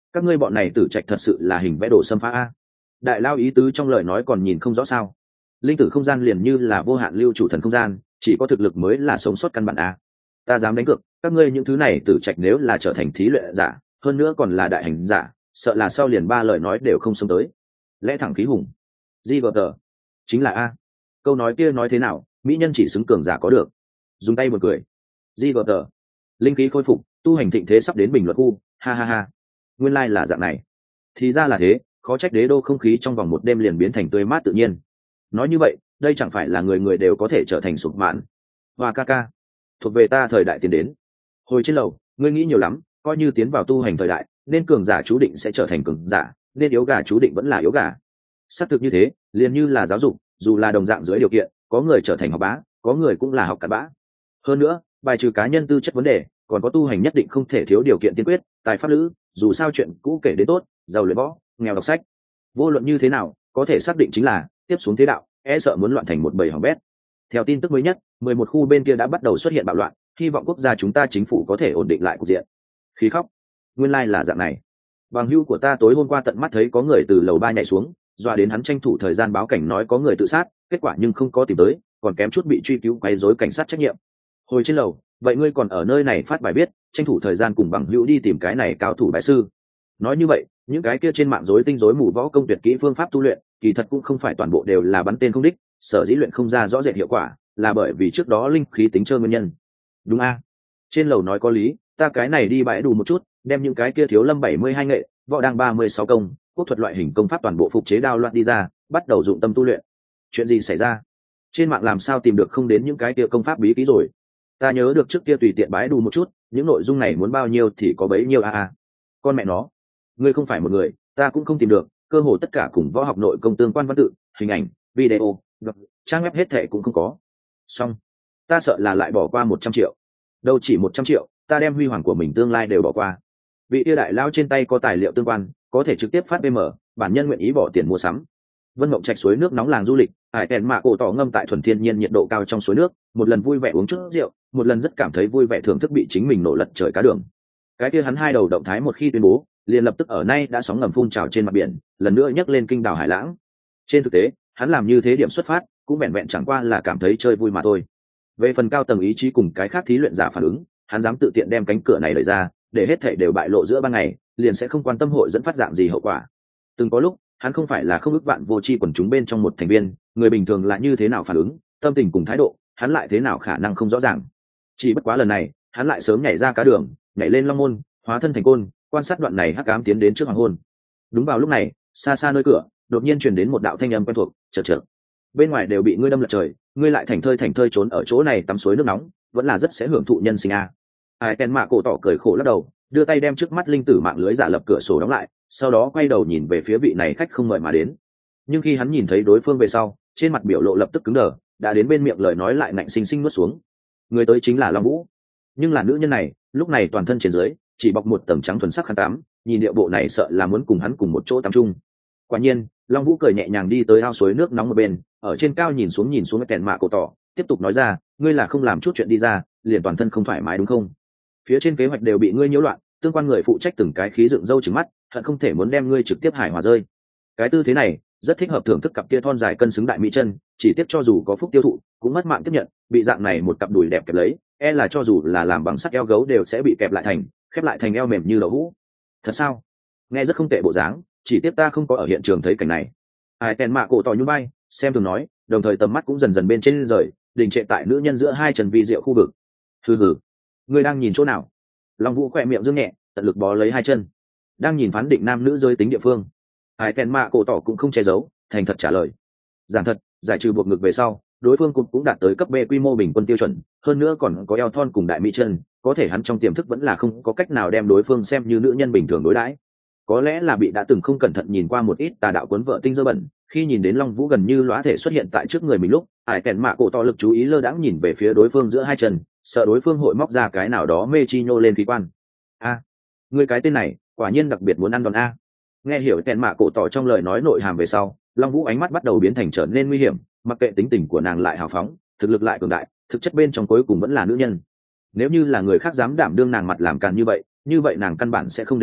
các ngươi bọn này tử trạch thật sự là hình vẽ đồ xâm phá a. Đại lao ý tứ trong lời nói còn nhìn không rõ sao? Linh tử không gian liền như là vô hạn lưu chủ thần không gian, chỉ có thực lực mới là sống sót căn bản a. Ta dám đánh cược, các ngươi những thứ này tử trạch nếu là trở thành thí luyện giả, hơn nữa còn là đại hành giả, sợ là sau liền ba lời nói đều không sống tới. Lẽ thẳng khí hùng. Di vợ tờ. Chính là a. Câu nói kia nói thế nào, mỹ nhân chỉ xứng cường giả có được. Dùng tay một cười. Di vợ tờ. Linh khí khôi phục, tu hành thịnh thế sắp đến bình luận khu, ha ha ha. Nguyên lai là dạng này. Thì ra là thế, khó trách đế đô không khí trong vòng một đêm liền biến thành tươi mát tự nhiên. Nói như vậy, đây chẳng phải là người người đều có thể trở thành sụp mạn. Hoa ca ca. Thuộc về ta thời đại tiến đến. Hồi trên lầu, ngươi nghĩ nhiều lắm, coi như tiến vào tu hành thời đại, nên cường giả chú định sẽ trở thành cường giả, nên yếu gà chú định vẫn là yếu gà. Xác thực như thế, liền như là giáo dục, dù là đồng dạng dưới điều kiện, có người trở thành học bá, có người cũng là học cặn bã. Hơn nữa, bài trừ cá nhân tư chất vấn đề, còn có tu hành nhất định không thể thiếu điều kiện tiên quyết, tài pháp lữ, dù sao chuyện cũ kể đến tốt, giàu luyện võ, nghèo đọc sách. Vô luận như thế nào, có thể xác định chính là tiếp xuống thế đạo, e sợ muốn loạn thành một bầy hỏng bét. Theo tin tức mới nhất, mười một khu bên kia đã bắt đầu xuất hiện bạo loạn, hy vọng quốc gia chúng ta chính phủ có thể ổn định lại cục diện. Khí khóc. Nguyên lai like là dạng này. Bằng hữu của ta tối hôm qua tận mắt thấy có người từ lầu ba nhảy xuống, dọa đến hắn tranh thủ thời gian báo cảnh nói có người tự sát, kết quả nhưng không có tìm tới, còn kém chút bị truy cứu quấy rối cảnh sát trách nhiệm. Hồi trên lầu, vậy ngươi còn ở nơi này phát bài viết, tranh thủ thời gian cùng bằng hữu đi tìm cái này cao thủ bại sư. Nói như vậy, những cái kia trên mạng rối tinh rối mù võ công tuyệt kỹ phương pháp tu luyện, kỳ thật cũng không phải toàn bộ đều là bắn tên không đích, sở dĩ luyện không ra rõ rệt hiệu quả, là bởi vì trước đó linh khí tính chơi nguyên nhân. Đúng a? Trên lầu nói có lý, ta cái này đi bãi đủ một chút, đem những cái kia thiếu lâm bảy mươi hai nghệ, võ đang ba mươi sáu công, quốc thuật loại hình công pháp toàn bộ phục chế đao loạn đi ra, bắt đầu dụng tâm tu luyện. Chuyện gì xảy ra? Trên mạng làm sao tìm được không đến những cái kia công pháp bí kỹ rồi? Ta nhớ được trước kia tùy tiện bãi đủ một chút, những nội dung này muốn bao nhiêu thì có bấy nhiêu a a. Con mẹ nó, ngươi không phải một người, ta cũng không tìm được, cơ hồ tất cả cùng võ học nội công tương quan văn tự, hình ảnh, video, trang web hết thệ cũng không có. Xong, ta sợ là lại bỏ qua một trăm triệu. Đâu chỉ một trăm triệu, ta đem huy hoàng của mình tương lai đều bỏ qua. Vị yêu đại lao trên tay có tài liệu tương quan, có thể trực tiếp phát pê em, bản nhân nguyện ý bỏ tiền mua sắm. Vân Mộng Trạch suối nước nóng làng du lịch, hải tèn mạ cổ tỏ ngâm tại thuần thiên nhiên nhiệt độ cao trong suối nước, một lần vui vẻ uống chút rượu, một lần rất cảm thấy vui vẻ thưởng thức bị chính mình nổ lật trời cá đường. Cái kia hắn hai đầu động thái một khi tuyên bố, liền lập tức ở nay đã sóng ngầm phun trào trên mặt biển, lần nữa nhấc lên kinh đảo hải lãng. Trên thực tế, hắn làm như thế điểm xuất phát, cũng vẹn vẹn chẳng qua là cảm thấy chơi vui mà thôi. Về phần cao tầng ý chí cùng cái khác thí luyện giả phản ứng, hắn dám tự tiện đem cánh cửa này đẩy ra, để hết thảy đều bại lộ giữa ban ngày, liền sẽ không quan tâm hội dẫn phát dạng gì hậu quả. Từng có lúc, hắn không phải là không ước vạn vô tri quần chúng bên trong một thành viên, người bình thường là như thế nào phản ứng, tâm tình cùng thái độ, hắn lại thế nào khả năng không rõ ràng. Chỉ bất quá lần này, hắn lại sớm nhảy ra cá đường, nhảy lên long môn, hóa thân thành côn, quan sát đoạn này hắc ám tiến đến trước hoàng hôn. Đúng vào lúc này, xa xa nơi cửa, đột nhiên truyền đến một đạo thanh âm quen thuộc, chợt chợt. Bên ngoài đều bị ngươi đâm lật trời, ngươi lại thành thơi thành thơi trốn ở chỗ này tắm suối nước nóng, vẫn là rất sẽ hưởng thụ nhân sinh a. Ai Ken Mạ cổ tỏ cười khổ lắc đầu, đưa tay đem trước mắt linh tử mạng lưới giả lập cửa sổ đóng lại, sau đó quay đầu nhìn về phía vị này khách không mời mà đến. Nhưng khi hắn nhìn thấy đối phương về sau, trên mặt biểu lộ lập tức cứng đờ, đã đến bên miệng lời nói lại nạnh sinh sinh nuốt xuống. Người tới chính là Long Vũ, nhưng là nữ nhân này, lúc này toàn thân trên dưới chỉ bọc một tầng trắng thuần sắc khăn tắm, nhìn điệu bộ này sợ là muốn cùng hắn cùng một chỗ tắm chung. Quả nhiên, Long Vũ cười nhẹ nhàng đi tới ao suối nước nóng một bên, ở trên cao nhìn xuống nhìn xuống cái Ken Mạ cổ tỏ, tiếp tục nói ra, ngươi là không làm chút chuyện đi ra, liền toàn thân không thoải mái đúng không? Phía trên kế hoạch đều bị ngươi nhiễu loạn, tương quan người phụ trách từng cái khí dựng râu trừng mắt, hận không thể muốn đem ngươi trực tiếp hải hòa rơi. Cái tư thế này rất thích hợp thưởng thức cặp kia thon dài cân xứng đại mỹ chân, chỉ tiếc cho dù có phúc tiêu thụ cũng mất mạng tiếp nhận, bị dạng này một cặp đùi đẹp kẹp lấy, e là cho dù là làm bằng sắt eo gấu đều sẽ bị kẹp lại thành khép lại thành eo mềm như đậu hũ. Thật sao? Nghe rất không tệ bộ dáng, chỉ tiếc ta không có ở hiện trường thấy cảnh này. Ai Ken Mạ cổ tỏ nhún vai, xem thường nói, đồng thời tầm mắt cũng dần dần bên trên rời, đình trệ tại nữ nhân giữa hai chân vi diệu khu vực. Hừ hừ, ngươi đang nhìn chỗ nào? Long Vũ khỏe miệng dương nhẹ, tận lực bó lấy hai chân, đang nhìn phán định nam nữ giới tính địa phương. Ai Ken Mạ cổ tỏ cũng không che giấu, thành thật trả lời. Giản thật, giải trừ buộc ngực về sau, đối phương cũng cũng đạt tới cấp B quy mô bình quân tiêu chuẩn, hơn nữa còn có eo thon cùng đại mỹ chân, có thể hắn trong tiềm thức vẫn là không có cách nào đem đối phương xem như nữ nhân bình thường đối đãi. Có lẽ là bị đã từng không cẩn thận nhìn qua một ít tà đạo cuốn vợ tinh dơ bẩn, khi nhìn đến Long Vũ gần như lóa thể xuất hiện tại trước người mình lúc, Ai Ken Mạ cổ tỏ lực chú ý lơ đãng nhìn về phía đối phương giữa hai chân, sợ đối phương hội móc ra cái nào đó mê chi nhô lên khí quan. A, à, người cái tên này quả nhiên đặc biệt muốn ăn đòn a. Nghe hiểu Ken Mạ cổ tỏ trong lời nói nội hàm về sau, Long Vũ ánh mắt bắt đầu biến thành trở nên nguy hiểm, mặc kệ tính tình của nàng lại hào phóng, thực lực lại cường đại, thực chất bên trong cuối cùng vẫn là nữ nhân. Nếu như là người khác dám đảm đương nàng mặt làm càn như vậy, như vậy nàng căn bản sẽ không để ý,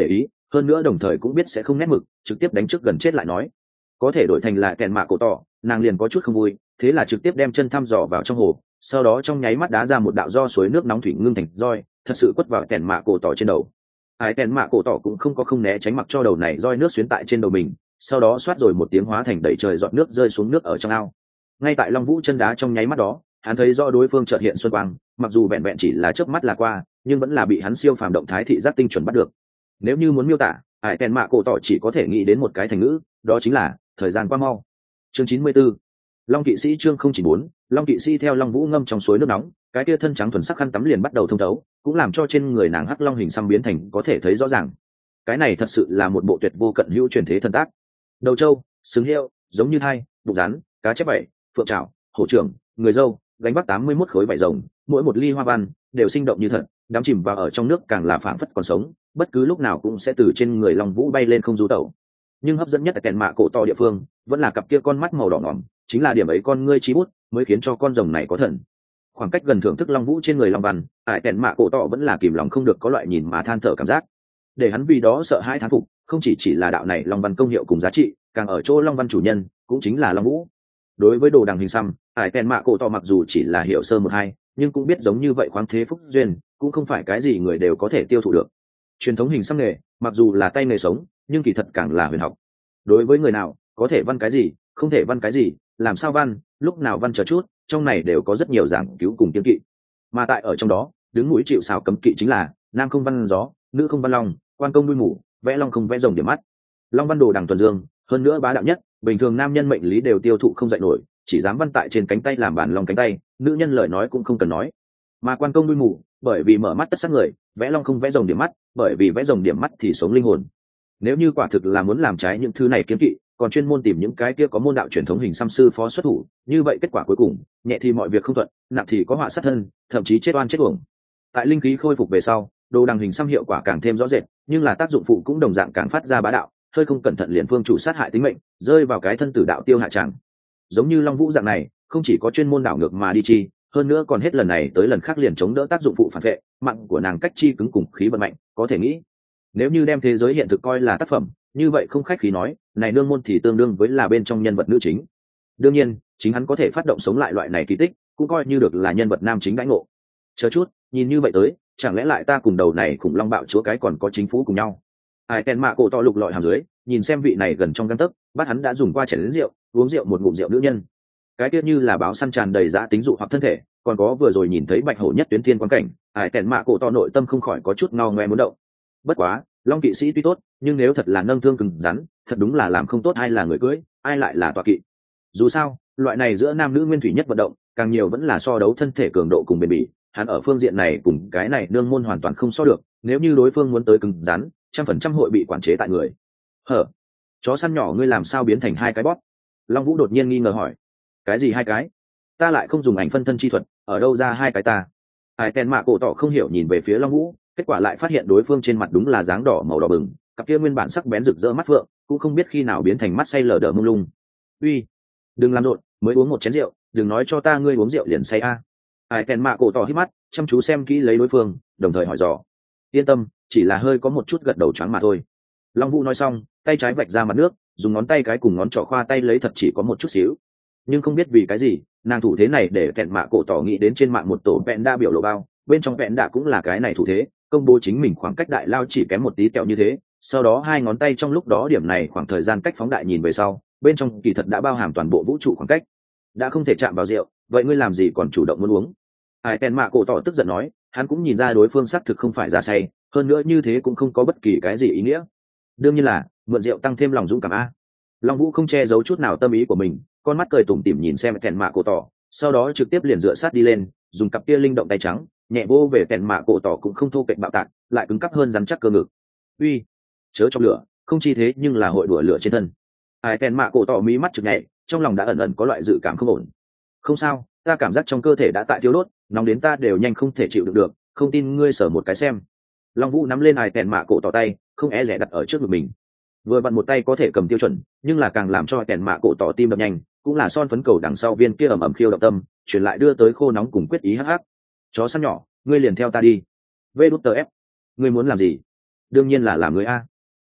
hơn nữa đồng thời cũng biết sẽ không nét mực, trực tiếp đánh trước gần chết lại nói có thể đổi thành là kèn mạ cổ tỏ, nàng liền có chút không vui, thế là trực tiếp đem chân thăm dò vào trong hồ, sau đó trong nháy mắt đá ra một đạo do suối nước nóng thủy ngưng thành roi, thật sự quất vào kèn mạ cổ tỏ trên đầu. Ai kèn mạ cổ tỏ cũng không có không né tránh, mặc cho đầu này roi nước xuyến tại trên đầu mình, sau đó xoát rồi một tiếng hóa thành đầy trời giọt nước rơi xuống nước ở trong ao. Ngay tại Long Vũ chân đá trong nháy mắt đó, hắn thấy rõ đối phương chợt hiện xuân quang, mặc dù vẹn vẹn chỉ là chớp mắt là qua, nhưng vẫn là bị hắn siêu phàm động thái thị giác tinh chuẩn bắt được. Nếu như muốn miêu tả, ai kèn mạ cổ tỏ chỉ có thể nghĩ đến một cái thành ngữ, đó chính là thời gian qua mau. Chương chín mươi 94. Long kỵ sĩ chương không chỉ bốn, Long kỵ sĩ theo Long Vũ ngâm trong suối nước nóng, cái kia thân trắng thuần sắc khăn tắm liền bắt đầu thông thấu, cũng làm cho trên người nàng hắc long hình xăm biến thành có thể thấy rõ ràng. Cái này thật sự là một bộ tuyệt vô cận hữu truyền thế thần tác. Đầu trâu, xứng hiệu, giống như thai, bụng rắn, cá chép bảy, phượng trảo, hổ trưởng, người dâu, gánh vác tám mươi mốt khối vải rồng, mỗi một ly hoa văn đều sinh động như thật, đắm chìm vào ở trong nước càng là phảng phất còn sống, bất cứ lúc nào cũng sẽ từ trên người Long Vũ bay lên không du tẩu. Nhưng hấp dẫn nhất ở kèn mạ cổ to địa phương vẫn là cặp kia con mắt màu đỏ ngỏm, chính là điểm ấy con ngươi trí bút mới khiến cho con rồng này có thần. Khoảng cách gần thưởng thức Long Vũ trên người Long Văn, ải kèn mạ cổ to vẫn là kìm lòng không được có loại nhìn mà than thở cảm giác, để hắn vì đó sợ hãi thán phục. Không chỉ chỉ là đạo này Long Văn công hiệu cùng giá trị, càng ở chỗ Long Văn chủ nhân cũng chính là Long Vũ. Đối với đồ đằng hình xăm, ải kèn mạ cổ to mặc dù chỉ là hiểu sơ một hai, nhưng cũng biết giống như vậy khoáng thế phúc duyên cũng không phải cái gì người đều có thể tiêu thụ được. Truyền thống hình xăm nghề mặc dù là tay nghề sống, nhưng kỳ thật càng là huyền học. Đối với người nào có thể văn cái gì, không thể văn cái gì, làm sao văn, lúc nào văn chờ chút, trong này đều có rất nhiều giảng cứu cùng kiên kỵ. Mà tại ở trong đó, đứng mũi chịu sào cấm kỵ chính là nam không văn gió, nữ không văn long, quan công đuôi mù, vẽ long không vẽ rồng điểm mắt. Long văn đồ đằng tuần dương, hơn nữa bá đạo nhất, bình thường nam nhân mệnh lý đều tiêu thụ không dạy nổi, chỉ dám văn tại trên cánh tay làm bản long cánh tay, nữ nhân lời nói cũng không cần nói. Mà quan công đuôi mù, bởi vì mở mắt tất sắc người, vẽ long không vẽ rồng điểm mắt, bởi vì vẽ rồng điểm mắt thì sống linh hồn. Nếu như quả thực là muốn làm trái những thứ này kiếm kỵ, còn chuyên môn tìm những cái kia có môn đạo truyền thống hình xăm sư phó xuất thủ, như vậy kết quả cuối cùng nhẹ thì mọi việc không thuận, nặng thì có họa sát thân, thậm chí chết oan chết uổng. Tại linh khí khôi phục về sau, đồ đằng hình xăm hiệu quả càng thêm rõ rệt, nhưng là tác dụng phụ cũng đồng dạng càng phát ra bá đạo, hơi không cẩn thận liền phương chủ sát hại tính mệnh, rơi vào cái thân tử đạo tiêu hạ tràng. Giống như Long Vũ dạng này, không chỉ có chuyên môn đảo ngược mà đi chi, hơn nữa còn hết lần này tới lần khác liền chống đỡ tác dụng phụ phản vệ, mạng của nàng cách chi cứng cùng khí vận mạnh, có thể nghĩ nếu như đem thế giới hiện thực coi là tác phẩm, như vậy không khách khí nói, này nương môn thì tương đương với là bên trong nhân vật nữ chính. Đương nhiên, chính hắn có thể phát động sống lại loại này kỳ tích, cũng coi như được là nhân vật nam chính đãi ngộ. Chờ chút, nhìn như vậy tới, chẳng lẽ lại ta cùng đầu này khủng long bạo chúa cái còn có chính phủ cùng nhau? Ai kèn mạ cổ to lục lọi hàm dưới, nhìn xem vị này gần trong gang tấc, bắt hắn đã dùng qua chén rượu, uống rượu một ngụm rượu nữ nhân. Cái tiết như là báo săn tràn đầy dã tính dụ hoặc thân thể, còn có vừa rồi nhìn thấy bạch hổ nhất tuyến thiên quan cảnh, ai kèn mạ cổ to nội tâm không khỏi có chút ngao ngoe muốn động. Bất quá, Long kỵ sĩ tuy tốt, nhưng nếu thật là nâng thương cứng rắn, thật đúng là làm không tốt, ai là người cưới, ai lại là tọa kỵ. Dù sao, loại này giữa nam nữ nguyên thủy nhất vận động, càng nhiều vẫn là so đấu thân thể cường độ cùng bền bỉ, hắn ở phương diện này cùng cái này nương môn hoàn toàn không so được, nếu như đối phương muốn tới cứng rắn, trăm phần trăm hội bị quản chế tại người. Hở, chó săn nhỏ ngươi làm sao biến thành hai cái bóp? Long Vũ đột nhiên nghi ngờ hỏi. Cái gì hai cái? Ta lại không dùng ảnh phân thân chi thuật, ở đâu ra hai cái ta? Ai kèn mạ cổ tỏ không hiểu nhìn về phía Long Vũ, kết quả lại phát hiện đối phương trên mặt đúng là dáng đỏ màu đỏ bừng, cặp kia nguyên bản sắc bén rực rỡ mắt phượng cũng không biết khi nào biến thành mắt say lờ đờ mông lung. Uy, đừng làm rộn, mới uống một chén rượu, đừng nói cho ta ngươi uống rượu liền say a. Ai kèn mạ cổ tỏ hít mắt, chăm chú xem kỹ lấy đối phương, đồng thời hỏi dò. Yên tâm, chỉ là hơi có một chút gật đầu choáng mà thôi. Long Vũ nói xong, tay trái vạch ra mặt nước, dùng ngón tay cái cùng ngón trỏ khoa tay lấy thật chỉ có một chút xíu. Nhưng không biết vì cái gì, nàng thủ thế này để kèn mạ cổ tỏ nghĩ đến trên mạng một tổ vẹn đa biểu lộ bao, bên trong vẹn đa cũng là cái này thủ thế, công bố chính mình khoảng cách đại lao chỉ kém một tí kẹo như thế, sau đó hai ngón tay trong lúc đó điểm này khoảng thời gian cách phóng đại nhìn về sau, bên trong kỳ thật đã bao hàm toàn bộ vũ trụ khoảng cách. Đã không thể chạm vào rượu, vậy ngươi làm gì còn chủ động muốn uống? Ai kèn mạ cổ tỏ tức giận nói, hắn cũng nhìn ra đối phương xác thực không phải ra say, hơn nữa như thế cũng không có bất kỳ cái gì ý nghĩa. Đương nhiên là mượn rượu tăng thêm lòng dũng cảm a. Long Vũ không che giấu chút nào tâm ý của mình, con mắt cười tủm tỉm nhìn xem kèn mạ cổ tỏ, sau đó trực tiếp liền dựa sát đi lên, dùng cặp kia linh động tay trắng nhẹ vô về kèn mạ cổ tỏ cũng không thô kệch bạo tạc, lại cứng cắp hơn rắn chắc cơ ngực. Uy, chớ trong lửa, không chi thế nhưng là hội đùa lửa trên thân. Ai kèn mạ cổ tỏ mí mắt chực nhẹ, trong lòng đã ẩn ẩn có loại dự cảm không ổn. Không sao, ta cảm giác trong cơ thể đã tại thiếu đốt, nóng đến ta đều nhanh không thể chịu được được, không tin ngươi sờ một cái xem. Long Vũ nắm lên ai kèn mạ cổ tỏ tay, không e rẻ đặt ở trước ngực mình. Vừa vặn một tay có thể cầm tiêu chuẩn, nhưng là càng làm cho kèn mạ cổ tỏ tim đập nhanh, cũng là son phấn cầu đằng sau viên kia ẩm ẩm khiêu động tâm, truyền lại đưa tới khô nóng cùng quyết ý hắc hắc. Chó săn nhỏ, ngươi liền theo ta đi. Vê đút tờ ép, ngươi muốn làm gì? Đương nhiên là làm ngươi a.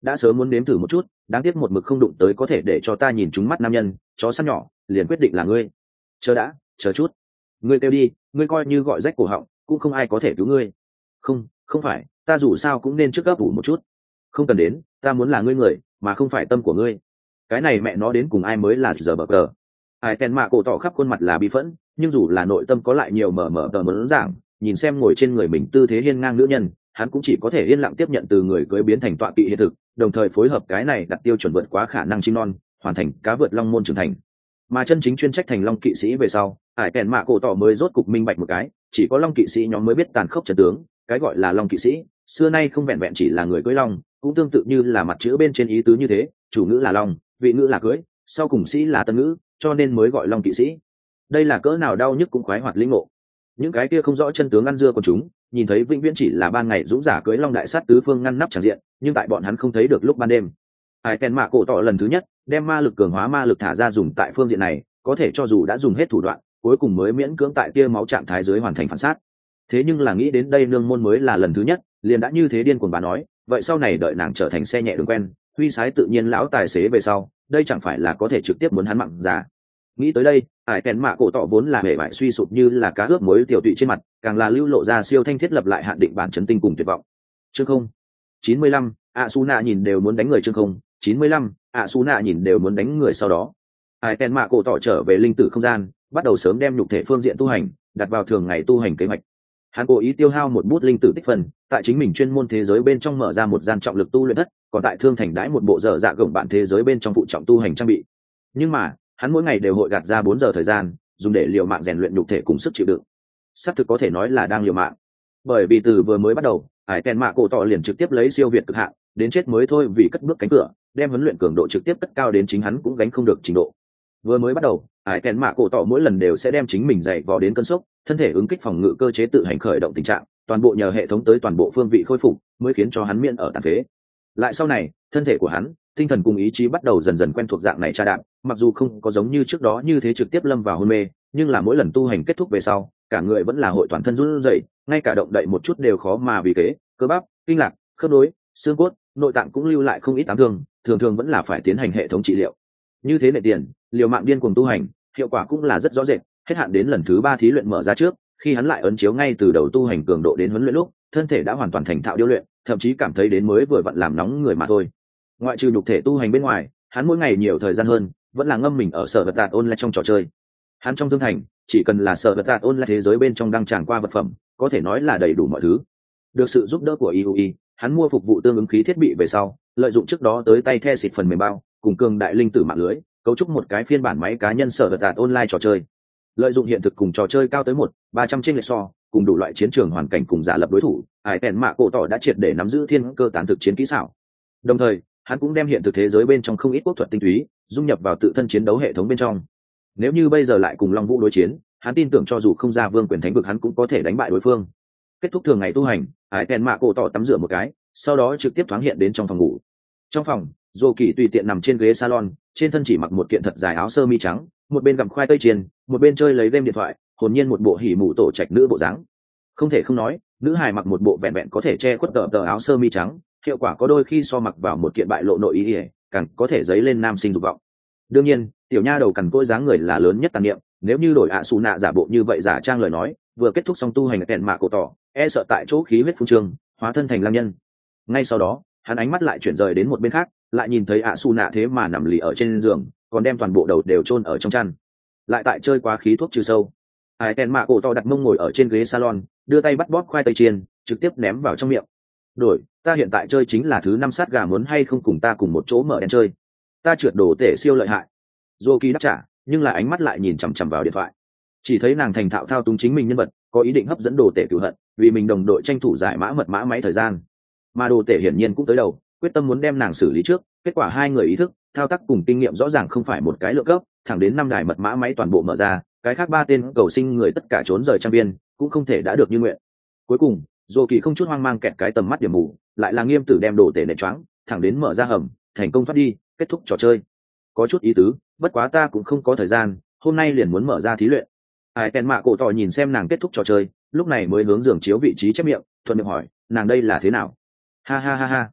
đã sớm muốn nếm thử một chút, đáng tiếc một mực không đụng tới có thể để cho ta nhìn trúng mắt nam nhân, chó săn nhỏ liền quyết định là ngươi. Chờ đã, chờ chút, ngươi kêu đi, ngươi coi như gọi rách cổ họng cũng không ai có thể cứu ngươi. Không, không phải, ta dù sao cũng nên trước gấp ủ một chút. Không cần đến, ta muốn là ngươi người mà không phải tâm của ngươi. Cái này mẹ nó đến cùng ai mới là giờ bờ cờ. Ai tèn mạ cổ tỏ khắp khuôn mặt là bi phẫn, nhưng dù là nội tâm có lại nhiều mở mở tờ muốn giảng, nhìn xem ngồi trên người mình tư thế hiên ngang nữ nhân, hắn cũng chỉ có thể yên lặng tiếp nhận từ người cưới biến thành tọa kỵ hiện thực, đồng thời phối hợp cái này đặt tiêu chuẩn vượt quá khả năng chim non, hoàn thành cá vượt long môn trưởng thành. Mà chân chính chuyên trách thành long kỵ sĩ về sau, ải kèn mạ cổ tỏ mới rốt cục minh bạch một cái, chỉ có long kỵ sĩ nhóm mới biết tàn khốc trận tướng, cái gọi là long kỵ sĩ xưa nay không vẹn vẹn chỉ là người cưới long, cũng tương tự như là mặt chữ bên trên ý tứ như thế, chủ ngữ là long, vị ngữ là cưới, sau cùng sĩ là tân ngữ, cho nên mới gọi long kỵ sĩ. Đây là cỡ nào đau nhức cũng khoái hoạt linh ngộ. Những cái kia không rõ chân tướng ăn dưa của chúng, nhìn thấy vĩnh viễn chỉ là ban ngày dũng giả cưới long đại sát tứ phương ngăn nắp tràn diện, nhưng tại bọn hắn không thấy được lúc ban đêm. Ai kèn mạ cổ tỏ lần thứ nhất đem ma lực cường hóa ma lực thả ra dùng tại phương diện này, có thể cho dù đã dùng hết thủ đoạn, cuối cùng mới miễn cưỡng tại tia máu trạng thái dưới hoàn thành phản sát. Thế nhưng là nghĩ đến đây nương môn mới là lần thứ nhất, liền đã như thế điên cuồng bà nói, vậy sau này đợi nàng trở thành xe nhẹ đường quen, huy sái tự nhiên lão tài xế về sau, đây chẳng phải là có thể trực tiếp muốn hắn mặn già. Nghĩ tới đây, ải kèn mạ cổ tỏ vốn là hề bại suy sụp như là cá ướp muối tiểu tụy trên mặt, càng là lưu lộ ra siêu thanh thiết lập lại hạn định bản chấn tinh cùng tuyệt vọng. Chương không chín mươi lăm, Asuna nhìn đều muốn đánh người. Chương không chín mươi lăm, Asuna nhìn đều muốn đánh người. Sau đó, ải kèn mạ cổ tỏ trở về linh tử không gian, bắt đầu sớm đem nhục thể phương diện tu hành đặt vào thường ngày tu hành kế hoạch. Hắn cố ý tiêu hao một bút linh tử tích phần, tại chính mình chuyên môn thế giới bên trong mở ra một gian trọng lực tu luyện thất, còn tại thương thành đãi một bộ dở dạ gồng bạn thế giới bên trong phụ trọng tu hành trang bị. Nhưng mà hắn mỗi ngày đều hội gạt ra bốn giờ thời gian dùng để liều mạng rèn luyện nhục thể cùng sức chịu đựng. Sắp thực có thể nói là đang liều mạng, bởi vì từ vừa mới bắt đầu, ải kèn mạ cổ tỏ liền trực tiếp lấy siêu việt cực hạn đến chết mới thôi vì cất bước cánh cửa, đem huấn luyện cường độ trực tiếp cất cao đến chính hắn cũng gánh không được trình độ. Vừa mới bắt đầu, ải kèn mạ cổ tỏ mỗi lần đều sẽ đem chính mình dày vò đến cơn sốc, thân thể ứng kích phòng ngự cơ chế tự hành khởi động tình trạng, toàn bộ nhờ hệ thống tới toàn bộ phương vị khôi phục mới khiến cho hắn miễn ở tàn phế. Lại sau này, thân thể của hắn, tinh thần cùng ý chí bắt đầu dần dần quen thuộc dạng này tra đạp, mặc dù không có giống như trước đó như thế trực tiếp lâm vào hôn mê, nhưng là mỗi lần tu hành kết thúc về sau, cả người vẫn là hội toàn thân run rẩy, ngay cả động đậy một chút đều khó mà vì kế, cơ bắp, kinh lạc, khớp nối, xương cốt, nội tạng cũng lưu lại không ít ám thương, thường thường vẫn là phải tiến hành hệ thống trị liệu. Như thế nệ tiền, liều mạng điên cuồng tu hành, hiệu quả cũng là rất rõ rệt. Hết hạn đến lần thứ ba thí luyện mở ra trước, khi hắn lại ấn chiếu ngay từ đầu tu hành cường độ đến huấn luyện lúc, thân thể đã hoàn toàn thành thạo điêu luyện, thậm chí cảm thấy đến mới vừa vặn làm nóng người mà thôi. Ngoại trừ nhục thể tu hành bên ngoài, hắn mỗi ngày nhiều thời gian hơn vẫn là ngâm mình ở sở vật tạt online trong trò chơi. Hắn trong thương thành chỉ cần là sở vật tạt online thế giới bên trong đang tràn qua vật phẩm, có thể nói là đầy đủ mọi thứ. Được sự giúp đỡ của i u i, hắn mua phục vụ tương ứng khí thiết bị về sau, lợi dụng trước đó tới tay the xịt phần mềm bao cùng cường đại linh tử mạng lưới, cấu trúc một cái phiên bản máy cá nhân sở vật tạt online trò chơi. Lợi dụng hiện thực cùng trò chơi cao tới một ba trăm trên lệch so, cùng đủ loại chiến trường hoàn cảnh cùng giả lập đối thủ, ải kèn mạ cổ tỏ đã triệt để nắm giữ thiên cơ tán thực chiến kỹ xảo. Đồng thời, hắn cũng đem hiện thực thế giới bên trong không ít quốc thuật tinh túy dung nhập vào tự thân chiến đấu hệ thống bên trong. Nếu như bây giờ lại cùng Long Vũ đối chiến, hắn tin tưởng cho dù không ra vương quyền thánh vực hắn cũng có thể đánh bại đối phương. Kết thúc thường ngày tu hành, ải kèn mạ cổ tỏ tắm rửa một cái, sau đó trực tiếp thoáng hiện đến trong phòng ngủ. Trong phòng, Dô Kỳ tùy tiện nằm trên ghế salon, trên thân chỉ mặc một kiện thật dài áo sơ mi trắng, một bên gặm khoai tây chiên, một bên chơi lấy game điện thoại, hồn nhiên một bộ hỉ mụ tổ trạch nữ bộ dáng. Không thể không nói, nữ hài mặc một bộ vẹn vẹn có thể che khuất tờ tờ áo sơ mi trắng, hiệu quả có đôi khi so mặc vào một kiện bại lộ nội ý ỉa càng có thể dấy lên nam sinh dục vọng. Đương nhiên, tiểu nha đầu cằn cỗi dáng người là lớn nhất tàn niệm, nếu như đổi ạ xù nạ giả bộ như vậy giả trang lời nói, vừa kết thúc xong tu hành kẹn mạ cổ tỏ, e sợ tại chỗ khí huyết phun trương, hóa thân thành lang nhân. Ngay sau đó, hắn ánh mắt lại chuyển rời đến một bên khác, lại nhìn thấy ạ xù nạ thế mà nằm lì ở trên giường, còn đem toàn bộ đầu đều chôn ở trong chăn, lại tại chơi quá khí thuốc trừ sâu. Ai kèn mạ cổ tỏ đặt mông ngồi ở trên ghế salon, đưa tay bắt bóp khoai tây chiên, trực tiếp ném vào trong miệng. Đổi, ta hiện tại chơi chính là thứ năm sát gà, muốn hay không cùng ta cùng một chỗ mở đen chơi? Ta trượt đồ tể siêu lợi hại. Dô Kỳ đáp trả, nhưng là ánh mắt lại nhìn chằm chằm vào điện thoại. Chỉ thấy nàng thành thạo thao túng chính mình nhân vật, có ý định hấp dẫn đồ tể cửu hận, vì mình đồng đội tranh thủ giải mã mật mã máy thời gian. Mà đồ tể hiển nhiên cũng tới đầu, quyết tâm muốn đem nàng xử lý trước. Kết quả hai người ý thức, thao tác cùng kinh nghiệm rõ ràng không phải một cái lượng cấp, thẳng đến năm đài mật mã máy toàn bộ mở ra, cái khác ba tên cầu sinh người tất cả trốn rời trang viên, cũng không thể đã được như nguyện. Cuối cùng, Dô Kỳ không chút hoang mang kẹt cái tầm mắt điểm mù, lại là nghiêm tử đem đồ tể nện choáng, thẳng đến mở ra hầm, thành công thoát đi, kết thúc trò chơi. Có chút ý tứ, bất quá ta cũng không có thời gian, hôm nay liền muốn mở ra thí luyện. Ai kèn mạ cổ tỏ nhìn xem nàng kết thúc trò chơi, lúc này mới hướng giường chiếu vị trí chép miệng, thuận miệng hỏi, nàng đây là thế nào? Ha ha ha ha.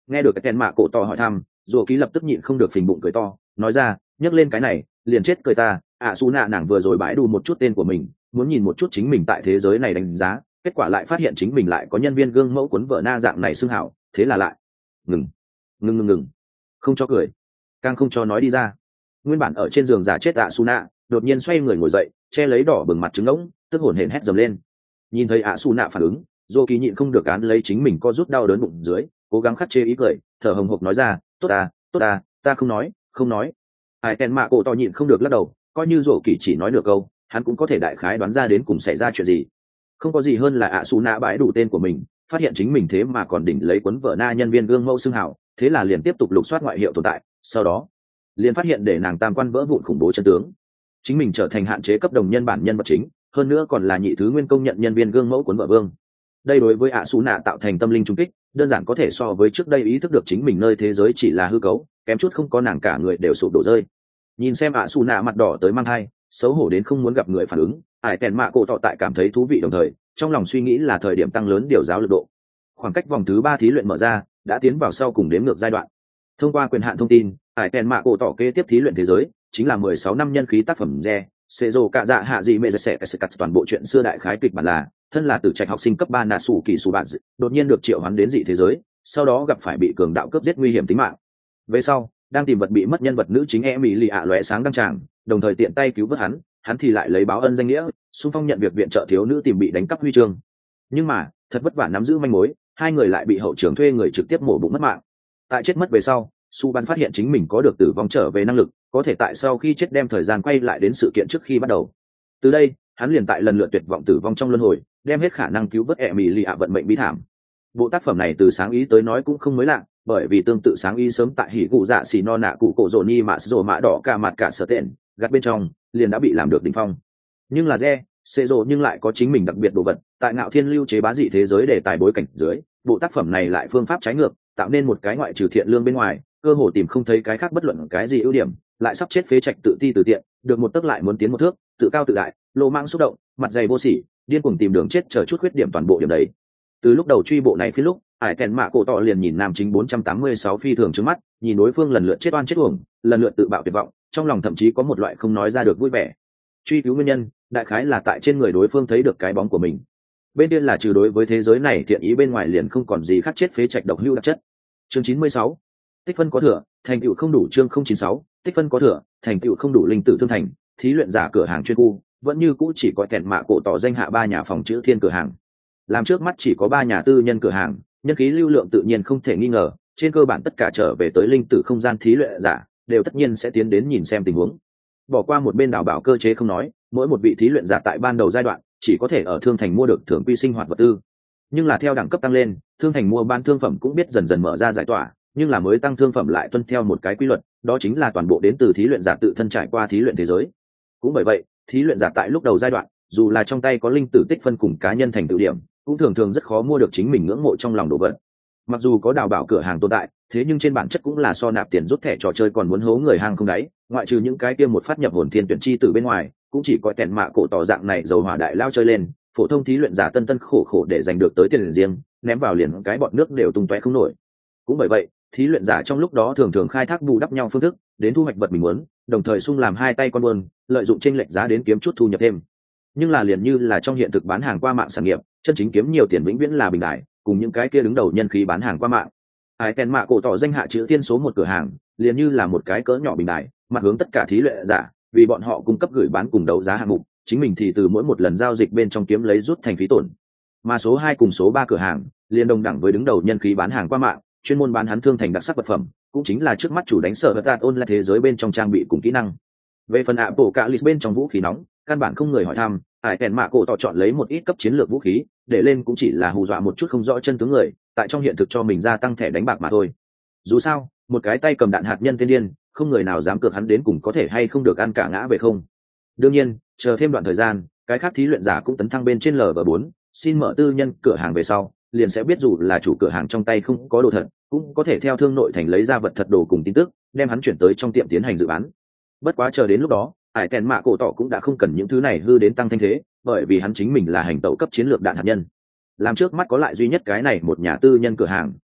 Nghe được cái kèn mạ cổ tỏ hỏi thăm, Dô Ký lập tức nhịn không được phình bụng cười to, nói ra, nhắc lên cái này liền chết cười ta. ạ Su nạ nàng vừa rồi bãi đủ một chút tên của mình, muốn nhìn một chút chính mình tại thế giới này đánh giá, kết quả lại phát hiện chính mình lại có nhân viên gương mẫu cuốn vợ na dạng này xưng hảo, thế là lại ngừng ngừng ngừng ngừng không cho cười, càng không cho nói đi ra. Nguyên bản ở trên giường giả chết ạ Su nạ đột nhiên xoay người ngồi dậy, che lấy đỏ bừng mặt trứng ngỗng, tức hổn hển hét dầm lên. Nhìn thấy ạ Su nạ phản ứng, Dô Kỳ nhịn không được án lấy chính mình co rút đau đớn bụng dưới, cố gắng khắc chế ý cười, thở hồng hộc nói ra, tốt à tốt à ta không nói không nói. Ai kèn mạ cổ to nhịn không được lắc đầu, coi như Dô Kỳ chỉ nói được câu, hắn cũng có thể đại khái đoán ra đến cùng xảy ra chuyện gì. Không có gì hơn là ạ Su nạ bãi đủ tên của mình, phát hiện chính mình thế mà còn đỉnh lấy cuốn vợ na nhân viên gương mẫu xưng hảo, thế là liền tiếp tục lục soát ngoại hiệu tồn tại, sau đó liền phát hiện để nàng tam quan vỡ vụn khủng bố chân tướng, chính mình trở thành hạn chế cấp đồng nhân bản nhân vật chính, hơn nữa còn là nhị thứ nguyên công nhận nhân viên gương mẫu cuốn vợ vương. Đây đối với ạ Su nạ tạo thành tâm linh trung kích, đơn giản có thể so với trước đây ý thức được chính mình nơi thế giới chỉ là hư cấu, kém chút không có nàng cả người đều sụp đổ rơi. Nhìn xem ạ Su nạ mặt đỏ tới mang hai, xấu hổ đến không muốn gặp người phản ứng, ải kèn mạ cổ tọ tại cảm thấy thú vị, đồng thời trong lòng suy nghĩ là thời điểm tăng lớn điều giáo lực độ. Khoảng cách vòng thứ ba thí luyện mở ra, đã tiến vào sau cùng đếm ngược giai đoạn. Thông qua quyền hạn thông tin, ải kèn mạ cổ tọ kế tiếp thí luyện thế giới chính là mười sáu năm nhân khí tác phẩm re xê rô cạ dạ hạ dị mê sẽ cắt toàn bộ chuyện xưa đại khái kịch bản là thân là tử trạch học sinh cấp ba nà sủ kỳ sủ bạn đột nhiên được triệu hoán đến dị thế giới, sau đó gặp phải bị cường đạo cướp giết nguy hiểm tính mạng. Về sau đang tìm vật bị mất nhân vật nữ chính e mỹ lì ạ lóe sáng đăng tràng, đồng thời tiện tay cứu vớt hắn hắn thì lại lấy báo ân danh nghĩa xung phong nhận việc viện trợ thiếu nữ tìm bị đánh cắp huy chương. Nhưng mà thật vất vả nắm giữ manh mối, hai người lại bị hậu trường thuê người trực tiếp mổ bụng mất mạng. Tại chết mất về sau, Su Ban phát hiện chính mình có được tử vong trở về năng lực, có thể tại sau khi chết đem thời gian quay lại đến sự kiện trước khi bắt đầu. Từ đây hắn liền tại lần lượt tuyệt vọng tử vong trong luân hồi, đem hết khả năng cứu vớt ẹ mỹ lì ạ vận mệnh bí thảm. Bộ tác phẩm này từ sáng ý tới nói cũng không mới lạ, bởi vì tương tự sáng ý sớm tại hỉ cụ dạ xì no nạ cụ cổ rồ ni mạ rồ mã đỏ cả mặt cả sở tện gạt bên trong liền đã bị làm được đỉnh phong. Nhưng là re xê rồ nhưng lại có chính mình đặc biệt đồ vật, tại ngạo thiên lưu chế bá dị thế giới để tài bối cảnh dưới, bộ tác phẩm này lại phương pháp trái ngược, tạo nên một cái ngoại trừ thiện lương bên ngoài cơ hồ tìm không thấy cái khác bất luận cái gì ưu điểm, lại sắp chết phế trạch tự ti từ tiện, được một tấc lại muốn tiến một thước, tự cao tự đại, lô mang xúc động, mặt dày vô sỉ, điên cuồng tìm đường chết chờ chút khuyết điểm toàn bộ điểm đấy. Từ lúc đầu truy bộ này phi lúc, ải kèn mạ cổ tọ liền nhìn nam chính bốn trăm tám mươi sáu phi thường trước mắt, nhìn đối phương lần lượt chết oan chết uổng, lần lượt tự bạo tuyệt vọng, trong lòng thậm chí có một loại không nói ra được vui vẻ. Truy cứu nguyên nhân, đại khái là tại trên người đối phương thấy được cái bóng của mình. Bên điên là trừ đối với thế giới này thiện ý bên ngoài liền không còn gì khác chết phế trạch độc hưu đặc chất. Chương chín mươi sáu, tích phân có thừa, thành tựu không đủ. Chương không chín sáu, tích phân có thừa, thành tựu không đủ. Linh tử thương thành, thí luyện giả cửa hàng chuyên khu, vẫn như cũ chỉ có kẹn mạ cổ tỏ danh hạ ba nhà phòng chữ thiên cửa hàng. Làm trước mắt chỉ có ba nhà tư nhân cửa hàng, nhân khí lưu lượng tự nhiên không thể nghi ngờ, trên cơ bản tất cả trở về tới linh tử không gian thí luyện giả đều tất nhiên sẽ tiến đến nhìn xem tình huống. Bỏ qua một bên đào bảo cơ chế không nói, mỗi một vị thí luyện giả tại ban đầu giai đoạn chỉ có thể ở thương thành mua được thưởng quy sinh hoạt vật tư, nhưng là theo đẳng cấp tăng lên, thương thành mua bán thương phẩm cũng biết dần dần mở ra giải tỏa, nhưng là mới tăng thương phẩm lại tuân theo một cái quy luật, đó chính là toàn bộ đến từ thí luyện giả tự thân trải qua thí luyện thế giới. Cũng bởi vậy, thí luyện giả tại lúc đầu giai đoạn, dù là trong tay có linh tử tích phân cùng cá nhân thành tựu điểm, cũng thường thường rất khó mua được chính mình ngưỡng mộ trong lòng đồ vật. Mặc dù có đào bảo cửa hàng tồn tại, thế nhưng trên bản chất cũng là so nạp tiền rút thẻ trò chơi còn muốn hố người hàng không đáy, ngoại trừ những cái kia một phát nhập hồn thiên tuyển chi từ bên ngoài, cũng chỉ có kẹn mạ cổ tỏ dạng này dầu hỏa đại lao chơi lên, phổ thông thí luyện giả tân tân khổ khổ để giành được tới tiền riêng, ném vào liền cái bọn nước đều tung tóe không nổi. Cũng bởi vậy, thí luyện giả trong lúc đó thường thường khai thác bù đắp nhau phương thức, đến thu hoạch vật mình muốn, đồng thời sung làm hai tay con buôn, lợi dụng chênh lệch giá đến kiếm chút thu nhập thêm. Nhưng là liền như là trong hiện thực bán hàng qua mạng sản nghiệp, chân chính kiếm nhiều tiền vĩnh viễn là bình đại, cùng những cái kia đứng đầu nhân khí bán hàng qua mạng. Ai kèn mạ cổ tỏ danh hạ chữ thiên số một cửa hàng, liền như là một cái cỡ nhỏ bình đại, mặt hướng tất cả thí luyện giả, vì bọn họ cung cấp gửi bán cùng đấu giá hạng mục, chính mình thì từ mỗi một lần giao dịch bên trong kiếm lấy rút thành phí tổn. Mà số hai cùng số ba cửa hàng, liền đồng đẳng với đứng đầu nhân khí bán hàng qua mạng, chuyên môn bán hắn thương thành đặc sắc vật phẩm, cũng chính là trước mắt chủ đánh sở vật tạt online thế giới bên trong trang bị cùng kỹ năng. Về phần ạ bộ cả list bên trong vũ khí nóng, căn bản không người hỏi thăm, ải kèn mạ cổ tỏ chọn lấy một ít cấp chiến lược vũ khí, để lên cũng chỉ là hù dọa một chút không rõ chân tướng người, tại trong hiện thực cho mình gia tăng thẻ đánh bạc mà thôi. Dù sao, một cái tay cầm đạn hạt nhân thiên điên, không người nào dám cược hắn đến cùng có thể hay không được ăn cả ngã về không. Đương nhiên, chờ thêm đoạn thời gian, cái khác thí luyện giả cũng tấn thăng bên trên L V bốn, xin mở tư nhân cửa hàng về sau, liền sẽ biết dù là chủ cửa hàng trong tay không có đồ thật, cũng có thể theo thương nội thành lấy ra vật thật đồ cùng tin tức, đem hắn chuyển tới trong tiệm tiến hành dự bán. Bất quá chờ đến lúc đó, ải kèn mạ cổ tỏ cũng đã không cần những thứ này hư đến tăng thanh thế, bởi vì hắn chính mình là hành tẩu cấp chiến lược đạn hạt nhân. Làm trước mắt có lại duy nhất cái này một nhà tư nhân cửa hàng,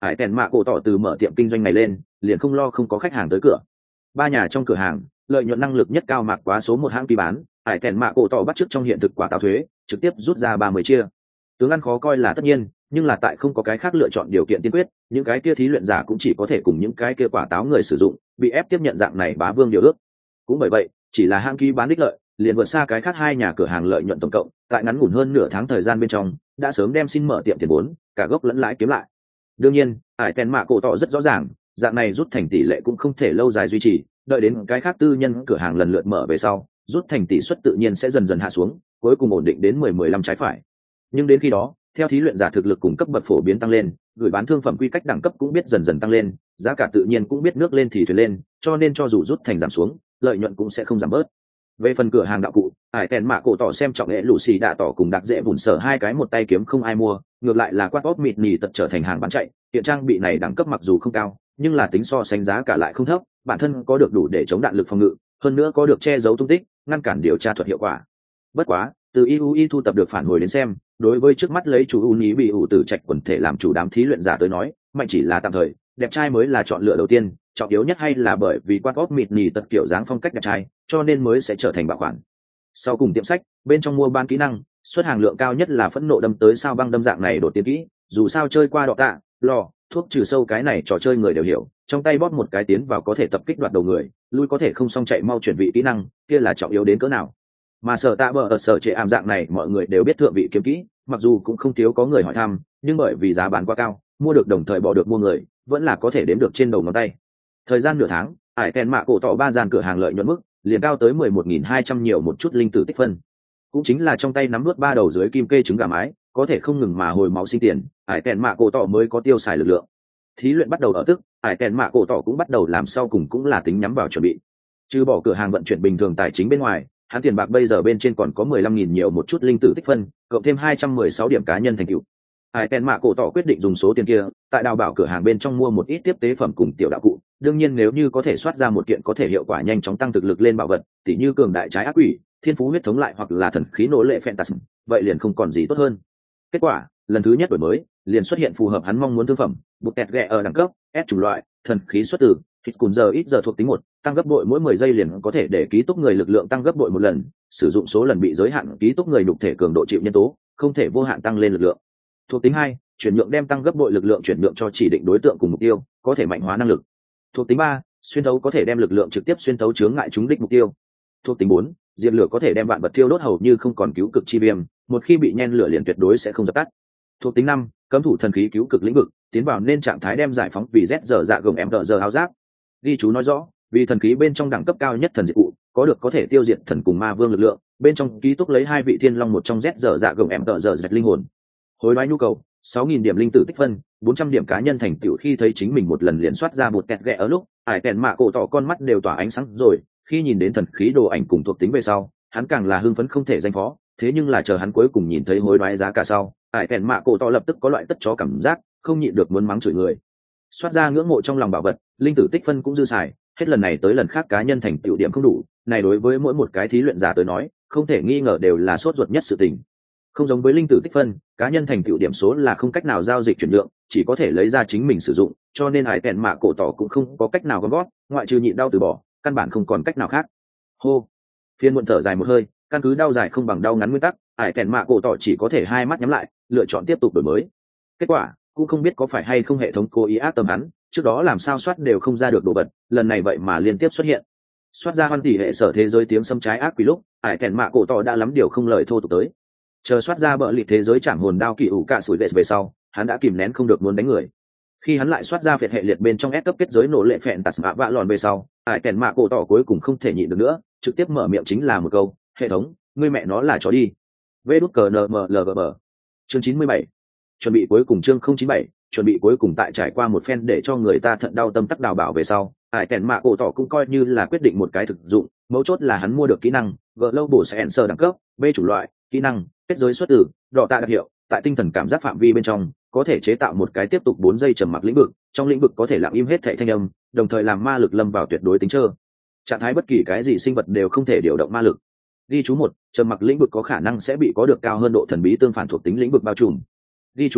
ải tèn mạ cổ tỏ từ mở tiệm kinh doanh này lên liền không lo không có khách hàng tới cửa. Ba nhà trong cửa hàng lợi nhuận năng lực nhất cao mạc quá số một hãng ký bán, ải tèn mạ cổ tỏ bắt chước trong hiện thực quả táo thuế trực tiếp rút ra ba mươi chia. Tướng ăn khó coi là tất nhiên, nhưng là tại không có cái khác lựa chọn điều kiện tiên quyết, những cái kia thí luyện giả cũng chỉ có thể cùng những cái kia quả táo người sử dụng bị ép tiếp nhận dạng này bá vương điều ước. Cũng bởi vậy chỉ là hãng ký bán đích lợi liền vượt xa cái khác hai nhà cửa hàng lợi nhuận tổng cộng, tại ngắn ngủn hơn nửa tháng thời gian bên trong đã sớm đem xin mở tiệm tiền vốn cả gốc lẫn lãi kiếm lại. Đương nhiên ải tèn mạ cổ tỏ rất rõ ràng dạng này rút thành tỷ lệ cũng không thể lâu dài duy trì, đợi đến cái khác tư nhân cửa hàng lần lượt mở về sau rút thành tỷ suất tự nhiên sẽ dần dần hạ xuống, cuối cùng ổn định đến mười mười lăm trái phải. Nhưng đến khi đó theo thí luyện giả thực lực cùng cấp bậc phổ biến tăng lên, gửi bán thương phẩm quy cách đẳng cấp cũng biết dần dần tăng lên, giá cả tự nhiên cũng biết nước lên thì thuyền lên, cho nên cho dù rút thành giảm xuống lợi nhuận cũng sẽ không giảm bớt. Về phần cửa hàng đạo cụ, ải tèn mạ cổ tỏ xem trọng nghệ lũ xì đạ tỏ cùng đặc dễ bùn sở hai cái một tay kiếm không ai mua, ngược lại là quát ốp mịt nỉ tật trở thành hàng bán chạy. Hiện trang bị này đẳng cấp mặc dù không cao nhưng là tính so sánh giá cả lại không thấp, bản thân có được đủ để chống đạn lực phòng ngự, hơn nữa có được che giấu tung tích ngăn cản điều tra thuật hiệu quả. Bất quá từ i u i thu tập được phản hồi đến xem, đối với trước mắt lấy chủ ưu ý bị ủ tử trạch quần thể làm chủ đám thí luyện giả tới nói, mạnh chỉ là tạm thời, đẹp trai mới là chọn lựa đầu tiên, trọng yếu nhất hay là bởi vì quát ốp mịt nỉ tật kiểu dáng phong cách đẹp trai cho nên mới sẽ trở thành bảo khoản. Sau cùng tiệm sách bên trong mua bán kỹ năng, xuất hàng lượng cao nhất là phẫn nộ đâm tới sao băng đâm dạng này đột tiến kỹ, dù sao chơi qua đọ tạ lò thuốc trừ sâu cái này trò chơi người đều hiểu, trong tay bóp một cái tiến vào có thể tập kích đoạt đầu người, lui có thể không xong chạy mau chuyển vị kỹ năng kia là trọng yếu đến cỡ nào. Mà sở tạ bờ ở sở trệ ảm dạng này mọi người đều biết thượng vị kiếm kỹ, mặc dù cũng không thiếu có người hỏi thăm, nhưng bởi vì giá bán quá cao mua được đồng thời bỏ được mua người vẫn là có thể đếm được trên đầu ngón tay. Thời gian nửa tháng ải tèn mạ cổ tỏ ba dàn cửa hàng lợi nhuận mức liền cao tới mười một nghìn hai trăm nhiều một chút linh tử tích phân, cũng chính là trong tay nắm nuốt ba đầu dưới kim kê trứng gà mái có thể không ngừng mà hồi máu sinh tiền, ải tèn mạ cổ tỏ mới có tiêu xài lực lượng. Thí luyện bắt đầu ở tức, ải tèn mạ cổ tỏ cũng bắt đầu làm sau cùng cũng là tính nhắm vào chuẩn bị. Trừ bỏ cửa hàng vận chuyển bình thường tài chính bên ngoài, hắn tiền bạc bây giờ bên trên còn có mười lăm nghìn nhiều một chút linh tử tích phân, cộng thêm hai trăm mười sáu điểm cá nhân thành tựu. Ải tèn mạ cổ tỏ quyết định dùng số tiền kia tại đào bảo cửa hàng bên trong mua một ít tiếp tế phẩm cùng tiểu đạo cụ, đương nhiên nếu như có thể soát ra một kiện có thể hiệu quả nhanh chóng tăng thực lực lên bảo vật, tỉ như cường đại trái ác quỷ, thiên phú huyết thống lại hoặc là thần khí nổ lệ phantasm, vậy liền không còn gì tốt hơn. Kết quả lần thứ nhất đổi mới liền xuất hiện phù hợp hắn mong muốn thương phẩm, bột tẹt ghẹ ở đẳng cấp S chủng loại, thần khí xuất từ hít cùn giờ ít giờ thuộc tính một, tăng gấp bội mỗi mười giây liền có thể để ký túc người lực lượng tăng gấp bội một lần, sử dụng số lần bị giới hạn ký túc người nhục thể cường độ chịu nhân tố không thể vô hạn tăng lên lực lượng. Thuộc tính hai, chuyển nhượng đem tăng gấp bội lực lượng chuyển nhượng cho chỉ định đối tượng cùng mục tiêu, có thể mạnh hóa năng lực. Thuộc tính ba, xuyên thấu có thể đem lực lượng trực tiếp xuyên thấu chướng ngại trúng đích mục tiêu. Thuộc tính bốn, diệt lửa có thể đem vạn vật thiêu đốt hầu như không còn cứu cực chi viêm, một khi bị nhen lửa liền tuyệt đối sẽ không dập tắt. Thuộc tính năm, cấm thủ thần khí cứu cực lĩnh vực, tiến vào nên trạng thái đem giải phóng vì Z giờ dạ gồng em tờ giờ áo giáp. Ghi chú nói rõ, vì thần khí bên trong đẳng cấp cao nhất thần diệt cụ, có được có thể tiêu diệt thần cùng ma vương lực lượng, bên trong ký túc lấy hai vị thiên long một trong Z giờ dạ gồng em tờ giờ dạch linh hồn. Hối đoái nhu cầu sáu nghìn điểm linh tử tích phân, bốn trăm điểm cá nhân thành tựu. Khi thấy chính mình một lần liền soát ra một kẹt ghẹ ở lúc, ải tèn mạ cổ tỏ con mắt đều tỏa ánh sáng rồi, khi nhìn đến thần khí đồ ảnh cùng thuộc tính về sau, hắn càng là hưng phấn không thể danh phó. Thế nhưng là chờ hắn cuối cùng nhìn thấy hối đoái giá cả sau, ải tèn mạ cổ tỏ lập tức có loại tất chó cảm giác, không nhịn được muốn mắng chửi người. Soát ra ngưỡng mộ trong lòng bảo vật, linh tử tích phân cũng dư xài, hết lần này tới lần khác cá nhân thành tựu điểm không đủ, này đối với mỗi một cái thí luyện giả tới nói, không thể nghi ngờ đều là sốt ruột nhất sự tình. Không giống với linh tử tích phân, cá nhân thành tựu điểm số là không cách nào giao dịch chuyển nhượng, chỉ có thể lấy ra chính mình sử dụng, cho nên ải tèn mạ cổ tỏ cũng không có cách nào gom gót, ngoại trừ nhịn đau từ bỏ, căn bản không còn cách nào khác. Hô, phiên muộn thở dài một hơi, căn cứ đau dài không bằng đau ngắn nguyên tắc, ải tèn mạ cổ tỏ chỉ có thể hai mắt nhắm lại, lựa chọn tiếp tục đổi mới. Kết quả cũng không biết có phải hay không hệ thống cố ý ác tâm hắn, trước đó làm sao soát đều không ra được đồ vật, lần này vậy mà liên tiếp xuất hiện. Soát ra hoan tỷ hệ sở thế giới tiếng xâm trái ác quỷ lúc, ải tèn mạ cổ tỏ đã lắm điều không lời thô tục tới. Chờ soát ra bợ lịt thế giới trảm hồn đao kỳ ủ cả sủi lệ về sau, hắn đã kìm nén không được muốn đánh người. Khi hắn lại soát ra phiệt hệ liệt bên trong S cấp kết giới nổ lệ phèn tạt mạ vạ lòn về sau, ải tèn mạ cổ tỏ cuối cùng không thể nhịn được nữa, trực tiếp mở miệng chính là một câu: hệ thống, ngươi mẹ nó là chó đi. Vê đút cờ nờ mờ lờ bờ. Chương chín mươi bảy. Chuẩn bị cuối cùng chương không chín bảy, chuẩn bị cuối cùng tại trải qua một phen để cho người ta thận đau tâm tắc đào bảo về sau, ải tèn mạ cổ tỏ cũng coi như là quyết định một cái thực dụng, mấu chốt là hắn mua được kỹ năng Global Sensor đẳng cấp B chủng loại, kỹ năng kết giới xuất từ đỏ tạ đặc hiệu, tại tinh thần cảm giác phạm vi bên trong có thể chế tạo một cái tiếp tục bốn giây trầm mặc lĩnh vực, trong lĩnh vực có thể lặng im hết thảy thanh âm, đồng thời làm ma lực lâm vào tuyệt đối tính trơ trạng thái, bất kỳ cái gì sinh vật đều không thể điều động ma lực. Ghi chú một, trầm mặc lĩnh vực có khả năng sẽ bị có được cao hơn độ thần bí tương phản thuộc tính lĩnh vực bao trùm. Ghi chú hai,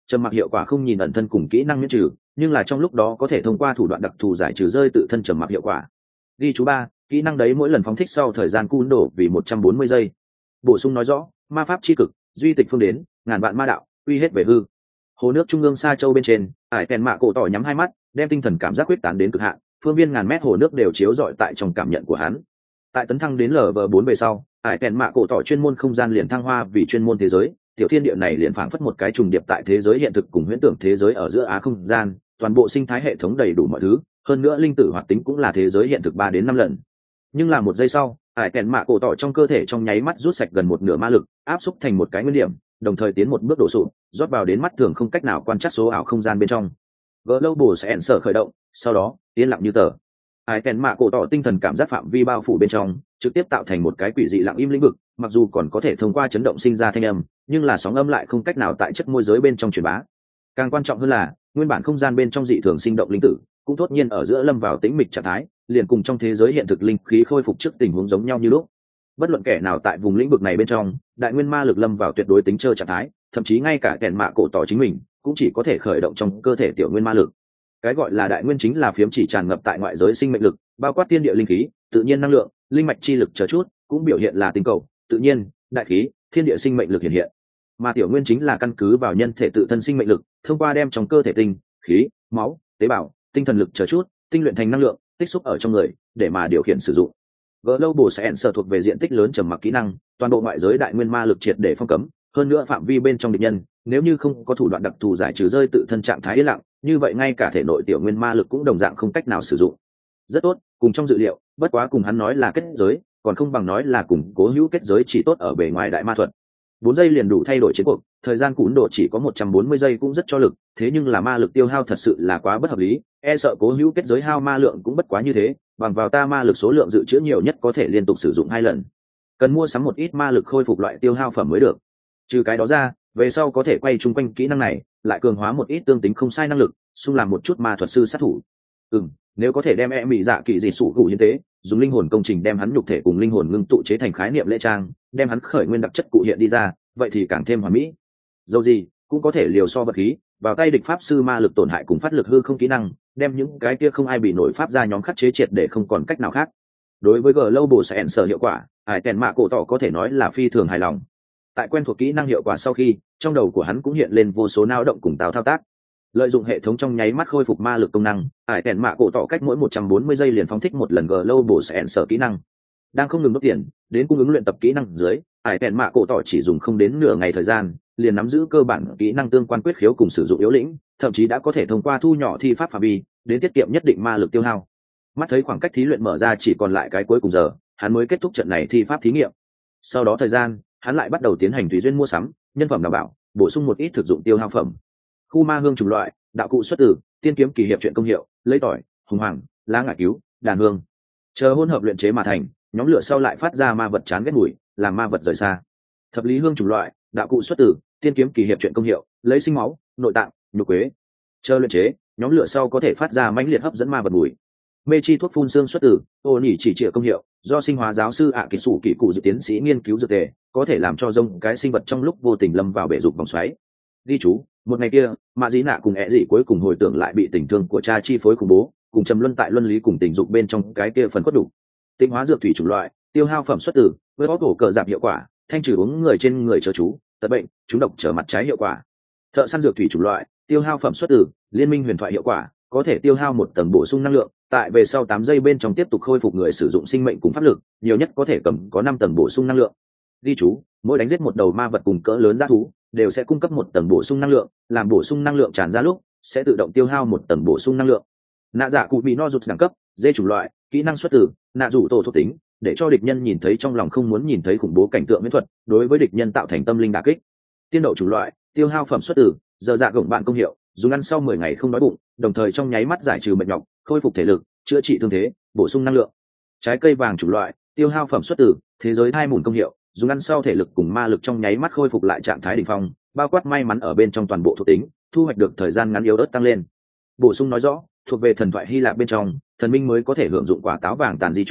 trầm mặc hiệu quả không nhìn ẩn thân cùng kỹ năng miễn trừ, nhưng là trong lúc đó có thể thông qua thủ đoạn đặc thù giải trừ rơi tự thân trầm mặc hiệu quả. Ghi chú ba, kỹ năng đấy mỗi lần phóng thích sau thời gian cún đổ vì một trăm bốn mươi giây. Bổ sung nói rõ, ma pháp chi cực, duy tịch phương đến, ngàn vạn ma đạo, uy hết về hư. Hồ nước trung ương xa châu bên trên, ải tèn mạ cổ tỏ nhắm hai mắt, đem tinh thần cảm giác quyết tán đến cực hạn, phương viên ngàn mét hồ nước đều chiếu rọi tại trong cảm nhận của hắn. Tại tấn thăng đến lv bốn về sau, ải tèn mạ cổ tỏ chuyên môn không gian liền thăng hoa vì chuyên môn thế giới, tiểu thiên địa này liền phảng phất một cái trùng điệp tại thế giới hiện thực cùng huyễn tưởng thế giới ở giữa á không gian, toàn bộ sinh thái hệ thống đầy đủ mọi thứ, hơn nữa linh tử hoạt tính cũng là thế giới hiện thực ba đến năm lần. Nhưng là một giây sau, ải tèn mạ cổ tỏ trong cơ thể trong nháy mắt rút sạch gần một nửa ma lực, áp xúc thành một cái nguyên điểm, đồng thời tiến một bước đổ sụp, rót vào đến mắt thường không cách nào quan trắc số ảo không gian bên trong. Global sẽ sở khởi động, sau đó yên lặng như tờ. Ải tèn mạ cổ tỏ tinh thần cảm giác phạm vi bao phủ bên trong, trực tiếp tạo thành một cái quỷ dị lặng im lĩnh vực, mặc dù còn có thể thông qua chấn động sinh ra thanh âm, nhưng là sóng âm lại không cách nào tại chất môi giới bên trong truyền bá. Càng quan trọng hơn là, nguyên bản không gian bên trong dị thường sinh động linh tử, cũng thốt nhiên ở giữa lâm vào tĩnh mịch trạng thái, liền cùng trong thế giới hiện thực linh khí khôi phục trước tình huống giống nhau như lúc. Bất luận kẻ nào tại vùng lĩnh vực này bên trong, đại nguyên ma lực lâm vào tuyệt đối tính trơ trạng thái, thậm chí ngay cả kèn mạ cổ tỏ chính mình cũng chỉ có thể khởi động trong cơ thể tiểu nguyên ma lực. Cái gọi là đại nguyên chính là phiếm chỉ tràn ngập tại ngoại giới sinh mệnh lực, bao quát tiên địa linh khí, tự nhiên năng lượng, linh mạch chi lực chờ chút, cũng biểu hiện là tinh cầu, tự nhiên, đại khí, thiên địa sinh mệnh lực hiện hiện. Mà tiểu nguyên chính là căn cứ vào nhân thể tự thân sinh mệnh lực, thông qua đem trong cơ thể tinh, khí, máu, tế bào, tinh thần lực chờ chút, tinh luyện thành năng lượng, tích xúc ở trong người, để mà điều khiển sử dụng. Global Science thuộc về diện tích lớn trầm mặc kỹ năng, toàn bộ ngoại giới đại nguyên ma lực triệt để phong cấm, hơn nữa phạm vi bên trong địch nhân, nếu như không có thủ đoạn đặc thù giải trừ rơi tự thân trạng thái yên lặng, như vậy ngay cả thể nội tiểu nguyên ma lực cũng đồng dạng không cách nào sử dụng. Rất tốt, cùng trong dự liệu, bất quá cùng hắn nói là kết giới, còn không bằng nói là củng cố hữu kết giới chỉ tốt ở bề ngoài đại ma thuật. Bốn giây liền đủ thay đổi chiến cuộc, thời gian cún độ chỉ có một trăm bốn mươi giây cũng rất cho lực, thế nhưng là ma lực tiêu hao thật sự là quá bất hợp lý, e sợ cố hữu kết giới hao ma lượng cũng bất quá như thế, bằng vào ta ma lực số lượng dự trữ nhiều nhất có thể liên tục sử dụng hai lần. Cần mua sắm một ít ma lực khôi phục loại tiêu hao phẩm mới được. Trừ cái đó ra, về sau có thể quay chung quanh kỹ năng này, lại cường hóa một ít tương tính không sai năng lực, xung làm một chút ma thuật sư sát thủ. Ừm, nếu có thể đem e mị dạ kỳ dị sủ gù hiến tế, dùng linh hồn công trình đem hắn nhục thể cùng linh hồn ngưng tụ chế thành khái niệm lễ trang, đem hắn khởi nguyên đặc chất cụ hiện đi ra, vậy thì càng thêm hoàn mỹ. Dẫu gì, cũng có thể liều so vật khí, vào tay địch pháp sư ma lực tổn hại cùng phát lực hư không kỹ năng, đem những cái kia không ai bị nổi pháp ra nhóm khắc chế triệt để không còn cách nào khác. Đối với Global Science hiệu quả, ải tèn mạ cổ tỏ có thể nói là phi thường hài lòng. Tại quen thuộc kỹ năng hiệu quả sau khi, trong đầu của hắn cũng hiện lên vô số nao động cùng tào thao tác. Lợi dụng hệ thống trong nháy mắt khôi phục ma lực công năng, ải tèn mạ cổ tỏ cách mỗi một trăm bốn mươi giây liền phóng thích một lần Global Science kỹ năng. Đang không ngừng đốt tiền, đến cung ứng luyện tập kỹ năng dưới, ải tèn mạ cổ tỏ chỉ dùng không đến nửa ngày thời gian, liền nắm giữ cơ bản kỹ năng tương quan quyết khiếu cùng sử dụng yếu lĩnh, thậm chí đã có thể thông qua thu nhỏ thi pháp phạm vi, đến tiết kiệm nhất định ma lực tiêu hao. Mắt thấy khoảng cách thí luyện mở ra chỉ còn lại cái cuối cùng giờ, hắn mới kết thúc trận này thi pháp thí nghiệm. Sau đó thời gian, hắn lại bắt đầu tiến hành tùy duyên mua sắm, nhân phẩm đảm bảo, bổ sung một ít thực dụng tiêu hao phẩm. Khu ma hương chủng loại, đạo cụ xuất từ, tiên kiếm kỳ hiệp truyện công hiệu, lấy tỏi, hùng hoàng, lá ngải cứu, đàn hương. Chờ hỗn hợp luyện chế mà thành, nhóm lửa sau lại phát ra ma vật chán ghét mùi, làm ma vật rời xa. Thập lý hương chủng loại, đạo cụ xuất từ, tiên kiếm kỳ hiệp truyện công hiệu, lấy sinh máu, nội tạng, nhục quế. Chờ luyện chế, nhóm lửa sau có thể phát ra mãnh liệt hấp dẫn ma vật mùi. Mê chi thuốc phun xương xuất từ, ô nhỉ chỉ trịa công hiệu, do sinh hóa giáo sư ạ kỳ sủ kỳ cụ dự tiến sĩ nghiên cứu dược tề, có thể làm cho rông cái sinh vật trong lúc vô tình lâm vào bể dục vòng xoáy. Ghi chú, một ngày kia, mạ dĩ nạ cùng ẹ dị cuối cùng hồi tưởng lại bị tình thương của cha chi phối khủng bố, cùng trầm luân tại luân lý cùng tình dục bên trong cái kia phần khuất đủ. Tinh hóa dược thủy chủng loại, tiêu hao phẩm xuất từ, với bó cổ cờ giảm hiệu quả, thanh trừ uống người trên người chớ chú, tật bệnh, trúng độc trở mặt trái hiệu quả. Thợ săn dược thủy chủng loại, tiêu hao phẩm xuất từ, liên minh huyền thoại hiệu quả, có thể tiêu hao một tầng bổ sung năng lượng, tại về sau tám giây bên trong tiếp tục khôi phục người sử dụng sinh mệnh cùng pháp lực, nhiều nhất có thể cầm có năm tầng bổ sung năng lượng. Ghi chú, mỗi đánh giết một đầu ma vật cùng cỡ lớn dã thú, đều sẽ cung cấp một tầng bổ sung năng lượng, làm bổ sung năng lượng tràn ra lúc, sẽ tự động tiêu hao một tầng bổ sung năng lượng. Nạ dạ cụ bị no rụt đẳng cấp, dê chủng loại, kỹ năng xuất từ, nạ rủ tổ thuộc tính, để cho địch nhân nhìn thấy trong lòng không muốn nhìn thấy khủng bố cảnh tượng miễn thuật, đối với địch nhân tạo thành tâm linh đả kích. Tiên đậu chủng loại, tiêu hao phẩm xuất từ, giờ dạ gồng bạn công hiệu, dùng ăn sau mười ngày không đói bụng, đồng thời trong nháy mắt giải trừ mệt nhọc, khôi phục thể lực, chữa trị thương thế, bổ sung năng lượng. Trái cây vàng chủng loại, tiêu hao phẩm xuất từ, thế giới hai mùn công hiệu, dùng ăn sau thể lực cùng ma lực trong nháy mắt khôi phục lại trạng thái đỉnh phong, bao quát may mắn ở bên trong toàn bộ thuộc tính, thu hoạch được thời gian ngắn yếu ớt tăng lên. Bổ sung nói rõ, thuộc về thần thoại Hy Lạp bên trong, thần minh mới có thể hưởng dụng quả táo vàng tàn di chủng,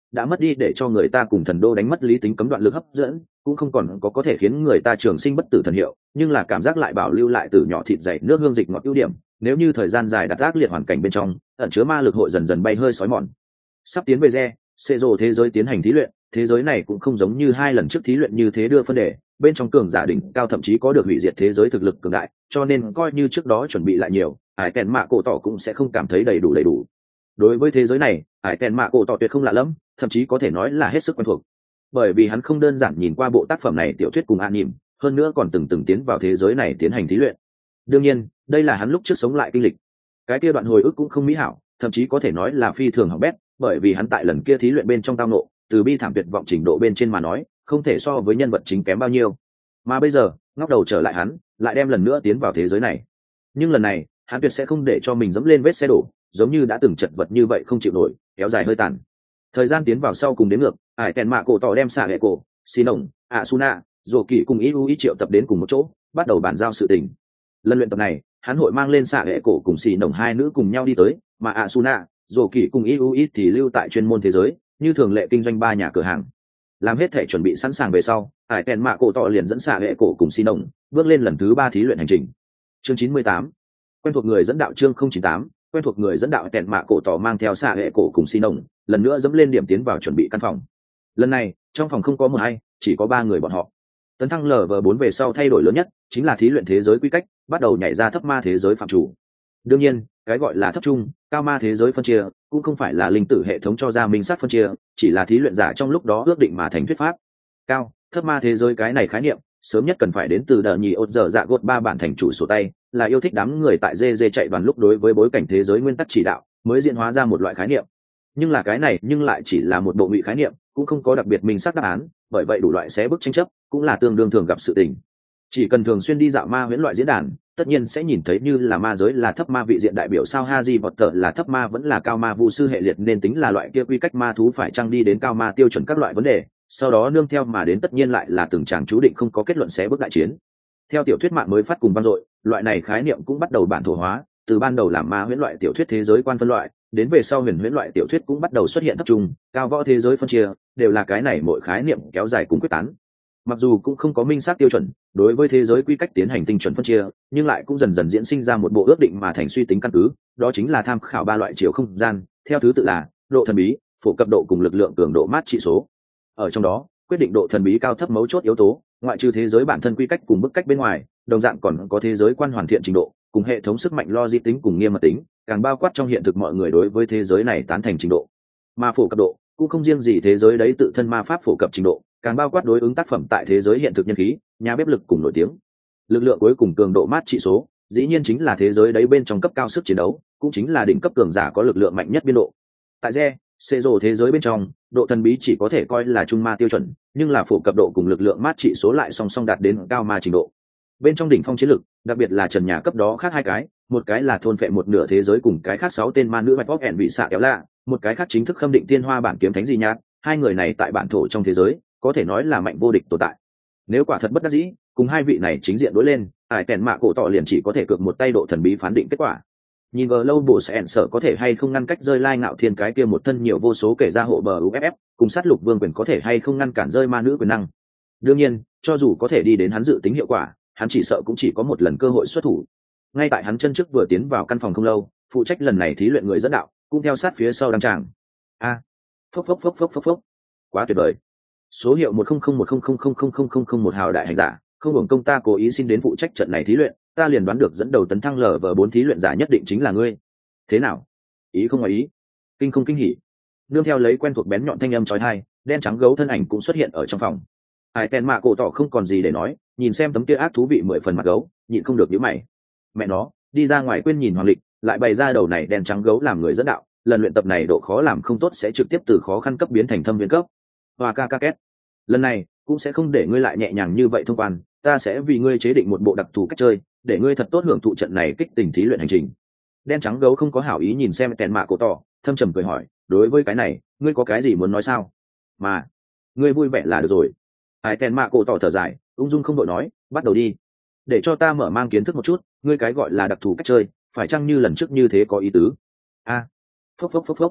đã mất đi để cho người ta cùng thần đô đánh mất lý tính cấm đoạn lực hấp dẫn, cũng không còn có có thể khiến người ta trường sinh bất tử thần hiệu, nhưng là cảm giác lại bảo lưu lại từ nhỏ thịt dày nước hương dịch ngọt ưu điểm. Nếu như thời gian dài đặt ác liệt hoàn cảnh bên trong, ẩn chứa ma lực hội dần dần bay hơi sói mòn. Sắp tiến về re xê rồ thế giới tiến hành thí luyện, thế giới này cũng không giống như hai lần trước thí luyện như thế đưa phân đề, bên trong cường giả đỉnh cao thậm chí có được hủy diệt thế giới thực lực cường đại, cho nên coi như trước đó chuẩn bị lại nhiều, ải kèn mạ cổ tỏ cũng sẽ không cảm thấy đầy đủ đầy đủ. Đối với thế giới này, ải kèn mạ cổ tỏ tuyệt không lạ lẫm, thậm chí có thể nói là hết sức quen thuộc, bởi vì hắn không đơn giản nhìn qua bộ tác phẩm này tiểu thuyết cùng an nỉm, hơn nữa còn từng từng tiến vào thế giới này tiến hành thí luyện. Đương nhiên, đây là hắn lúc trước sống lại kinh lịch, cái kia đoạn hồi ức cũng không mỹ hảo, thậm chí có thể nói là phi thường hỏng bét, bởi vì hắn tại lần kia thí luyện bên trong tao nộ, từ bi thảm tuyệt vọng trình độ bên trên mà nói, không thể so với nhân vật chính kém bao nhiêu. Mà bây giờ, ngóc đầu trở lại hắn, lại đem lần nữa tiến vào thế giới này. Nhưng lần này, hắn tuyệt sẽ không để cho mình dẫm lên vết xe đổ, giống như đã từng chật vật như vậy không chịu nổi, kéo dài hơi tàn. Thời gian tiến vào sau cùng đến ngược, ải kèn mạ cổ tỏ đem xạ hệ cổ, xì nồng, Asuna, Dỗ Kỳ cùng Iu ý triệu tập đến cùng một chỗ, bắt đầu bàn giao sự tình. Lần luyện tập này, hắn hội mang lên xạ hệ cổ cùng xì nồng hai nữ cùng nhau đi tới, mà Asuna, Dỗ Kỳ cùng Iu ý thì lưu tại chuyên môn thế giới, như thường lệ kinh doanh ba nhà cửa hàng. Làm hết thể chuẩn bị sẵn sàng về sau, ải kèn mạ cổ tỏ liền dẫn xạ hệ cổ cùng xì nồng bước lên lần thứ ba thí luyện hành trình. Chương chín mươi tám, quen thuộc người dẫn đạo. Chương không chín tám, quen thuộc người dẫn đạo. Kèn mạ cổ tỏ mang theo xạ hệ cổ cùng xì nồng lần nữa dẫm lên điểm tiến vào chuẩn bị căn phòng. Lần này trong phòng không có một ai, chỉ có ba người bọn họ. Tấn thăng lv bốn về sau thay đổi lớn nhất chính là thí luyện thế giới quy cách bắt đầu nhảy ra thấp ma thế giới phạm chủ. Đương nhiên cái gọi là thấp trung cao ma thế giới phân chia cũng không phải là linh tử hệ thống cho ra minh sát phân chia, chỉ là thí luyện giả trong lúc đó ước định mà thành thuyết pháp. Cao thấp ma thế giới cái này khái niệm sớm nhất cần phải đến từ đợt nhì ốt giờ dạ gột ba bản thành chủ sổ tay, là yêu thích đám người tại dê dê chạy đoàn lúc đối với bối cảnh thế giới nguyên tắc chỉ đạo mới diễn hóa ra một loại khái niệm. Nhưng là cái này nhưng lại chỉ là một bộ ngụy khái niệm, cũng không có đặc biệt minh xác đáp án, bởi vậy đủ loại xé bức tranh chấp cũng là tương đương thường gặp sự tình. Chỉ cần thường xuyên đi dạo ma huyễn loại diễn đàn, tất nhiên sẽ nhìn thấy như là ma giới là thấp ma vị diện đại biểu sao Haji Potter là thấp ma vẫn là cao ma vu sư hệ liệt nên tính là loại kia quy cách ma thú phải chăng đi đến cao ma tiêu chuẩn các loại vấn đề, sau đó nương theo mà đến tất nhiên lại là từng tràng chú định không có kết luận xé bước đại chiến. Theo tiểu thuyết mạng mới phát cùng vang dội, loại này khái niệm cũng bắt đầu bản thổ hóa, từ ban đầu làm ma huyễn loại tiểu thuyết thế giới quan phân loại, đến về sau huyền huyễn loại tiểu thuyết cũng bắt đầu xuất hiện thấp trung, cao võ thế giới phân chia, đều là cái này mỗi khái niệm kéo dài cùng quyết tán. Mặc dù cũng không có minh xác tiêu chuẩn đối với thế giới quy cách tiến hành tinh chuẩn phân chia, nhưng lại cũng dần dần diễn sinh ra một bộ ước định mà thành suy tính căn cứ, đó chính là tham khảo ba loại chiều không gian, theo thứ tự là độ thần bí, phổ cập độ cùng lực lượng cường độ mát trị số. Ở trong đó, quyết định độ thần bí cao thấp mấu chốt yếu tố, ngoại trừ thế giới bản thân quy cách cùng bức cách bên ngoài, đồng dạng còn có thế giới quan hoàn thiện trình độ, cùng hệ thống sức mạnh logic tính cùng nghiêm mật tính, càng bao quát trong hiện thực mọi người đối với thế giới này tán thành trình độ. Mà phổ cập độ cũng không riêng gì thế giới đấy tự thân ma pháp phổ cập trình độ, càng bao quát đối ứng tác phẩm tại thế giới hiện thực nhân khí, nhà bếp lực cùng nổi tiếng. Lực lượng cuối cùng cường độ mát trị số, dĩ nhiên chính là thế giới đấy bên trong cấp cao sức chiến đấu, cũng chính là đỉnh cấp cường giả có lực lượng mạnh nhất biên độ. Tại re xê rồ thế giới bên trong, độ thần bí chỉ có thể coi là trung ma tiêu chuẩn, nhưng là phổ cập độ cùng lực lượng mát trị số lại song song đạt đến cao ma trình độ. Bên trong đỉnh phong chiến lực, đặc biệt là trần nhà cấp đó khác hai cái, một cái là thôn phệ một nửa thế giới cùng cái khác sáu tên ma nữ bạch bóc ẻn bị xạ kéo lạ, một cái khác chính thức khâm định tiên hoa bản kiếm thánh gì nhát, hai người này tại bản thổ trong thế giới có thể nói là mạnh vô địch tồn tại. Nếu quả thật bất đắc dĩ cùng hai vị này chính diện đối lên, ải kèn mạ cổ tỏ liền chỉ có thể cược một tay độ thần bí phán định kết quả. Nhìn gờ lâu bổ sẽ sợ có thể hay không ngăn cách rơi lai ngạo thiên cái kia một thân nhiều vô số kể ra hộ bờ u ép ép cùng sát lục vương quyền có thể hay không ngăn cản rơi ma nữ quyền năng. Đương nhiên cho dù có thể đi đến hắn dự tính hiệu quả, hắn chỉ sợ cũng chỉ có một lần cơ hội xuất thủ. Ngay tại hắn chân trước vừa tiến vào căn phòng không lâu, phụ trách lần này thí luyện người dẫn đạo cũng theo sát phía sau đăng tràng. A à, phốc phốc phốc phốc phốc phốc, quá tuyệt vời. Số hiệu một không không một không không không không không không không một hào đại hành giả, không hưởng công ta cố ý xin đến phụ trách trận này thí luyện, ta liền đoán được dẫn đầu tấn thăng lv bốn thí luyện giả nhất định chính là ngươi. Thế nào, ý không ngoài ý, kinh không kinh hỉ? Nương theo lấy quen thuộc bén nhọn thanh âm chói tai, đen trắng gấu thân ảnh cũng xuất hiện ở trong phòng. Ai tên mạ cổ tỏ không còn gì để nói, nhìn xem tấm kia ác thú vị mười phần mặt gấu, nhịn không được nhíu mày. Mẹ nó, đi ra ngoài quên nhìn hoàng lịch, lại bày ra đầu này đen trắng gấu làm người dẫn đạo, lần luyện tập này độ khó làm không tốt sẽ trực tiếp từ khó khăn cấp biến thành thâm viên cấp. Hoa ca ca két. Lần này cũng sẽ không để ngươi lại nhẹ nhàng như vậy thông quan, ta sẽ vì ngươi chế định một bộ đặc thù cách chơi, để ngươi thật tốt hưởng thụ trận này kích tình thí luyện hành trình. Đen trắng gấu không có hảo ý nhìn xem kèn mạ cổ tỏ, thâm trầm cười hỏi, đối với cái này ngươi có cái gì muốn nói sao? Mà ngươi vui vẻ là được rồi. Ai kèn mạ cổ tỏ thở dài, ung dung không đội nói, bắt đầu đi, để cho ta mở mang kiến thức một chút, ngươi cái gọi là đặc thù cách chơi phải chăng như lần trước như thế có ý tứ? A, phốc phốc phốc phốc.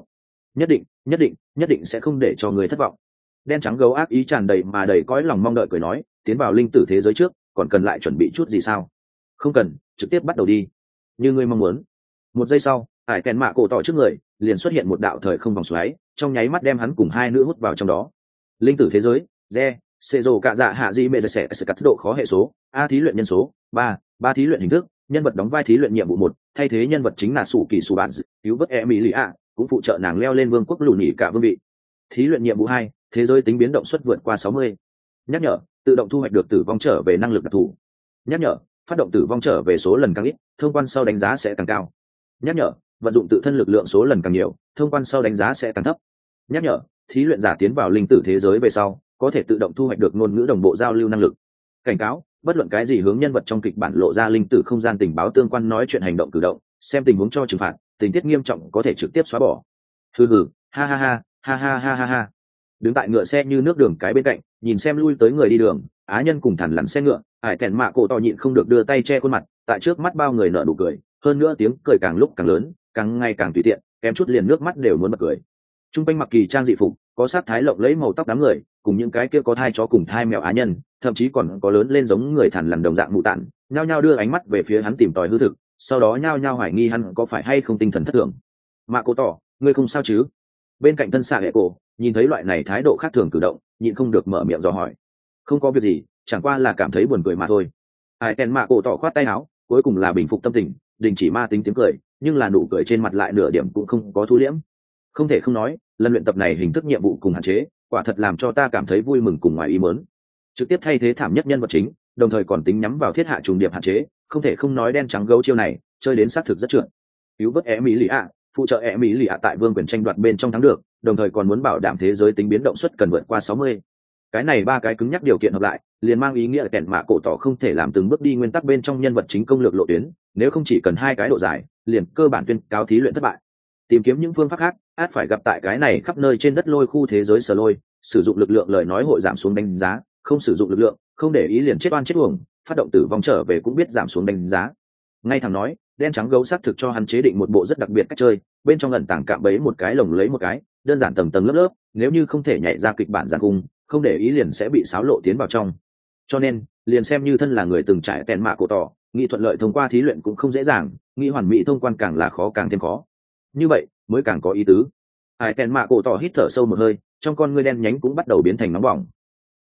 nhất định nhất định nhất định sẽ không để cho người thất vọng. Đen trắng gấu ác ý tràn đầy mà đầy cõi lòng mong đợi cười nói, tiến vào linh tử thế giới trước còn cần lại chuẩn bị chút gì sao? Không cần, trực tiếp bắt đầu đi, như ngươi mong muốn. Một giây sau, hải kèn mạ cổ tỏ trước người liền xuất hiện một đạo thời không vòng xoáy, trong nháy mắt đem hắn cùng hai nữ hút vào trong đó. Linh tử thế giới, re xê rồ cạ dạ hạ di mê sẽ sẽ cắt độ khó hệ số a thí luyện nhân số ba ba thí luyện hình thức, nhân vật đóng vai thí luyện nhiệm vụ một, thay thế nhân vật chính là sủ kỳ sủ bạn cứu vớt e mỹ lì ạ, cũng phụ trợ nàng leo lên vương quốc lù nhị cả vương vị. Thí luyện nhiệm vụ hai, thế giới tính biến động suất vượt qua sáu mươi. Nhắc nhở, tự động thu hoạch được tử vong trở về năng lực đặc thù. Nhắc nhở, phát động tử vong trở về số lần càng ít, thông quan sau đánh giá sẽ càng cao. Nhắc nhở, vận dụng tự thân lực lượng số lần càng nhiều, thông quan sau đánh giá sẽ càng thấp. Nhắc nhở, thí luyện giả tiến vào linh tử thế giới về sau có thể tự động thu hoạch được ngôn ngữ đồng bộ giao lưu năng lực. Cảnh cáo, bất luận cái gì hướng nhân vật trong kịch bản lộ ra linh tử không gian tình báo tương quan nói chuyện hành động cử động, xem tình huống cho trừng phạt, tình tiết nghiêm trọng có thể trực tiếp xóa bỏ. Hừ hừ, ha ha ha, ha ha ha ha ha. Đứng tại ngựa xe như nước đường cái bên cạnh, nhìn xem lui tới người đi đường, á nhân cùng thằn lằn xe ngựa, ải kèn mạ cổ to nhịn không được đưa tay che khuôn mặt, tại trước mắt bao người nở nụ cười, hơn nữa tiếng cười càng lúc càng lớn, càng ngày càng tùy tiện, kém chút liền nước mắt đều muốn bật cười. Trung quanh mặc kỳ trang dị phục, có sát thái lộng lẫy màu tóc đám người, cùng những cái kia có thai chó cùng thai mèo á nhân, thậm chí còn có lớn lên giống người thằn lằn đồng dạng mụ tản, nhao nhao đưa ánh mắt về phía hắn tìm tòi hư thực, sau đó nhao nhao hoài nghi hắn có phải hay không tinh thần thất thường. Mạ cổ tỏ, ngươi không sao chứ? Bên cạnh thân xạ hệ cổ nhìn thấy loại này thái độ khác thường cử động, nhịn không được mở miệng dò hỏi. Không có việc gì, chẳng qua là cảm thấy buồn cười mà thôi. Ai kèn mạ cổ tỏ khoát tay áo, cuối cùng là bình phục tâm tình, đình chỉ ma tính tiếng cười, nhưng là nụ cười trên mặt lại nửa điểm cũng không có thu liễm. Không thể không nói, lần luyện tập này hình thức nhiệm vụ cùng hạn chế, quả thật làm cho ta cảm thấy vui mừng cùng ngoài ý muốn. Trực tiếp thay thế thảm nhất nhân vật chính, đồng thời còn tính nhắm vào thiết hạ trùng điệp hạn chế, không thể không nói đen trắng gấu chiêu này chơi đến xác thực rất trượt. Cứu vớt e mỹ lì ạ, phụ trợ e mỹ lì ạ tại vương quyền tranh đoạt bên trong thắng được, đồng thời còn muốn bảo đảm thế giới tính biến động suất cần vượt qua sáu mươi. Cái này ba cái cứng nhắc điều kiện hợp lại, liền mang ý nghĩa kèn mạ cổ tỏ không thể làm từng bước đi nguyên tắc bên trong nhân vật chính công lược lộ tuyến, nếu không chỉ cần hai cái độ dài, liền cơ bản tuyên cáo thí luyện thất bại. Tìm kiếm những phương pháp khác, át phải gặp tại cái này khắp nơi trên đất lôi khu thế giới sở lôi, sử dụng lực lượng lời nói hội giảm xuống đánh giá, không sử dụng lực lượng, không để ý liền chết oan chết uổng, phát động tử vong trở về cũng biết giảm xuống đánh giá. Ngay thẳng nói, đen trắng gấu xác thực cho hắn chế định một bộ rất đặc biệt cách chơi, bên trong ẩn tàng cạm bẫy một cái lồng lấy một cái, đơn giản tầng tầng lớp lớp, nếu như không thể nhảy ra kịch bản giàn cung, không để ý liền sẽ bị xáo lộ tiến vào trong. Cho nên, liền xem như thân là người từng trải kèn mạ cổ tỏ, nghĩ thuận lợi thông qua thí luyện cũng không dễ dàng, nghĩ hoàn mỹ thông quan càng là khó càng thêm khó. Như vậy mới càng có ý tứ. Ai kèn mạ cổ tỏ hít thở sâu một hơi, trong con ngươi đen nhánh cũng bắt đầu biến thành nóng bỏng.